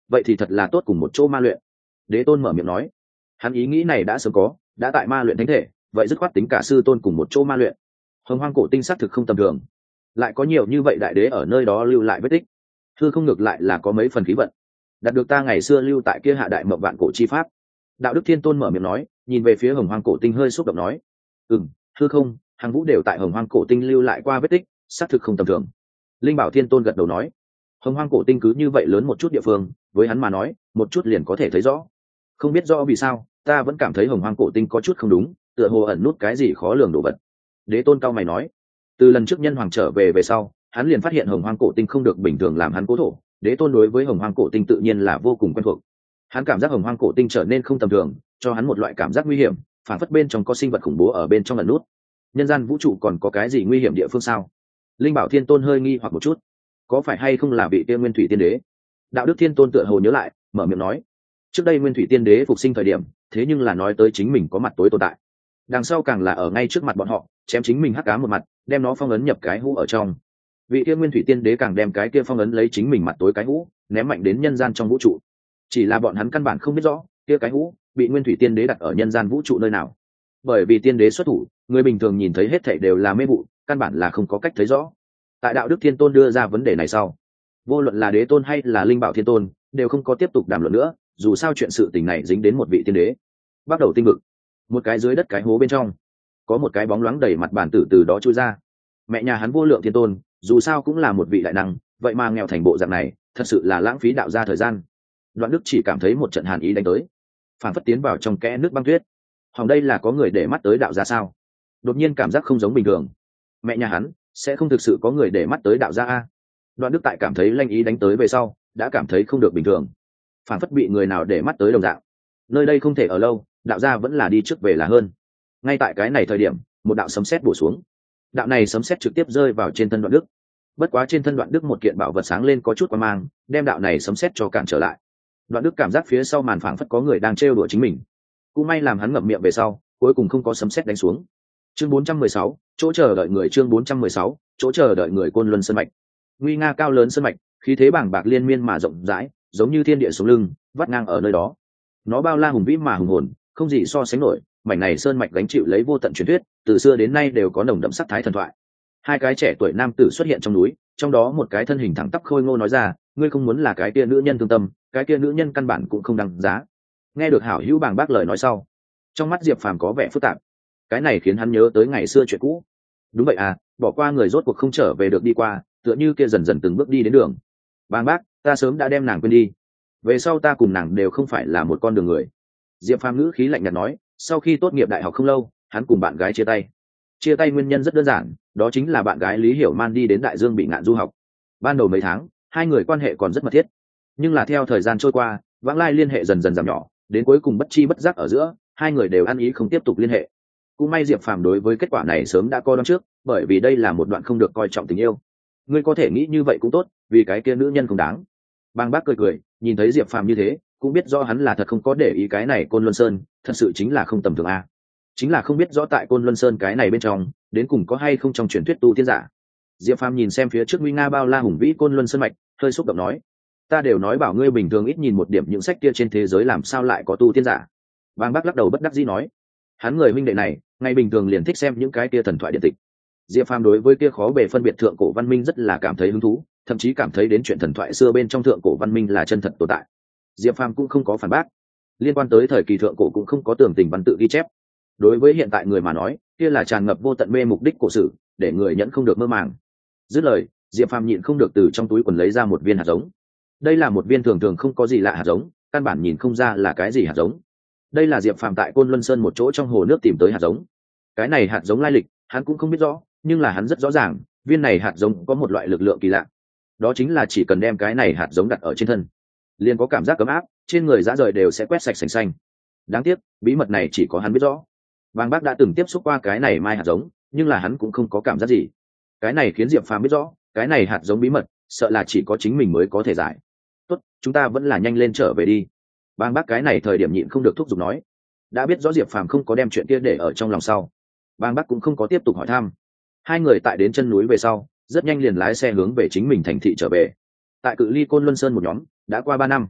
vậy thì thật là tốt cùng một chỗ ma luyện. Đế tôn mở miệng nói. Hắn ý nghĩ này đã sớm có, đã tại ma luyện thánh thể, vậy dứt khoát tính cả sư tôn cùng một chỗ ma luyện. Hồng Hoang cổ tinh xác thực không tầm thường, lại có nhiều như vậy đại đế ở nơi đó lưu lại vết tích, hư không ngược lại là có mấy phần khí vận, đạt được ta ngày xưa lưu tại kia hạ đại mộng vạn cổ chi pháp. Đạo đức thiên tôn mở miệng nói, nhìn về phía Hồng Hoang cổ tinh hơi xúc động nói, ừm, hư không, hàng vũ đều tại Hồng Hoang cổ tinh lưu lại qua vết tích, xác thực không tầm thường. Linh Bảo thiên tôn gật đầu nói, Hồng Hoang cổ tinh cứ như vậy lớn một chút địa phương, với hắn mà nói một chút liền có thể thấy rõ. Không biết rõ vì sao ta vẫn cảm thấy Hồng Hoang cổ tinh có chút không đúng, tựa hồ ẩn nút cái gì khó lường đồ vật. Đế tôn cao mày nói, từ lần trước nhân hoàng trở về về sau, hắn liền phát hiện Hồng Hoang cổ tinh không được bình thường làm hắn cố thổ. Đế tôn đối với Hồng Hoang cổ tinh tự nhiên là vô cùng quen thuộc, hắn cảm giác Hồng Hoang cổ tinh trở nên không tầm thường, cho hắn một loại cảm giác nguy hiểm, phản phất bên trong có sinh vật khủng bố ở bên trong ẩn nút. Nhân gian vũ trụ còn có cái gì nguy hiểm địa phương sao? Linh Bảo thiên tôn hơi nghi hoặc một chút, có phải hay không là vị tiên nguyên thủy tiên đế? Đạo đức thiên tôn tựa hồ nhớ lại, mở miệng nói, trước đây nguyên thủy tiên đế phục sinh thời điểm, thế nhưng là nói tới chính mình có mặt tối tồn tại, đằng sau càng là ở ngay trước mặt bọn họ chém chính mình hắc cá một mặt, đem nó phong ấn nhập cái hũ ở trong. Vị kia nguyên thủy tiên đế càng đem cái kia phong ấn lấy chính mình mặt tối cái hũ ném mạnh đến nhân gian trong vũ trụ, chỉ là bọn hắn căn bản không biết rõ kia cái hũ bị nguyên thủy tiên đế đặt ở nhân gian vũ trụ nơi nào. Bởi vì tiên đế xuất thủ, người bình thường nhìn thấy hết thảy đều là mê vụ, căn bản là không có cách thấy rõ. Tại đạo đức thiên tôn đưa ra vấn đề này sau, vô luận là đế tôn hay là linh bảo thiên tôn đều không có tiếp tục đàm luận nữa, dù sao chuyện sự tình này dính đến một vị tiên đế. Bắt đầu tinh vực, một cái dưới đất cái hố bên trong có một cái bóng loáng đầy mặt bản tử từ đó trôi ra. Mẹ nhà hắn vô lượng thiên tôn dù sao cũng là một vị đại năng, vậy mà nghèo thành bộ dạng này, thật sự là lãng phí đạo gia thời gian. Đoạn Đức chỉ cảm thấy một trận hàn ý đánh tới, phản phất tiến vào trong kẽ nước băng tuyết. Hòng đây là có người để mắt tới đạo gia sao? Đột nhiên cảm giác không giống bình thường. Mẹ nhà hắn sẽ không thực sự có người để mắt tới đạo gia a? Đoạn Đức tại cảm thấy lanh ý đánh tới về sau, đã cảm thấy không được bình thường, phản phất bị người nào để mắt tới đồng dạng. Nơi đây không thể ở lâu, đạo gia vẫn là đi trước về là hơn. Ngay tại cái này thời điểm, một đạo sấm sét bổ xuống. Đạo này sấm sét trực tiếp rơi vào trên thân Đoạn Đức. Bất quá trên thân Đoạn Đức một kiện bảo vật sáng lên có chút quang mang, đem đạo này sấm sét cho cản trở lại. Đoạn Đức cảm giác phía sau màn phảng phất có người đang trêu đùa chính mình. Cũng may làm hắn ngậm miệng về sau, cuối cùng không có sấm sét đánh xuống. Chương bốn trăm mười sáu, chỗ chờ đợi người. Chương bốn trăm mười sáu, chỗ chờ đợi người. Côn Luân sơn mạch, nguy nga cao lớn sơn mạch, khí thế bàng bạc liên miên mà rộng rãi, giống như thiên địa sống lưng vắt ngang ở nơi đó. Nó bao la hùng vĩ mà hùng hồn, không gì so sánh nổi. Mảnh này sơn mạch gánh chịu lấy vô tận truyền thuyết, từ xưa đến nay đều có nồng đậm sắc thái thần thoại. Hai cái trẻ tuổi nam tử xuất hiện trong núi, trong đó một cái thân hình thẳng tắp khôi ngô nói ra, ngươi không muốn là cái kia nữ nhân thương tâm, cái kia nữ nhân căn bản cũng không đáng giá. Nghe được hảo hữu bàng bác lời nói sau, trong mắt Diệp Phàm có vẻ phức tạp. Cái này khiến hắn nhớ tới ngày xưa chuyện cũ. Đúng vậy à, bỏ qua người rốt cuộc không trở về được đi qua, tựa như kia dần dần từng bước đi đến đường. Bàng bác, ta sớm đã đem nàng quên đi, về sau ta cùng nàng đều không phải là một con đường người. Diệp Phàm ngữ khí lạnh nhạt nói, sau khi tốt nghiệp đại học không lâu, hắn cùng bạn gái chia tay. Chia tay nguyên nhân rất đơn giản, đó chính là bạn gái Lý Hiểu Man đi đến Đại Dương bị ngạn du học. Ban đầu mấy tháng, hai người quan hệ còn rất mật thiết, nhưng là theo thời gian trôi qua, vãng lai liên hệ dần dần giảm nhỏ, đến cuối cùng bất chi bất giác ở giữa, hai người đều ăn ý không tiếp tục liên hệ. Cũng may Diệp Phàm đối với kết quả này sớm đã coi đoán trước, bởi vì đây là một đoạn không được coi trọng tình yêu. Ngươi có thể nghĩ như vậy cũng tốt, vì cái kia nữ nhân không đáng. Bang Bác cười cười, nhìn thấy Diệp Phàm như thế, cũng biết rõ hắn là thật không có để ý cái này Côn Luân Sơn, thật sự chính là không tầm thường a. Chính là không biết rõ tại Côn Luân Sơn cái này bên trong, đến cùng có hay không trong truyền thuyết tu tiên giả. Diệp Phàm nhìn xem phía trước nguy nga bao la hùng vĩ Côn Luân Sơn mạch, hơi xúc động nói, ta đều nói bảo ngươi bình thường ít nhìn một điểm những sách kia trên thế giới làm sao lại có tu tiên giả. Bang Bác lắc đầu bất đắc dĩ nói, hắn người huynh đệ này, ngày bình thường liền thích xem những cái kia thần thoại điện tịch. Diệp Phàm đối với kia khó bề phân biệt thượng cổ văn minh rất là cảm thấy hứng thú, thậm chí cảm thấy đến chuyện thần thoại xưa bên trong thượng cổ văn minh là chân thật tồn tại. Diệp Phàm cũng không có phản bác, liên quan tới thời kỳ thượng cổ cũng không có tường tình văn tự ghi chép. Đối với hiện tại người mà nói, kia là tràn ngập vô tận mê mục đích cổ sử, để người nhẫn không được mơ màng. Dứt lời, Diệp Phàm nhịn không được từ trong túi quần lấy ra một viên hạt giống. Đây là một viên thường thường không có gì lạ hạt giống, căn bản nhìn không ra là cái gì hạt giống. Đây là Diệp Phàm tại Côn Luân Sơn một chỗ trong hồ nước tìm tới hạt giống. Cái này hạt giống lai lịch, hắn cũng không biết rõ, nhưng là hắn rất rõ ràng, viên này hạt giống có một loại lực lượng kỳ lạ. Đó chính là chỉ cần đem cái này hạt giống đặt ở trên thân, liền có cảm giác ấm áp, trên người dã rời đều sẽ quét sạch sành xanh. Đáng tiếc, bí mật này chỉ có hắn biết rõ. Bàng Bác đã từng tiếp xúc qua cái này mai hạt giống, nhưng là hắn cũng không có cảm giác gì. Cái này khiến Diệp Phàm biết rõ, cái này hạt giống bí mật, sợ là chỉ có chính mình mới có thể giải. Tốt, chúng ta vẫn là nhanh lên trở về đi. Bàng Bác cái này thời điểm nhịn không được thúc giục nói. Đã biết rõ Diệp Phàm không có đem chuyện kia để ở trong lòng sau, Bàng Bác cũng không có tiếp tục hỏi thăm. Hai người tại đến chân núi về sau, rất nhanh liền lái xe hướng về chính mình thành thị trở về. Tại cự ly Côn Luân Sơn một nhóm, đã qua ba năm.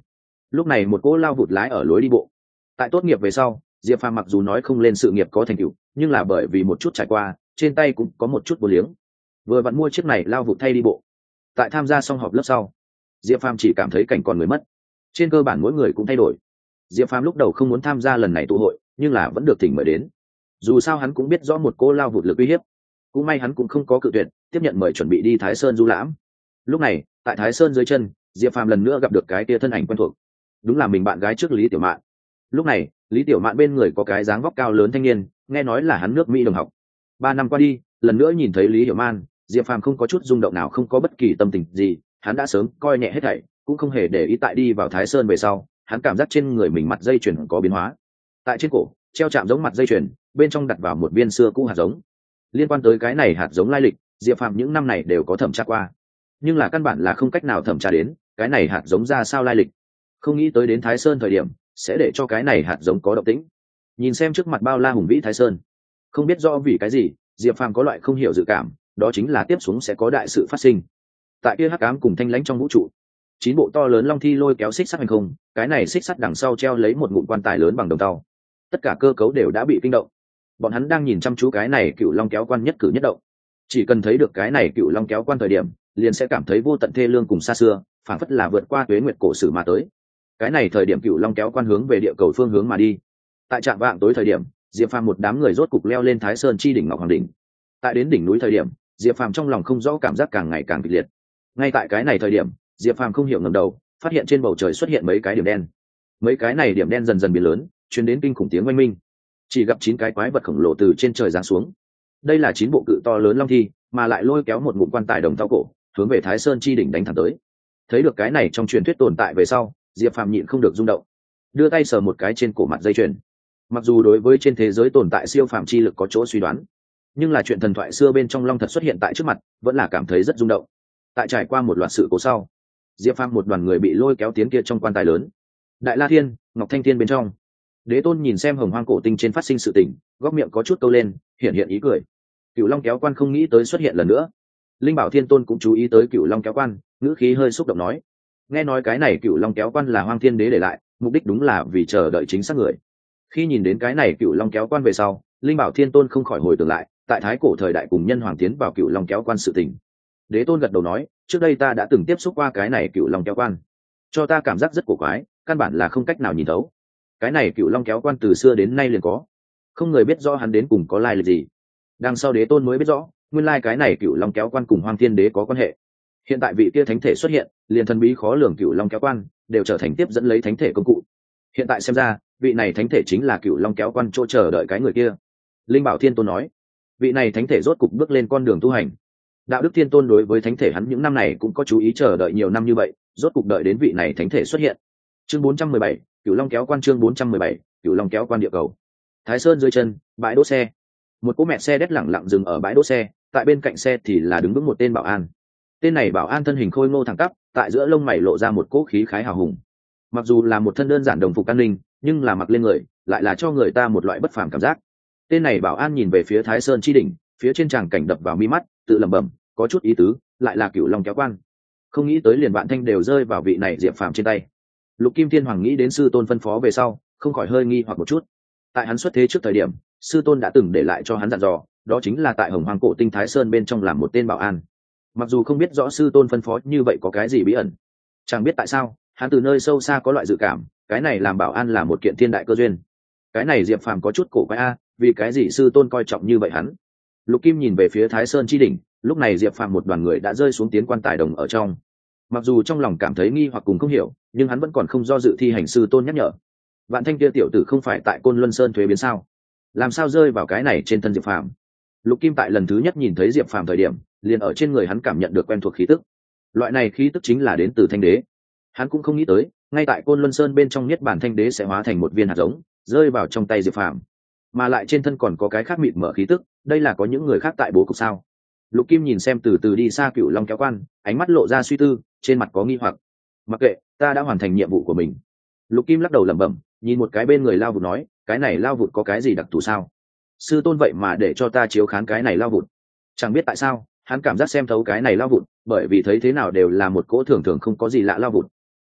lúc này một cỗ lao vụt lái ở lối đi bộ. Tại tốt nghiệp về sau, diệp phàm mặc dù nói không lên sự nghiệp có thành tựu, nhưng là bởi vì một chút trải qua, trên tay cũng có một chút vô liếng. Vừa vặn mua chiếc này lao vụt thay đi bộ. Tại tham gia xong họp lớp sau, diệp phàm chỉ cảm thấy cảnh còn người mất. Trên cơ bản mỗi người cũng thay đổi. Diệp phàm lúc đầu không muốn tham gia lần này tụ hội, nhưng là vẫn được thỉnh mời đến. Dù sao hắn cũng biết rõ một cô lao vụt lực uy hiếp, cũng may hắn cũng không có cự tuyệt, tiếp nhận mời chuẩn bị đi Thái Sơn du lãm. Lúc này tại Thái Sơn dưới chân, diệp phàm lần nữa gặp được cái tia thân ảnh quen thuộc, đúng là mình bạn gái trước Lý Tiểu Mạn. Lúc này Lý Tiểu Mạn bên người có cái dáng vóc cao lớn thanh niên, nghe nói là hắn nước Mỹ đồng học. Ba năm qua đi, lần nữa nhìn thấy Lý Hiểu Man, diệp phàm không có chút rung động nào, không có bất kỳ tâm tình gì, hắn đã sớm coi nhẹ hết thảy, cũng không hề để ý. Tại đi vào Thái Sơn về sau, hắn cảm giác trên người mình mặt dây chuyền có biến hóa. Tại trên cổ treo chạm giống mặt dây chuyền, bên trong đặt vào một viên xưa cũ hạt giống. Liên quan tới cái này hạt giống lai lịch, diệp phàm những năm này đều có thẩm tra qua, nhưng là căn bản là không cách nào thẩm tra đến cái này hạt giống ra sao lai lịch. Không nghĩ tới đến Thái Sơn thời điểm sẽ để cho cái này hạt giống có động tĩnh. Nhìn xem trước mặt bao la hùng vĩ Thái Sơn, không biết rõ vì cái gì diệp phàm có loại không hiểu dự cảm, đó chính là tiếp xuống sẽ có đại sự phát sinh. Tại kia hắc ám cùng thanh lãnh trong vũ trụ, chín bộ to lớn long thi lôi kéo xích sắt hành không, cái này xích sắt đằng sau treo lấy một ngụm quan tài lớn bằng đồng tàu. Tất cả cơ cấu đều đã bị kinh động, bọn hắn đang nhìn chăm chú cái này cựu long kéo quan nhất cử nhất động. Chỉ cần thấy được cái này cựu long kéo quan thời điểm, liền sẽ cảm thấy vô tận thê lương cùng xa xưa, phảng phất là vượt qua tuế nguyệt cổ sử mà tới. Cái này thời điểm cựu long kéo quan hướng về địa cầu phương hướng mà đi. Tại trạm vạng tối thời điểm, diệp phàm một đám người rốt cục leo lên Thái Sơn chi đỉnh ngọc hoàng đỉnh. Tại đến đỉnh núi thời điểm, diệp phàm trong lòng không rõ cảm giác càng ngày càng kịch liệt. Ngay tại cái này thời điểm, diệp phàm không hiểu ngẩng đầu, phát hiện trên bầu trời xuất hiện mấy cái điểm đen. Mấy cái này điểm đen dần dần biến lớn, truyền đến kinh khủng tiếng oanh minh. Chỉ gặp chín cái quái vật khổng lồ từ trên trời giáng xuống. Đây là chín bộ cự to lớn long thi, mà lại lôi kéo một ngụm quan tài đồng thau cổ, hướng về Thái Sơn chi đỉnh đánh thẳng tới. Thấy được cái này trong truyền thuyết tồn tại về sau, diệp phàm nhịn không được rung động, đưa tay sờ một cái trên cổ mặt dây chuyền. Mặc dù đối với trên thế giới tồn tại siêu phàm chi lực có chỗ suy đoán, nhưng là chuyện thần thoại xưa bên trong long thật xuất hiện tại trước mặt, vẫn là cảm thấy rất rung động. Tại trải qua một loạt sự cố sau, diệp phàm một đoàn người bị lôi kéo tiến kia trong quan tài lớn. Đại La Thiên, Ngọc Thanh Thiên bên trong, Đế Tôn nhìn xem hồng hoang cổ tinh trên phát sinh sự tình, góc miệng có chút câu lên, hiện hiện ý cười. Cựu long kéo quan không nghĩ tới xuất hiện lần nữa. Linh Bảo Thiên Tôn cũng chú ý tới cựu long kéo quan, ngữ khí hơi xúc động nói: nghe nói cái này cựu long kéo quan là Hoang Thiên Đế để lại, mục đích đúng là vì chờ đợi chính xác người. Khi nhìn đến cái này cựu long kéo quan về sau, Linh Bảo Thiên Tôn không khỏi hồi tưởng lại tại thái cổ thời đại cùng nhân hoàng tiến vào cựu long kéo quan sự tình. Đế Tôn gật đầu nói: trước đây ta đã từng tiếp xúc qua cái này cựu long kéo quan, cho ta cảm giác rất cổ quái, căn bản là không cách nào nhìn thấu. Cái này cựu long kéo quan từ xưa đến nay liền có, không người biết rõ hắn đến cùng có lai lịch gì. Đằng sau Đế Tôn mới biết rõ, nguyên lai cái này cựu long kéo quan cùng Hoang Thiên Đế có quan hệ. Hiện tại vị kia thánh thể xuất hiện, liền thần bí khó lường cựu long kéo quan đều trở thành tiếp dẫn lấy thánh thể công cụ. Hiện tại xem ra, vị này thánh thể chính là cựu long kéo quan chỗ chờ đợi cái người kia. Linh Bảo Thiên Tôn nói: vị này thánh thể rốt cục bước lên con đường tu hành. Đạo Đức Thiên Tôn đối với thánh thể hắn những năm này cũng có chú ý, chờ đợi nhiều năm như vậy, rốt cục đợi đến vị này thánh thể xuất hiện. Chương bốn trăm mười bảy, cựu long kéo quan. Chương bốn trăm mười bảy, cựu long kéo quan địa cầu. Thái Sơn dưới chân, bãi đỗ xe. Một cỗ mẹ xe đét lẳng lặng dừng ở bãi đỗ xe, tại bên cạnh xe thì là đứng vững một tên bảo an. Tên này bảo an thân hình khôi ngô thẳng tắp, tại giữa lông mày lộ ra một cỗ khí khái hào hùng. Mặc dù là một thân đơn giản đồng phục an ninh, nhưng là mặc lên người lại là cho người ta một loại bất phàm cảm giác. Tên này bảo an nhìn về phía Thái Sơn chi đỉnh, phía trên tràng cảnh đập vào mi mắt, tự lẩm bẩm, có chút ý tứ, lại là cựu long kéo quan. Không nghĩ tới liền bạn thanh đều rơi vào vị này diệp phàm trên tay. Lục Kim Thiên Hoàng nghĩ đến sư tôn phân phó về sau, không khỏi hơi nghi hoặc một chút. Tại hắn xuất thế trước thời điểm, sư tôn đã từng để lại cho hắn dặn dò, đó chính là tại hồng hoàng cổ tinh Thái Sơn bên trong làm một tên bảo an. Mặc dù không biết rõ sư tôn phân phó như vậy có cái gì bí ẩn, chẳng biết tại sao hắn từ nơi sâu xa có loại dự cảm, cái này làm bảo an là một kiện thiên đại cơ duyên. Cái này diệp phàm có chút cổ quái a, vì cái gì sư tôn coi trọng như vậy hắn. Lục Kim nhìn về phía Thái Sơn chi đỉnh, lúc này diệp phàm một đoàn người đã rơi xuống tiến quan tài đồng ở trong. Mặc dù trong lòng cảm thấy nghi hoặc cùng không hiểu, nhưng hắn vẫn còn không do dự thi hành sư tôn nhắc nhở. Vạn Thanh kia tiểu tử không phải tại Côn Luân Sơn thuế biến sao, làm sao rơi vào cái này trên thân diệp phàm. Lục Kim tại lần thứ nhất nhìn thấy diệp phàm thời điểm, liền ở trên người hắn cảm nhận được quen thuộc khí tức. Loại này khí tức chính là đến từ Thanh Đế. Hắn cũng không nghĩ tới, ngay tại Côn Luân Sơn bên trong niết bàn Thanh Đế sẽ hóa thành một viên hạt giống, rơi vào trong tay diệp phàm, mà lại trên thân còn có cái khác mịt mở khí tức. Đây là có những người khác tại bố cục sao? Lục Kim nhìn xem từ từ đi xa cựu long kéo quan, ánh mắt lộ ra suy tư, trên mặt có nghi hoặc. Mặc kệ, ta đã hoàn thành nhiệm vụ của mình. Lục Kim lắc đầu lẩm bẩm, nhìn một cái bên người lao vụt nói, cái này lao vụt có cái gì đặc thù sao? Sư tôn vậy mà để cho ta chiếu khán cái này lao vụt. Chẳng biết tại sao, hắn cảm giác xem thấu cái này lao vụt, bởi vì thấy thế nào đều là một cỗ thường thường không có gì lạ lao vụt.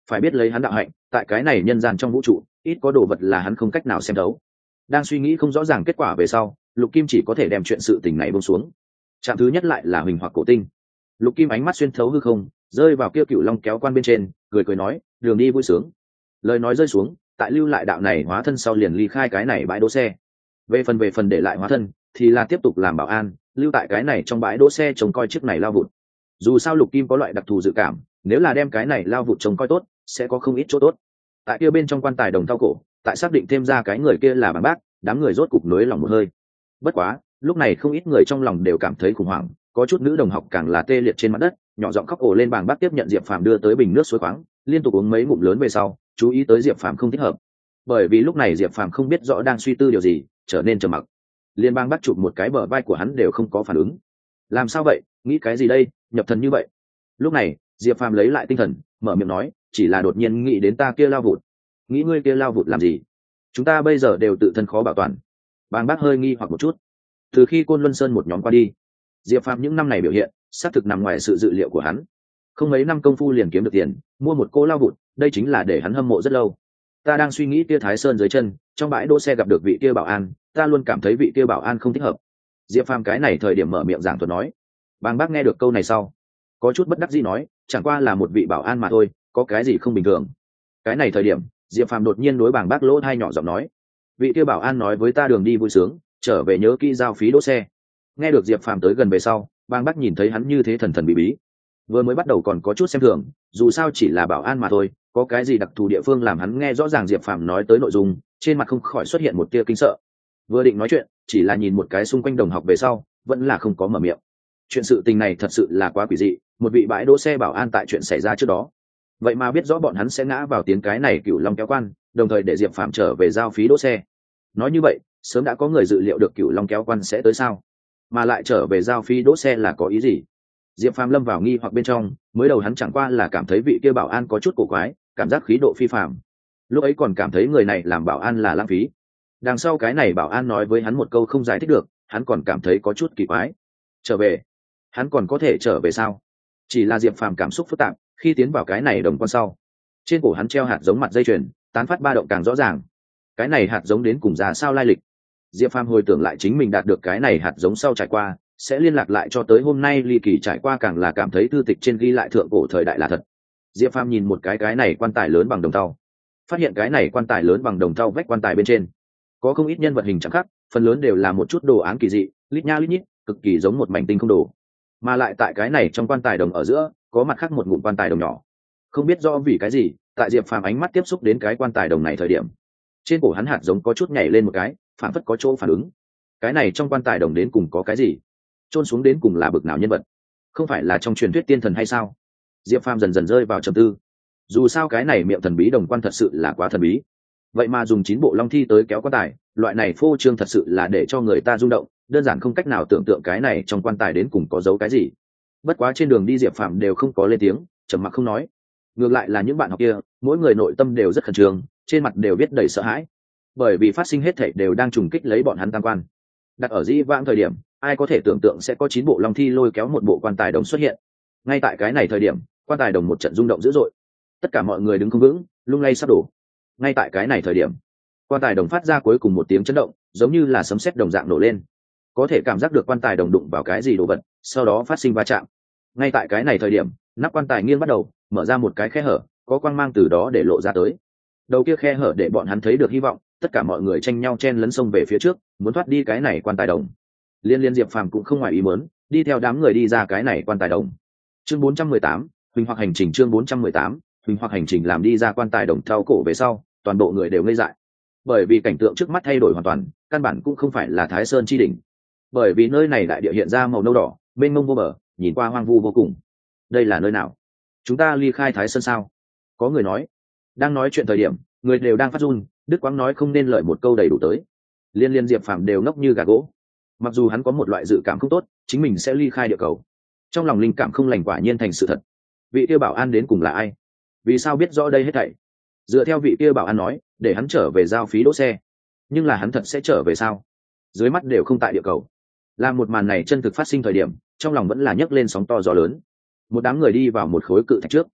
phải biết lấy hắn đạo hạnh, tại cái này nhân gian trong vũ trụ ít có đồ vật là hắn không cách nào xem thấu. Đang suy nghĩ không rõ ràng kết quả về sau, Lục Kim chỉ có thể đem chuyện sự tình này buông xuống. Trạm thứ nhất lại là Huỳnh Hoặc Cổ Tinh. Lục Kim ánh mắt xuyên thấu hư không, rơi vào kia Cựu Long kéo quan bên trên, cười cười nói, đường đi vui sướng. Lời nói rơi xuống, tại lưu lại đạo này hóa thân sau liền ly khai cái này bãi đỗ xe. Về phần về phần để lại hóa thân, thì là tiếp tục làm bảo an, lưu tại cái này trong bãi đỗ xe trông coi chiếc này lao vụt. Dù sao Lục Kim có loại đặc thù dự cảm, nếu là đem cái này lao vụt trông coi tốt, sẽ có không ít chỗ tốt. Tại kia bên trong quan tài đồng thau cổ, tại xác định thêm ra cái người kia là Bàng Bác, đám người rốt cục nới lòng một hơi. Bất quá, lúc này không ít người trong lòng đều cảm thấy khủng hoảng, có chút nữ đồng học càng là tê liệt trên mặt đất, nhỏ giọng khóc ồ lên. Bàng Bác tiếp nhận Diệp Phàm đưa tới bình nước suối khoáng, liên tục uống mấy ngụm lớn về sau, chú ý tới Diệp Phàm không thích hợp. Bởi vì lúc này Diệp Phàm không biết rõ đang suy tư điều gì, trở nên trầm mặc. Liên Bang Bác chụp một cái bờ vai của hắn đều không có phản ứng. Làm sao vậy, nghĩ cái gì đây, nhập thần như vậy? Lúc này, Diệp Phàm lấy lại tinh thần, mở miệng nói, chỉ là đột nhiên nghĩ đến ta kia lao vụt. Nghĩ ngươi kia lao vụt làm gì? Chúng ta bây giờ đều tự thân khó bảo toàn. Bang Bác hơi nghi hoặc một chút. Từ khi Côn Luân Sơn một nhóm qua đi, Diệp Phàm những năm này biểu hiện xác thực nằm ngoài sự dự liệu của hắn. Không mấy năm công phu liền kiếm được tiền, mua một cô lao vụt, đây chính là để hắn hâm mộ rất lâu. Ta đang suy nghĩ kia Thái Sơn dưới chân, trong bãi đỗ xe gặp được vị kia bảo an, ta luôn cảm thấy vị kia bảo an không thích hợp. Diệp Phàm cái này thời điểm mở miệng giảng thuật nói. Bang Bác nghe được câu này sau, có chút bất đắc dĩ nói, chẳng qua là một vị bảo an mà thôi, có cái gì không bình thường. Cái này thời điểm, Diệp Phàm đột nhiên đối Bàng Bác lỗ tai nhỏ giọng nói, vị kia bảo an nói với ta đường đi vui sướng, trở về nhớ kỹ giao phí đỗ xe. Nghe được Diệp Phàm tới gần về sau, Bàng Bác nhìn thấy hắn như thế thần thần bí bí, vừa mới bắt đầu còn có chút xem thường, dù sao chỉ là bảo an mà thôi, có cái gì đặc thù địa phương làm hắn nghe rõ ràng Diệp Phàm nói tới nội dung, trên mặt không khỏi xuất hiện một tia kinh sợ. Vừa định nói chuyện, chỉ là nhìn một cái xung quanh đồng học về sau, vẫn là không có mở miệng. Chuyện sự tình này thật sự là quá quỷ dị, một vị bãi đỗ xe bảo an tại chuyện xảy ra trước đó, vậy mà biết rõ bọn hắn sẽ ngã vào tiếng cái này Cựu Long kéo quan, đồng thời để Diệp Phàm trở về giao phí đỗ xe. Nói như vậy, sớm đã có người dự liệu được Cựu Long kéo quan sẽ tới sao? Mà lại trở về giao phí đỗ xe là có ý gì? Diệp Phàm lâm vào nghi hoặc bên trong, mới đầu hắn chẳng qua là cảm thấy vị kia bảo an có chút cổ quái, cảm giác khí độ phi phàm. Lúc ấy còn cảm thấy người này làm bảo an là lãng phí. Đằng sau cái này bảo an nói với hắn một câu không giải thích được, hắn còn cảm thấy có chút kỳ quái. Trở về? Hắn còn có thể trở về sao? Chỉ là Diệp Phàm cảm xúc phức tạp, khi tiến vào cái này đồng quan sau, trên cổ hắn treo hạt giống mặt dây chuyền, tán phát ba động càng rõ ràng. Cái này hạt giống đến cùng ra sao lai lịch? Diệp Phàm hồi tưởng lại chính mình đạt được cái này hạt giống sau trải qua, sẽ liên lạc lại cho tới hôm nay ly kỳ trải qua, càng là cảm thấy thư tịch trên ghi lại thượng cổ thời đại là thật. Diệp Phàm nhìn một cái cái này quan tài lớn bằng đồng thau, phát hiện cái này quan tài lớn bằng đồng thau vách quan tài bên trên có không ít nhân vật hình chạm khắc, phần lớn đều là một chút đồ án kỳ dị, lít nha lít nhít, cực kỳ giống một mảnh tinh không đồ. Mà lại tại cái này trong quan tài đồng ở giữa có mặt khác một ngụm quan tài đồng nhỏ. Không biết do vì cái gì, tại Diệp Phàm ánh mắt tiếp xúc đến cái quan tài đồng này thời điểm, trên cổ hắn hạt giống có chút nhảy lên một cái, phản phất có chỗ phản ứng. Cái này trong quan tài đồng đến cùng có cái gì? Chôn xuống đến cùng là bực nào nhân vật? Không phải là trong truyền thuyết tiên thần hay sao? Diệp Phàm dần dần rơi vào trầm tư. Dù sao cái này miệng thần bí đồng quan thật sự là quá thần bí. Vậy mà dùng chín bộ long thi tới kéo quan tài, loại này phô trương thật sự là để cho người ta rung động, đơn giản không cách nào tưởng tượng cái này trong quan tài đến cùng có giấu cái gì. Bất quá trên đường đi Diệp Phàm đều không có lên tiếng, trầm mặc không nói. Ngược lại là những bạn học kia, mỗi người nội tâm đều rất khẩn trương, trên mặt đều viết đầy sợ hãi, bởi vì phát sinh hết thảy đều đang trùng kích lấy bọn hắn tam quan. Đặt ở dĩ vãng thời điểm, ai có thể tưởng tượng sẽ có chín bộ long thi lôi kéo một bộ quan tài đồng xuất hiện. Ngay tại cái này thời điểm, quan tài đồng một trận rung động dữ dội, tất cả mọi người đứng không vững, lung lay sắp đổ. Ngay tại cái này thời điểm, quan tài đồng phát ra cuối cùng một tiếng chấn động, giống như là sấm sét đồng dạng nổ lên. Có thể cảm giác được quan tài đồng đụng vào cái gì đồ vật, sau đó phát sinh va chạm. Ngay tại cái này thời điểm, nắp quan tài nghiêng bắt đầu mở ra một cái khe hở, có quang mang từ đó để lộ ra tới. Đầu kia khe hở để bọn hắn thấy được hy vọng, tất cả mọi người tranh nhau chen lấn sông về phía trước, muốn thoát đi cái này quan tài đồng. Liên Liên Diệp Phàm cũng không ngoài ý muốn, đi theo đám người đi ra cái này quan tài đồng. Chương bốn trăm mười tám, Huỳnh Hoặc hành trình. Chương bốn trăm mười tám, Huỳnh Hoặc hành trình. Làm đi ra quan tài đồng thao cổ về sau, toàn bộ người đều ngây dại, bởi vì cảnh tượng trước mắt thay đổi hoàn toàn, căn bản cũng không phải là Thái Sơn chi đỉnh. Bởi vì nơi này đại địa hiện ra màu nâu đỏ, mênh mông vô bờ, nhìn qua hoang vu vô cùng. Đây là nơi nào? Chúng ta ly khai Thái Sơn sao? Có người nói. Đang nói chuyện thời điểm, người đều đang phát run, Đức Quang nói không nên lợi một câu đầy đủ tới. Liên Liên Diệp Phàm đều ngốc như gà gỗ. Mặc dù hắn có một loại dự cảm không tốt, chính mình sẽ ly khai địa cầu. Trong lòng linh cảm không lành quả nhiên thành sự thật. Vị kia bảo an đến cùng là ai? Vì sao biết rõ đây hết thảy? Dựa theo vị kia bảo an nói, để hắn trở về giao phí đỗ xe. Nhưng là hắn thật sẽ trở về sao? Dưới mắt đều không tại địa cầu. Làm một màn này chân thực phát sinh thời điểm, trong lòng vẫn là nhấc lên sóng to gió lớn. Một đám người đi vào một khối cự thạch trước.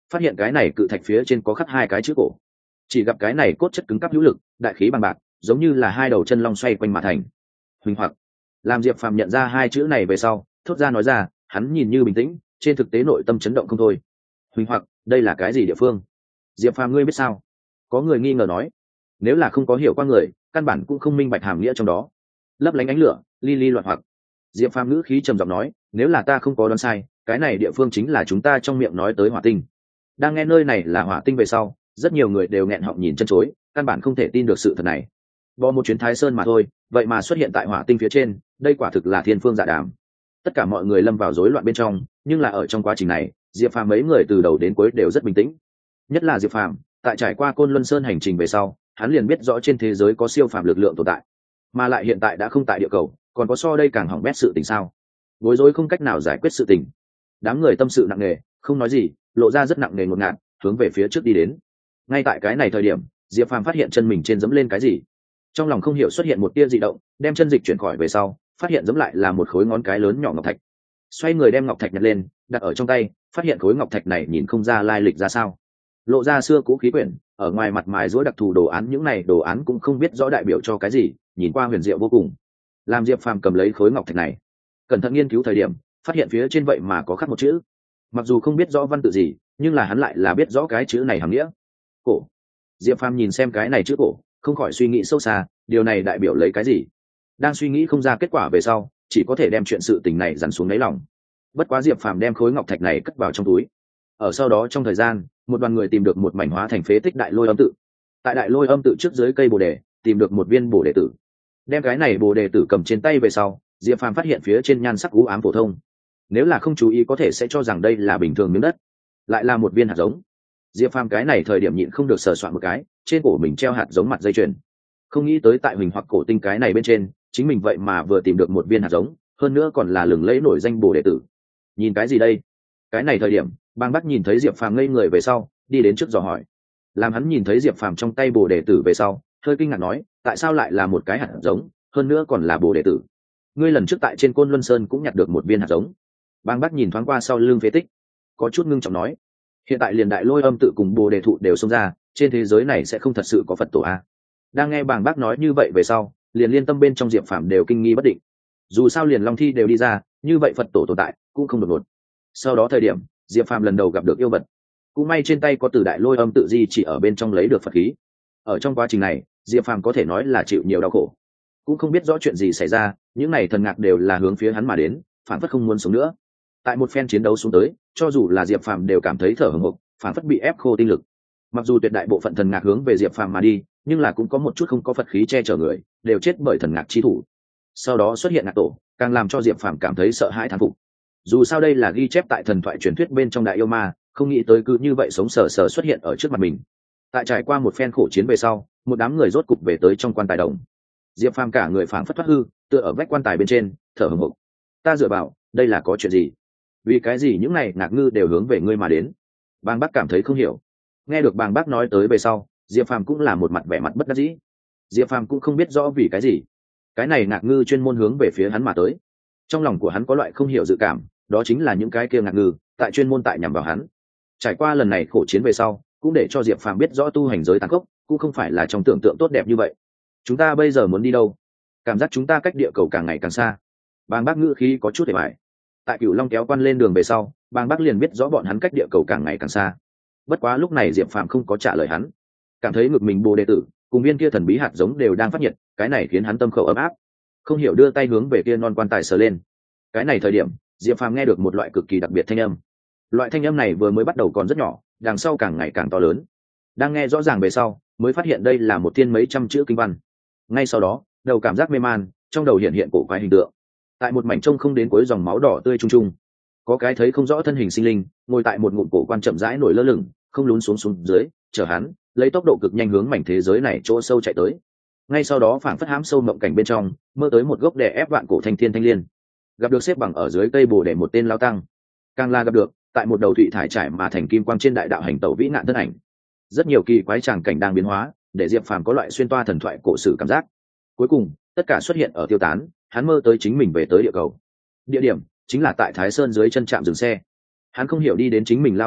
phát hiện cái này cự thạch phía trên có khắc hai cái chữ cổ. Chỉ gặp cái này cốt chất cứng cáp hữu lực, đại khí bằng bạc, giống như là hai đầu chân long xoay quanh mà thành. Huỳnh hoặc. Làm Diệp Phàm nhận ra hai chữ này về sau, thốt ra nói ra, hắn nhìn như bình tĩnh, trên thực tế nội tâm chấn động không thôi. Huỳnh hoặc, đây là cái gì địa phương? Diệp Phàm ngươi biết sao? Có người nghi ngờ nói. Nếu là không có hiểu qua người, căn bản cũng không minh bạch hàm nghĩa trong đó. Lấp lánh ánh lửa, li li loạn hoặc. Diệp Phàm ngữ khí trầm giọng nói, nếu là ta không có đoán sai, cái này địa phương chính là chúng ta trong miệng nói tới hỏa tinh. Đang nghe nơi này là hỏa tinh về sau, rất nhiều người đều nghẹn họng nhìn chân chối, căn bản không thể tin được sự thật này. Bỏ một chuyến Thái Sơn mà thôi, vậy mà xuất hiện tại hỏa tinh phía trên, đây quả thực là thiên phương dạ đàm. Tất cả mọi người lâm vào rối loạn bên trong, nhưng là ở trong quá trình này, Diệp Phàm mấy người từ đầu đến cuối đều rất bình tĩnh. Nhất là Diệp Phàm, tại trải qua Côn Luân Sơn hành trình về sau, hắn liền biết rõ trên thế giới có siêu phàm lực lượng tồn tại, mà lại hiện tại đã không tại địa cầu, còn có so đây càng hỏng bét sự tình sao? Bối rối không cách nào giải quyết sự tình. Đám người tâm sự nặng nề, không nói gì, lộ ra rất nặng nề ngột ngạt, hướng về phía trước đi đến. Ngay tại cái này thời điểm, Diệp Phàm phát hiện chân mình trên giẫm lên cái gì, trong lòng không hiểu xuất hiện một tia dị động, đem chân dịch chuyển khỏi về sau, phát hiện giẫm lại là một khối ngón cái lớn nhỏ ngọc thạch. Xoay người đem ngọc thạch nhặt lên, đặt ở trong tay, phát hiện khối ngọc thạch này nhìn không ra lai lịch ra sao, lộ ra xưa cũ khí quyển, ở ngoài mặt mài rũa đặc thù đồ án, những này đồ án cũng không biết rõ đại biểu cho cái gì, nhìn qua huyền diệu vô cùng. Làm Diệp Phàm cầm lấy khối ngọc thạch này, cẩn thận nghiên cứu thời điểm, phát hiện phía trên vậy mà có khắc một chữ. Mặc dù không biết rõ văn tự gì, nhưng là hắn lại là biết rõ cái chữ này hàm nghĩa. Cổ. Diệp Phàm nhìn xem cái này chữ cổ, không khỏi suy nghĩ sâu xa, điều này đại biểu lấy cái gì? Đang suy nghĩ không ra kết quả về sau, chỉ có thể đem chuyện sự tình này dằn xuống đáy lòng. Bất quá Diệp Phàm đem khối ngọc thạch này cất vào trong túi. Ở sau đó trong thời gian, một đoàn người tìm được một mảnh hóa thành phế tích đại lôi âm tự. Tại đại lôi âm tự trước dưới cây bồ đề, tìm được một viên bồ đề tử. Đem cái này bồ đề tử cầm trên tay về sau, Diệp Phàm phát hiện phía trên nhan sắc u ám phổ thông. Nếu là không chú ý có thể sẽ cho rằng đây là bình thường miếng đất, lại là một viên hạt giống. Diệp Phàm cái này thời điểm nhịn không được sờ soạn một cái, trên cổ mình treo hạt giống mặt dây chuyền. Không nghĩ tới tại Huỳnh hoặc cổ tinh cái này bên trên, chính mình vậy mà vừa tìm được một viên hạt giống, hơn nữa còn là lừng lẫy nổi danh bồ đề tử. Nhìn cái gì đây? Cái này thời điểm, Bang Bắc nhìn thấy Diệp Phàm ngây người về sau, đi đến trước dò hỏi. Làm hắn nhìn thấy Diệp Phàm trong tay bồ đề tử về sau, hơi kinh ngạc nói, tại sao lại là một cái hạt giống, hơn nữa còn là bồ đề tử? Ngươi lần trước tại trên Côn Luân Sơn cũng nhặt được một viên hạt giống. Bang Bắc nhìn thoáng qua sau lưng phế tích, có chút ngưng trọng nói, hiện tại liền đại lôi âm tự cùng bồ đề thụ đều xông ra, trên thế giới này sẽ không thật sự có Phật tổ a? Đang nghe Bang Bắc nói như vậy về sau, liền liên tâm bên trong Diệp Phàm đều kinh nghi bất định. Dù sao liền long thi đều đi ra, như vậy Phật tổ tồn tại cũng không đột ngột. Sau đó thời điểm, Diệp Phàm lần đầu gặp được yêu vật, cũng may trên tay có từ đại lôi âm tự di chỉ ở bên trong lấy được Phật khí. Ở trong quá trình này, Diệp Phàm có thể nói là chịu nhiều đau khổ, cũng không biết rõ chuyện gì xảy ra, những này thần ngạc đều là hướng phía hắn mà đến, phản phất không muốn sống nữa. Tại một phen chiến đấu xuống tới, cho dù là Diệp Phàm đều cảm thấy thở hổn hộc, phản phất bị ép khô tinh lực. Mặc dù tuyệt đại bộ phận thần ngạc hướng về Diệp Phàm mà đi, nhưng là cũng có một chút không có Phật khí che chở người, đều chết bởi thần ngạc chi thủ. Sau đó xuất hiện ngạc tổ, càng làm cho Diệp Phàm cảm thấy sợ hãi thán phục. Dù sao đây là ghi chép tại thần thoại truyền thuyết bên trong đại yêu ma, không nghĩ tới cứ như vậy sống sờ sờ xuất hiện ở trước mặt mình. Tại trải qua một phen khổ chiến về sau, một đám người rốt cục về tới trong quan tài đồng. Diệp Phàm cả người phảng phất thoát hư, tựa ở vách quan tài bên trên, thở hổn hộc. Ta dựa vào, đây là có chuyện gì? Vì cái gì những này ngạc ngư đều hướng về ngươi mà đến? Bàng Bác cảm thấy không hiểu. Nghe được Bàng Bác nói tới về sau, Diệp Phàm cũng là một mặt vẻ mặt bất đắc dĩ. Diệp Phàm cũng không biết rõ vì cái gì, cái này ngạc ngư chuyên môn hướng về phía hắn mà tới. Trong lòng của hắn có loại không hiểu dự cảm, đó chính là những cái kia ngạc ngư tại chuyên môn tại nhằm vào hắn. Trải qua lần này khổ chiến về sau, cũng để cho Diệp Phàm biết rõ tu hành giới tàn khốc cũng không phải là trong tưởng tượng tốt đẹp như vậy. Chúng ta bây giờ muốn đi đâu? Cảm giác chúng ta cách địa cầu càng ngày càng xa. Bàng Bác ngữ khí có chút để bại. Tại Cửu Long kéo quan lên đường về sau, Bàng Bác liền biết rõ bọn hắn cách địa cầu càng ngày càng xa. Bất quá lúc này Diệp Phàm không có trả lời hắn, cảm thấy ngực mình bồ đề tử cùng viên kia thần bí hạt giống đều đang phát nhiệt, cái này khiến hắn tâm khẩu ấm áp, không hiểu đưa tay hướng về kia non quan tài sờ lên. Cái này thời điểm, Diệp Phàm nghe được một loại cực kỳ đặc biệt thanh âm. Loại thanh âm này vừa mới bắt đầu còn rất nhỏ, đằng sau càng ngày càng to lớn. Đang nghe rõ ràng về sau, mới phát hiện đây là một thiên mấy trăm chữ kinh văn. Ngay sau đó, đầu cảm giác mê man, trong đầu hiện hiện cổ quái hình tượng. Tại một mảnh trông không đến cuối dòng máu đỏ tươi trung trung, có cái thấy không rõ thân hình sinh linh, ngồi tại một ngụm cổ quan chậm rãi nổi lơ lửng, không lún xuống xuống dưới, chờ hắn, lấy tốc độ cực nhanh hướng mảnh thế giới này chỗ sâu chạy tới. Ngay sau đó phảng phất hám sâu mộng cảnh bên trong, mơ tới một gốc đè ép vạn cổ thanh thiên thanh liên. Gặp được xếp bằng ở dưới cây bồ đề một tên lão tăng. Càng là gặp được, tại một đầu thụy thải trải mà thành kim quang trên đại đạo hành tẩu vĩ nạn thân ảnh. Rất nhiều kỳ quái tràng cảnh đang biến hóa, để Diệp Phàm có loại xuyên toa thần thoại cổ sử cảm giác. Cuối cùng, tất cả xuất hiện ở tiêu tán, hắn mơ tới chính mình về tới địa cầu. Địa điểm chính là tại Thái Sơn dưới chân trạm dừng xe. Hắn không hiểu đi đến chính mình lao vực trước,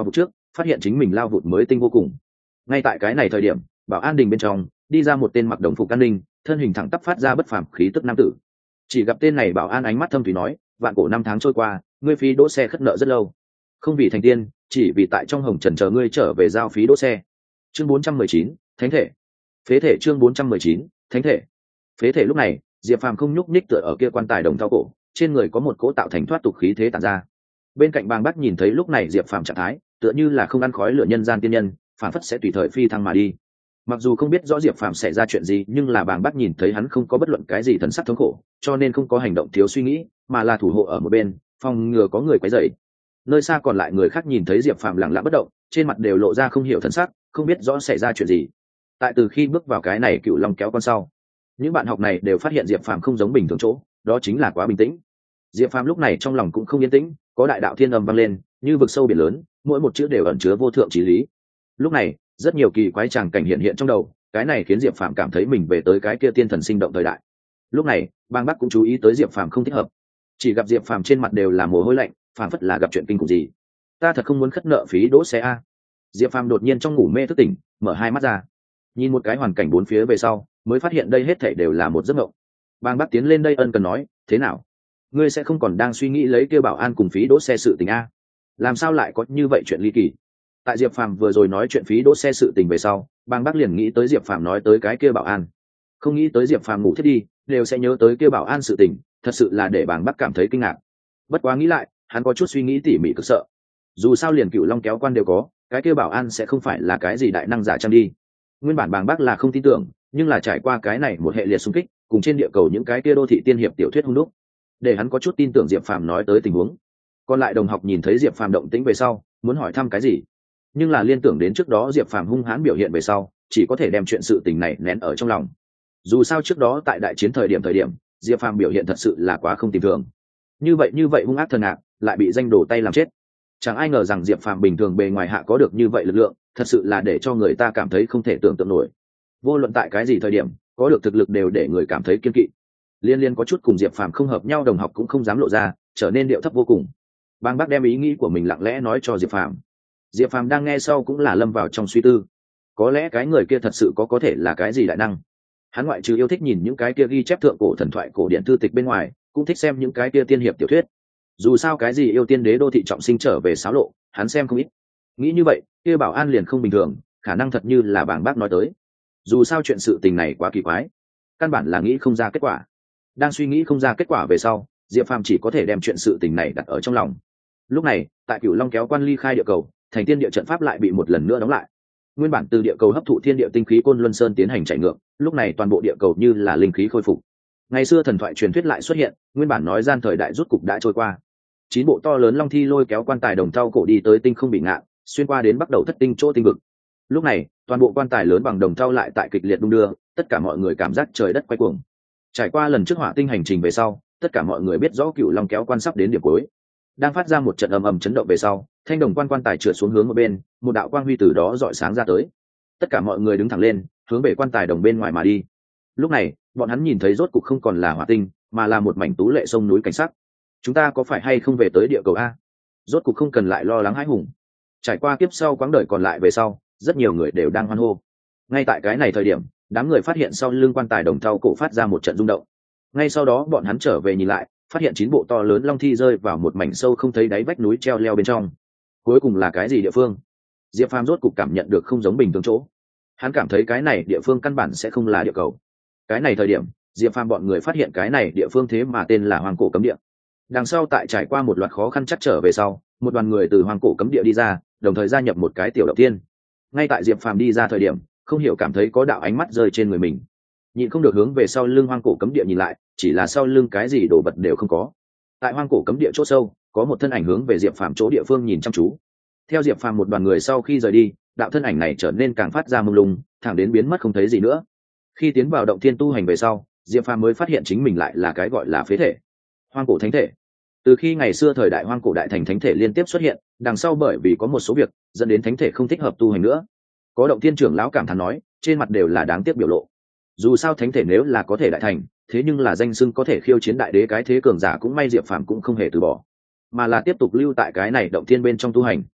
phát hiện chính mình lao vụt mới tinh vô cùng. Ngay tại cái này thời điểm, bảo an đình bên trong đi ra một tên mặc đồng phục an ninh, thân hình thẳng tắp phát ra bất phàm khí tức nam tử. Chỉ gặp tên này bảo an ánh mắt thâm thúy nói, vạn cổ năm tháng trôi qua, ngươi phí đỗ xe khất nợ rất lâu, không vì thành tiên, chỉ vì tại trong hồng trần chờ ngươi trở về giao phí đỗ xe. Chương bốn trăm mười chín, thánh thể. Phế thể. Chương bốn trăm mười chín, thánh thể. Phế thể. Lúc này Diệp Phàm không nhúc nhích tựa ở kia quan tài đồng thau cổ, trên người có một cỗ tạo thành thoát tục khí thế tản ra. Bên cạnh Bàng Bác nhìn thấy lúc này Diệp Phàm trạng thái tựa như là không ăn khói lửa nhân gian tiên nhân, phản phất sẽ tùy thời phi thăng mà đi. Mặc dù không biết rõ Diệp Phàm sẽ ra chuyện gì, nhưng là Bàng Bác nhìn thấy hắn không có bất luận cái gì thần sắc thống khổ, cho nên không có hành động thiếu suy nghĩ, mà là thủ hộ ở một bên, phòng ngừa có người quấy rầy. Nơi xa còn lại người khác nhìn thấy Diệp Phàm lặng lẽ bất động, trên mặt đều lộ ra không hiểu thần sắc, không biết rõ xảy ra chuyện gì. Tại từ khi bước vào cái này cựu long kéo con sau, những bạn học này đều phát hiện Diệp Phàm không giống bình thường chỗ, đó chính là quá bình tĩnh. Diệp Phàm lúc này trong lòng cũng không yên tĩnh, có đại đạo thiên âm vang lên, như vực sâu biển lớn, mỗi một chữ đều ẩn chứa vô thượng chí lý. Lúc này, rất nhiều kỳ quái tràng cảnh hiện hiện trong đầu, cái này khiến Diệp Phàm cảm thấy mình về tới cái kia tiên thần sinh động thời đại. Lúc này, Bang Bắc cũng chú ý tới Diệp Phàm không thích hợp, chỉ gặp Diệp Phàm trên mặt đều là mồ hôi lạnh, phảng phất là gặp chuyện kinh khủng gì. Ta thật không muốn khất nợ phí đỗ xe a. Diệp Phàm đột nhiên trong ngủ mê thức tỉnh, mở hai mắt ra, nhìn một cái hoàn cảnh bốn phía về sau, mới phát hiện đây hết thảy đều là một giấc mộng. Bang Bắc tiến lên đây ân cần nói, thế nào? Ngươi sẽ không còn đang suy nghĩ lấy kêu bảo an cùng phí đỗ xe sự tình a? Làm sao lại có như vậy chuyện ly kỳ? Tại Diệp Phàm vừa rồi nói chuyện phí đỗ xe sự tình về sau, Bang Bắc liền nghĩ tới Diệp Phàm nói tới cái kia bảo an, không nghĩ tới Diệp Phàm ngủ thiết đi đều sẽ nhớ tới kia bảo an sự tình, thật sự là để Bang Bắc cảm thấy kinh ngạc. Bất quá nghĩ lại, hắn có chút suy nghĩ tỉ mỉ cực sợ. Dù sao liền cựu long kéo quan đều có, cái kia bảo an sẽ không phải là cái gì đại năng giả trang đi. Nguyên bản Bang Bắc là không tin tưởng, nhưng là trải qua cái này một hệ liệt xung kích, cùng trên địa cầu những cái kia đô thị tiên hiệp tiểu thuyết hung đúc, để hắn có chút tin tưởng Diệp Phàm nói tới tình huống. Còn lại đồng học nhìn thấy Diệp Phàm động tĩnh về sau, muốn hỏi thăm cái gì, nhưng là liên tưởng đến trước đó Diệp Phàm hung hãn biểu hiện về sau, chỉ có thể đem chuyện sự tình này nén ở trong lòng. Dù sao trước đó tại đại chiến thời điểm thời điểm, Diệp Phàm biểu hiện thật sự là quá không tìm thường. Như vậy như vậy hung ác thần ác, lại bị danh đổ tay làm chết. Chẳng ai ngờ rằng Diệp Phàm bình thường bề ngoài hạ có được như vậy lực lượng, thật sự là để cho người ta cảm thấy không thể tưởng tượng nổi. Vô luận tại cái gì thời điểm, có được thực lực đều để người cảm thấy kiên kỵ. Liên liên có chút cùng Diệp Phàm không hợp nhau đồng học cũng không dám lộ ra, trở nên điệu thấp vô cùng. Bang Bác đem ý nghĩ của mình lặng lẽ nói cho Diệp Phàm. Diệp Phàm đang nghe sau cũng là lâm vào trong suy tư. Có lẽ cái người kia thật sự có có thể là cái gì đại năng. Hắn ngoại trừ yêu thích nhìn những cái kia ghi chép thượng cổ thần thoại cổ điển thư tịch bên ngoài, cũng thích xem những cái kia tiên hiệp tiểu thuyết. Dù sao cái gì yêu tiên đế đô thị trọng sinh trở về xáo lộ, hắn xem không ít. Nghĩ như vậy, kia bảo an liền không bình thường, khả năng thật như là Bàng Bác nói tới. Dù sao chuyện sự tình này quá kỳ quái, căn bản là nghĩ không ra kết quả. Đang suy nghĩ không ra kết quả về sau, Diệp Phàm chỉ có thể đem chuyện sự tình này đặt ở trong lòng. Lúc này, tại Cửu Long kéo quan ly khai địa cầu, thành tiên địa trận pháp lại bị một lần nữa đóng lại. Nguyên bản từ địa cầu hấp thụ thiên địa tinh khí Côn Luân Sơn tiến hành chạy ngược, lúc này toàn bộ địa cầu như là linh khí khôi phục. Ngày xưa thần thoại truyền thuyết lại xuất hiện, nguyên bản nói gian thời đại rút cục đã trôi qua. Chín bộ to lớn long thi lôi kéo quan tài đồng thau cổ đi tới tinh không bị ngạn, xuyên qua đến bắt đầu thất tinh chỗ tinh vực. Lúc này, toàn bộ quan tài lớn bằng đồng thau lại tại kịch liệt đung đưa, tất cả mọi người cảm giác trời đất quay cuồng. Trải qua lần trước hỏa tinh hành trình về sau, tất cả mọi người biết rõ Cửu Long kéo quan sắp đến điểm cuối. Đang phát ra một trận ầm ầm chấn động về sau, thanh đồng quan quan tài trượt xuống hướng một bên, một đạo quang huy từ đó rọi sáng ra tới. Tất cả mọi người đứng thẳng lên, hướng về quan tài đồng bên ngoài mà đi. Lúc này, bọn hắn nhìn thấy rốt cục không còn là hỏa tinh, mà là một mảnh tú lệ sông núi cảnh sắc. Chúng ta có phải hay không về tới địa cầu a? Rốt cục không cần lại lo lắng hãi hùng. Trải qua kiếp sau quãng đời còn lại về sau, rất nhiều người đều đang hoan hô. Ngay tại cái này thời điểm, đám người phát hiện sau lưng quan tài đồng thau cổ phát ra một trận rung động. Ngay sau đó bọn hắn trở về nhìn lại, phát hiện chín bộ to lớn long thi rơi vào một mảnh sâu không thấy đáy vách núi treo leo bên trong. Cuối cùng là cái gì địa phương? Diệp Phàm rốt cục cảm nhận được không giống bình thường chỗ. Hắn cảm thấy cái này địa phương căn bản sẽ không là địa cầu. Cái này thời điểm, Diệp Phàm bọn người phát hiện cái này địa phương thế mà tên là Hoang Cổ Cấm Địa. Đằng sau tại trải qua một loạt khó khăn chắc trở về sau, một đoàn người từ Hoang Cổ Cấm Địa đi ra, đồng thời gia nhập một cái tiểu động tiên. Ngay tại Diệp Phàm đi ra thời điểm, không hiểu cảm thấy có đạo ánh mắt rơi trên người mình, nhịn không được hướng về sau lưng Hoang Cổ Cấm Địa nhìn lại, chỉ là sau lưng cái gì đồ vật đều không có. Tại Hoang Cổ Cấm Địa chỗ sâu, có một thân ảnh hướng về Diệp Phàm chỗ địa phương nhìn chăm chú. Theo Diệp Phàm một đoàn người sau khi rời đi, đạo thân ảnh này trở nên càng phát ra mông lung, thẳng đến biến mất không thấy gì nữa. Khi tiến vào động thiên tu hành về sau, Diệp Phàm mới phát hiện chính mình lại là cái gọi là phế thể, Hoang Cổ Thánh Thể. Từ khi ngày xưa thời đại Hoang Cổ đại thành thánh thể liên tiếp xuất hiện, đằng sau bởi vì có một số việc dẫn đến thánh thể không thích hợp tu hành nữa. Có động thiên trưởng lão cảm thán nói, trên mặt đều là đáng tiếc biểu lộ. Dù sao thánh thể nếu là có thể đại thành, thế nhưng là danh xưng có thể khiêu chiến đại đế cái thế cường giả cũng may Diệp Phàm cũng không hề từ bỏ, mà là tiếp tục lưu tại cái này động thiên bên trong tu hành.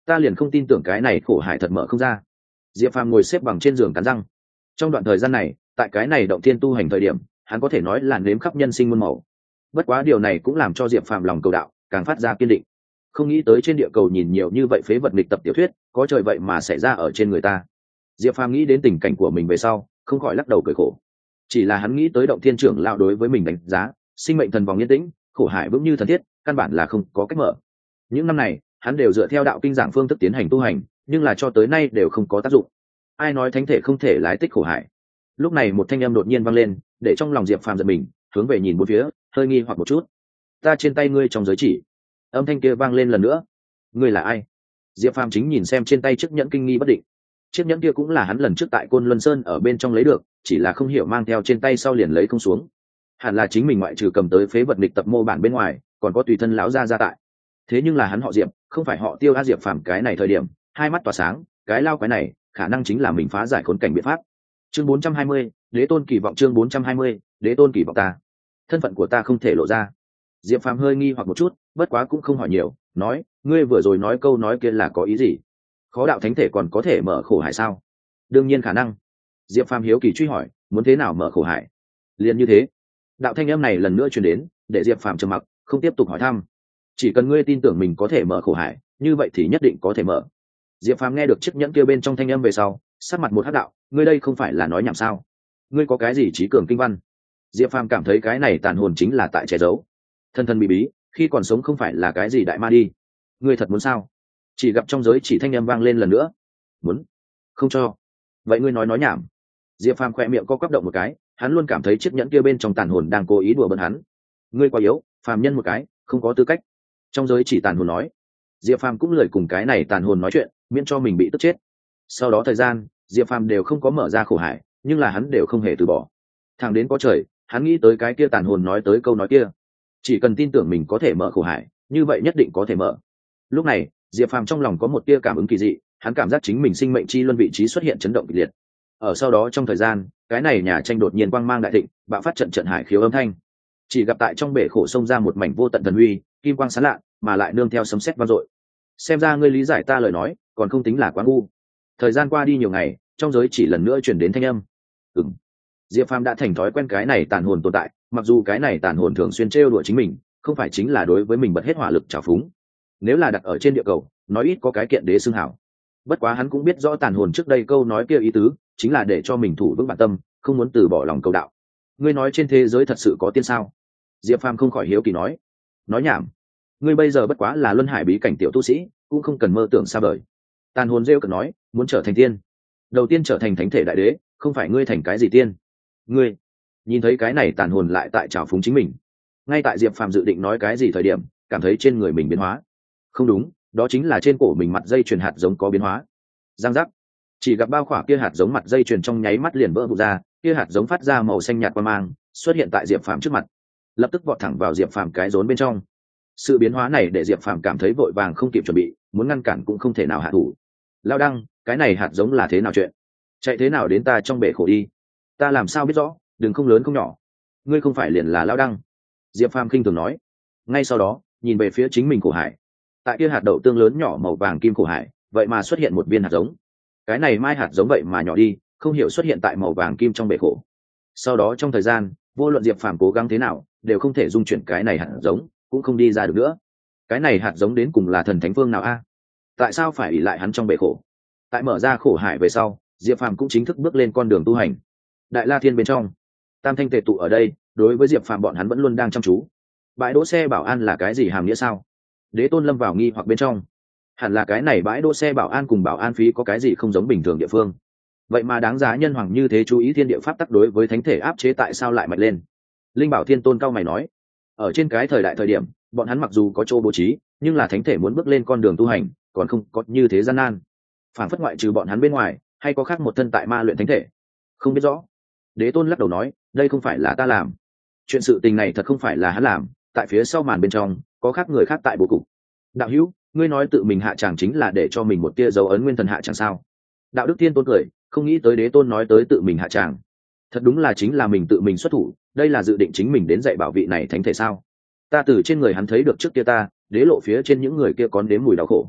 ta liền không tin tưởng cái này khổ hải thật mở không ra. Diệp Phàm ngồi xếp bằng trên giường cắn răng. Trong đoạn thời gian này, tại cái này động thiên tu hành thời điểm, hắn có thể nói là nếm khắp nhân sinh muôn màu. Bất quá điều này cũng làm cho Diệp Phàm lòng cầu đạo càng phát ra kiên định. Không nghĩ tới trên địa cầu nhìn nhiều như vậy phế vật nghịch tập tiểu thuyết, có trời vậy mà xảy ra ở trên người ta. Diệp Phàm nghĩ đến tình cảnh của mình về sau, không khỏi lắc đầu cười khổ. Chỉ là hắn nghĩ tới động thiên trưởng lão đối với mình đánh giá, sinh mệnh thần vòng yên tĩnh, khổ hải vững như thần thiết, căn bản là không có cách mở. Những năm này, hắn đều dựa theo đạo kinh giảng phương thức tiến hành tu hành, nhưng là cho tới nay đều không có tác dụng. Ai nói thánh thể không thể lái tích khổ hải? Lúc này một thanh âm đột nhiên vang lên, để trong lòng Diệp Phàm giật mình, hướng về nhìn bốn phía, hơi nghi hoặc một chút. Ta trên tay ngươi trong giới chỉ. Âm thanh kia vang lên lần nữa. Ngươi là ai? Diệp Phàm chính nhìn xem trên tay chiếc nhẫn kinh nghi bất định. Chiếc nhẫn kia cũng là hắn lần trước tại Côn Luân Sơn ở bên trong lấy được, chỉ là không hiểu mang theo trên tay sau liền lấy không xuống. Hẳn là chính mình ngoại trừ cầm tới phế vật nghịch tập mô bản bên ngoài, còn có tùy thân lão gia gia tại. Thế nhưng là hắn họ Diệp, không phải họ Tiêu. A Diệp Phàm cái này thời điểm, hai mắt tỏa sáng, cái lao quái này, khả năng chính là mình phá giải khốn cảnh biện pháp. Chương bốn trăm hai mươi, Đế Tôn kỳ vọng. Chương bốn trăm hai mươi, Đế Tôn kỳ vọng. Ta, thân phận của ta không thể lộ ra. Diệp Phàm hơi nghi hoặc một chút, bất quá cũng không hỏi nhiều, nói, ngươi vừa rồi nói câu nói kia là có ý gì? Khó đạo thánh thể còn có thể mở khổ hải sao? Đương nhiên khả năng. Diệp Phàm hiếu kỳ truy hỏi, muốn thế nào mở khổ hải? Liền như thế. Đạo thanh âm này lần nữa truyền đến, để Diệp Phàm trầm mặc, không tiếp tục hỏi thăm. Chỉ cần ngươi tin tưởng mình có thể mở khổ hải, như vậy thì nhất định có thể mở. Diệp Phàm nghe được chiếc nhẫn kia bên trong thanh âm về sau, sắc mặt một hắc đạo, ngươi đây không phải là nói nhảm sao? Ngươi có cái gì trí cường kinh văn? Diệp Phàm cảm thấy cái này tàn hồn chính là tại che giấu. Thân thân bị bí, khi còn sống không phải là cái gì đại ma đi. Ngươi thật muốn sao? Chỉ gặp trong giới chỉ thanh âm vang lên lần nữa. Muốn? Không cho. Vậy ngươi nói nói nhảm. Diệp Phàm khỏe miệng co quắp động một cái, hắn luôn cảm thấy chiếc nhẫn kia bên trong tàn hồn đang cố ý đùa bỡn hắn. Ngươi quá yếu, phàm nhân một cái, không có tư cách. Trong giới chỉ tàn hồn nói. Diệp Phàm cũng lời cùng cái này tàn hồn nói chuyện, miễn cho mình bị tức chết. Sau đó thời gian, Diệp Phàm đều không có mở ra khổ hải, nhưng là hắn đều không hề từ bỏ. Thẳng đến có trời, hắn nghĩ tới cái kia tàn hồn nói tới câu nói kia. Chỉ cần tin tưởng mình có thể mở khổ hải, như vậy nhất định có thể mở. Lúc này, Diệp Phàm trong lòng có một tia cảm ứng kỳ dị, hắn cảm giác chính mình sinh mệnh chi luân vị trí xuất hiện chấn động kịch liệt. Ở sau đó trong thời gian, cái này nhà tranh đột nhiên quang mang đại thịnh, bạo phát trận trận hải khiếu âm thanh. Chỉ gặp tại trong bể khổ sông ra một mảnh vô tận thần uy, kim quang sáng lạ, mà lại nương theo sấm sét vang dội. Xem ra ngươi lý giải ta lời nói, còn không tính là quá ngu. Thời gian qua đi nhiều ngày, trong giới chỉ lần nữa truyền đến thanh âm. Ừm. Diệp Phàm đã thành thói quen cái này tàn hồn tồn tại, mặc dù cái này tàn hồn thường xuyên trêu đùa chính mình, không phải chính là đối với mình bật hết hỏa lực trào phúng. Nếu là đặt ở trên địa cầu, nói ít có cái kiện đế xưng hảo. Bất quá hắn cũng biết rõ tàn hồn trước đây câu nói kia ý tứ, chính là để cho mình thủ vững bản tâm, không muốn từ bỏ lòng cầu đạo. Ngươi nói trên thế giới thật sự có tiên sao? Diệp Phàm không khỏi hiếu kỳ nói. Nói nhảm. Ngươi bây giờ bất quá là luân hải bí cảnh tiểu tu sĩ, cũng không cần mơ tưởng xa vời. Tàn hồn rêu cần nói, muốn trở thành tiên, đầu tiên trở thành thánh thể đại đế, không phải ngươi thành cái gì tiên. Ngươi nhìn thấy cái này tàn hồn lại tại trào phúng chính mình. Ngay tại Diệp Phàm dự định nói cái gì thời điểm, cảm thấy trên người mình biến hóa. Không đúng, đó chính là trên cổ mình mặt dây chuyền hạt giống có biến hóa. Giang giác, chỉ gặp bao khỏa kia hạt giống mặt dây chuyền trong nháy mắt liền vỡ vụn ra, kia hạt giống phát ra màu xanh nhạt qua mang, xuất hiện tại Diệp Phàm trước mặt, lập tức vọt thẳng vào Diệp Phàm cái rốn bên trong. Sự biến hóa này để Diệp Phàm cảm thấy vội vàng không kịp chuẩn bị, muốn ngăn cản cũng không thể nào hạ thủ. Lao đăng, cái này hạt giống là thế nào chuyện? Chạy thế nào đến ta trong bể khổ đi? Ta làm sao biết rõ, đừng không lớn không nhỏ. Ngươi không phải liền là Lao đăng? Diệp Phàm khinh thường nói. Ngay sau đó, nhìn về phía chính mình khổ hải. Tại kia hạt đậu tương lớn nhỏ màu vàng kim khổ hải, vậy mà xuất hiện một viên hạt giống. Cái này mai hạt giống vậy mà nhỏ đi, không hiểu xuất hiện tại màu vàng kim trong bể khổ. Sau đó trong thời gian, vô luận Diệp Phàm cố gắng thế nào, đều không thể dung chuyển cái này hạt giống, cũng không đi ra được nữa. Cái này hạt giống đến cùng là thần thánh phương nào a? Tại sao phải ỷ lại hắn trong bể khổ? Tại mở ra khổ hải về sau, Diệp Phàm cũng chính thức bước lên con đường tu hành. Đại La Thiên bên trong, tam thanh tề tụ ở đây, đối với Diệp Phàm bọn hắn vẫn luôn đang chăm chú. Bãi đỗ xe bảo an là cái gì hàm nghĩa sao? Đế Tôn lâm vào nghi hoặc bên trong. Hẳn là cái này bãi đỗ xe bảo an cùng bảo an phí có cái gì không giống bình thường địa phương. Vậy mà đáng giá nhân hoàng như thế chú ý thiên địa pháp tắc đối với thánh thể áp chế tại sao lại mạnh lên? Linh Bảo Thiên Tôn cao mày nói, ở trên cái thời đại thời điểm, bọn hắn mặc dù có chỗ bố trí, nhưng là thánh thể muốn bước lên con đường tu hành, còn không có như thế gian nan. Phản phất ngoại trừ bọn hắn bên ngoài, hay có khác một thân tại ma luyện thánh thể, không biết rõ. Đế Tôn lắc đầu nói, đây không phải là ta làm. Chuyện sự tình này thật không phải là hắn làm, tại phía sau màn bên trong, có khác người khác tại bố cục. Đạo hữu, ngươi nói tự mình hạ tràng chính là để cho mình một tia dấu ấn nguyên thần hạ tràng sao? Đạo Đức Thiên Tôn cười, không nghĩ tới Đế Tôn nói tới tự mình hạ tràng. Thật đúng là chính là mình tự mình xuất thủ, đây là dự định chính mình đến dạy bảo vị này thánh thể sao? Ta từ trên người hắn thấy được trước kia ta, đế lộ phía trên những người kia có đếm mùi đau khổ.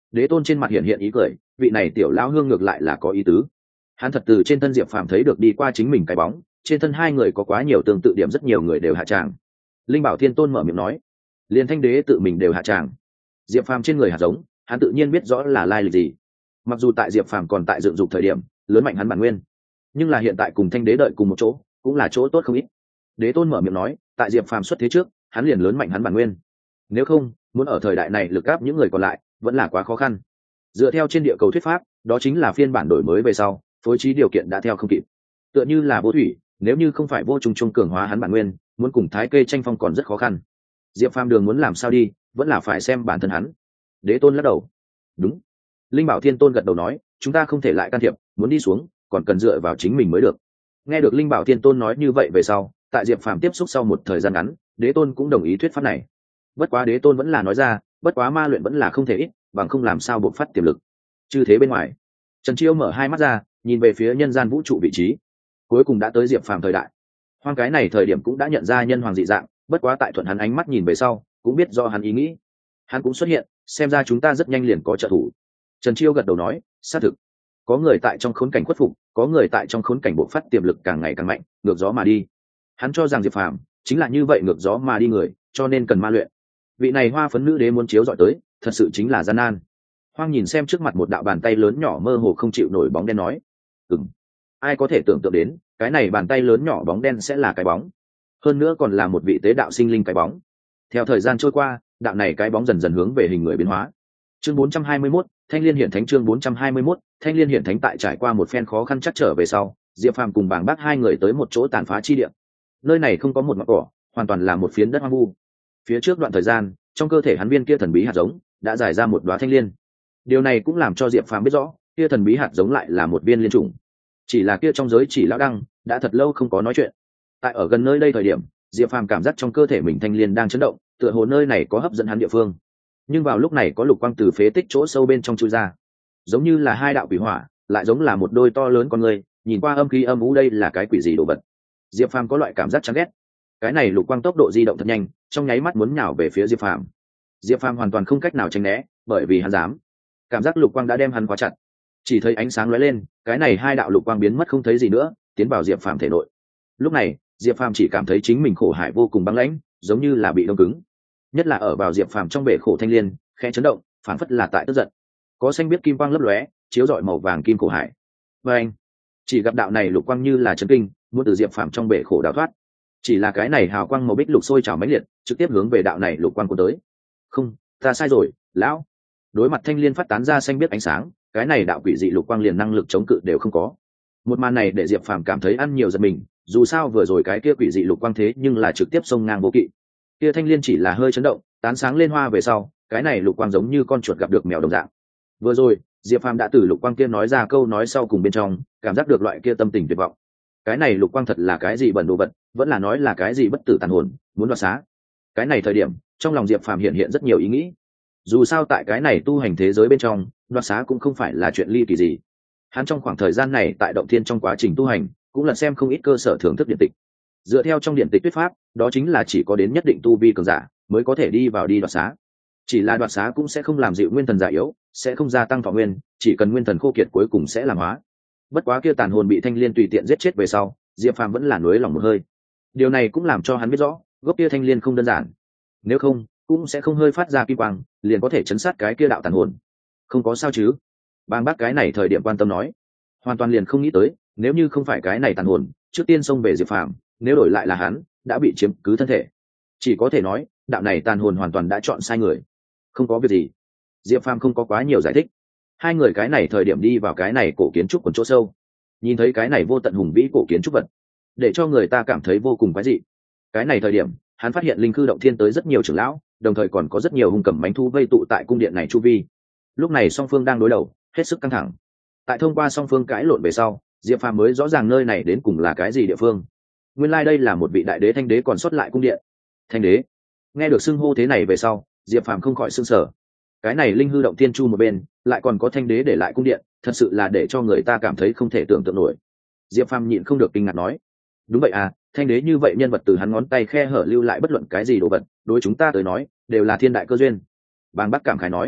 Đế tôn trên mặt hiện hiện ý cười, vị này tiểu lão hương ngược lại là có ý tứ. Hắn thật từ trên thân Diệp Phàm thấy được đi qua chính mình cái bóng, trên thân hai người có quá nhiều tương tự điểm, rất nhiều người đều hạ tràng. Linh Bảo Thiên Tôn mở miệng nói, liền Thanh Đế tự mình đều hạ tràng. Diệp Phàm trên người hạt giống, hắn tự nhiên biết rõ là lai lịch gì. Mặc dù tại Diệp Phàm còn tại dựng dục thời điểm, lớn mạnh hắn bản nguyên, nhưng là hiện tại cùng Thanh Đế đợi cùng một chỗ, cũng là chỗ tốt không ít. Đế Tôn mở miệng nói, tại Diệp Phàm xuất thế trước, hắn liền lớn mạnh hắn bản nguyên. Nếu không, muốn ở thời đại này lực áp những người còn lại, vẫn là quá khó khăn. Dựa theo trên địa cầu thuyết pháp, đó chính là phiên bản đổi mới về sau, phối trí điều kiện đã theo không kịp. Tựa như là vô thủy, nếu như không phải vô trùng trung cường hóa hắn bản nguyên, muốn cùng Thái Kê tranh phong còn rất khó khăn. Diệp Phàm đường muốn làm sao đi, vẫn là phải xem bản thân hắn. Đế Tôn lắc đầu. Đúng. Linh Bảo Thiên Tôn gật đầu nói, chúng ta không thể lại can thiệp, muốn đi xuống, còn cần dựa vào chính mình mới được. Nghe được Linh Bảo Thiên Tôn nói như vậy về sau, tại Diệp Phàm tiếp xúc sau một thời gian ngắn, Đế Tôn cũng đồng ý thuyết pháp này. Bất quá Đế Tôn vẫn là nói ra, bất quá ma luyện vẫn là không thể ít, bằng không làm sao bộc phát tiềm lực. Chư thế bên ngoài, Trần Chiêu mở hai mắt ra, nhìn về phía nhân gian vũ trụ vị trí. Cuối cùng đã tới Diệp Phàm thời đại. Hoang cái này thời điểm cũng đã nhận ra nhân hoàng dị dạng, bất quá tại thuận hắn ánh mắt nhìn về sau, cũng biết do hắn ý nghĩ. Hắn cũng xuất hiện, xem ra chúng ta rất nhanh liền có trợ thủ. Trần Chiêu gật đầu nói, xác thực. Có người tại trong khốn cảnh khuất phục, có người tại trong khốn cảnh bộc phát tiềm lực càng ngày càng mạnh, ngược gió mà đi. Hắn cho rằng Diệp Phàm chính là như vậy ngược gió mà đi người, cho nên cần ma luyện. Vị này hoa phấn nữ đế muốn chiếu dọi tới, thật sự chính là gian nan. Hoang nhìn xem trước mặt một đạo bàn tay lớn nhỏ mơ hồ không chịu nổi bóng đen nói, ừm, ai có thể tưởng tượng đến, cái này bàn tay lớn nhỏ bóng đen sẽ là cái bóng, hơn nữa còn là một vị tế đạo sinh linh cái bóng. Theo thời gian trôi qua, đạo này cái bóng dần dần hướng về hình người biến hóa. Chương bốn trăm hai mươi mốt, Thanh Liên Hiển Thánh. Chương bốn trăm hai mươi mốt, Thanh Liên Hiển Thánh. Tại trải qua một phen khó khăn chắc trở về sau, Diệp Phàm cùng Bàng Bác hai người tới một chỗ tàn phá chi địa. Nơi này không có một ngọn cỏ, hoàn toàn là một phiến đất hoang vu. Phía trước đoạn thời gian, trong cơ thể hắn viên kia thần bí hạt giống đã giải ra một đóa thanh liên. Điều này cũng làm cho Diệp Phàm biết rõ, kia thần bí hạt giống lại là một viên liên trùng. Chỉ là kia trong giới chỉ lão đăng đã thật lâu không có nói chuyện. Tại ở gần nơi đây thời điểm, Diệp Phàm cảm giác trong cơ thể mình thanh liên đang chấn động, tựa hồ nơi này có hấp dẫn hắn địa phương. Nhưng vào lúc này có lục quang từ phế tích chỗ sâu bên trong chui ra, giống như là hai đạo quỷ hỏa, lại giống là một đôi to lớn con người, nhìn qua âm khí âm u, đây là cái quỷ gì đồ vật. Diệp Phàm có loại cảm giác chán ghét. Cái này lục quang tốc độ di động thật nhanh, trong nháy mắt muốn nhào về phía Diệp Phàm. Diệp Phàm hoàn toàn không cách nào tránh né, bởi vì hắn dám. Cảm giác lục quang đã đem hắn khóa chặt. Chỉ thấy ánh sáng lóe lên, cái này hai đạo lục quang biến mất không thấy gì nữa, tiến vào Diệp Phàm thể nội. Lúc này, Diệp Phàm chỉ cảm thấy chính mình khổ hải vô cùng băng lãnh, giống như là bị đông cứng. Nhất là ở vào Diệp Phàm trong bể khổ thanh liên, khẽ chấn động, phản phất là tại tức giận. Có xanh biết kim quang lấp lóe, chiếu rọi màu vàng kim khổ hải. Và anh, chỉ gặp đạo này lục quang như là chấn kinh, muốn từ Diệp Phàm trong bể khổ đào thoát. Chỉ là cái này hào quang màu bích lục sôi trào mãnh liệt, trực tiếp hướng về đạo này lục quang của tới. Không, ta sai rồi, lão. Đối mặt thanh liên phát tán ra xanh biết ánh sáng, cái này đạo quỷ dị lục quang liền năng lực chống cự đều không có. Một màn này để Diệp Phàm cảm thấy ăn nhiều giật mình, dù sao vừa rồi cái kia quỷ dị lục quang thế nhưng là trực tiếp xông ngang vô kỵ. Kia thanh liên chỉ là hơi chấn động, tán sáng lên hoa về sau, cái này lục quang giống như con chuột gặp được mèo đồng dạng. Vừa rồi, Diệp Phàm đã từ lục quang kia nói ra câu nói sau cùng bên trong, cảm giác được loại kia tâm tình tuyệt vọng. Cái này lục quang thật là cái gì bẩn đồ vật, vẫn là nói là cái gì bất tử tàn hồn, muốn đoạt xá. Cái này thời điểm, trong lòng Diệp Phàm hiện hiện rất nhiều ý nghĩ. Dù sao tại cái này tu hành thế giới bên trong, đoạt xá cũng không phải là chuyện ly kỳ gì. Hắn trong khoảng thời gian này tại động thiên trong quá trình tu hành, cũng là xem không ít cơ sở thưởng thức điện tịch. Dựa theo trong điện tịch thuyết pháp, đó chính là chỉ có đến nhất định tu vi cường giả mới có thể đi vào đi đoạt xá. Chỉ là đoạt xá cũng sẽ không làm dịu nguyên thần già yếu, sẽ không gia tăng thọ nguyên, chỉ cần nguyên thần khô kiệt cuối cùng sẽ làm hóa. Bất quá kia tàn hồn bị thanh liên tùy tiện giết chết về sau, Diệp Phàm vẫn là nuối lòng một hơi. Điều này cũng làm cho hắn biết rõ, gốc kia thanh liên không đơn giản. Nếu không, cũng sẽ không hơi phát ra kim quang, liền có thể chấn sát cái kia đạo tàn hồn. Không có sao chứ? Bang bác cái này thời điểm quan tâm nói, hoàn toàn liền không nghĩ tới, nếu như không phải cái này tàn hồn, trước tiên xông về Diệp Phàm, nếu đổi lại là hắn, đã bị chiếm cứ thân thể. Chỉ có thể nói, đạo này tàn hồn hoàn toàn đã chọn sai người. Không có việc gì. Diệp Phàm không có quá nhiều giải thích. Hai người cái này thời điểm đi vào cái này cổ kiến trúc quần chỗ sâu, nhìn thấy cái này vô tận hùng vĩ cổ kiến trúc vật, để cho người ta cảm thấy vô cùng quái dị. Cái này thời điểm, hắn phát hiện linh cư động thiên tới rất nhiều trưởng lão, đồng thời còn có rất nhiều hung cầm mánh thu vây tụ tại cung điện này chu vi. Lúc này song phương đang đối đầu, hết sức căng thẳng. Tại thông qua song phương cãi lộn về sau, Diệp Phàm mới rõ ràng nơi này đến cùng là cái gì địa phương. Nguyên lai like đây là một vị đại đế thanh đế còn sót lại cung điện. Thanh đế. Nghe được xưng hô thế này về sau, Diệp Phàm không khỏi sưng sở. Cái này linh hư động thiên chu một bên, lại còn có thanh đế để lại cung điện, thật sự là để cho người ta cảm thấy không thể tưởng tượng nổi. Diệp Phàm nhịn không được kinh ngạc nói, đúng vậy à, thanh đế như vậy nhân vật từ hắn ngón tay khe hở lưu lại bất luận cái gì đồ vật, đối chúng ta tới nói đều là thiên đại cơ duyên. Bàng Bắc cảm khái nói,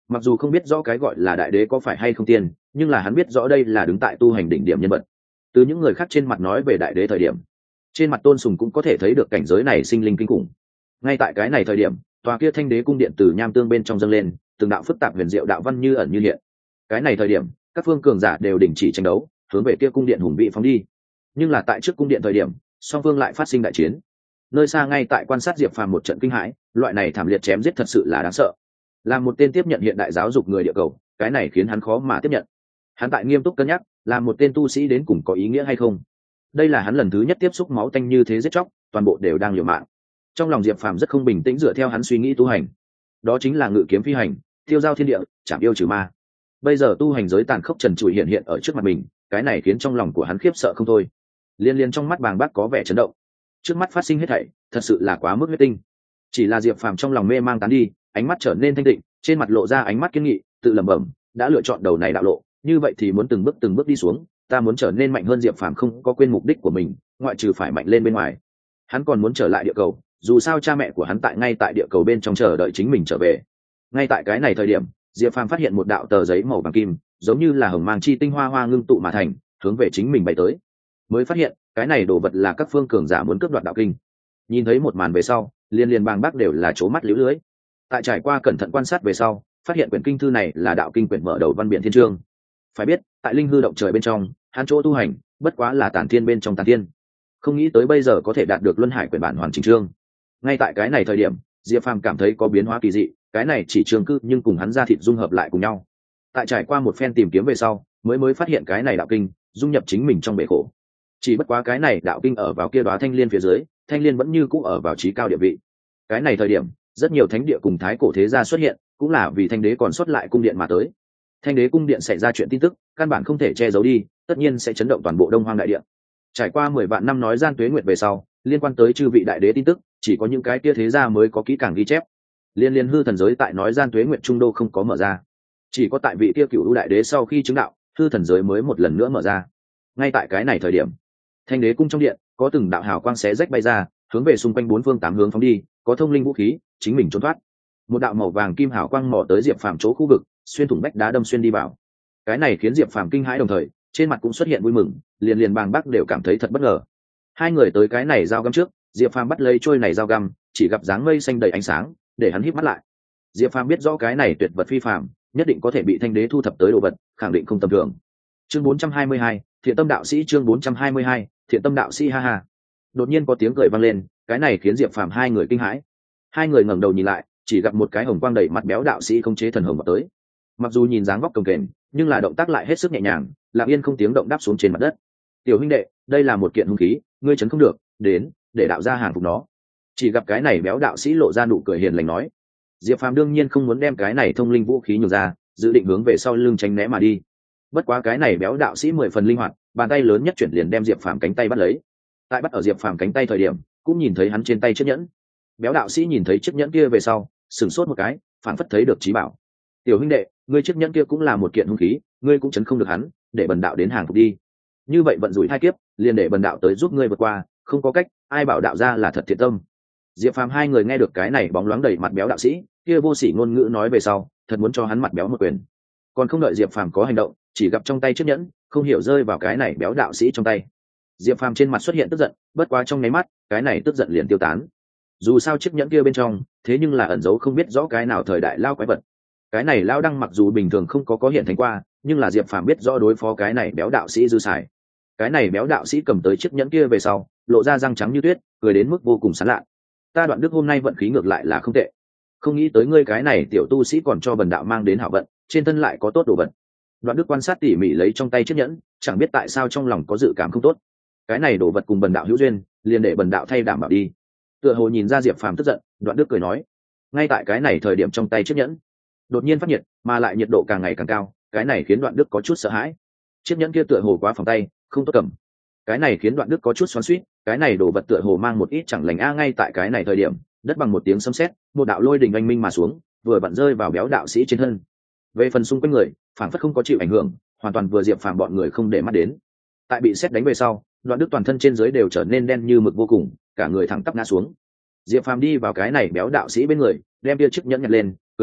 mặc dù không biết rõ cái gọi là đại đế có phải hay không tiên, nhưng là hắn biết rõ đây là đứng tại tu hành đỉnh điểm nhân vật. Từ những người khác trên mặt nói về đại đế thời điểm, trên mặt Tôn Sùng cũng có thể thấy được cảnh giới này sinh linh kinh khủng. Ngay tại cái này thời điểm, tòa kia thanh đế cung điện từ nham tương bên trong dâng lên, từng đạo phức tạp huyền diệu đạo văn như ẩn như hiện. Cái này thời điểm, các phương cường giả đều đình chỉ tranh đấu, hướng về kia cung điện hùng vĩ phóng đi. Nhưng là tại trước cung điện thời điểm, song phương lại phát sinh đại chiến. Nơi xa ngay tại quan sát Diệp Phàm một trận kinh hãi, loại này thảm liệt chém giết thật sự là đáng sợ. Làm một tên tiếp nhận hiện đại giáo dục người địa cầu, cái này khiến hắn khó mà tiếp nhận. Hắn tại nghiêm túc cân nhắc, làm một tên tu sĩ đến cùng có ý nghĩa hay không. Đây là hắn lần thứ nhất tiếp xúc máu tanh như thế giết chóc, toàn bộ đều đang liều mạng. Trong lòng Diệp Phàm rất không bình tĩnh, dựa theo hắn suy nghĩ tu hành, đó chính là ngự kiếm phi hành, tiêu giao thiên địa, chạm yêu trừ ma. Bây giờ tu hành giới tàn khốc trần trụi hiện hiện ở trước mặt mình, cái này khiến trong lòng của hắn khiếp sợ không thôi. Liên liên trong mắt Bàng Bác có vẻ chấn động. Trước mắt phát sinh hết thảy, thật sự là quá mức huyết tinh. Chỉ là Diệp Phàm trong lòng mê mang tán đi, ánh mắt trở nên thanh định, trên mặt lộ ra ánh mắt kiên nghị, tự lẩm bẩm, đã lựa chọn đầu này đạo lộ, như vậy thì muốn từng bước từng bước đi xuống, ta muốn trở nên mạnh hơn. Diệp Phàm không có quên mục đích của mình, ngoại trừ phải mạnh lên bên ngoài, hắn còn muốn trở lại địa cầu, dù sao cha mẹ của hắn tại ngay tại địa cầu bên trong chờ đợi chính mình trở về. Ngay tại cái này thời điểm, Diệp Phàm phát hiện một đạo tờ giấy màu vàng kim, giống như là hồng mang chi tinh hoa hoa ngưng tụ mà thành, hướng về chính mình bay tới. Mới phát hiện, cái này đồ vật là các phương cường giả muốn cướp đoạt đạo kinh. Nhìn thấy một màn về sau, liên liên Bàng Bác đều là trố mắt liễu lưới. Tại trải qua cẩn thận quan sát về sau, phát hiện quyển kinh thư này là đạo kinh quyển mở đầu văn biển thiên chương. Phải biết, tại linh hư động trời bên trong, hắn chỗ tu hành bất quá là tản thiên bên trong tản thiên, không nghĩ tới bây giờ có thể đạt được luân hải quyển bản hoàn chỉnh chương. Ngay tại cái này thời điểm, Diệp Phàm cảm thấy có biến hóa kỳ dị, cái này chỉ trường cư nhưng cùng hắn ra thịt dung hợp lại cùng nhau. Tại trải qua một phen tìm kiếm về sau, mới mới phát hiện cái này đạo kinh dung nhập chính mình trong bể khổ. Chỉ bất quá cái này đạo kinh ở vào kia đóa thanh liên phía dưới, thanh liên vẫn như cũ ở vào trí cao địa vị. Cái này thời điểm, rất nhiều thánh địa cùng thái cổ thế gia xuất hiện, cũng là vì thanh đế còn xuất lại cung điện mà tới. Thanh đế cung điện xảy ra chuyện tin tức, căn bản không thể che giấu đi, tất nhiên sẽ chấn động toàn bộ Đông Hoang đại địa. Trải qua mười vạn năm nói gian tuế nguyệt về sau, liên quan tới chư vị đại đế tin tức, chỉ có những cái kia thế gia mới có kỹ càng ghi chép. Liên liên hư thần giới tại nói gian tuế nguyệt trung đô không có mở ra, chỉ có tại vị kia cựu đại đế sau khi chứng đạo, hư thần giới mới một lần nữa mở ra. Ngay tại cái này thời điểm, thanh đế cung trong điện có từng đạo hào quang xé rách bay ra, hướng về xung quanh bốn phương tám hướng phóng đi, có thông linh vũ khí, chính mình trốn thoát. Một đạo màu vàng kim hào quang mò tới Diệp Phàm chỗ khu vực, xuyên thủng vách đá đâm xuyên đi vào. Cái này khiến Diệp Phàm kinh hãi, đồng thời trên mặt cũng xuất hiện vui mừng, liền liền Bàng Bác đều cảm thấy thật bất ngờ. Hai người tới cái này dao găm trước, Diệp Phàm bắt lấy trôi này dao găm, chỉ gặp dáng mây xanh đầy ánh sáng, để hắn híp mắt lại. Diệp Phàm biết rõ cái này tuyệt vật phi phàm, nhất định có thể bị thanh đế thu thập tới đồ vật, khẳng định không tầm thường. Chương bốn trăm hai mươi hai, Thiện Tâm đạo sĩ. Chương bốn trăm hai mươi hai, Thiện Tâm đạo sĩ. Ha ha. Đột nhiên có tiếng cười vang lên, cái này khiến Diệp Phàm hai người kinh hãi. Hai người ngẩng đầu nhìn lại, chỉ gặp một cái hồng quang đầy mặt béo đạo sĩ không chế thần hồng vào tới. Mặc dù nhìn dáng vóc cồng kềnh, nhưng là động tác lại hết sức nhẹ nhàng, lặng yên không tiếng động đáp xuống trên mặt đất. Tiểu huynh đệ, đây là một kiện hung khí, ngươi chấn không được, đến, để đạo ra hàng phục nó. Chỉ gặp cái này béo đạo sĩ lộ ra nụ cười hiền lành nói. Diệp Phàm đương nhiên không muốn đem cái này thông linh vũ khí nhường ra, dự định hướng về sau lưng tránh né mà đi. Bất quá cái này béo đạo sĩ mười phần linh hoạt, bàn tay lớn nhất chuyển liền đem Diệp Phàm cánh tay bắt lấy. Tại bắt ở Diệp Phàm cánh tay thời điểm, cũng nhìn thấy hắn trên tay chiếc nhẫn. Béo đạo sĩ nhìn thấy chiếc nhẫn kia về sau, sửng sốt một cái, phản phất thấy được trí bảo. Tiểu huynh đệ, ngươi chiếc nhẫn kia cũng là một kiện hung khí, ngươi cũng chấn không được hắn, để bần đạo đến hàng phục đi. Như vậy vận rủi hai kiếp, liền để bần đạo tới giúp ngươi vượt qua, không có cách, ai bảo đạo ra là thật thiện tâm. Diệp Phàm hai người nghe được cái này bóng loáng đầy mặt béo đạo sĩ kia vô sỉ ngôn ngữ nói về sau, thật muốn cho hắn mặt béo một quyền. Còn không đợi Diệp Phàm có hành động, chỉ gặp trong tay chiếc nhẫn không hiểu rơi vào cái này béo đạo sĩ trong tay. Diệp Phàm trên mặt xuất hiện tức giận, bất quá trong nháy mắt, cái này tức giận liền tiêu tán. Dù sao chiếc nhẫn kia bên trong, thế nhưng là ẩn giấu không biết rõ cái nào thời đại lao quái vật. Cái này lao đăng mặc dù bình thường không có có hiện thành qua, nhưng là Diệp Phàm biết rõ đối phó cái này béo đạo sĩ dư xài. Cái này béo đạo sĩ cầm tới chiếc nhẫn kia về sau, lộ ra răng trắng như tuyết, cười đến mức vô cùng sán lạ. Ta Đoạn Đức hôm nay vận khí ngược lại là không tệ, không nghĩ tới ngươi cái này tiểu tu sĩ còn cho bần đạo mang đến hảo vận, trên thân lại có tốt đồ vật. Đoạn Đức quan sát tỉ mỉ lấy trong tay chiếc nhẫn, chẳng biết tại sao trong lòng có dự cảm không tốt. Cái này đồ vật cùng bần đạo hữu duyên, liền để bần đạo thay đảm bảo đi. Tựa hồ nhìn ra Diệp Phàm tức giận, Đoạn Đức cười nói. Ngay tại cái này thời điểm trong tay chiếc nhẫn đột nhiên phát nhiệt, mà lại nhiệt độ càng ngày càng cao, cái này khiến Đoạn Đức có chút sợ hãi. Chiếc nhẫn kia tựa hồ quá phòng tay, không tốt cầm. Cái này khiến Đoạn Đức có chút xoắn xuýt, cái này đồ vật tựa hồ mang một ít chẳng lành a. Ngay tại cái này thời điểm, đất bằng một tiếng sấm sét, một đạo lôi đình oanh minh mà xuống, vừa vặn rơi vào béo đạo sĩ trên thân. Về phần xung quanh người, phản phất không có chịu ảnh hưởng, hoàn toàn vừa Diệp Phàm bọn người không để mắt đến. Tại bị sét đánh về sau, Đoạn Đức toàn thân trên dưới đều trở nên đen như mực vô cùng, cả người thẳng tắp ngã xuống. Diệp Phàm đi vào cái này béo đạo sĩ bên người, đem kia chiếc nhẫn nhặt lên, cười nói,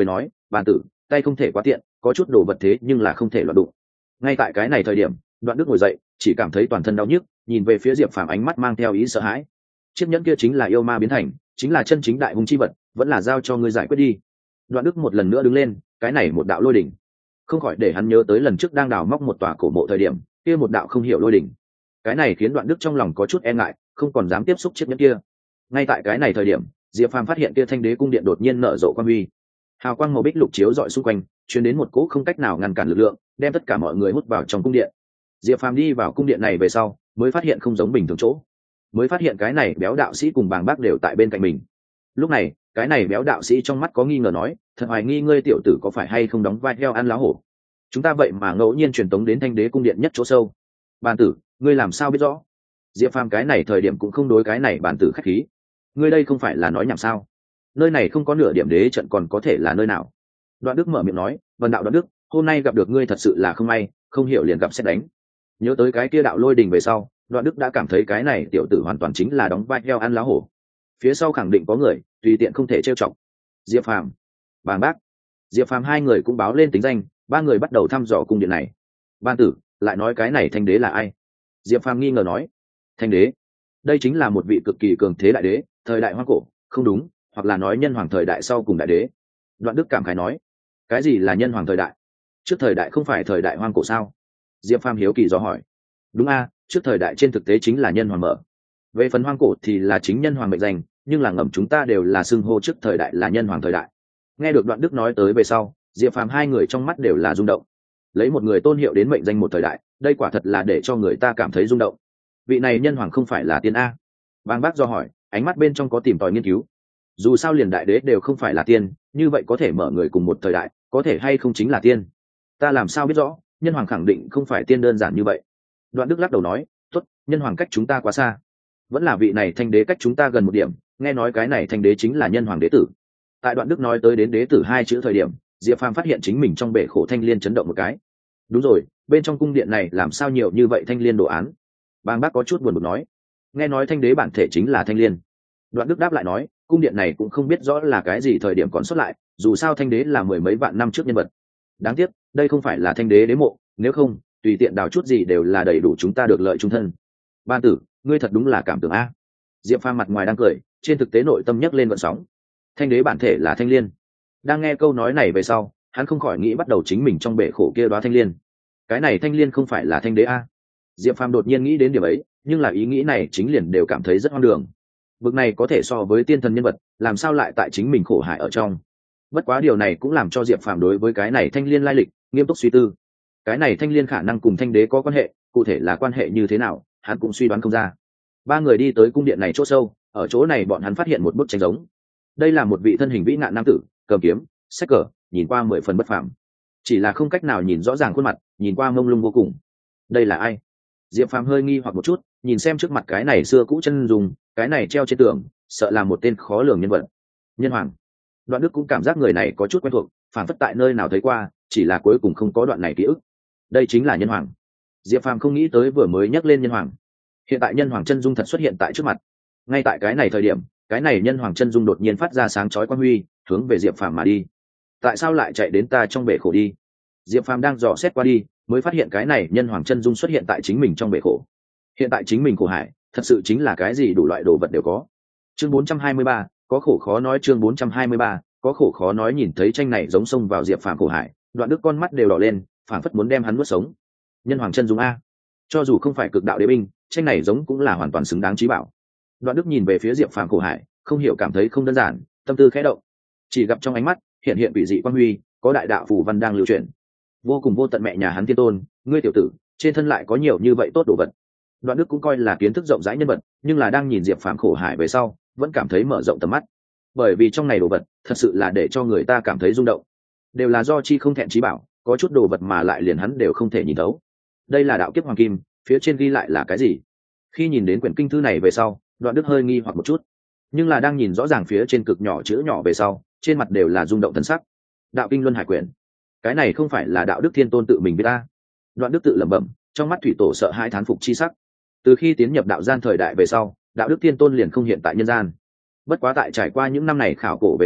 bàn tử tay không thể quá tiện, có chút đồ vật thế nhưng là không thể loạn đụng. Ngay tại cái này thời điểm, Đoạn Đức ngồi dậy, chỉ cảm thấy toàn thân đau nhức, nhìn về phía Diệp Phàm ánh mắt mang theo ý sợ hãi. Chiếc nhẫn kia chính là yêu ma biến thành, chính là chân chính đại hung chi vật, vẫn là giao cho ngươi giải quyết đi. Đoạn Đức một lần nữa đứng lên, cái này một đạo lôi đỉnh, không khỏi để hắn nhớ tới lần trước đang đào móc một tòa cổ mộ thời điểm, kia một đạo không hiểu lôi đỉnh. Cái này khiến Đoạn Đức trong lòng có chút e ngại, không còn dám tiếp xúc chiếc nhẫn kia. Ngay tại cái này thời điểm, Diệp Phàm phát hiện kia Thanh Đế cung điện đột nhiên nở rộ quang huy, hào quang màu bích lục chiếu rọi xung quanh, truyền đến một cỗ không cách nào ngăn cản lực lượng, đem tất cả mọi người hút vào trong cung điện. Diệp Phàm đi vào cung điện này về sau, mới phát hiện không giống bình thường chỗ, mới phát hiện cái này béo đạo sĩ cùng Bàng Bác đều tại bên cạnh mình. Lúc này, cái này béo đạo sĩ trong mắt có nghi ngờ nói, thật hoài nghi ngươi tiểu tử có phải hay không đóng vai heo ăn lá hổ. Chúng ta vậy mà ngẫu nhiên truyền tống đến Thanh Đế cung điện nhất chỗ sâu. Bàn tử, ngươi làm sao biết rõ? Diệp Phàm cái này thời điểm cũng không đối cái này bàn tử khách khí. Ngươi đây không phải là nói nhảm sao? Nơi này không có nửa điểm đế trận còn có thể là nơi nào? Đoạn Đức mở miệng nói, Vân đạo Đoạn Đức, hôm nay gặp được ngươi thật sự là không may, không hiểu liền gặp xét đánh. Nhớ tới cái kia đạo lôi đình về sau, Đoạn Đức đã cảm thấy cái này tiểu tử hoàn toàn chính là đóng vai heo ăn lá hổ. Phía sau khẳng định có người, tùy tiện không thể trêu chọc. Diệp Phàm, Bàng Bác, Diệp Phàm hai người cũng báo lên tính danh, ba người bắt đầu thăm dò cung điện này. Ban tử lại nói cái này Thanh Đế là ai? Diệp Phàm nghi ngờ nói. Thanh Đế, đây chính là một vị cực kỳ cường thế đại đế, thời đại hoang cổ, không đúng, hoặc là nói nhân hoàng thời đại sau cùng đại đế. Đoạn Đức cảm khái nói, cái gì là nhân hoàng thời đại? Trước thời đại không phải thời đại hoang cổ sao? Diệp Phàm hiếu kỳ dò hỏi. Đúng a, trước thời đại trên thực tế chính là nhân hoàng mở. Về phần hoang cổ thì là chính nhân hoàng mệnh danh, nhưng là ngầm chúng ta đều là xưng hô trước thời đại là nhân hoàng thời đại. Nghe được Đoạn Đức nói tới về sau, Diệp Phàm hai người trong mắt đều là rung động. Lấy một người tôn hiệu đến mệnh danh một thời đại, đây quả thật là để cho người ta cảm thấy rung động. Vị này nhân hoàng không phải là tiên a? Bàng Bác do hỏi, ánh mắt bên trong có tìm tòi nghiên cứu. Dù sao liền đại đế đều không phải là tiên, như vậy có thể mở người cùng một thời đại, có thể hay không chính là tiên? Ta làm sao biết rõ, nhân hoàng khẳng định không phải tiên đơn giản như vậy. Đoạn Đức lắc đầu nói, tốt, nhân hoàng cách chúng ta quá xa, vẫn là vị này Thanh Đế cách chúng ta gần một điểm, nghe nói cái này Thanh Đế chính là nhân hoàng đế tử. Tại Đoạn Đức nói tới đến đế tử hai chữ thời điểm, Diệp Phàm phát hiện chính mình trong bể khổ thanh liên chấn động một cái. Đúng rồi, bên trong cung điện này làm sao nhiều như vậy thanh liên đồ án? Bàng Bác có chút buồn bực nói, nghe nói Thanh Đế bản thể chính là thanh liên. Đoạn Đức đáp lại nói, cung điện này cũng không biết rõ là cái gì thời điểm còn xuất lại, dù sao Thanh Đế là mười mấy vạn năm trước nhân vật. Đáng tiếc, đây không phải là Thanh Đế đế mộ, nếu không, tùy tiện đào chút gì đều là đầy đủ chúng ta được lợi trung thân. Ban tử, ngươi thật đúng là cảm tưởng a. Diệp Phàm mặt ngoài đang cười, trên thực tế nội tâm nhấc lên vận sóng. Thanh Đế bản thể là thanh liên. Đang nghe câu nói này về sau, hắn không khỏi nghĩ bắt đầu chính mình trong bể khổ kia đóa thanh liên. Cái này thanh liên không phải là Thanh Đế a? Diệp Phàm đột nhiên nghĩ đến điểm ấy, nhưng là ý nghĩ này chính liền đều cảm thấy rất hoang đường. Bực này có thể so với tiên thần nhân vật, làm sao lại tại chính mình khổ hại ở trong? Bất quá điều này cũng làm cho Diệp Phàm đối với cái này thanh liên lai lịch nghiêm túc suy tư. Cái này thanh liên khả năng cùng Thanh Đế có quan hệ, cụ thể là quan hệ như thế nào, hắn cũng suy đoán không ra. Ba người đi tới cung điện này chỗ sâu, ở chỗ này bọn hắn phát hiện một bức tranh giống. Đây là một vị thân hình vĩ nạn nam tử, cầm kiếm, xách cờ, nhìn qua mười phần bất phàm. Chỉ là không cách nào nhìn rõ ràng khuôn mặt, nhìn qua mông lung vô cùng. Đây là ai? Diệp Phàm hơi nghi hoặc một chút, nhìn xem trước mặt cái này xưa cũ chân dùng, cái này treo trên tường, sợ là một tên khó lường nhân vật. Nhân hoàng. Đoạn Đức cũng cảm giác người này có chút quen thuộc, phản phất tại nơi nào thấy qua, chỉ là cuối cùng không có đoạn này ký ức. Đây chính là nhân hoàng. Diệp Phàm không nghĩ tới vừa mới nhắc lên nhân hoàng, hiện tại nhân hoàng chân dung thật xuất hiện tại trước mặt. Ngay tại cái này thời điểm, cái này nhân hoàng chân dung đột nhiên phát ra sáng chói quang huy, hướng về Diệp Phàm mà đi. Tại sao lại chạy đến ta trong bể khổ đi? Diệp Phàm đang dò xét qua đi, mới phát hiện cái này nhân hoàng chân dung xuất hiện tại chính mình trong bể khổ. Hiện tại chính mình khổ hải, thật sự chính là cái gì đủ loại đồ vật đều có. Chương bốn trăm hai mươi ba, có khổ khó nói. Chương bốn trăm hai mươi ba, có khổ khó nói. Nhìn thấy tranh này giống xông vào Diệp Phàm khổ hải, Đoạn Đức con mắt đều đỏ lên, phảng phất muốn đem hắn nuốt sống. Nhân hoàng chân dung a, cho dù không phải cực đạo đế binh, tranh này giống cũng là hoàn toàn xứng đáng trí bảo. Đoạn Đức nhìn về phía Diệp Phàm khổ hải, không hiểu cảm thấy không đơn giản, tâm tư khẽ động. Chỉ gặp trong ánh mắt hiện hiện bị dị quang huy, có đại đạo phù văn đang lưu chuyển. Vô cùng vô tận mẹ nhà hắn thiên tôn, ngươi tiểu tử, trên thân lại có nhiều như vậy tốt đồ vật. Đoạn Đức cũng coi là kiến thức rộng rãi nhân vật, nhưng là đang nhìn Diệp Phàm khổ hải về sau, vẫn cảm thấy mở rộng tầm mắt. Bởi vì trong này đồ vật, thật sự là để cho người ta cảm thấy rung động. Đều là do chi không thẹn trí bảo, có chút đồ vật mà lại liền hắn đều không thể nhìn thấu. Đây là đạo kiếp hoàng kim, phía trên ghi lại là cái gì? Khi nhìn đến quyển kinh thư này về sau, Đoạn Đức hơi nghi hoặc một chút, nhưng là đang nhìn rõ ràng phía trên cực nhỏ chữ nhỏ về sau, trên mặt đều là rung động thần sắc. Đạo kinh luân hải quyển, cái này không phải là đạo đức thiên tôn tự mình biết ta? Đoạn Đức tự lẩm bẩm, trong mắt thủy tổ sợ hai thán phục chi sắc. Từ khi tiến nhập đạo gian thời đại về sau, đạo đức thiên tôn liền không hiện tại nhân gian. Bất quá tại trải qua những năm này khảo cổ về sau,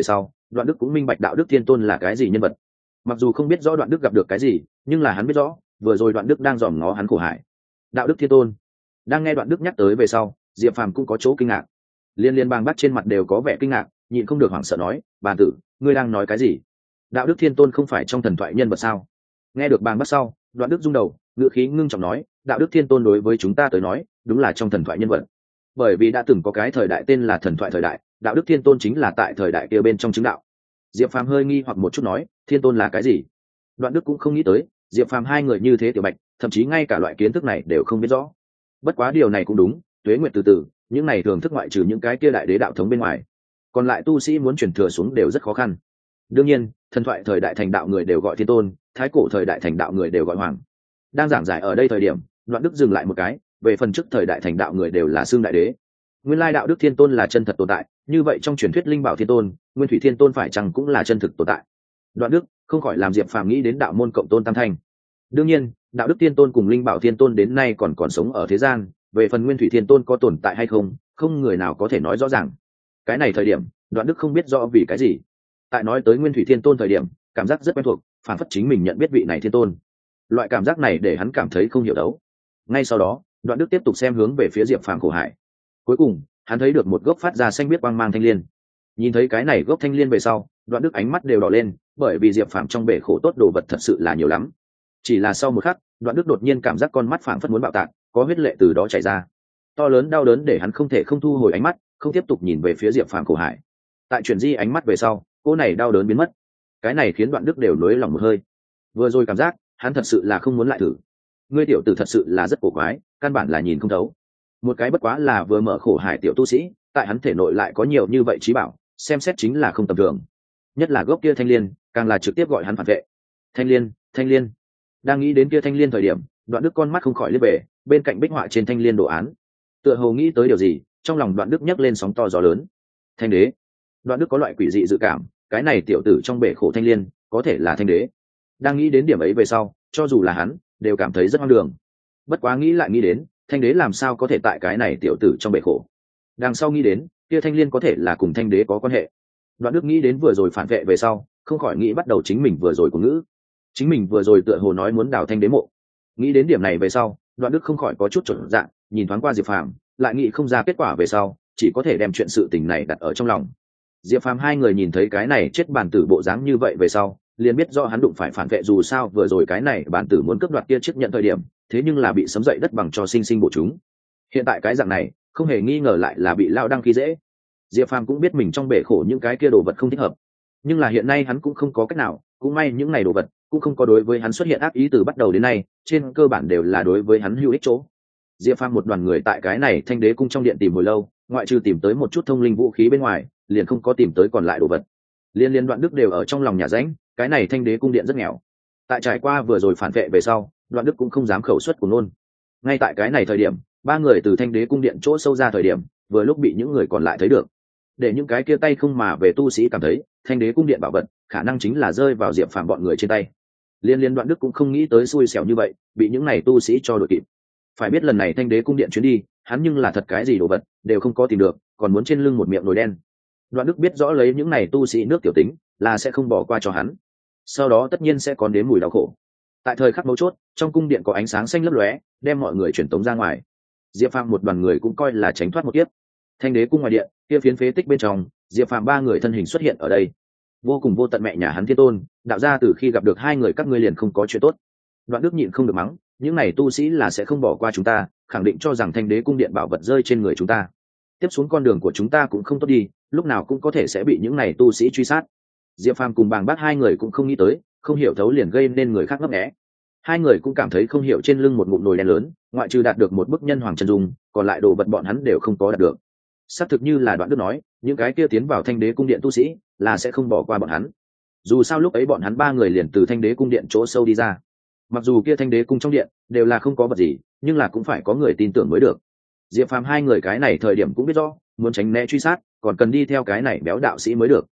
Đoạn Đức cũng minh bạch Đạo Đức Thiên Tôn là cái gì nhân vật. Mặc dù không biết rõ Đoạn Đức gặp được cái gì, nhưng là hắn biết rõ vừa rồi Đoạn Đức đang dòm ngó hắn khổ hải. Đạo Đức Thiên Tôn. Đang nghe Đoạn Đức nhắc tới về sau, Diệp Phàm cũng có chỗ kinh ngạc. Liên liên bang bác trên mặt đều có vẻ kinh ngạc, nhịn không được hoảng sợ nói: "Bàn tử, ngươi đang nói cái gì? Đạo Đức Thiên Tôn không phải trong thần thoại nhân vật sao?" Nghe được bang bác sau, Đoạn Đức rung đầu, ngữ khí ngưng trọng nói: "Đạo Đức Thiên Tôn đối với chúng ta tới nói, đúng là trong thần thoại nhân vật. Bởi vì đã từng có cái thời đại tên là thần thoại thời đại, Đạo Đức Thiên Tôn chính là tại thời đại kia bên trong chứng đạo." Diệp Phàm hơi nghi hoặc một chút nói: "Thiên Tôn là cái gì?" Đoạn Đức cũng không nghĩ tới, Diệp Phàm hai người như thế tiểu bạch, thậm chí ngay cả loại kiến thức này đều không biết rõ. Bất quá điều này cũng đúng, tuế nguyệt từ từ, những này thường thức ngoại trừ những cái kia đại đế đạo thống bên ngoài, còn lại tu sĩ muốn truyền thừa xuống đều rất khó khăn. Đương nhiên, thần thoại thời đại thành đạo người đều gọi Thiên Tôn, thái cổ thời đại thành đạo người đều gọi Hoàng. Đang giảng giải ở đây thời điểm, Đoạn Đức dừng lại một cái, về phần trước thời đại thành đạo người đều là xương đại đế. Nguyên lai Đạo Đức Thiên Tôn là chân thật tồn tại, như vậy trong truyền thuyết Linh Bảo Thiên Tôn, Nguyên Thủy Thiên Tôn phải chăng cũng là chân thực tồn tại? Đoạn Đức không khỏi làm Diệp Phàm nghĩ đến đạo môn cộng tôn tam thanh. Đương nhiên, Đạo Đức Thiên Tôn cùng Linh Bảo Thiên Tôn đến nay còn còn sống ở thế gian, về phần Nguyên Thủy Thiên Tôn có tồn tại hay không, không người nào có thể nói rõ ràng. Cái này thời điểm, Đoạn Đức không biết rõ vì cái gì. Tại nói tới Nguyên Thủy Thiên Tôn thời điểm, cảm giác rất quen thuộc, phản phất chính mình nhận biết vị này Thiên Tôn. Loại cảm giác này để hắn cảm thấy không hiểu đấu. Ngay sau đó, Đoạn Đức tiếp tục xem hướng về phía Diệp Phàm khổ hải. Cuối cùng, hắn thấy được một gốc phát ra xanh biếc quang mang thanh liên. Nhìn thấy cái này gốc thanh liên về sau, Đoạn Đức ánh mắt đều đỏ lên, bởi vì Diệp Phàm trong bể khổ tốt đồ vật thật sự là nhiều lắm. Chỉ là sau một khắc, Đoạn Đức đột nhiên cảm giác con mắt phảng phất muốn bạo tạc, có huyết lệ từ đó chảy ra. To lớn đau đớn để hắn không thể không thu hồi ánh mắt, không tiếp tục nhìn về phía Diệp Phàm khổ hải. Tại chuyển di ánh mắt về sau, cô này đau đớn biến mất. Cái này khiến Đoạn Đức đều nới lòng một hơi. Vừa rồi cảm giác, hắn thật sự là không muốn lại thử. Ngươi tiểu tử thật sự là rất cổ quái, căn bản là nhìn không thấu. Một cái bất quá là vừa mở khổ hải tiểu tu sĩ, tại hắn thể nội lại có nhiều như vậy trí bảo, xem xét chính là không tầm thường. Nhất là gốc kia thanh liên, càng là trực tiếp gọi hắn phản vệ. Thanh liên, thanh liên. Đang nghĩ đến kia thanh liên thời điểm, Đoạn Đức con mắt không khỏi liếc về bên cạnh bích họa trên thanh liên đồ án. Tựa hồ nghĩ tới điều gì, trong lòng Đoạn Đức nhấc lên sóng to gió lớn. Thanh đế. Đoạn Đức có loại quỷ dị dự cảm, cái này tiểu tử trong bể khổ thanh liên, có thể là thanh đế. Đang nghĩ đến điểm ấy về sau, cho dù là hắn, đều cảm thấy rất hoang đường. Bất quá nghĩ lại nghĩ đến, thanh đế làm sao có thể tại cái này tiểu tử trong bể khổ. Đằng sau nghĩ đến, kia thanh liên có thể là cùng thanh đế có quan hệ. Đoạn Đức nghĩ đến vừa rồi phản vệ về sau, không khỏi nghĩ bắt đầu chính mình vừa rồi của ngữ. Chính mình vừa rồi tựa hồ nói muốn đào thanh đế mộ. Nghĩ đến điểm này về sau, Đoạn Đức không khỏi có chút chột dạ, nhìn thoáng qua Diệp Phàm, lại nghĩ không ra kết quả về sau, chỉ có thể đem chuyện sự tình này đặt ở trong lòng. Diệp Phàm hai người nhìn thấy cái này chết bản tử bộ dáng như vậy về sau, liền biết rõ hắn đụng phải phản vệ, dù sao vừa rồi cái này bản tử muốn cướp đoạt kia chiếc nhận thời điểm, thế nhưng là bị sấm dậy đất bằng cho sinh sinh bổ chúng. Hiện tại cái dạng này, không hề nghi ngờ lại là bị lao đăng khi dễ. Diệp Phàm cũng biết mình trong bể khổ những cái kia đồ vật không thích hợp, nhưng là hiện nay hắn cũng không có cách nào, cũng may những này đồ vật cũng không có đối với hắn xuất hiện ác ý từ bắt đầu đến nay, trên cơ bản đều là đối với hắn hữu ích chỗ. Diệp Phàm một đoàn người tại cái này Thanh Đế cung trong điện tìm hồi lâu, ngoại trừ tìm tới một chút thông linh vũ khí bên ngoài, liền không có tìm tới còn lại đồ vật. Liên liên Đoạn Đức đều ở trong lòng nhà rãnh, cái này Thanh Đế cung điện rất nghèo. Tại trải qua vừa rồi phản vệ về sau, Đoạn Đức cũng không dám khẩu xuất của ngôn. Ngay tại cái này thời điểm, ba người từ Thanh Đế cung điện chỗ sâu ra thời điểm, vừa lúc bị những người còn lại thấy được. Để những cái kia tay không mà về tu sĩ cảm thấy, Thanh Đế cung điện bảo vật, khả năng chính là rơi vào Diệp Phàm bọn người trên tay. Liên liên Đoạn Đức cũng không nghĩ tới xui xẻo như vậy, bị những này tu sĩ cho đội kịp. Phải biết lần này Thanh Đế cung điện chuyến đi, hắn nhưng là thật cái gì đồ vật đều không có tìm được, còn muốn trên lưng một miệng nồi đen. Đoạn Đức biết rõ lấy những này tu sĩ nước tiểu tính là sẽ không bỏ qua cho hắn, sau đó tất nhiên sẽ còn đến mùi đau khổ. Tại thời khắc mấu chốt, trong cung điện có ánh sáng xanh lấp lóe, đem mọi người chuyển tống ra ngoài. Diệp Phàm một đoàn người cũng coi là tránh thoát một kiếp. Thanh Đế cung ngoài điện, kia phiến phế tích bên trong, Diệp Phàm ba người thân hình xuất hiện ở đây. Vô cùng vô tận mẹ nhà hắn Thiên Tôn, đạo ra từ khi gặp được hai người các ngươi liền không có chuyện tốt. Đoạn Đức nhịn không được mắng, những này tu sĩ là sẽ không bỏ qua chúng ta, khẳng định cho rằng Thanh Đế cung điện bảo vật rơi trên người chúng ta. Tiếp xuống con đường của chúng ta cũng không tốt đi, lúc nào cũng có thể sẽ bị những này tu sĩ truy sát. Diệp Phàm cùng Bàng Bác hai người cũng không nghĩ tới, không hiểu thấu liền gây nên người khác ngấp nghé. Hai người cũng cảm thấy không hiểu trên lưng một ngụm nồi đen lớn, ngoại trừ đạt được một bức nhân hoàng chân dung, còn lại đồ vật bọn hắn đều không có đạt được. Xác thực như là Đoạn Đức nói, những cái kia tiến vào Thanh Đế cung điện tu sĩ là sẽ không bỏ qua bọn hắn. Dù sao lúc ấy bọn hắn ba người liền từ Thanh Đế cung điện chỗ sâu đi ra. Mặc dù kia Thanh Đế cung trong điện đều là không có vật gì, nhưng là cũng phải có người tin tưởng mới được. Diệp Phàm hai người cái này thời điểm cũng biết rõ, muốn tránh né truy sát, còn cần đi theo cái này béo đạo sĩ mới được.